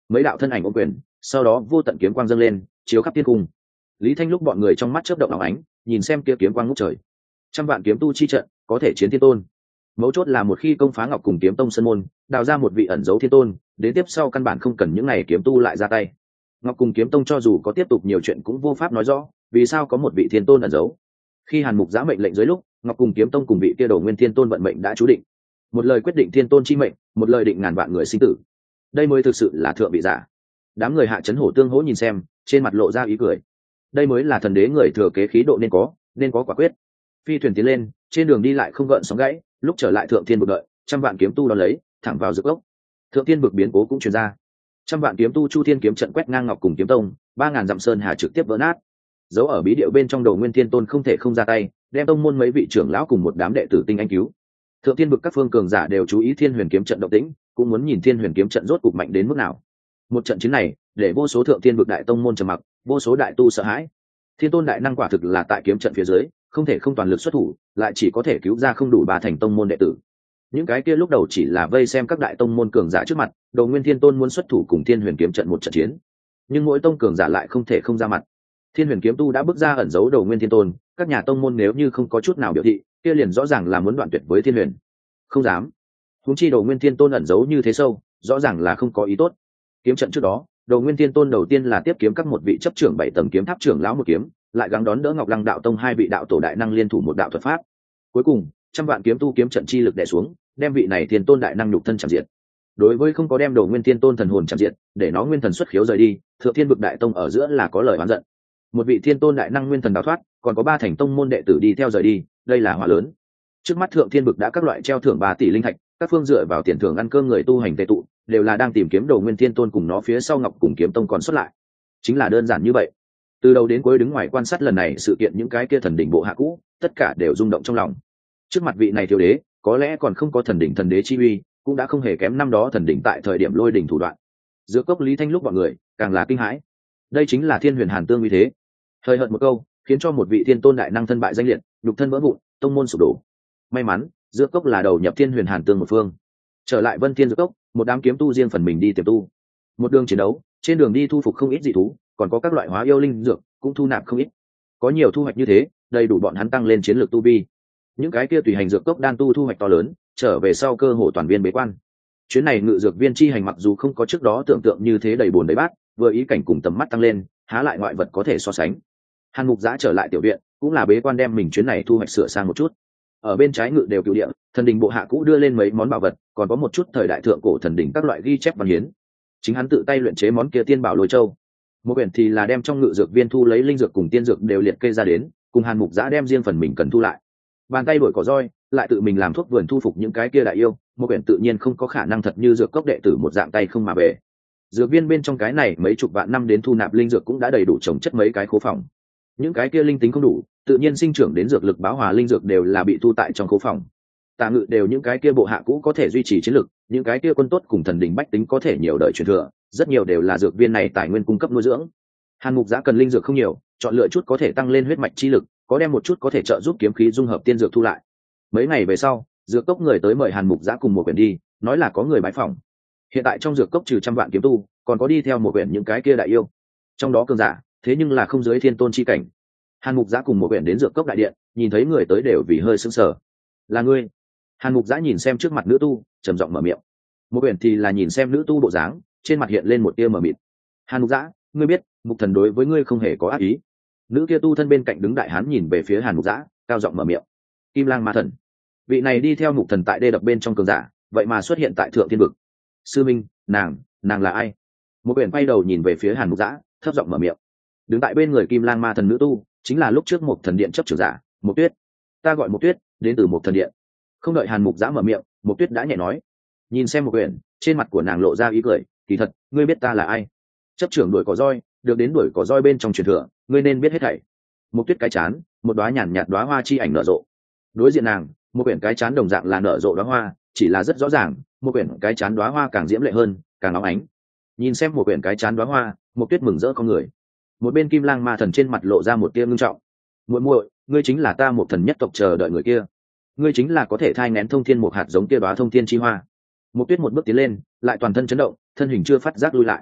S1: mấy đạo thân ảnh ôm quyền, sau đó vô tận kiếm quang dâng lên chiếu khắp thiên cung. Lý Thanh lúc bọn người trong mắt chớp động óng ánh, nhìn xem kia kiếm quang ngút trời. Trăm vạn kiếm tu chi trận có thể chiến thiên tôn. Mấu chốt là một khi công phá Ngọc cùng kiếm tông sân môn, đào ra một vị ẩn giấu thiên tôn, đến tiếp sau căn bản không cần những này kiếm tu lại ra tay. Ngọc cùng kiếm tông cho dù có tiếp tục nhiều chuyện cũng vô pháp nói rõ vì sao có một vị thiên tôn ẩn giấu. Khi Hàn Mục giã mệnh lệnh dưới lúc, Ngọc cùng kiếm tông cùng vị kia Đồ Nguyên Thiên Tôn vận mệnh đã chú định. Một lời quyết định thiên tôn chi mệnh, một lời định ngàn vạn người sinh tử. Đây mới thực sự là thượng vị giả. Đám người Hạ Chấn Hổ tương hỗ nhìn xem, trên mặt lộ ra ý cười. Đây mới là thần đế người thừa kế khí độ nên có quả quyết. Phi thuyền tiến lên, trên đường đi lại không gợn sóng gãy, lúc trở lại thượng thiên vực đợi, trăm vạn kiếm tu đón lấy, thẳng vào dược ốc. Thượng thiên vực biến cố cũng truyền ra. Trăm vạn kiếm tu Chu Thiên kiếm trận quét ngang Ngọc cùng kiếm tông, 3000 dặm sơn hà trực tiếp vỡ nát. Dấu ở bí điệu bên trong Đồ Nguyên Thiên Tôn không thể không ra tay, đem tông môn mấy vị trưởng lão cùng một đám đệ tử tinh anh cứu. Thượng thiên vực các phương cường giả đều chú ý Thiên Huyền kiếm trận động tĩnh, cũng muốn nhìn Thiên Huyền kiếm trận rốt cục mạnh đến mức nào. Một trận chiến này, để vô số thượng thiên vực đại tông môn trầm mặc, vô số đại tu sợ hãi. Thiên Tôn đại năng quả thực là tại kiếm trận phía dưới, không thể không toàn lực xuất thủ, lại chỉ có thể cứu ra không đủ 3 thành tông môn đệ tử. Những cái kia lúc đầu chỉ là vây xem các đại tông môn cường giả trước mặt, Đồ Nguyên Thiên Tôn muốn xuất thủ cùng Thiên Huyền kiếm trận một trận chiến, nhưng mỗi tông cường giả lại không thể không ra mặt. Thiên Huyền kiếm tu đã bước ra ẩn giấu Đồ Nguyên Thiên Tôn, các nhà tông môn nếu như không có chút nào biểu thị, kia liền rõ ràng là muốn đoạn tuyệt với Thiên Huyền. Không dám. Huống chi Đồ Nguyên Thiên Tôn ẩn giấu như thế sâu, rõ ràng là không có ý tốt. Kiếm trận trước đó, Đồ Nguyên Thiên Tôn đầu tiên là tiếp kiếm các một vị chấp trưởng 7 tầng kiếm tháp trưởng lão một kiếm, lại gắng đón đỡ Ngọc Lăng đạo tông 2 vị đạo tổ đại năng liên thủ một đạo thuật pháp. Cuối cùng, trăm vạn kiếm tu kiếm trận chi lực đè xuống, đem vị này Thiên Tôn đại năng nhục thân chạm diệt. Đối với không có đem Đồ Nguyên Thiên Tôn thần hồn chạm diệt, để nó nguyên thần xuất khiếu rời đi, Thượng Thiên vực đại tông ở giữa là có lời oán giận. Một vị Thiên Tôn đại năng nguyên thần đào thoát, còn có 3 thành tông môn đệ tử đi theo rời đi, đây là họa lớn. Trước mắt Thượng Thiên vực đã các loại treo thưởng 3 tỷ linh thạch, các phương dựa vào tiền thưởng ăn cơm người tu hành tề tụ, đều là đang tìm kiếm Đồ Nguyên Thiên Tôn cùng nó phía sau Ngọc cùng kiếm tông còn xuất lại. Chính là đơn giản như vậy. Từ đầu đến cuối đứng ngoài quan sát lần này sự kiện những cái kia thần đỉnh bộ hạ cũ, tất cả đều rung động trong lòng. Trước mặt vị này thiếu đế, có lẽ còn không có thần đỉnh thần đế chi uy, cũng đã không hề kém năm đó thần đỉnh tại thời điểm lôi đỉnh thủ đoạn. Giữa cốc Lý Thanh lúc bọn người càng là kinh hãi. Đây chính là Thiên Huyền Hàn Tương uy thế. Hơi hợt một câu, khiến cho một vị thiên tôn đại năng thân bại danh liệt, nhục thân vỡ vụn, tông môn sụp đổ. May mắn, giữa cốc là đầu nhập Thiên Huyền Hàn Tương một phương. Trở lại Vân Thiên giữa cốc, một đám kiếm tu riêng phần mình đi tiềm tu. Một đường chiến đấu, trên đường đi thu phục không ít dị thú, còn có các loại hóa yêu linh dược, cũng thu nạp không ít. Có nhiều thu hoạch như thế, đầy đủ bọn hắn tăng lên chiến lược tu vi. Những cái kia tùy hành dược cốc đan tu thu hoạch to lớn, trở về sau cơ hồ toàn viên bế quan. Chuyến này ngự dược viên chi hành mặc dù không có trước đó tưởng tượng như thế đầy bùn đầy bát, vừa ý cảnh cùng tầm mắt tăng lên, há lại ngoại vật có thể so sánh. Hàn Mục Giã trở lại tiểu viện, cũng là bế quan đem mình chuyến này thu hoạch sửa sang một chút. Ở bên trái ngự đều cửu địa, thần đình bộ hạ cũ đưa lên mấy món bảo vật, còn có một chút thời đại thượng cổ thần đình các loại ghi chép văn hiến. Chính hắn tự tay luyện chế món kia tiên bảo lôi châu. Một quyển thì là đem trong ngự dược viên thu lấy linh dược cùng tiên dược đều liệt kê ra đến, cùng Hàn Mục Giã đem riêng phần mình cần thu lại. Bàn tay đổi cỏ roi, lại tự mình làm thuốc vườn thu phục những cái kia đại yêu, một quyển tự nhiên không có khả năng thật như dược cốc đệ tử một dạng tay không mà về. Dược viên bên trong cái này mấy chục vạn năm đến thu nạp linh dược cũng đã đầy đủ trồng chất mấy cái khố phòng. Những cái kia linh tính không đủ, tự nhiên sinh trưởng đến dược lực báo hòa linh dược đều là bị thu tại trong khố phòng. Tà ngự đều những cái kia bộ hạ cũ có thể duy trì chiến lực, những cái kia quân tốt cùng thần đình bách tính có thể nhiều đời truyền thừa, rất nhiều đều là dược viên này tài nguyên cung cấp nuôi dưỡng. Hàn Mục Giã cần linh dược không nhiều, chọn lựa chút có thể tăng lên huyết mạch chi lực, có đem một chút có thể trợ giúp kiếm khí dung hợp tiên dược thu lại. Mấy ngày về sau, dược cốc người tới mời Hàn Mục Giã cùng một quyển đi, nói là có người bái phỏng. Hiện tại trong dược cốc trừ trăm vạn kiếm tu, còn có đi theo một quyển những cái kia đại yêu, trong đó cường giả, thế nhưng là không dưới thiên tôn chi cảnh. Hàn Mục Giã cùng một quyển đến dược cốc đại điện, nhìn thấy người tới đều vì hơi sững sờ. Là ngươi? Hàn Mục Giã nhìn xem trước mặt nữ tu, trầm giọng mở miệng. Một quyển thì là nhìn xem nữ tu bộ dáng, trên mặt hiện lên một tia mờ mịt. Hàn Mục Giã, ngươi biết Mục Thần đối với ngươi không hề có ác ý. Nữ kia tu thân bên cạnh đứng đại hán nhìn về phía Hàn Mục Giã, cao giọng mở miệng. Kim Lang Ma Thần, vị này đi theo Mục Thần tại đê đập bên trong cường giả, vậy mà xuất hiện tại thượng thiên vực. Sư minh, nàng là ai? Một quyển quay đầu nhìn về phía Hàn Mục Giã, thấp giọng mở miệng. Đứng tại bên người Kim Lang Ma Thần nữ tu, chính là lúc trước Mục Thần điện chấp trưởng giả, Mục Tuyết. Ta gọi Mục Tuyết, đến từ Mục Thần điện. Không đợi Hàn Mục Giã mở miệng, Mục Tuyết đã nhẹ nói. Nhìn xem một quyển, trên mặt của nàng lộ ra ý cười, kỳ thật, ngươi biết ta là ai? Chấp trưởng đuổi cỏ roi, được đến đuổi cỏ roi bên trong truyền thừa, ngươi nên biết hết thảy. Mục Tuyết cái chán, một đóa nhàn nhạt đóa hoa chi ảnh nở rộ. Đối diện nàng, một quyển cái chán đồng dạng là nở rộ đóa hoa, chỉ là rất rõ ràng, một quyển cái chán đóa hoa càng diễm lệ hơn, càng óng ánh. Nhìn xem một quyển cái chán đóa hoa, Mục Tuyết mừng rỡ con người. Một bên Kim Lang Ma Thần trên mặt lộ ra một tia ngưng trọng. Muội muội, ngươi chính là ta Mục Thần nhất tộc chờ đợi người kia. Ngươi chính là có thể thai nén thông thiên một hạt giống kia đóa thông thiên chi hoa. Mục Tuyết một bước tiến lên, lại toàn thân chấn động, thân hình chưa phát giác lui lại.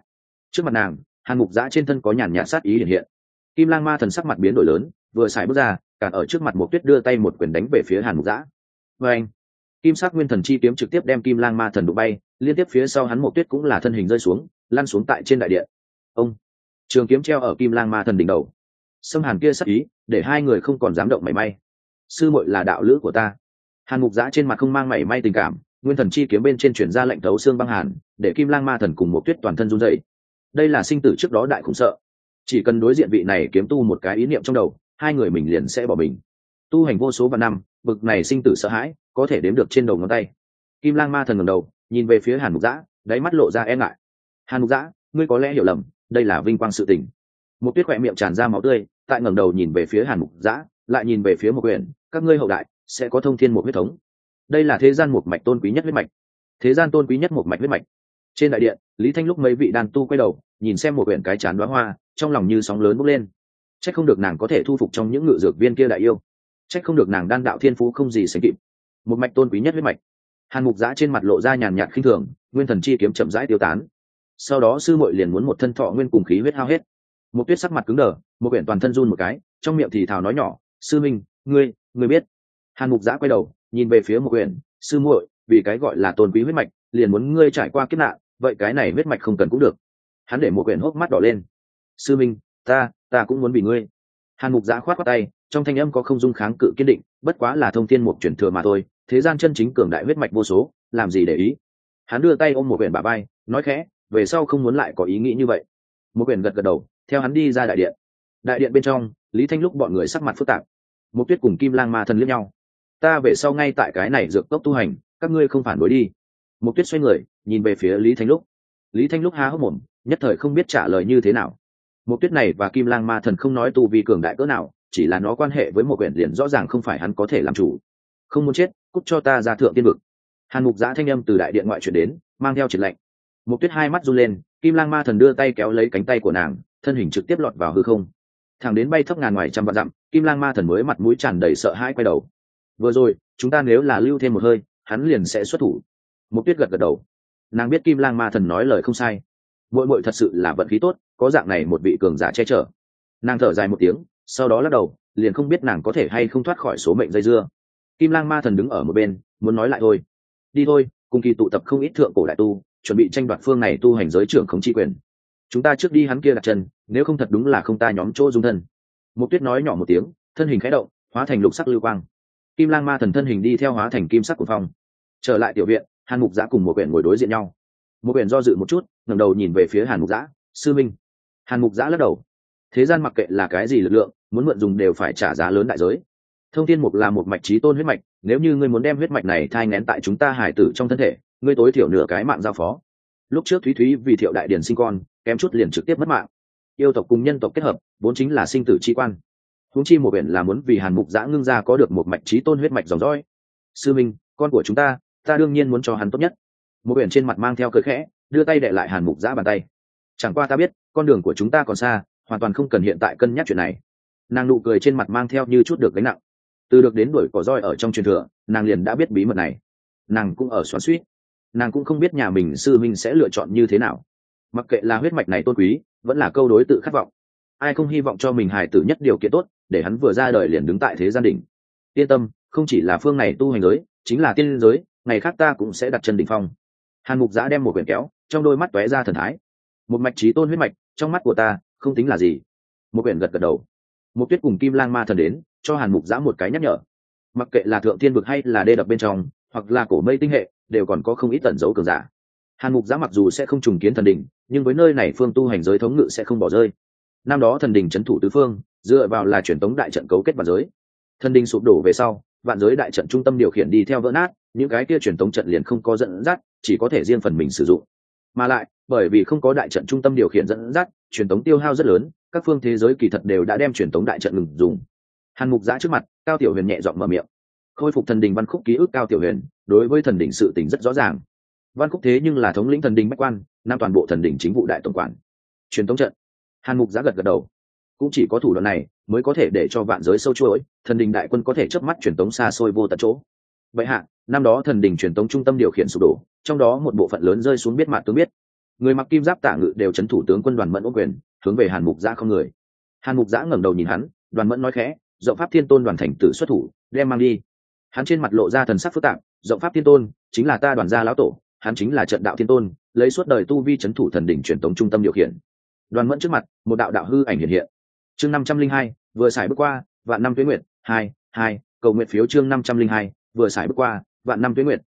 S1: Trước mặt nàng, Hàn Mục Dã trên thân có nhàn nhạt sát ý hiện hiện. Kim Lang Ma Thần sắc mặt biến đổi lớn, vừa xài bước ra, cản ở trước mặt Mộc Tuyết đưa tay một quyền đánh về phía Hàn Mục Dã. Và anh, kim sắc nguyên thần chi kiếm trực tiếp đem Kim Lang Ma Thần đụng bay, liên tiếp phía sau hắn Mộc Tuyết cũng là thân hình rơi xuống, lăn xuống tại trên đại điện. Ông, trường kiếm treo ở Kim Lang Ma Thần đỉnh đầu. Xâm Hàn kia sắc ý, để hai người không còn dám động mảy may. Sư muội là đạo lữ của ta. Hàn Mục Dã trên mặt không mang mảy may tình cảm, nguyên thần chi kiếm bên trên truyền ra lệnh thấu xương băng hàn, để Kim Lang Ma Thần cùng Mộc Tuyết toàn thân run rẩy. Đây là sinh tử trước đó đại khủng sợ, chỉ cần đối diện vị này kiếm tu một cái ý niệm trong đầu, hai người mình liền sẽ bỏ mình. Tu hành vô số vạn năm, bực này sinh tử sợ hãi có thể đếm được trên đầu ngón tay. Kim Lang Ma Thần ngẩng đầu nhìn về phía Hàn Mục Dã, đáy mắt lộ ra e ngại. Hàn Mục Dã, ngươi có lẽ hiểu lầm, đây là vinh quang sự tình. Một Tuyết khỏe miệng tràn ra máu tươi, tại ngẩng đầu nhìn về phía Hàn Mục Dã, lại nhìn về phía Mộc Uyển, các ngươi hậu đại sẽ có thông thiên một huyết thống. Đây là thế gian một mạch tôn quý nhất huyết mạch, thế gian tôn quý nhất một mạch huyết mạch. Trên đại điện, Lý Thanh lúc mấy vị đàn tu quay đầu nhìn xem Mộc Uyển cái chán đóa hoa, trong lòng như sóng lớn bốc lên. Trách không được nàng có thể thu phục trong những ngự dược viên kia đại yêu, trách không được nàng đan đạo thiên phú không gì sánh kịp, một mạch tôn quý nhất huyết mạch. Hàn Mục Dã trên mặt lộ ra nhàn nhạt khinh thường, nguyên thần chi kiếm chậm rãi tiêu tán. Sau đó sư muội liền muốn một thân thọ nguyên cùng khí huyết hao hết. Một Tuyết sắc mặt cứng đờ, Mộc Uyển toàn thân run một cái, trong miệng thì thào nói nhỏ, sư minh, ngươi biết. Hàn Mục Dã quay đầu nhìn về phía Mộc Uyển, sư muội, vì cái gọi là tôn quý huyết mạch, liền muốn ngươi trải qua kiếp nạn, vậy cái này huyết mạch không cần cũng được. Hắn để Mộc Uyển hốc mắt đỏ lên. Sư minh, ta cũng muốn bị ngươi. Hàn Mục Dã khoát khoát tay, trong thanh âm có không dung kháng cự kiên định, bất quá là thông thiên một truyền thừa mà thôi, thế gian chân chính cường đại huyết mạch vô số, làm gì để ý. Hắn đưa tay ôm Mộc Uyển bả vai, nói khẽ, về sau không muốn lại có ý nghĩ như vậy. Mộc Uyển gật gật đầu, theo hắn đi ra đại điện. Đại điện bên trong, Lý Thanh lúc bọn người sắc mặt phức tạp. Mộc Tuyết cùng Kim Lang Ma Thần liếc nhau. Ta về sau ngay tại cái này dược cốc tu hành, các ngươi không phản đối đi. Mộc Tuyết xoay người nhìn về phía Lý Thanh lúc. Lý Thanh lúc há hốc mồm, nhất thời không biết trả lời như thế nào. Mộc Tuyết này và Kim Lang Ma Thần không nói tu vi cường đại cỡ nào, chỉ là nó quan hệ với một quyển liền rõ ràng không phải hắn có thể làm chủ. Không muốn chết, cút cho ta ra thượng tiên vực. Hàn Mục Dã thanh âm từ đại điện ngoại truyền đến, mang theo triệt lệnh. Mộc Tuyết hai mắt run lên, Kim Lang Ma Thần đưa tay kéo lấy cánh tay của nàng, thân hình trực tiếp lọt vào hư không. Thẳng đến bay thấp ngàn ngoài trăm vạn dặm, Kim Lang Ma Thần mới mặt mũi tràn đầy sợ hãi quay đầu. Vừa rồi, chúng ta nếu là lưu thêm một hơi, hắn liền sẽ xuất thủ. Mộc Tuyết gật gật đầu. Nàng biết Kim Lang Ma Thần nói lời không sai. Muội muội thật sự là vận khí tốt, có dạng này một vị cường giả che chở. Nàng thở dài một tiếng, sau đó lắc đầu, liền không biết nàng có thể hay không thoát khỏi số mệnh dây dưa. Kim Lang Ma Thần đứng ở một bên, muốn nói lại thôi. Đi thôi, cùng kỳ tụ tập không ít thượng cổ đại tu, chuẩn bị tranh đoạt phương này tu hành giới trưởng khống chi quyền. Chúng ta trước đi hắn kia đặt chân, nếu không thật đúng là không ta nhóm chỗ dung thân. Mộc Tuyết nói nhỏ một tiếng, thân hình khẽ động, hóa thành lục sắc lưu quang. Kim Lang Ma Thần thân hình đi theo hóa thành kim sắc của phong. Trở lại tiểu viện, Hàn Mục Dã cùng một quyển ngồi đối diện nhau. Một quyển do dự một chút, ngẩng đầu nhìn về phía Hàn Mục Dã, sư minh. Hàn Mục Dã lắc đầu. Thế gian mặc kệ là cái gì lực lượng, muốn mượn dùng đều phải trả giá lớn đại giới. Thông Thiên Mục là một mạch chí tôn huyết mạch, nếu như ngươi muốn đem huyết mạch này thai nghén tại chúng ta hải tử trong thân thể, ngươi tối thiểu nửa cái mạng giao phó. Lúc trước Thúy Thúy vì Thiệu Đại Điển sinh con, kém chút liền trực tiếp mất mạng. Yêu tộc cùng nhân tộc kết hợp, vốn chính là sinh tử chi quan. Huống chi một biển là muốn vì Hàn Mục Dã ngưng ra có được một mạch chí tôn huyết mạch dòng dõi. Sư minh, con của chúng ta đương nhiên muốn cho hắn tốt nhất. Một biển trên mặt mang theo cười khẽ, đưa tay đè lại Hàn Mục Dã bàn tay. Chẳng qua ta biết, con đường của chúng ta còn xa, hoàn toàn không cần hiện tại cân nhắc chuyện này. Nàng nụ cười trên mặt mang theo như chút được gánh nặng. Từ được đến đuổi cỏ roi ở trong truyền thừa, nàng liền đã biết bí mật này. Nàng cũng ở xoắn xuýt, nàng cũng không biết nhà mình sư minh sẽ lựa chọn như thế nào. Mặc kệ là huyết mạch này tôn quý, vẫn là câu đối tự khát vọng. Ai không hy vọng cho mình hài tử nhất điều kiện tốt, để hắn vừa ra đời liền đứng tại thế gian đỉnh. Yên tâm, không chỉ là phương này tu hành giới, chính là tiên giới, ngày khác ta cũng sẽ đặt chân đỉnh phong. Hàn Mục Dã đem một quyển kéo, trong đôi mắt tóe ra thần thái. Một mạch chí tôn huyết mạch, trong mắt của ta không tính là gì. Một quyển gật gật đầu. Một Tuyết cùng Kim Lang Ma Thần đến, cho Hàn Mục Dã một cái nhắc nhở. Mặc kệ là thượng thiên vực hay là đê đập bên trong, hoặc là cổ mây tinh hệ, đều còn có không ít tẩn dấu cường giả. Hàn Mục Dã mặc dù sẽ không trùng kiến thần đỉnh, nhưng với nơi này phương tu hành giới thống ngự sẽ không bỏ rơi. Năm đó thần đỉnh trấn thủ tứ phương, dựa vào là truyền tống đại trận cấu kết vạn giới. Thần đỉnh sụp đổ về sau, vạn giới đại trận trung tâm điều khiển đi theo vỡ nát, những cái kia truyền tống trận liền không có dẫn dắt, chỉ có thể riêng phần mình sử dụng. Mà lại, bởi vì không có đại trận trung tâm điều khiển dẫn dắt, truyền tống tiêu hao rất lớn, các phương thế giới kỳ thật đều đã đem truyền tống đại trận ngừng dùng. Hàn Mục Dã trước mặt, Cao Tiểu Huyền nhẹ giọng mở miệng. Khôi phục thần đình văn khúc ký ức Cao Tiểu Huyền, đối với thần đình sự tình rất rõ ràng. Văn khúc thế nhưng là thống lĩnh thần đình bách quan, nam toàn bộ thần đình chính vụ đại tổng quản. Truyền tống trận. Hàn Mục Dã gật gật đầu. Cũng chỉ có thủ đoạn này mới có thể để cho vạn giới sâu chuỗi, thần đình đại quân có thể chớp mắt truyền tống xa xôi vô tận chỗ. Vậy hạ, năm đó thần đình truyền tống trung tâm điều khiển sụp đổ, trong đó một bộ phận lớn rơi xuống biết mạt tướng biết. người mặc kim giáp Tạ Ngự đều chấn thủ tướng quân Đoàn Mẫn ôm quyền hướng về Hàn Mục Giã không người. Hàn Mục Giã ngẩng đầu nhìn hắn, Đoàn Mẫn nói khẽ, Rộng Pháp Thiên Tôn Đoàn thành tử xuất thủ, đem mang đi. Hắn trên mặt lộ ra thần sắc phức tạp, Rộng Pháp Thiên Tôn chính là ta Đoàn gia lão tổ, hắn chính là trận đạo thiên tôn, lấy suốt đời tu vi chấn thủ thần đỉnh truyền tống trung tâm điều khiển. Đoàn Mẫn trước mặt, một đạo đạo hư ảnh hiện hiện. Chương 502, vừa xài bước qua, vạn năm tuế nguyệt, 2 cầu nguyện phiếu chương 502, vừa xài bước qua, vạn năm tuế nguyệt,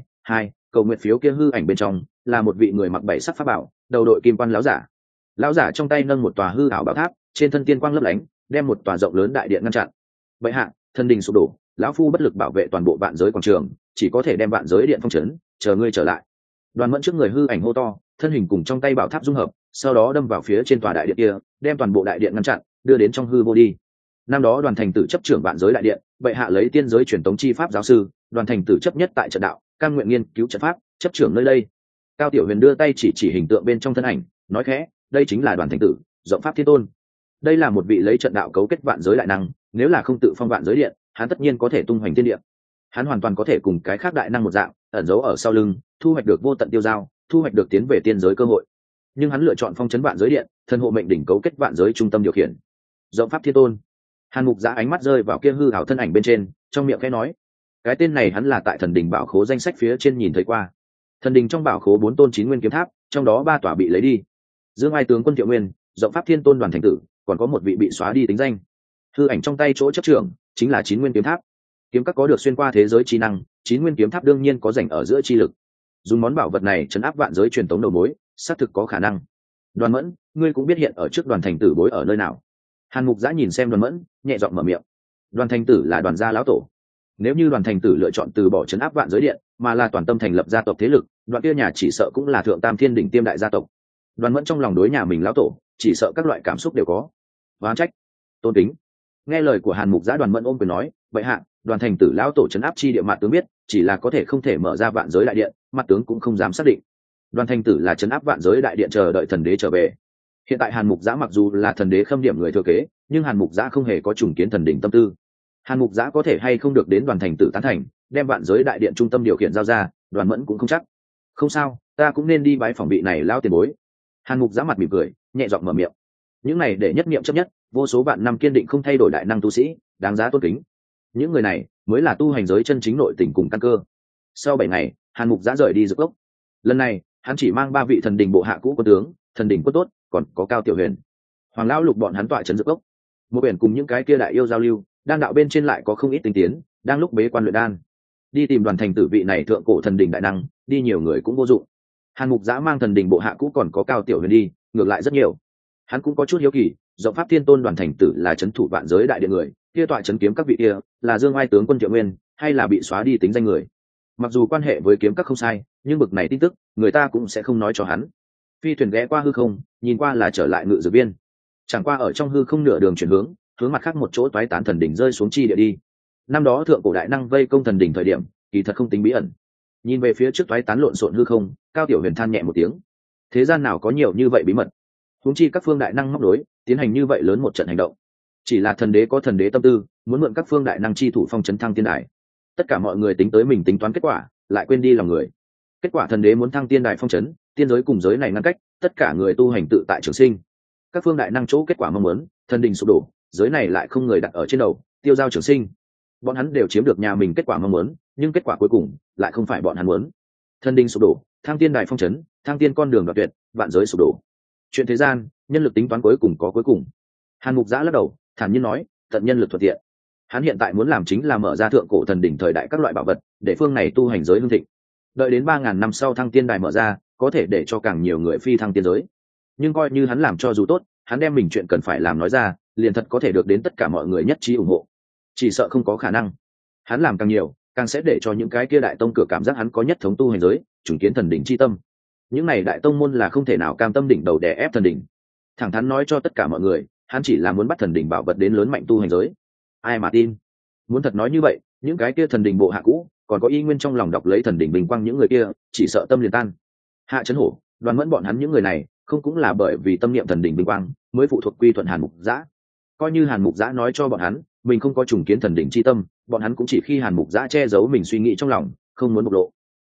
S1: 2 cầu nguyện phiếu kia hư ảnh bên trong là một vị người mặc bảy sắc pháp bảo, đầu đội kim quan lão giả. Lão giả trong tay nâng một tòa hư ảo bảo tháp, trên thân tiên quang lấp lánh, đem một tòa rộng lớn đại điện ngăn chặn. Bệ hạ, thần đình sụp đổ, lão phu bất lực bảo vệ toàn bộ vạn giới quảng trường, chỉ có thể đem vạn giới điện phong trấn, chờ ngươi trở lại. Đoàn Mẫn trước người hư ảnh hô to, thân hình cùng trong tay bảo tháp dung hợp, sau đó đâm vào phía trên tòa đại điện kia, đem toàn bộ đại điện ngăn chặn, đưa đến trong hư vô đi. Năm đó Đoàn thành tử chấp trưởng vạn giới đại điện, bệ hạ lấy tiên giới truyền tống chi pháp giáo sư, Đoàn thành tử chấp nhất tại trận đạo, cam nguyện nghiên cứu trận pháp, chấp trưởng nơi đây. Cao Tiểu Huyền đưa tay chỉ hình tượng bên trong thân ảnh, nói khẽ, đây chính là Đoàn thành tử, Rộng Pháp Thiên Tôn. Đây là một vị lấy trận đạo cấu kết vạn giới đại năng, nếu là không tự phong vạn giới điện, hắn tất nhiên có thể tung hoành thiên địa. Hắn hoàn toàn có thể cùng cái khác đại năng một dạng, ẩn giấu ở sau lưng, thu hoạch được vô tận tiêu giao, thu hoạch được tiến về tiên giới cơ hội. Nhưng hắn lựa chọn phong trấn vạn giới điện, thân hộ mệnh đỉnh cấu kết vạn giới trung tâm điều khiển. Rộng Pháp Thiên Tôn. Hàn Mục Giã ánh mắt rơi vào kia hư ảo thân ảnh bên trên, trong miệng khẽ nói, cái tên này hắn là tại thần đình bảo khố danh sách phía trên nhìn thấy qua. Thần đình trong bảo khố 4 tôn 9 nguyên kiếm tháp, trong đó 3 tòa bị lấy đi. Dương Ai tướng quân Thiệu Nguyên, Rộng Pháp Thiên Tôn Đoàn thành tử, còn có một vị bị xóa đi tính danh. Hư ảnh trong tay chỗ chấp trưởng chính là 9 nguyên kiếm tháp. Kiếm các có được xuyên qua thế giới chi năng, 9 nguyên kiếm tháp đương nhiên có rảnh ở giữa chi lực. Dùng món bảo vật này trấn áp vạn giới truyền tống đầu mối, xác thực có khả năng. Đoàn Mẫn, ngươi cũng biết hiện ở trước Đoàn thành tử bối ở nơi nào? Hàn Mục Giã nhìn xem Đoàn Mẫn, nhẹ giọng mở miệng. Đoàn thành tử là Đoàn gia lão tổ. Nếu như Đoàn thành tử lựa chọn từ bỏ trấn áp vạn giới điện, mà là toàn tâm thành lập gia tộc thế lực, Đoàn kia nhà chỉ sợ cũng là thượng tam thiên đỉnh tiêm đại gia tộc. Đoàn Mẫn trong lòng đối nhà mình lão tổ, chỉ sợ các loại cảm xúc đều có. Oán trách, tôn kính. Nghe lời của Hàn Mục Giã, Đoàn Mẫn ôm quyền nói, vậy hạ, Đoàn thành tử lão tổ trấn áp chi địa mặt tướng biết, chỉ là có thể không thể mở ra vạn giới đại điện, mặt tướng cũng không dám xác định. Đoàn thành tử là trấn áp vạn giới đại điện chờ đợi thần đế trở về. Hiện tại Hàn Mục Giã mặc dù là thần đế khâm điểm người thừa kế, nhưng Hàn Mục Giã không hề có trùng kiến thần đỉnh tâm tư. Hàn Mục Giã có thể hay không được đến Đoàn thành tử tán thành, đem vạn giới đại điện trung tâm điều khiển giao ra, Đoàn Mẫn cũng không chắc. Không sao, ta cũng nên đi bái phỏng vị này lao tiền bối. Hàn Mục Giã mặt mỉm cười, nhẹ giọng mở miệng. Những này để nhất niệm chấp nhất, vô số vạn năm kiên định không thay đổi đại năng tu sĩ, đáng giá tôn kính. Những người này mới là tu hành giới chân chính nội tình cùng căn cơ. Sau 7 ngày, Hàn Mục Giã rời đi Dược Cốc. Lần này, hắn chỉ mang 3 vị thần đình bộ hạ cũ quân tướng, thần đình quân tốt, còn có Cao Tiểu Huyền, Hoàng lão lục bọn hắn tọa trấn Dược Cốc. Một biển cùng những cái kia đại yêu giao lưu, đan đạo bên trên lại có không ít tinh tiến, đang lúc bế quan luyện đan. Đi tìm Đoàn thành tử vị này thượng cổ thần đình đại năng, đi nhiều người cũng vô dụng. Hàn Mục Giã mang thần đình bộ hạ cũ còn có Cao Tiểu Huyền đi, ngược lại rất nhiều. Hắn cũng có chút hiếu kỳ, Rộng Pháp Thiên Tôn Đoàn thành tử là trấn thủ vạn giới đại điện người, kia tọa trấn kiếm các vị kia, là Dương Ai tướng quân Thiệu Nguyên, hay là bị xóa đi tính danh người. Mặc dù quan hệ với kiếm các không sai, nhưng bực này tin tức, người ta cũng sẽ không nói cho hắn. Phi thuyền ghé qua hư không, nhìn qua là trở lại Ngự Dược Viên. Chẳng qua ở trong hư không nửa đường chuyển hướng mặt khác một chỗ toái tán thần đỉnh rơi xuống chi địa đi. Năm đó thượng cổ đại năng vây công thần đỉnh thời điểm, kỳ thật không tính bí ẩn. Nhìn về phía trước toái tán lộn xộn hư không, Cao Tiểu Huyền than nhẹ một tiếng. Thế gian nào có nhiều như vậy bí mật? Huống chi các phương đại năng móc đối, tiến hành như vậy lớn một trận hành động. Chỉ là thần đế có thần đế tâm tư, muốn mượn các phương đại năng chi thủ phong trấn thăng tiên đài. Tất cả mọi người tính tới mình tính toán kết quả, lại quên đi lòng người. Kết quả thần đế muốn thăng tiên đài phong trấn, tiên giới cùng giới này ngăn cách, tất cả người tu hành tự tại trường sinh. Các phương đại năng chỗ kết quả mong muốn, thần đình sụp đổ, giới này lại không người đặt ở trên đầu, tiêu giao trường sinh. Bọn hắn đều chiếm được nhà mình kết quả mong muốn, nhưng kết quả cuối cùng lại không phải bọn hắn muốn. Thần đình sụp đổ, thăng tiên đài phong trấn, thăng tiên con đường đoạt tuyệt, vạn giới sụp đổ. Chuyện thế gian, nhân lực tính toán cuối cùng có cuối cùng. Hàn Mục Giã lắc đầu, thản nhiên nói, tận nhân lực thuận tiện. Hắn hiện tại muốn làm chính là mở ra thượng cổ thần đỉnh thời đại các loại bảo vật, để phương này tu hành giới hưng thịnh. Đợi đến 3000 năm sau thăng tiên đài mở ra, có thể để cho càng nhiều người phi thăng tiên giới. Nhưng coi như hắn làm cho dù tốt, hắn đem mình chuyện cần phải làm nói ra, liền thật có thể được đến tất cả mọi người nhất trí ủng hộ. Chỉ sợ không có khả năng. Hắn làm càng nhiều, càng sẽ để cho những cái kia đại tông cửa cảm giác hắn có nhất thống tu hành giới, trùng kiến thần đỉnh chi tâm. Những này đại tông môn là không thể nào cam tâm đỉnh đầu đè ép thần đỉnh. Thẳng thắn nói cho tất cả mọi người, hắn chỉ là muốn bắt thần đỉnh bảo vật đến lớn mạnh tu hành giới. Ai mà tin? Muốn thật nói như vậy, những cái kia thần đỉnh bộ hạ cũ, còn có y nguyên trong lòng đọc lấy thần đỉnh bình quang những người kia, chỉ sợ tâm liền tan. Hạ Chấn Hổ, Đoàn Mẫn bọn hắn những người này, không cũng là bởi vì tâm niệm thần đỉnh bình quang, mới phụ thuộc quy thuận Hàn Mục Giã. Coi như Hàn Mục Giã nói cho bọn hắn, mình không có trùng kiến thần đỉnh chi tâm, bọn hắn cũng chỉ khi Hàn Mục Giã che giấu mình suy nghĩ trong lòng, không muốn bộc lộ.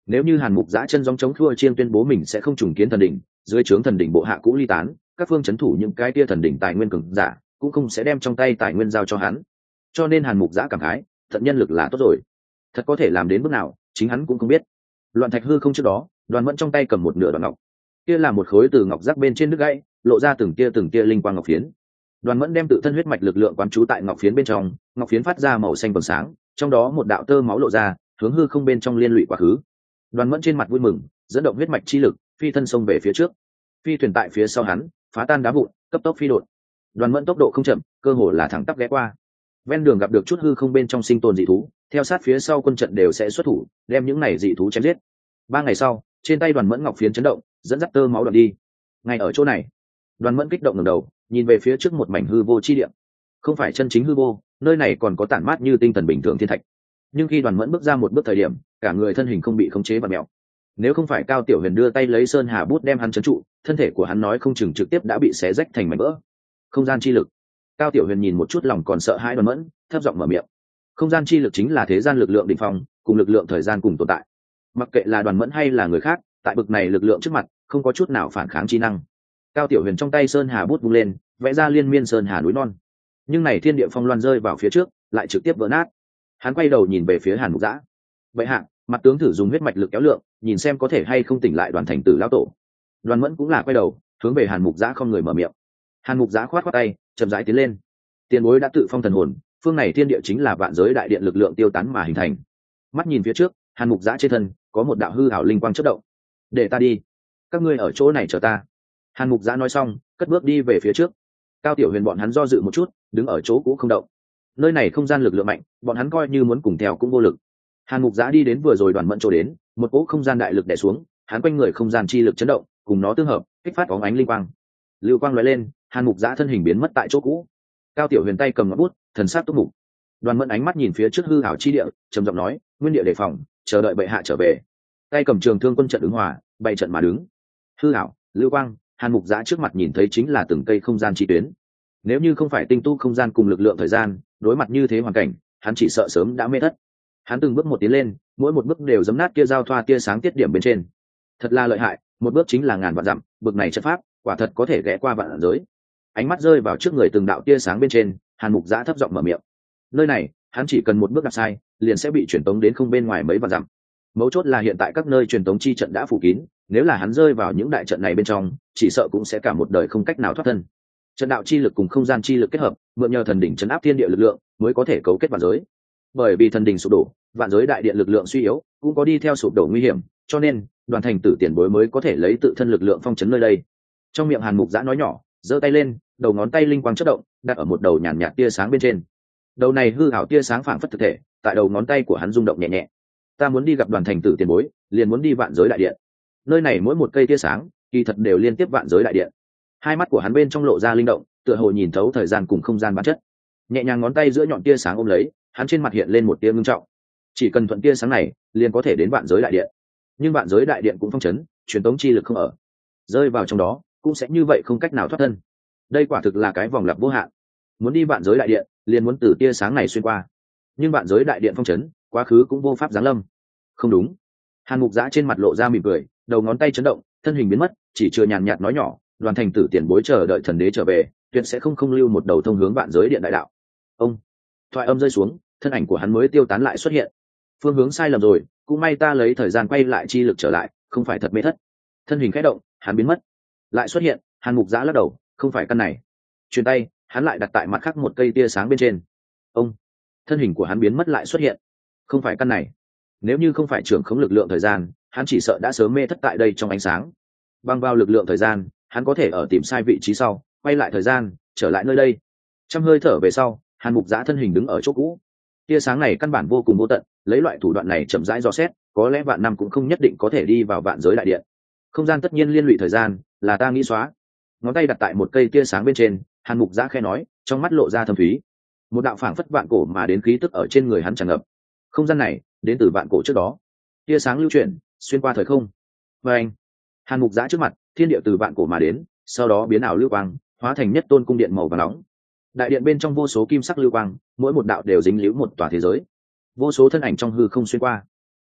S1: Nếu như Hàn Mục Giã chân gióng chống thua chiên tuyên bố mình sẽ không trùng kiến thần đỉnh, dưới trướng thần đỉnh bộ hạ cũ ly tán, các phương chấn thủ những cái tia thần đỉnh tài nguyên cường giả cũng không sẽ đem trong tay tài nguyên giao cho hắn. Cho nên Hàn Mục Giã cảm khái, thật nhân lực là tốt rồi, thật có thể làm đến bước nào chính hắn cũng không biết. Loạn thạch hư không trước đó, Đoàn Mẫn trong tay cầm một nửa đoạn ngọc, kia là một khối từ ngọc giác bên trên đứt gãy, lộ ra từng tia linh quang ngọc phiến. Đoàn Mẫn đem tự thân huyết mạch lực lượng quán trú tại ngọc phiến bên trong, ngọc phiến phát ra màu xanh vầng sáng, trong đó một đạo tơ máu lộ ra, hướng hư không bên trong liên lụy quá khứ. Đoàn Mẫn trên mặt vui mừng, dẫn động huyết mạch chi lực, phi thân xông về phía trước. Phi thuyền tại phía sau hắn, phá tan đá vụn, cấp tốc phi đột. Đoàn Mẫn tốc độ không chậm, cơ hồ là thẳng tắp ghé qua. Ven đường gặp được chút hư không bên trong sinh tồn dị thú, theo sát phía sau quân trận đều sẽ xuất thủ, đem những này dị thú chém giết. 3 ngày sau, trên tay Đoàn Mẫn ngọc phiến chấn động, dẫn dắt tơ máu đoạn đi. Ngay ở chỗ này, Đoàn Mẫn kích động ngẩng đầu, nhìn về phía trước một mảnh hư vô chi địa. Không phải chân chính hư vô, nơi này còn có tản mát như tinh thần bình thường thiên thạch. Nhưng khi Đoàn Mẫn bước ra một bước thời điểm, cả người thân hình không bị khống chế vặn mèo. Nếu không phải Cao Tiểu Huyền đưa tay lấy sơn hà bút đem hắn trấn trụ, thân thể của hắn nói không chừng trực tiếp đã bị xé rách thành mảnh vỡ. Không gian chi lực. Cao Tiểu Huyền nhìn một chút lòng còn sợ hãi Đoàn Mẫn, thấp giọng mở miệng. Không gian chi lực chính là thế gian lực lượng đỉnh phong, cùng lực lượng thời gian cùng tồn tại. Mặc kệ là Đoàn Mẫn hay là người khác, tại bực này lực lượng trước mặt, không có chút nào phản kháng chi năng. Cao Tiểu Huyền trong tay sơn hà bút vung lên, vẽ ra liên miên sơn hà núi non. Nhưng này thiên địa phong loan rơi vào phía trước, lại trực tiếp vỡ nát. Hắn quay đầu nhìn về phía Hàn Mục Giã. Vậy hạ, mặt tướng thử dùng huyết mạch lực kéo lượng, nhìn xem có thể hay không tỉnh lại Đoàn thành tử lão tổ. Đoàn Mẫn cũng là quay đầu, hướng về Hàn Mục Giã không người mở miệng. Hàn Mục Giã khoát khoát tay, chậm rãi tiến lên. Tiền bối đã tự phong thần hồn, phương này thiên địa chính là vạn giới đại điện lực lượng tiêu tán mà hình thành. Mắt nhìn phía trước, Hàn Mục Giã trên thân có một đạo hư ảo linh quang chớp động. Để ta đi, các ngươi ở chỗ này chờ ta. Hàn Mục Giã nói xong, cất bước đi về phía trước. Cao Tiểu Huyền bọn hắn do dự một chút, đứng ở chỗ cũ không động. Nơi này không gian lực lượng mạnh, bọn hắn coi như muốn cùng theo cũng vô lực. Hàn Mục Giã đi đến vừa rồi Đoàn Mẫn chỗ đến, một cỗ không gian đại lực đè xuống, hắn quanh người không gian chi lực chấn động, cùng nó tương hợp, kích phát bóng ánh linh quang. Lưu quang lóe lên, Hàn Mục Giã thân hình biến mất tại chỗ cũ. Cao Tiểu Huyền tay cầm ngọn bút, thần sắc túc mục. Đoàn Mẫn ánh mắt nhìn phía trước hư ảo chi địa, trầm giọng nói, nguyên địa đề phòng, chờ đợi bệ hạ trở về. Tay cầm trường thương quân trận ứng hòa, bày trận mà đứng. Hư ảo, lưu quang, Hàn Mục Giã trước mặt nhìn thấy chính là từng cây không gian chi tuyến. Nếu như không phải tinh tu không gian cùng lực lượng thời gian, đối mặt như thế hoàn cảnh, hắn chỉ sợ sớm đã mê thất. Hắn từng bước một tiến lên, mỗi một bước đều giấm nát kia giao thoa tia sáng tiết điểm bên trên. Thật là lợi hại, một bước chính là ngàn vạn dặm, bực này chất pháp, quả thật có thể ghé qua vạn giới. Ánh mắt rơi vào trước người từng đạo tia sáng bên trên, Hàn Mục Giã thấp giọng mở miệng. Nơi này, hắn chỉ cần một bước đặt sai, liền sẽ bị truyền tống đến không bên ngoài mấy vạn dặm. Mấu chốt là hiện tại các nơi truyền tống chi trận đã phủ kín, nếu là hắn rơi vào những đại trận này bên trong, chỉ sợ cũng sẽ cả một đời không cách nào thoát thân. Trận đạo chi lực cùng không gian chi lực kết hợp, mượn nhờ thần đỉnh trấn áp thiên địa lực lượng, mới có thể cấu kết vạn giới. Bởi vì thần đỉnh sụp đổ, vạn giới đại điện lực lượng suy yếu, cũng có đi theo sụp đổ nguy hiểm, cho nên Đoàn thành tử tiền bối mới có thể lấy tự thân lực lượng phong trấn nơi đây. Trong miệng Hàn Mục Giã nói nhỏ, giơ tay lên, đầu ngón tay linh quang chớp động, đặt ở một đầu nhàn nhạt tia sáng bên trên. Đầu này hư ảo tia sáng phảng phất thực thể, tại đầu ngón tay của hắn rung động nhẹ nhẹ. Ta muốn đi gặp Đoàn thành tử tiền bối, liền muốn đi vạn giới đại điện. Nơi này mỗi một cây tia sáng, kỳ thật đều liên tiếp vạn giới đại điện. Hai mắt của hắn bên trong lộ ra linh động, tựa hồ nhìn thấu thời gian cùng không gian bản chất. Nhẹ nhàng ngón tay giữa nhọn tia sáng ôm lấy, hắn trên mặt hiện lên một tia ngưng trọng. Chỉ cần thuận tia sáng này, liền có thể đến vạn giới đại điện. Nhưng vạn giới đại điện cũng phong trấn, truyền tống chi lực không ở, rơi vào trong đó cũng sẽ như vậy không cách nào thoát thân. Đây quả thực là cái vòng lặp vô hạn. Muốn đi vạn giới đại điện, liền muốn từ tia sáng này xuyên qua. Nhưng vạn giới đại điện phong trấn, quá khứ cũng vô pháp giáng lâm. Không đúng. Hàn Mục Giã trên mặt lộ ra mỉm cười, đầu ngón tay chấn động, thân hình biến mất, chỉ chưa nhàn nhạt nói nhỏ, Đoàn thành tử tiền bối chờ đợi thần đế trở về, tuyệt sẽ không lưu một đầu thông hướng vạn giới điện đại đạo. Ông. Thoại âm rơi xuống, thân ảnh của hắn mới tiêu tán lại xuất hiện. Phương hướng sai lầm rồi, cũng may ta lấy thời gian quay lại chi lực trở lại, không phải thật mê thất. Thân hình khẽ động, hắn biến mất. Lại xuất hiện, Hàn Mục Giã lắc đầu, không phải căn này. Chuyền tay, hắn lại đặt tại mặt khác một cây tia sáng bên trên. Ông. Thân hình của hắn biến mất lại xuất hiện. Không phải căn này. Nếu như không phải trưởng khống lực lượng thời gian, hắn chỉ sợ đã sớm mê thất tại đây trong ánh sáng. Bằng vào lực lượng thời gian, hắn có thể ở tìm sai vị trí sau, quay lại thời gian, trở lại nơi đây. Trăm hơi thở về sau, Hàn Mục Giã thân hình đứng ở chỗ cũ. Tia sáng này căn bản vô cùng vô tận, lấy loại thủ đoạn này chậm rãi dò xét, có lẽ vạn năm cũng không nhất định có thể đi vào vạn giới đại điện. Không gian tất nhiên liên lụy thời gian, là ta nghĩ xóa. Ngón tay đặt tại một cây tia sáng bên trên, Hàn Mục Giã khẽ nói, trong mắt lộ ra thâm thúy. Một đạo phảng phất vạn cổ mà đến khí tức ở trên người hắn tràn ngập. Không gian này đến từ vạn cổ trước đó. Tia sáng lưu chuyển, xuyên qua thời không. Và anh, Hàn Mục Giã trước mặt, thiên địa từ vạn cổ mà đến, sau đó biến ảo lưu quang, hóa thành nhất tôn cung điện màu vàng nóng. Đại điện bên trong vô số kim sắc lưu quang, mỗi một đạo đều dính líu một tòa thế giới. Vô số thân ảnh trong hư không xuyên qua.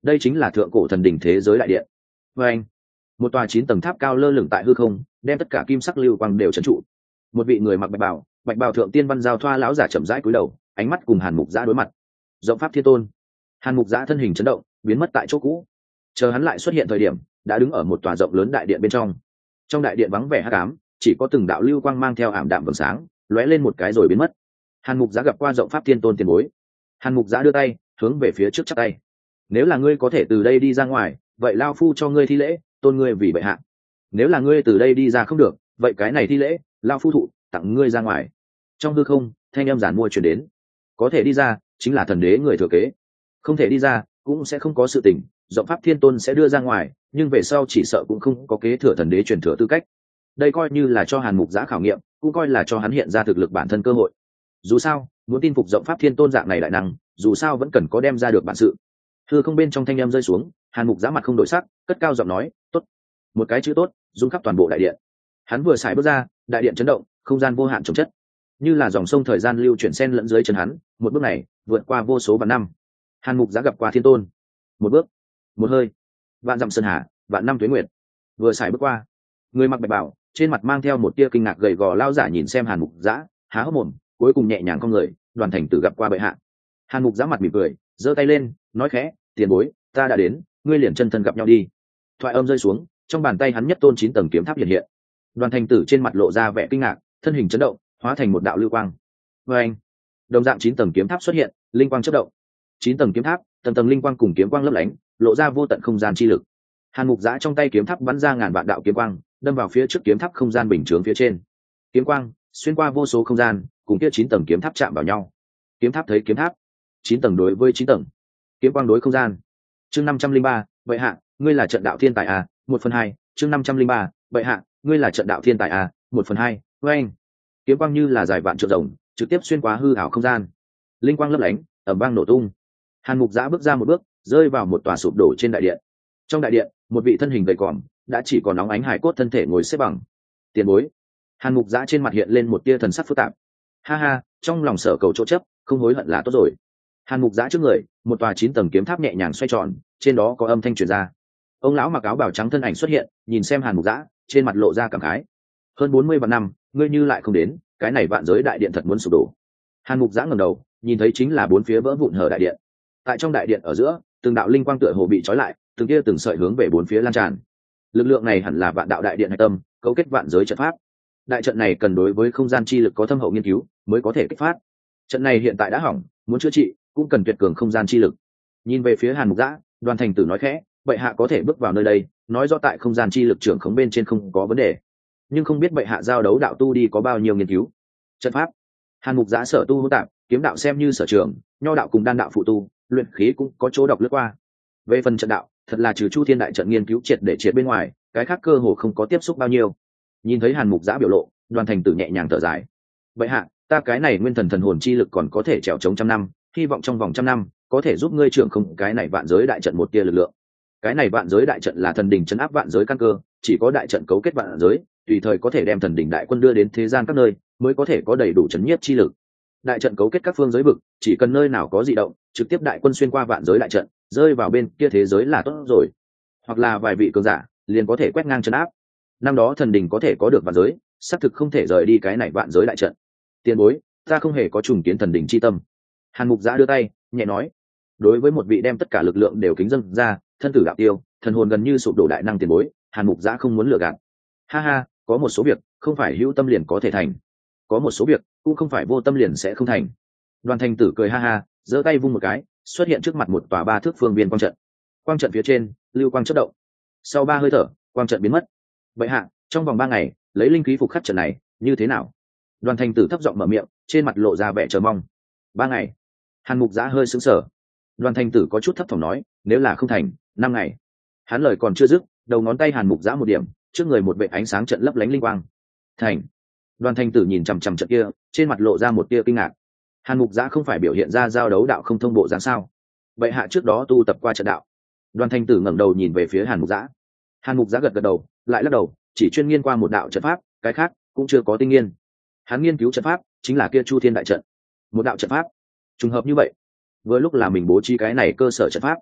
S1: đây chính là thượng cổ thần đỉnh thế giới đại điện. Và anh, một tòa 9 tầng tháp cao lơ lửng tại hư không, đem tất cả kim sắc lưu quang đều trấn trụ. Một vị người mặc bạch bào thượng tiên văn giao thoa lão giả chậm rãi cúi đầu, ánh mắt cùng Hàn Mục Giã đối mặt. Rộng pháp thiên tôn. Hàn Mục Giã thân hình chấn động, biến mất tại chỗ cũ. Chờ hắn lại xuất hiện thời điểm, đã đứng ở một tòa rộng lớn đại điện bên trong. Trong đại điện vắng vẻ hắc ám, chỉ có từng đạo lưu quang mang theo ảm đạm vầng sáng, lóe lên một cái rồi biến mất. Hàn Mục Giã gặp qua rộng pháp thiên tôn tiền bối. Hàn Mục Giã đưa tay hướng về phía trước chắp tay. Nếu là ngươi có thể từ đây đi ra ngoài, vậy lao phu cho ngươi thi lễ, tôn ngươi vì bệ hạ. Nếu là ngươi từ đây đi ra không được, vậy cái này thi lễ, lao phu thụ tặng ngươi ra ngoài. Trong hư không, thanh âm giản mua truyền đến. Có thể đi ra chính là thần đế người thừa kế, không thể đi ra cũng sẽ không có sự tình. Rộng pháp thiên tôn sẽ đưa ra ngoài, nhưng về sau chỉ sợ cũng không có kế thừa thần đế truyền thừa tư cách. Đây coi như là cho Hàn Mục Giã khảo nghiệm, cũng coi là cho hắn hiện ra thực lực bản thân cơ hội. Dù sao muốn tin phục rộng pháp thiên tôn dạng này đại năng, dù sao vẫn cần có đem ra được bản sự. Hư không bên trong thanh âm rơi xuống, Hàn Mục Giã mặt không đổi sắc, cất cao giọng nói, tốt. Một cái chữ tốt rung khắp toàn bộ đại điện. Hắn vừa xài bước ra, đại điện chấn động, không gian vô hạn trồng chất, như là dòng sông thời gian lưu chuyển xen lẫn dưới chân hắn. Một bước này vượt qua vô số vạn năm. Hàn Mục Giã gặp qua thiên tôn. Một bước, một hơi, vạn dặm sơn hà, vạn năm tuế nguyệt. Vừa xài bước qua, người mặc bạch bào, trên mặt mang theo một tia kinh ngạc gầy gò lao giả nhìn xem Hàn Mục Giã, há hốc mồm, cuối cùng nhẹ nhàng con người. Đoàn Thành Tử gặp qua bệ hạ. Hàn Mục Giã mặt mỉm cười, giơ tay lên, nói khẽ, tiền bối, ta đã đến, ngươi liền chân thân gặp nhau đi. Thoại âm rơi xuống, trong bàn tay hắn nhất tôn 9 tầng kiếm tháp hiện hiện. Đoàn Thành Tử trên mặt lộ ra vẻ kinh ngạc, thân hình chấn động, hóa thành một đạo lưu quang. Và anh, đồng dạng 9 tầng kiếm tháp xuất hiện, linh quang chớp động. 9 tầng kiếm tháp, tầng tầng linh quang cùng kiếm quang lấp lánh, lộ ra vô tận không gian chi lực. Hàn Mục Giã trong tay kiếm tháp bắn ra ngàn vạn đạo kiếm quang, đâm vào phía trước kiếm tháp không gian bình chướng phía trên. Kiếm quang xuyên qua vô số không gian, cùng kia 9 tầng kiếm tháp chạm vào nhau. Kiếm tháp thấy kiếm tháp, 9 tầng đối với 9 tầng, kiếm quang đối không gian. Chương 503, vậy hạ, ngươi là trận đạo thiên tài à? 1/2. Chương 503, vậy hạ, ngươi là trận đạo thiên tài à? 1/2. Với anh, kiếm quang như là dài vạn trượng rồng, trực tiếp xuyên qua hư ảo không gian. Linh quang lấp lánh, ầm vang nổ tung. Hàn Mục Giã bước ra một bước, rơi vào một tòa sụp đổ trên đại điện. Trong đại điện, một vị thân hình gầy còm, đã chỉ còn nóng ánh hải cốt thân thể ngồi xếp bằng. Tiền bối. Hàn Mục Giã trên mặt hiện lên một tia thần sắc phức tạp. Ha ha, trong lòng sở cầu chỗ chấp, không hối hận là tốt rồi. Hàn Mục Giã trước người, một tòa 9 tầng kiếm tháp nhẹ nhàng xoay tròn, trên đó có âm thanh truyền ra. Ông lão mặc áo bào trắng thân ảnh xuất hiện, nhìn xem Hàn Mục Giã, trên mặt lộ ra cảm khái. Hơn 40 vạn năm, ngươi như lại không đến, cái này vạn giới đại điện thật muốn sụp đổ. Hàn Mục Giã ngẩng đầu, nhìn thấy chính là bốn phía vỡ vụn hở đại điện. Tại trong đại điện ở giữa, từng đạo linh quang tựa hồ bị trói lại, từng kia từng sợi hướng về bốn phía lan tràn. Lực lượng này hẳn là vạn đạo đại điện hạch tâm, cấu kết vạn giới trận pháp. Đại trận này cần đối với không gian chi lực có thâm hậu nghiên cứu, mới có thể kích phát. Trận này hiện tại đã hỏng, muốn chữa trị cũng cần tuyệt cường không gian chi lực. Nhìn về phía Hàn Mục Giã, Đoàn Thành Tử nói khẽ, bệ hạ có thể bước vào nơi đây, nói rõ tại không gian chi lực trưởng khống bên trên không có vấn đề. Nhưng không biết bệ hạ giao đấu đạo tu đi có bao nhiêu nghiên cứu. Trận pháp, Hàn Mục Giã sở tu hỗn tạp, kiếm đạo xem như sở trường, nho đạo cùng đan đạo phụ tu, luyện khí cũng có chỗ đọc lướt qua. Về phần trận đạo, thật là trừ Chu Thiên đại trận nghiên cứu triệt để triệt bên ngoài, cái khác cơ hồ không có tiếp xúc bao nhiêu. Nhìn thấy Hàn Mục Giã biểu lộ, Đoàn Thành Tử nhẹ nhàng thở dài. Bệ hạ, ta cái này nguyên thần thần hồn chi lực còn có thể trèo chống 100 năm, hy vọng trong vòng 100 năm có thể giúp ngươi trưởng không cái này vạn giới đại trận một tia lực lượng. Cái này vạn giới đại trận là thần đình trấn áp vạn giới căn cơ, chỉ có đại trận cấu kết vạn giới, tùy thời có thể đem thần đình đại quân đưa đến thế gian các nơi, mới có thể có đầy đủ trấn nhiếp chi lực. Đại trận cấu kết các phương giới vực, chỉ cần nơi nào có dị động, trực tiếp đại quân xuyên qua vạn giới đại trận, rơi vào bên kia thế giới là tốt rồi. Hoặc là vài vị cường giả liền có thể quét ngang trấn áp. Năm đó thần đình có thể có được vạn giới, xác thực không thể rời đi cái này vạn giới đại trận. Tiền bối, ta không hề có trùng kiến thần đình chi tâm. Hàn Mục Giã đưa tay nhẹ nói, đối với một vị đem tất cả lực lượng đều kính dâng ra, thân tử đạo tiêu, thần hồn gần như sụp đổ đại năng tiền bối, Hàn Mục Giã không muốn lừa gạt. Ha ha, có một số việc không phải hữu tâm liền có thể thành, có một số việc cũng không phải vô tâm liền sẽ không thành. Đoàn Thành Tử cười ha ha, giơ tay vung một cái, xuất hiện trước mặt một tòa 3 thước phương viên quang trận. Quang trận phía trên lưu quang chớp động, sau 3 hơi thở quang trận biến mất. Bệ hạ, trong vòng 3 ngày lấy linh khí phục khắc trận này như thế nào? Đoàn Thành Tử thấp giọng mở miệng, trên mặt lộ ra vẻ chờ mong. 3 ngày? Hàn Mục Giã hơi sững sờ. Đoàn Thành Tử có chút thấp thỏm nói, nếu là không thành, 5 ngày. Hắn lời còn chưa dứt, đầu ngón tay Hàn Mục Giã một điểm, trước người một vệt ánh sáng trận lấp lánh linh quang. Thành. Đoàn Thành Tử nhìn chằm chằm trận kia, trên mặt lộ ra một tia kinh ngạc. Hàn Mục Giã không phải biểu hiện ra giao đấu đạo không thông bộ dáng sao? Vậy hạ trước đó tu tập qua trận đạo. Đoàn Thành Tử ngẩng đầu nhìn về phía Hàn Mục Giã. Hàn Mục Giã gật gật đầu, lại lắc đầu, chỉ chuyên nghiên qua một đạo trận pháp, cái khác cũng chưa có tinh nghiên. Hắn nghiên cứu trận pháp chính là kia Chu Thiên đại trận. Một đạo trận pháp, trùng hợp như vậy. Vừa lúc là mình bố trí cái này cơ sở trận pháp.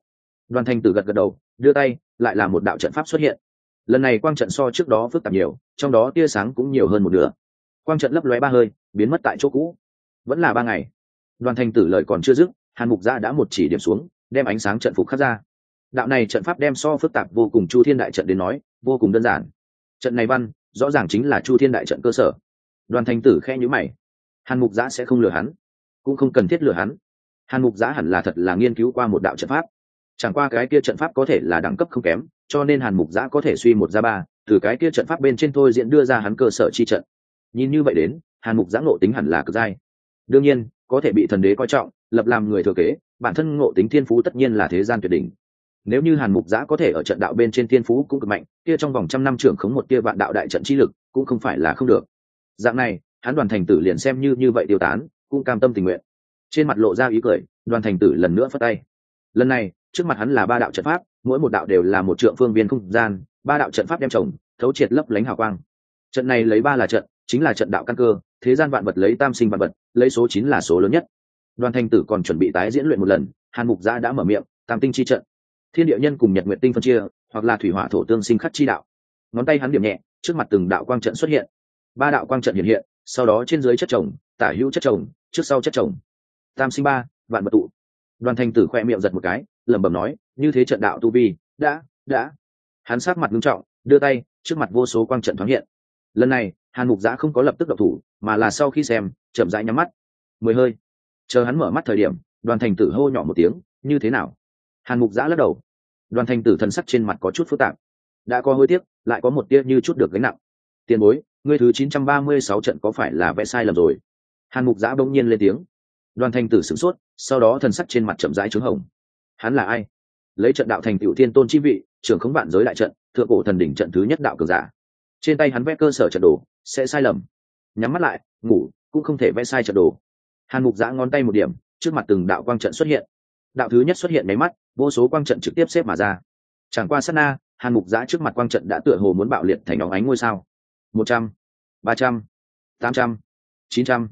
S1: Đoàn Thành Tử gật gật đầu, đưa tay, lại là một đạo trận pháp xuất hiện. Lần này quang trận so trước đó phức tạp nhiều, trong đó tia sáng cũng nhiều hơn một nửa. Quang trận lấp lóe 3 hơi, biến mất tại chỗ cũ. Vẫn là 3 ngày. Đoàn Thành Tử lời còn chưa dứt, Hàn Mục Giã đã một chỉ điểm xuống, đem ánh sáng trận phục khắc ra. Đạo này trận pháp đem so phức tạp vô cùng Chu Thiên đại trận đến nói, vô cùng đơn giản. Trận này văn, rõ ràng chính là Chu Thiên đại trận cơ sở. Đoàn Thành Tử khẽ nhíu mày. Hàn Mục Giã sẽ không lừa hắn, cũng không cần thiết lừa hắn. Hàn Mục Giã hẳn là thật là nghiên cứu qua một đạo trận pháp. Chẳng qua cái kia trận pháp có thể là đẳng cấp không kém, cho nên Hàn Mục Giã có thể suy một ra ba, từ cái kia trận pháp bên trên thôi diễn đưa ra hắn cơ sở chi trận. Nhìn như vậy đến, Hàn Mục Giã ngộ tính hẳn là cực giai. Đương nhiên, có thể bị thần đế coi trọng, lập làm người thừa kế, bản thân ngộ tính thiên phú tất nhiên là thế gian tuyệt đỉnh. Nếu như Hàn Mục Giã có thể ở trận đạo bên trên thiên phú cũng cực mạnh, kia trong vòng 100 năm trưởng khống một tia vạn đạo đại trận chi lực, cũng không phải là không được. Dạng này, hắn Đoàn Thành Tử liền xem như vậy tiêu tán, cũng cam tâm tình nguyện. Trên mặt lộ ra ý cười, Đoàn Thành Tử lần nữa phất tay. Lần này, trước mặt hắn là 3 đạo trận pháp, mỗi một đạo đều là một trượng phương viên không gian, 3 đạo trận pháp đem chồng, thấu triệt lấp lánh hào quang. Trận này lấy 3 là trận, chính là trận đạo căn cơ, thế gian vạn vật lấy tam sinh vạn vật, lấy số 9 là số lớn nhất. Đoàn Thành Tử còn chuẩn bị tái diễn luyện một lần, Hàn Mục Giã đã mở miệng, tam tinh chi trận. Thiên địa nhân cùng nhật nguyệt tinh phân chia, hoặc là thủy hỏa thổ tương sinh khắc chi đạo. Ngón tay hắn điểm nhẹ, trước mặt từng đạo quang trận xuất hiện. 3 đạo quang trận hiện hiện, sau đó trên dưới chất chồng, tả hữu chất chồng, trước sau chất chồng. Tam sinh 3, vạn vật tụ. Đoàn Thành Tử khoe miệng giật một cái, lẩm bẩm nói, như thế trận đạo tu vi, đã. Hắn sát mặt nghiêm trọng, đưa tay, trước mặt vô số quang trận thoáng hiện. Lần này, Hàn Mục Giã không có lập tức động thủ, mà là sau khi xem, chậm rãi nhắm mắt. 10 hơi. Chờ hắn mở mắt thời điểm, Đoàn Thành Tử hô nhỏ một tiếng, như thế nào? Hàn Mục Giã lắc đầu. Đoàn Thành Tử thần sắc trên mặt có chút phức tạp, đã có hối tiếc, lại có một tia như chút được gánh nặng. Tiền bối, ngươi thứ 936 trận có phải là vẽ sai lầm rồi? Hàn Mục Giã bỗng nhiên lên tiếng. Đoàn Thành Tử sửng sốt, sau đó thần sắc trên mặt chậm rãi trướng hồng. Hắn là ai? Lấy trận đạo thành tựu thiên tôn chi vị, trưởng khống vạn giới đại trận, thượng cổ thần đỉnh trận thứ nhất đạo cường giả. Trên tay hắn vẽ cơ sở trận đồ, sẽ sai lầm. Nhắm mắt lại, ngủ, cũng không thể vẽ sai trận đồ. Hàn Mục Giã ngón tay một điểm, trước mặt từng đạo quang trận xuất hiện. Đạo thứ nhất xuất hiện mấy mắt, vô số quang trận trực tiếp xếp mà ra. Chẳng qua sát na, Hàn Mục Giã trước mặt quang trận đã tựa hồ muốn bạo liệt thành óng ánh ngôi sao. 100, 300, 800, 900,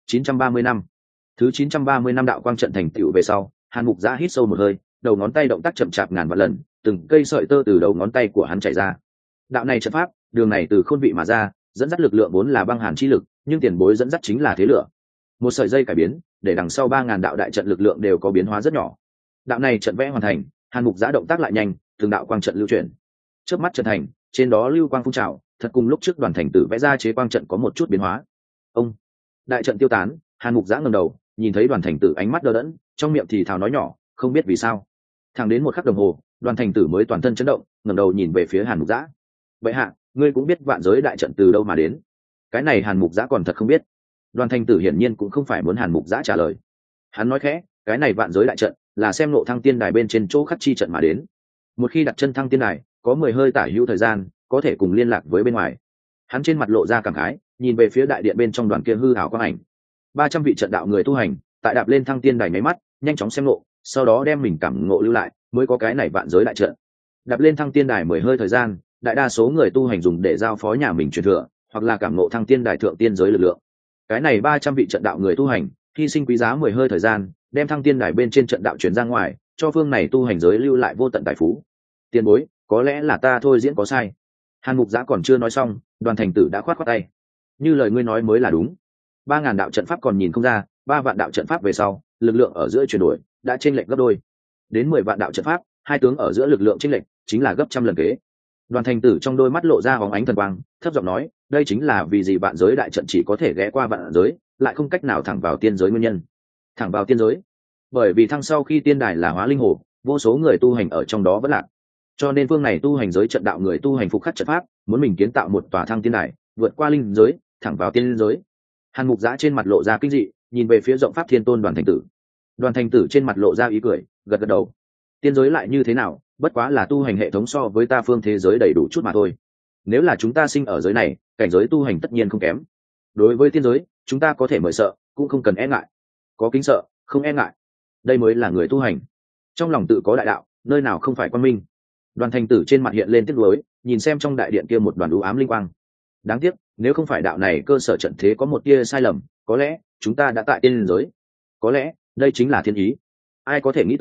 S1: 930 năm. Thứ 930 năm đạo quang trận thành tựu về sau, Hàn Mục Giã hít sâu một hơi, đầu ngón tay động tác chậm chạp ngàn vạn lần, từng cây sợi tơ từ đầu ngón tay của hắn chảy ra. Đạo này trận pháp, đường này từ khôn vị mà ra, dẫn dắt lực lượng vốn là băng hàn chi lực, nhưng tiền bối dẫn dắt chính là thế lửa. Một sợi dây cải biến, để đằng sau 3000 đạo đại trận lực lượng đều có biến hóa rất nhỏ. Đạo này trận vẽ hoàn thành, Hàn Mục Giã động tác lại nhanh, từng đạo quang trận lưu chuyển. Trước mắt trận thành, trên đó lưu quang phun trào, thật cùng lúc trước Đoàn Thành Tử vẽ ra chế quang trận có một chút biến hóa. Ông, đại trận tiêu tán, Hàn Mục Giã ngẩng đầu, nhìn thấy Đoàn Thành Tử ánh mắt đờ đẫn, trong miệng thì thào nói nhỏ, không biết vì sao. Thẳng đến một khắc đồng hồ, Đoàn Thành Tử mới toàn thân chấn động, ngẩng đầu nhìn về phía Hàn Mục Giã. Vậy hạ, ngươi cũng biết vạn giới đại trận từ đâu mà đến? Cái này Hàn Mục Giã còn thật không biết. Đoàn Thành Tử hiển nhiên cũng không phải muốn Hàn Mục Giã trả lời. Hắn nói khẽ, cái này vạn giới đại trận là xem Ngộ Thăng Tiên Đài bên trên chỗ khắc chi trận mà đến. Một khi đặt chân Thăng Tiên Đài, có 10 hơi tả hữu thời gian, có thể cùng liên lạc với bên ngoài. Hắn trên mặt lộ ra cảm khái, nhìn về phía đại điện bên trong đoàn kia hư ảo quang ảnh. 300 vị trận đạo người tu hành, tại đạp lên Thăng Tiên Đài mấy mắt, nhanh chóng xem ngộ, sau đó đem mình cảm ngộ lưu lại, mới có cái này vạn giới đại trận. Đạp lên Thăng Tiên Đài 10 hơi thời gian, đại đa số người tu hành dùng để giao phó nhà mình truyền thừa, hoặc là cảm ngộ Thăng Tiên Đài thượng tiên giới lực lượng. Cái này 300 vị trận đạo người tu hành, hy sinh quý giá 10 hơi thời gian, đem Thăng Tiên Đài bên trên trận đạo truyền ra ngoài, cho phương này tu hành giới lưu lại vô tận tài phú. Tiền bối, có lẽ là ta thôi diễn có sai. Hàn Mục Giã còn chưa nói xong, Đoàn Thành Tử đã khoát khoát tay. Như lời ngươi nói mới là đúng. 3000 đạo trận pháp còn nhìn không ra, 3 vạn đạo trận pháp về sau, lực lượng ở giữa chuyển đổi đã chênh lệch gấp đôi. Đến 10 vạn đạo trận pháp, hai tướng ở giữa lực lượng chênh lệch chính là gấp trăm lần kế. Đoàn Thành Tử trong đôi mắt lộ ra bóng ánh thần quang, thấp giọng nói, đây chính là vì gì vạn giới đại trận chỉ có thể ghé qua vạn giới, lại không cách nào thẳng vào tiên giới nguyên nhân. Thẳng vào tiên giới, bởi vì thăng sau khi tiên đài là hóa linh hồ, vô số người tu hành ở trong đó vẫn lạc, cho nên phương này tu hành giới trận đạo người tu hành phục khắc trận pháp, muốn mình kiến tạo một tòa thăng tiên đài, vượt qua linh giới, thẳng vào tiên giới. Hàn Mục Giã trên mặt lộ ra kinh dị, nhìn về phía rộng pháp thiên tôn Đoàn Thành Tử. Đoàn Thành Tử trên mặt lộ ra ý cười, gật gật đầu. Tiên giới lại như thế nào, bất quá là tu hành hệ thống so với ta phương thế giới đầy đủ chút mà thôi. Nếu là chúng ta sinh ở giới này, cảnh giới tu hành tất nhiên không kém. Đối với tiên giới, chúng ta có thể mời sợ, cũng không cần e ngại. Có kính sợ, không e ngại. Đây mới là người tu hành. Trong lòng tự có đại đạo, nơi nào không phải quan minh. Đoàn Thành Tử trên mặt hiện lên tiếc nuối, nhìn xem trong đại điện kia một đoàn u ám linh quang. Đáng tiếc, nếu không phải đạo này cơ sở trận thế có một tia sai lầm, có lẽ chúng ta đã tại tiên giới. Có lẽ đây chính là thiên ý. Ai có thể nghĩ tới,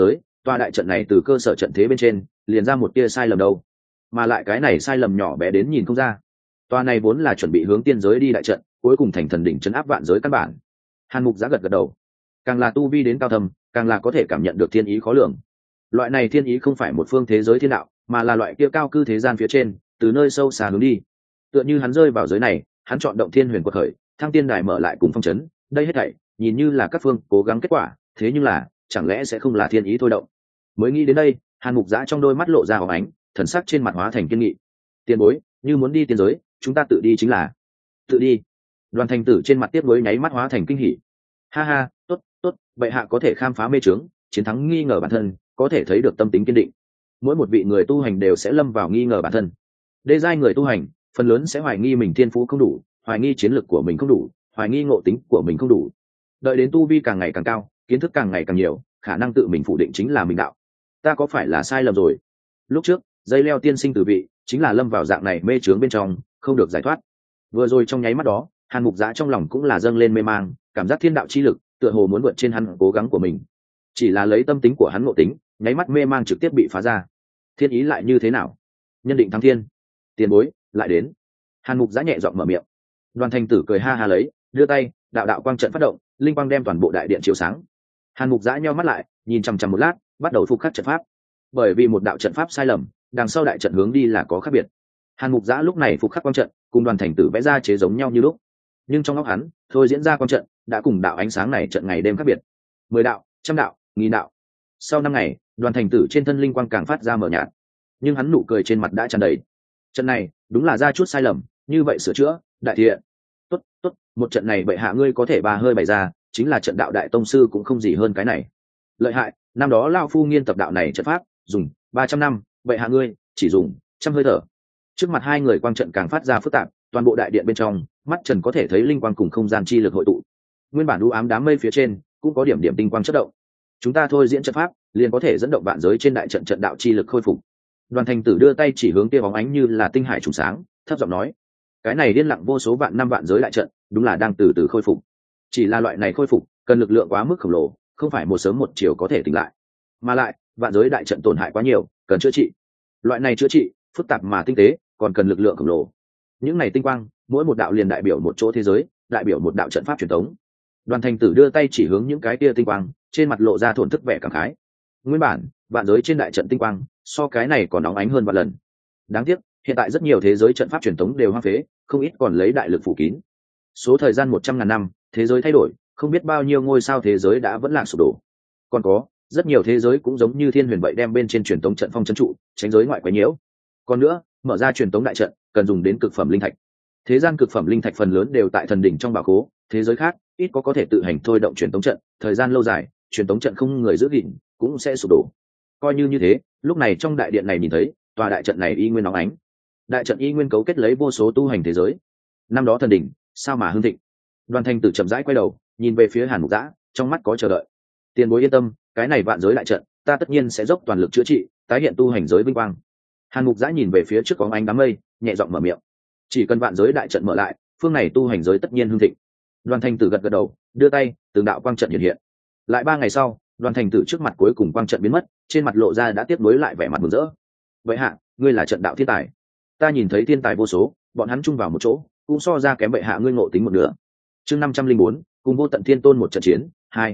S1: tòa đại trận này từ cơ sở trận thế bên trên liền ra một tia sai lầm đâu, mà lại cái này sai lầm nhỏ bé đến nhìn không ra. Tòa này vốn là chuẩn bị hướng tiên giới đi đại trận, cuối cùng thành thần đỉnh trấn áp vạn giới căn bản. Hàn Mục Giã gật gật đầu, càng là tu vi đến cao thâm, càng là có thể cảm nhận được thiên ý khó lường. Loại này thiên ý không phải một phương thế giới thiên đạo, mà là loại kia cao cư thế gian phía trên, từ nơi sâu xa hướng đi. Tựa như hắn rơi vào giới này, hắn chọn động thiên huyền quật khởi, thăng tiên đài mở lại cùng phong trấn, đây hết thảy nhìn như là các phương cố gắng kết quả, thế nhưng là chẳng lẽ sẽ không là thiên ý thôi động. Mới nghĩ đến đây, Hàn Mục Giã trong đôi mắt lộ ra óng ánh, thần sắc trên mặt hóa thành kiên nghị. Tiền bối, như muốn đi tiên giới, chúng ta tự đi chính là. Tự đi. Đoàn Thành Tử trên mặt tiếp nối nháy mắt hóa thành kinh hỉ. Ha ha, tốt tốt, bệ hạ có thể khám phá mê trướng, chiến thắng nghi ngờ bản thân, có thể thấy được tâm tính kiên định. Mỗi một vị người tu hành đều sẽ lâm vào nghi ngờ bản thân. Đê giai người tu hành phần lớn sẽ hoài nghi mình thiên phú không đủ, hoài nghi chiến lược của mình không đủ, hoài nghi ngộ tính của mình không đủ. Đợi đến tu vi càng ngày càng cao, kiến thức càng ngày càng nhiều, khả năng tự mình phủ định chính là mình đạo. Ta có phải là sai lầm rồi? Lúc trước dây leo tiên sinh tử vị chính là lâm vào dạng này mê trướng bên trong, không được giải thoát. Vừa rồi trong nháy mắt đó, Hàn Mục Giã trong lòng cũng là dâng lên mê mang, cảm giác thiên đạo chi lực tựa hồ muốn vượt trên hắn cố gắng của mình. Chỉ là lấy tâm tính của hắn ngộ tính, nháy mắt mê mang trực tiếp bị phá ra. Thiên ý lại như thế nào? Nhân định thắng thiên. Tiền bối lại đến. Hàn Mục Giã nhẹ giọng mở miệng. Đoàn Thành Tử cười ha ha lấy, đưa tay, đạo đạo quang trận phát động, linh quang đem toàn bộ đại điện chiếu sáng. Hàn Mục Giã nheo mắt lại, nhìn chằm chằm một lát, bắt đầu phục khắc trận pháp. Bởi vì một đạo trận pháp sai lầm, đằng sau đại trận hướng đi là có khác biệt. Hàn Mục Giã lúc này phục khắc quang trận, cùng Đoàn Thành Tử vẽ ra chế giống nhau như lúc, nhưng trong óc hắn thôi diễn ra quang trận đã cùng đạo ánh sáng này trận ngày đêm khác biệt. 10 đạo, 100 đạo, 1000 đạo. Sau 5 ngày, Đoàn Thành Tử trên thân linh quang càng phát ra mờ nhạt, nhưng hắn nụ cười trên mặt đã tràn đầy. Trận này đúng là ra chút sai lầm, như vậy sửa chữa, đại thiện. Tốt, tốt, một trận này bệ hạ ngươi có thể ba hơi bày ra, chính là trận đạo đại tông sư cũng không gì hơn cái này. Lợi hại, năm đó lão phu nghiên tập đạo này trận pháp, dùng 300 năm, bệ hạ ngươi chỉ dùng 100 hơi thở. Trước mặt hai người quang trận càng phát ra phức tạp, toàn bộ đại điện bên trong, mắt trần có thể thấy linh quang cùng không gian chi lực hội tụ. Nguyên bản u ám đám mây phía trên cũng có điểm điểm tinh quang chớp động. Chúng ta thôi diễn trận pháp, liền có thể dẫn động vạn giới trên đại trận trận đạo chi lực khôi phục. Đoàn Thành Tử đưa tay chỉ hướng kia bóng ánh như là tinh hải trùng sáng, thấp giọng nói: cái này điên lặng vô số vạn năm vạn giới đại trận, đúng là đang từ từ khôi phục. Chỉ là loại này khôi phục cần lực lượng quá mức khổng lồ, không phải một sớm một chiều có thể tỉnh lại. Mà lại, vạn giới đại trận tổn hại quá nhiều, cần chữa trị. Loại này chữa trị phức tạp mà tinh tế, còn cần lực lượng khổng lồ. Những này tinh quang, mỗi một đạo liền đại biểu một chỗ thế giới, đại biểu một đạo trận pháp truyền thống. Đoàn Thành Tử đưa tay chỉ hướng những cái kia tinh quang, trên mặt lộ ra thổn thức vẻ cảm khái. Nguyên bản, vạn giới trên đại trận tinh quang, so cái này còn nóng ánh hơn vạn lần. Đáng tiếc, hiện tại rất nhiều thế giới trận pháp truyền thống đều hoang phế, không ít còn lấy đại lực phủ kín. Số thời gian 100.000 năm, thế giới thay đổi, không biết bao nhiêu ngôi sao thế giới đã vẫn lạc sụp đổ. Còn có, rất nhiều thế giới cũng giống như Thiên Huyền vậy đem bên trên truyền thống trận phong trấn trụ, tránh giới ngoại quấy nhiễu. Còn nữa, mở ra truyền thống đại trận, cần dùng đến cực phẩm linh thạch. Thế gian cực phẩm linh thạch phần lớn đều tại thần đỉnh trong bảo khố, thế giới khác ít có thể tự hành thôi động truyền thống trận, thời gian lâu dài, truyền thống trận không người giữ gìn, cũng sẽ sụp đổ. Coi như thế, lúc này trong đại điện này nhìn thấy, tòa đại trận này y nguyên nóng ánh. Đại trận y nguyên cấu kết lấy vô số tu hành thế giới. Năm đó thần đỉnh, sao mà hưng thịnh. Đoàn Thành Tử chậm rãi quay đầu, nhìn về phía Hàn Mục Giã, trong mắt có chờ đợi. Tiền bối yên tâm, cái này vạn giới đại trận, ta tất nhiên sẽ dốc toàn lực chữa trị, tái hiện tu hành giới vinh quang. Hàn Mục Giã nhìn về phía trước có ánh đám mây, nhẹ giọng mở miệng. Chỉ cần vạn giới đại trận mở lại, phương này tu hành giới tất nhiên hưng thịnh. Đoàn Thành Tử gật gật đầu, đưa tay, từng đạo quang trận hiện hiện. Lại 3 ngày sau, Đoàn Thành Tử trước mặt cuối cùng quang trận biến mất, trên mặt lộ ra đã tiếp nối lại vẻ mặt mừng rỡ. Vậy hạ, ngươi là trận đạo thiên tài. Ta nhìn thấy thiên tài vô số, bọn hắn chung vào một chỗ, cũng so ra kém bệ hạ ngươi ngộ tính một nửa. Chương 504, cùng Vô Tận Thiên Tôn một trận chiến,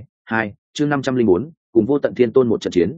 S1: 2, chương 504, cùng Vô Tận Thiên Tôn một trận chiến,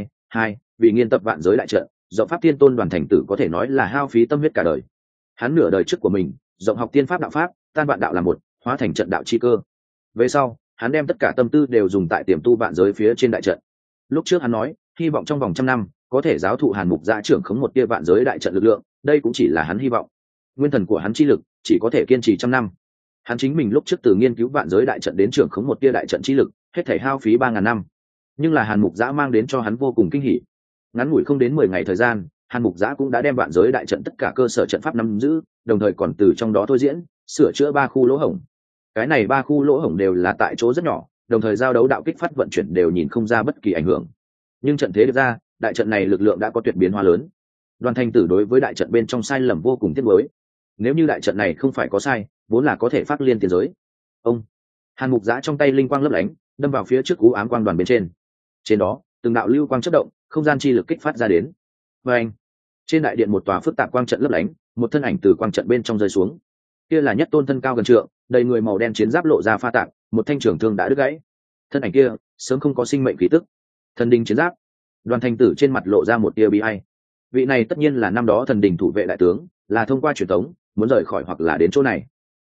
S1: 2, vì nghiên tập vạn giới đại trận, Rộng Pháp Thiên Tôn Đoàn Thành Tử có thể nói là hao phí tâm huyết cả đời. Hắn nửa đời trước của mình, rộng học tiên pháp đạo pháp, tan vạn đạo là một, hóa thành trận đạo chi cơ. Về sau, hắn đem tất cả tâm tư đều dùng tại tiềm tu vạn giới phía trên đại trận. Lúc trước hắn nói, hy vọng trong vòng 100 năm có thể giáo thụ Hàn Mục Giã trưởng khống một tia vạn giới đại trận lực lượng, đây cũng chỉ là hắn hy vọng. Nguyên thần của hắn chi lực chỉ có thể kiên trì 100 năm. Hắn chính mình lúc trước từ nghiên cứu vạn giới đại trận đến trưởng khống một tia đại trận chi lực, hết thảy hao phí 3000 năm. Nhưng là Hàn Mục Giã mang đến cho hắn vô cùng kinh hỉ. Ngắn ngủi không đến 10 ngày thời gian, Hàn Mục Giã cũng đã đem vạn giới đại trận tất cả cơ sở trận pháp nắm giữ, đồng thời còn từ trong đó thôi diễn, sửa chữa 3 khu lỗ hổng. Cái này 3 khu lỗ hổng đều là tại chỗ rất nhỏ, đồng thời giao đấu đạo kích phát vận chuyển đều nhìn không ra bất kỳ ảnh hưởng. Nhưng trận thế được ra, đại trận này lực lượng đã có tuyệt biến hóa lớn. Đoàn Thành Tử đối với đại trận bên trong sai lầm vô cùng tiếc nuối. Nếu như đại trận này không phải có sai, vốn là có thể phát liên tiền giới. Ông Hàn Mục Giã trong tay linh quang lấp lánh, đâm vào phía trước u ám quang đoàn bên trên. Trên đó, từng đạo lưu quang chớp động, không gian chi lực kích phát ra đến. Và anh, trên đại điện một tòa phức tạp quang trận lấp lánh, một thân ảnh từ quang trận bên trong rơi xuống. Kia là nhất tôn thân cao gần trượng, đầy người màu đen chiến giáp lộ ra pha tạp, một thanh trường thương đã đứt gãy. Thân ảnh kia sớm không có sinh mệnh khí tức. Thần đình chiến giáp. Đoàn Thành Tử trên mặt lộ ra một tia bi ai. Vị này tất nhiên là năm đó thần đình thủ vệ đại tướng, là thông qua truyền thống muốn rời khỏi hoặc là đến chỗ này.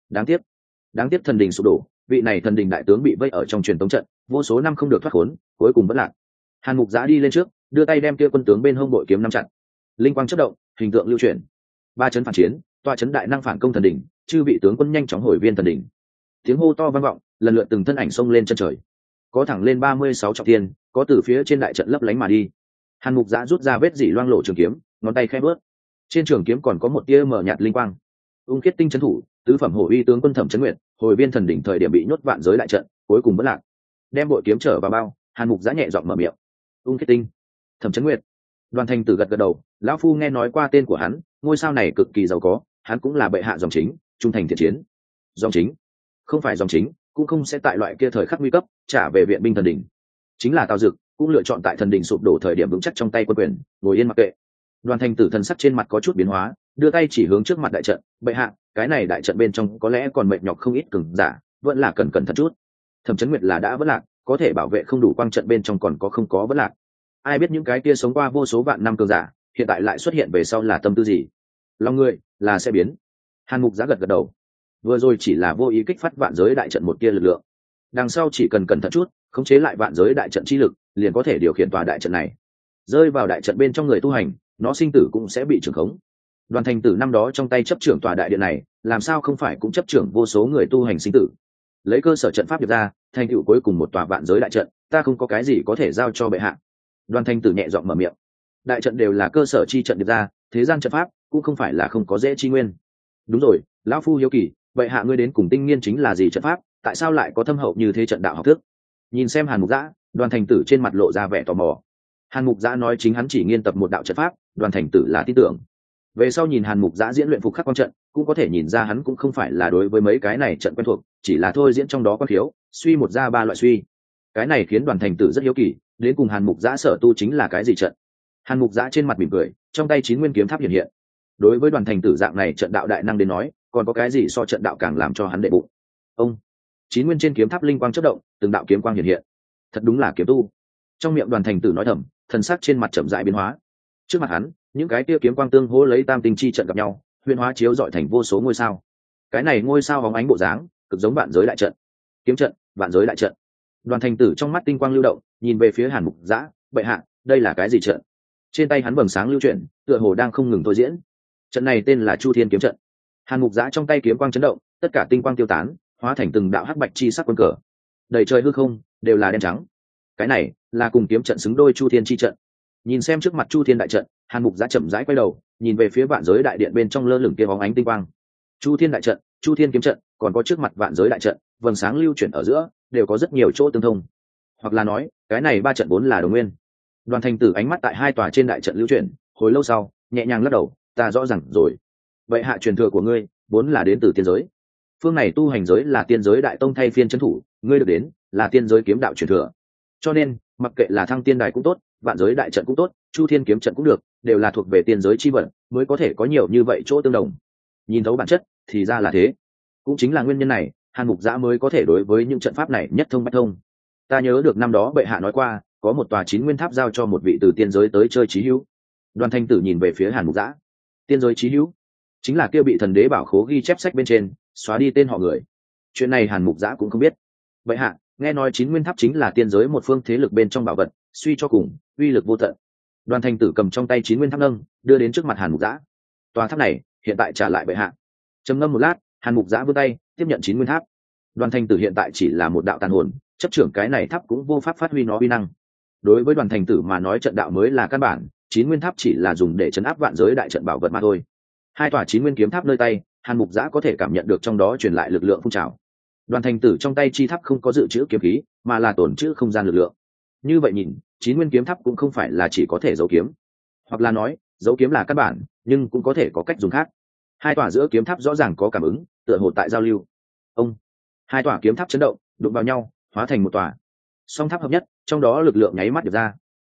S1: Đáng tiếc thần đình sụp đổ, vị này thần đình đại tướng bị vây ở trong truyền thống trận, vô số năm không được thoát khốn, cuối cùng vẫn lạc. Hàn Mục Giã đi lên trước, đưa tay đem kia quân tướng bên hông bội kiếm nắm chặt. Linh quang chớp động, hình tượng lưu chuyển. Ba chấn phản chiến, tọa chấn đại năng phản công thần đỉnh, chư vị tướng quân nhanh chóng hồi viên thần đỉnh. Tiếng hô to vang vọng, lần lượt từng thân ảnh xông lên chân trời. Có thẳng lên 36 trọng thiên, có từ phía trên đại trận lấp lánh mà đi. Hàn Mục Giã rút ra vết dỉ loang lổ trường kiếm, ngón tay khẽ bước. Trên trường kiếm còn có một tia mờ nhạt linh quang. Ung Khiết Tinh trấn thủ, tứ phẩm hổ uy tướng quân Thẩm Chấn Nguyệt, hồi viên thần đỉnh thời điểm bị nhốt vạn giới đại trận, cuối cùng vẫn lạc. Đem bội kiếm trở vào bao, Hàn Mục Giã nhẹ giọng mở miệng. Ung Khiết Tinh, Thẩm Chấn Nguyệt. Đoàn Thành Tử gật gật đầu, lão phu nghe nói qua tên của hắn, ngôi sao này cực kỳ giàu có, hắn cũng là bệ hạ dòng chính, trung thành thiện chiến. Dòng chính? Không phải dòng chính, cũng không sẽ tại loại kia thời khắc nguy cấp trả về viện binh thần đỉnh. Chính là Tào Dực, cũng lựa chọn tại thần đỉnh sụp đổ thời điểm vững chắc trong tay quân quyền, ngồi yên mặc kệ. Đoàn Thành Tử thần sắc trên mặt có chút biến hóa, đưa tay chỉ hướng trước mặt đại trận, bệ hạ, cái này đại trận bên trong có lẽ còn mệt nhọc không ít cường giả, vẫn là cần cẩn thận chút. Thẩm Chấn Nguyệt là đã vẫn lạc, có thể bảo vệ không đủ quang trận bên trong còn có không có vẫn lạc. Ai biết những cái kia sống qua vô số vạn năm cường giả, hiện tại lại xuất hiện về sau là tâm tư gì? Lòng người là sẽ biến. Hàn Mục Giã gật gật đầu. Vừa rồi chỉ là vô ý kích phát vạn giới đại trận một tia lực lượng, đằng sau chỉ cần cẩn thận chút, khống chế lại vạn giới đại trận chi lực, liền có thể điều khiển tòa đại trận này. Rơi vào đại trận bên trong người tu hành, nó sinh tử cũng sẽ bị trưởng khống. Đoàn Thành Tử năm đó trong tay chấp trưởng tòa đại điện này, làm sao không phải cũng chấp trưởng vô số người tu hành sinh tử? Lấy cơ sở trận pháp điệp ra, thành tựu cuối cùng một tòa vạn giới đại trận, ta không có cái gì có thể giao cho bệ hạ. Đoàn Thành Tử nhẹ giọng mở miệng. Đại trận đều là cơ sở chi trận điệp ra, thế gian trận pháp cũng không phải là không có dễ chi nguyên. Đúng rồi, lão phu hiếu kỳ, bệ hạ ngươi đến cùng tinh nghiên chính là gì trận pháp, tại sao lại có thâm hậu như thế trận đạo học thức? Nhìn xem Hàn Mục Giã, Đoàn Thành Tử trên mặt lộ ra vẻ tò mò. Hàn Mục Giã nói chính hắn chỉ nghiên tập một đạo trận pháp, Đoàn Thành Tử là tin tưởng. Về sau nhìn Hàn Mục Giã diễn luyện phục khắc quang trận, cũng có thể nhìn ra hắn cũng không phải là đối với mấy cái này trận quen thuộc, chỉ là thôi diễn trong đó có thiếu, suy một ra ba loại suy. Cái này khiến Đoàn Thành Tử rất hiếu kỳ, đến cùng Hàn Mục Giã sở tu chính là cái gì trận? Hàn Mục Giã trên mặt mỉm cười, trong tay chín nguyên kiếm tháp hiện hiện. Đối với Đoàn Thành Tử dạng này trận đạo đại năng đến nói, còn có cái gì so trận đạo càng làm cho hắn đệ bụng? Ông, chín nguyên trên kiếm tháp linh quang chớp động, từng đạo kiếm quang hiện hiện. Thật đúng là kiếm tu. Trong miệng Đoàn Thành Tử nói thầm, thần sắc trên mặt chậm rãi biến hóa. Trước mặt hắn, những cái kia kiếm quang tương hỗ lấy tam tinh chi trận gặp nhau, huyền hóa chiếu dọi thành vô số ngôi sao. Cái này ngôi sao bóng ánh bộ dáng, cực giống vạn giới đại trận. Kiếm trận, vạn giới đại trận. Đoàn Thành Tử trong mắt tinh quang lưu động, nhìn về phía Hàn Mục Giã, bệ hạ, đây là cái gì trận? Trên tay hắn vầng sáng lưu chuyển, tựa hồ đang không ngừng thôi diễn. Trận này tên là Chu Thiên kiếm trận. Hàn Mục Giã trong tay kiếm quang chấn động, tất cả tinh quang tiêu tán, hóa thành từng đạo hắc bạch chi sắc quân cờ. Đầy trời hư không đều là đen trắng. Cái này là cùng kiếm trận xứng đôi Chu Thiên chi trận. Nhìn xem trước mặt Chu Thiên đại trận, Hàn Mục Giã chậm rãi quay đầu, nhìn về phía vạn giới đại điện bên trong lơ lửng kia bóng ánh tinh quang. Chu Thiên đại trận, Chu Thiên kiếm trận, còn có trước mặt vạn giới đại trận, vầng sáng lưu chuyển ở giữa, đều có rất nhiều chỗ tương thông. Hoặc là nói, cái này ba trận vốn là đồng nguyên. Đoàn Thành Tử ánh mắt tại hai tòa trên đại trận lưu chuyển, hồi lâu sau, nhẹ nhàng lắc đầu, ta rõ ràng rồi. Vậy hạ truyền thừa của ngươi, vốn là đến từ tiên giới. Phương này tu hành giới là tiên giới đại tông thay phiên trấn thủ, ngươi được đến là tiên giới kiếm đạo truyền thừa. Cho nên, mặc kệ là Thăng Tiên đài cũng tốt, vạn giới đại trận cũng tốt, Chu Thiên kiếm trận cũng được, đều là thuộc về tiên giới chi vận, mới có thể có nhiều như vậy chỗ tương đồng. Nhìn thấu bản chất, thì ra là thế. Cũng chính là nguyên nhân này, Hàn Mục Giã mới có thể đối với những trận pháp này nhất thông bách thông. Ta nhớ được năm đó bệ hạ nói qua, có một tòa chín nguyên tháp giao cho một vị từ tiên giới tới chơi chí hữu. Đoàn Thanh Tử nhìn về phía Hàn Mục Giã. Tiên giới chí hữu, chính là kia bị thần đế bảo khố ghi chép sách bên trên, xóa đi tên họ người. Chuyện này Hàn Mục Giã cũng không biết. Bệ hạ, nghe nói chín nguyên tháp chính là tiên giới một phương thế lực bên trong bảo vật, suy cho cùng, uy lực vô tận. Đoàn Thanh Tử cầm trong tay chín nguyên tháp nâng, đưa đến trước mặt Hàn Mục Giã. Tòa tháp này, hiện tại trả lại bệ hạ. Trầm ngâm một lát, Hàn Mục Giã vươn tay, tiếp nhận chín nguyên tháp. Đoàn Thanh Tử hiện tại chỉ là một đạo tàn hồn, chấp trưởng cái này tháp cũng vô pháp phát huy nó uy năng. Đối với Đoàn Thanh Tử mà nói trận đạo mới là căn bản, chín nguyên tháp chỉ là dùng để chấn áp vạn giới đại trận bảo vật mà thôi. Hai tòa chín nguyên kiếm tháp nơi tay, Hàn Mục Giã có thể cảm nhận được trong đó truyền lại lực lượng phun trào. Đoàn Thanh Tử trong tay chi tháp không có dự trữ kiếm khí, mà là tổn trữ không gian lực lượng. Như vậy nhìn, chín nguyên kiếm tháp cũng không phải là chỉ có thể giấu kiếm, hoặc là nói, giấu kiếm là căn bản, nhưng cũng có thể có cách dùng khác. Hai tòa giữa kiếm tháp rõ ràng có cảm ứng, tựa hồ tại giao lưu. Ông, hai tòa kiếm tháp chấn động, đụng vào nhau, hóa thành một tòa. Song tháp hợp nhất, trong đó lực lượng nháy mắt được ra.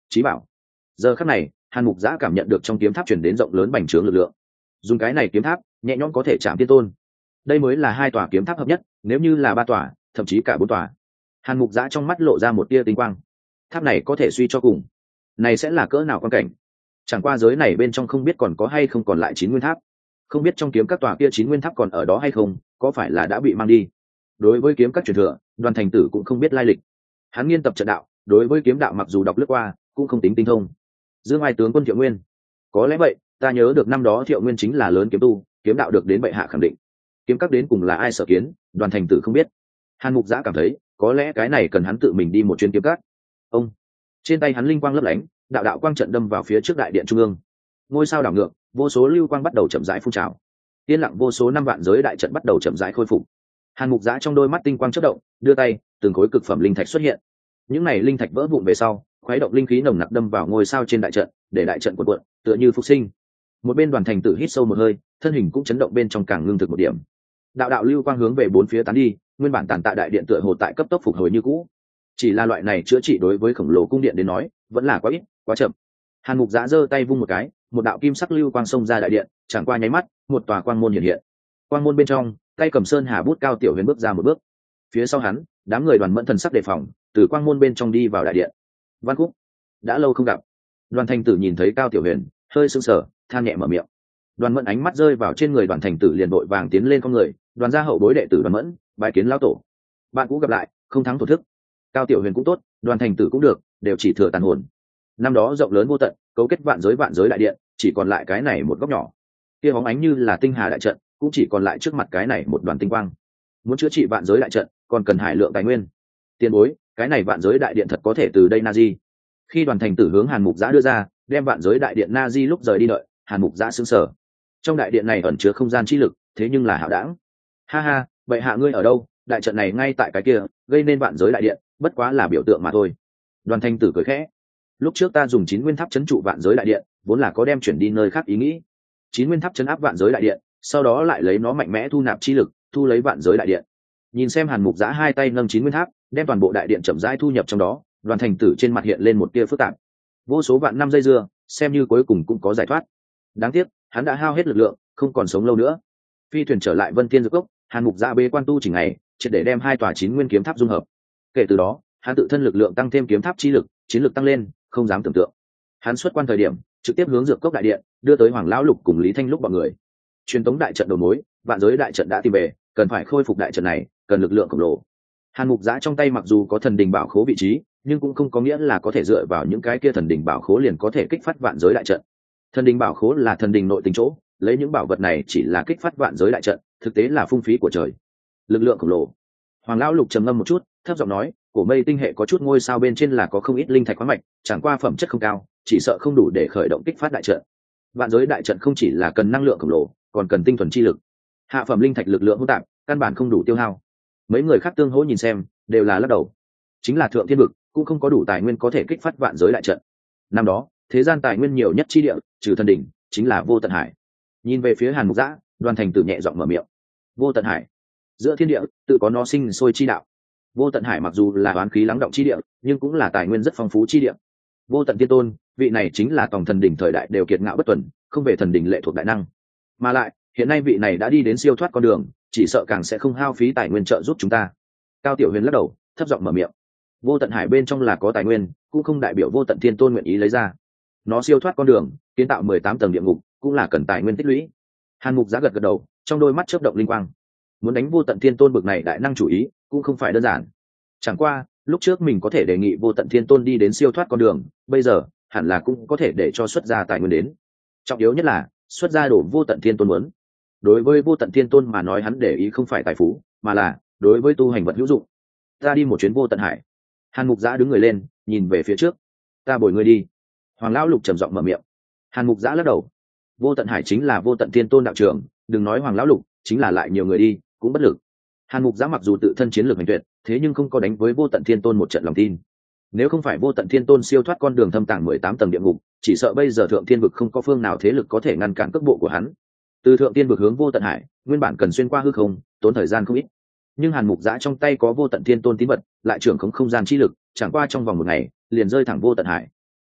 S1: Chí bảo. Giờ khắc này Hàn Mục Giã cảm nhận được trong kiếm tháp chuyển đến rộng lớn bành trướng lực lượng. Dùng cái này kiếm tháp nhẹ nhõm có thể chạm tiên tôn. Đây mới là 2 tòa kiếm tháp hợp nhất, nếu như là 3 tòa thậm chí cả 4 tòa. Hàn Mục Giã trong mắt lộ ra một tia tinh quang. Tháp này có thể suy cho cùng, này sẽ là cỡ nào quan cảnh. Chẳng qua giới này bên trong không biết còn có hay không còn lại 9 nguyên tháp, không biết trong kiếm các tòa kia 9 nguyên tháp còn ở đó hay không, có phải là đã bị mang đi. Đối với kiếm các truyền thừa, Đoàn Thành Tử cũng không biết lai lịch. Hắn nghiên tập trận đạo, đối với kiếm đạo mặc dù đọc lướt qua cũng không tính tinh thông. Dương Ai tướng quân Thiệu Nguyên, có lẽ vậy, ta nhớ được năm đó Thiệu Nguyên chính là lớn kiếm tu, kiếm đạo được đến bệ hạ khẳng định. Kiếm các đến cùng là ai sở kiến, Đoàn Thành Tử không biết. Hàn Mục Giã cảm thấy có lẽ cái này cần hắn tự mình đi một chuyến kiếm các. Ông, trên tay hắn linh quang lấp lánh, đạo đạo quang trận đâm vào phía trước đại điện trung ương. Ngôi sao đảo ngược, vô số lưu quang bắt đầu chậm rãi phun trào. Yên lặng vô số năm vạn giới đại trận bắt đầu chậm rãi khôi phục. Hàn Mục Giã trong đôi mắt tinh quang chớp động, đưa tay, từng khối cực phẩm linh thạch xuất hiện. Những này linh thạch vỡ vụn về sau, khuấy động linh khí nồng nặc đâm vào ngôi sao trên đại trận, để đại trận cuộn cuộn, tựa như phục sinh. Một bên Đoàn Thành Tử hít sâu một hơi, thân hình cũng chấn động bên trong càng ngưng thực một điểm. Đạo đạo lưu quang hướng về bốn phía tán đi, nguyên bản tàn tạ đại điện tựa hồ tại cấp tốc phục hồi như cũ. Chỉ là loại này chữa trị đối với khổng lồ cung điện đến nói, vẫn là quá ít, quá chậm. Hàn Mục Giã giơ tay vung một cái, một đạo kim sắc lưu quang xông ra đại điện, chẳng qua nháy mắt, một tòa quang môn hiện hiện. Quang môn bên trong, tay cầm sơn hà bút Cao Tiểu Huyền bước ra một bước. Phía sau hắn, đám người Đoàn Mẫn thần sắc đề phòng, từ quang môn bên trong đi vào đại điện. Văn Khúc, đã lâu không gặp. Đoàn Thành Tử nhìn thấy Cao Tiểu Huyền, hơi sững sờ, than nhẹ mở miệng. Đoàn Mẫn ánh mắt rơi vào trên người Đoàn Thành Tử liền vội vàng tiến lên con người, Đoàn gia hậu bối đệ tử Đoàn Mẫn, bái kiến lão tổ. Bạn cũ gặp lại, không thắng thổ thức. Cao Tiểu Huyền cũng tốt, Đoàn Thành Tử cũng được, đều chỉ thừa tàn hồn. Năm đó rộng lớn vô tận, cấu kết vạn giới đại điện, chỉ còn lại cái này một góc nhỏ. Kia bóng ánh như là tinh hà đại trận, cũng chỉ còn lại trước mặt cái này một đoàn tinh quang. Muốn chữa trị vạn giới đại trận, còn cần hải lượng tài nguyên. Tiền bối, cái này vạn giới đại điện thật có thể từ đây na di. Khi Đoàn Thành Tử hướng Hàn Mục Giã đưa ra, đem vạn giới đại điện na di lúc rời đi đợi, Hàn Mục Giã sững sờ. Trong đại điện này ẩn chứa không gian chi lực, thế nhưng là hạo đãng. Ha ha, vậy hạ ngươi ở đâu? Đại trận này ngay tại cái kia, gây nên vạn giới đại điện, bất quá là biểu tượng mà thôi. Đoàn Thành Tử cười khẽ. Lúc trước ta dùng 9 nguyên tháp trấn trụ vạn giới đại điện, vốn là có đem chuyển đi nơi khác ý nghĩ. 9 nguyên tháp trấn áp vạn giới đại điện, sau đó lại lấy nó mạnh mẽ thu nạp chi lực, thu lấy vạn giới đại điện. Nhìn xem Hàn Mục Giã hai tay nâng 9 nguyên tháp, đem toàn bộ đại điện chậm rãi thu nhập trong đó, Đoàn Thành Tử trên mặt hiện lên một tia phức tạp. Vô số vạn năm dây dưa, xem như cuối cùng cũng có giải thoát. Đáng tiếc, hắn đã hao hết lực lượng, không còn sống lâu nữa. Phi thuyền trở lại Vân Thiên Dược Cốc, Hàn Mục Giã bế quan tu chỉnh ngày, triệt để đem 2 tòa 9 nguyên kiếm tháp dung hợp. Kể từ đó, hắn tự thân lực lượng tăng thêm kiếm tháp chi lực, chiến lực tăng lên, không dám tưởng tượng. Hắn xuất quan thời điểm, trực tiếp hướng Dược Cốc đại điện, đưa tới Hoàng lão lục cùng Lý Thanh lúc bọn người. Truyền tống đại trận đầu mối, vạn giới đại trận đã tìm về, cần phải khôi phục đại trận này, cần lực lượng khổng lồ. Hàn Mục Giã trong tay mặc dù có thần đình bảo khố vị trí, nhưng cũng không có nghĩa là có thể dựa vào những cái kia thần đình bảo khố liền có thể kích phát vạn giới đại trận. Thần đình bảo khố là thần đình nội tình chỗ, lấy những bảo vật này chỉ là kích phát vạn giới đại trận, thực tế là phung phí của trời. Lực lượng khổng lồ. Hoàng lão lục trầm ngâm một chút, thấp giọng nói, cổ mây tinh hệ có chút ngôi sao bên trên là có không ít linh thạch khoáng mạch, chẳng qua phẩm chất không cao, chỉ sợ không đủ để khởi động kích phát đại trận. Vạn giới đại trận không chỉ là cần năng lượng khổng lồ, còn cần tinh thuần chi lực. Hạ phẩm linh thạch lực lượng hỗn tạp, căn bản không đủ tiêu hao. Mấy người khác tương hỗ nhìn xem, đều là lắc đầu. Chính là thượng thiên vực cũng không có đủ tài nguyên có thể kích phát vạn giới đại trận. Năm đó, thế gian tài nguyên nhiều nhất chi địa, trừ thần đỉnh, chính là vô tận hải. Nhìn về phía Hàn Mục Giã, Đoàn Thành Tử nhẹ giọng mở miệng. Vô tận hải, giữa thiên địa tự có nó sinh sôi chi đạo. Vô tận hải mặc dù là oán khí lắng động chi địa, nhưng cũng là tài nguyên rất phong phú chi địa. Vô tận tiên tôn, vị này chính là tổng thần đỉnh thời đại đều kiệt ngạo bất tuần, không về thần đỉnh lệ thuộc đại năng. Mà lại, hiện nay vị này đã đi đến siêu thoát con đường, chỉ sợ càng sẽ không hao phí tài nguyên trợ giúp chúng ta. Cao Tiểu Huyền lắc đầu, thấp giọng mở miệng. Vô tận hải bên trong là có tài nguyên, cũng không đại biểu vô tận thiên tôn nguyện ý lấy ra. Nó siêu thoát con đường, kiến tạo 18 tầng địa ngục, cũng là cần tài nguyên tích lũy. Hàn Mục Giã gật gật đầu, trong đôi mắt chớp động linh quang. Muốn đánh vô tận thiên tôn bực này đại năng chủ ý, cũng không phải đơn giản. Chẳng qua, lúc trước mình có thể đề nghị vô tận thiên tôn đi đến siêu thoát con đường, bây giờ hẳn là cũng có thể để cho xuất ra tài nguyên đến. Trọng yếu nhất là xuất ra đổ vô tận thiên tôn muốn. Đối với vô tận thiên tôn mà nói, hắn để ý không phải tài phú, mà là đối với tu hành vật hữu dụng. Ta đi một chuyến vô tận hải. Hàn Mục Giã đứng người lên, nhìn về phía trước. Ta bồi ngươi đi. Hoàng lão lục trầm giọng mở miệng. Hàn Mục Giã lắc đầu. Vô tận hải chính là vô tận thiên tôn đạo trưởng, đừng nói Hoàng lão lục, chính là lại nhiều người đi cũng bất lực. Hàn Mục Giã mặc dù tự thân chiến lược hành tuyệt, thế nhưng không có đánh với vô tận thiên tôn một trận lòng tin. Nếu không phải vô tận thiên tôn siêu thoát con đường thâm tàng 18 tầng địa ngục, chỉ sợ bây giờ thượng thiên vực không có phương nào thế lực có thể ngăn cản cước bộ của hắn. Từ thượng thiên vực hướng vô tận hải, nguyên bản cần xuyên qua hư không, tốn thời gian không ít. Nhưng Hàn Mục Giã trong tay có vô tận thiên tôn tín vật, lại trưởng không gian chi lực, chẳng qua trong vòng một ngày liền rơi thẳng vô tận hải.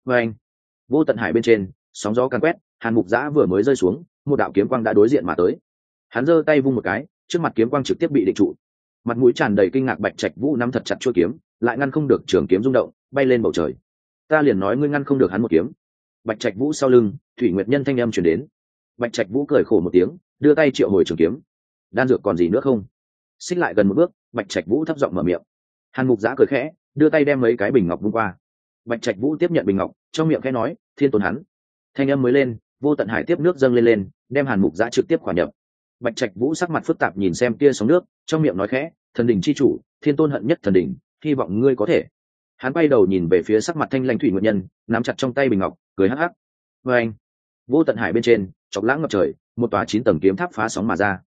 S1: Và anh, vô tận hải bên trên sóng gió càn quét, Hàn Mục Giã vừa mới rơi xuống, một đạo kiếm quang đã đối diện mà tới. Hắn giơ tay vung một cái, trước mặt kiếm quang trực tiếp bị định trụ. Mặt mũi tràn đầy kinh ngạc Bạch Trạch Vũ nắm thật chặt chuôi kiếm, lại ngăn không được trường kiếm rung động, bay lên bầu trời. Ta liền nói ngươi ngăn không được hắn một kiếm. Bạch Trạch Vũ sau lưng, Thủy Nguyệt Nhân thanh âm truyền đến. Bạch Trạch Vũ cười khổ một tiếng, đưa tay triệu hồi trường kiếm. Đan dược còn gì nữa không? Xích lại gần một bước, Bạch Trạch Vũ thấp giọng mở miệng. Hàn Mục Giã cười khẽ, đưa tay đem mấy cái bình ngọc vung qua. Bạch Trạch Vũ tiếp nhận bình ngọc, trong miệng khẽ nói, thiên tôn hắn. Thanh âm mới lên, vô tận hải tiếp nước dâng lên, đem Hàn Mục Giã trực tiếp khỏa nhập. Bạch Trạch Vũ sắc mặt phức tạp nhìn xem kia sóng nước, trong miệng nói khẽ, thần đỉnh chi chủ, thiên tôn hận nhất thần đỉnh, hy vọng ngươi có thể. Hắn bay đầu nhìn về phía sắc mặt thanh lãnh Thủy Nguyệt Nhân, nắm chặt trong tay bình ngọc, cười hắc hắc. Và anh, vô tận hải bên trên, chọc lãng ngập trời, một tòa 9 tầng kiếm tháp phá sóng mà ra.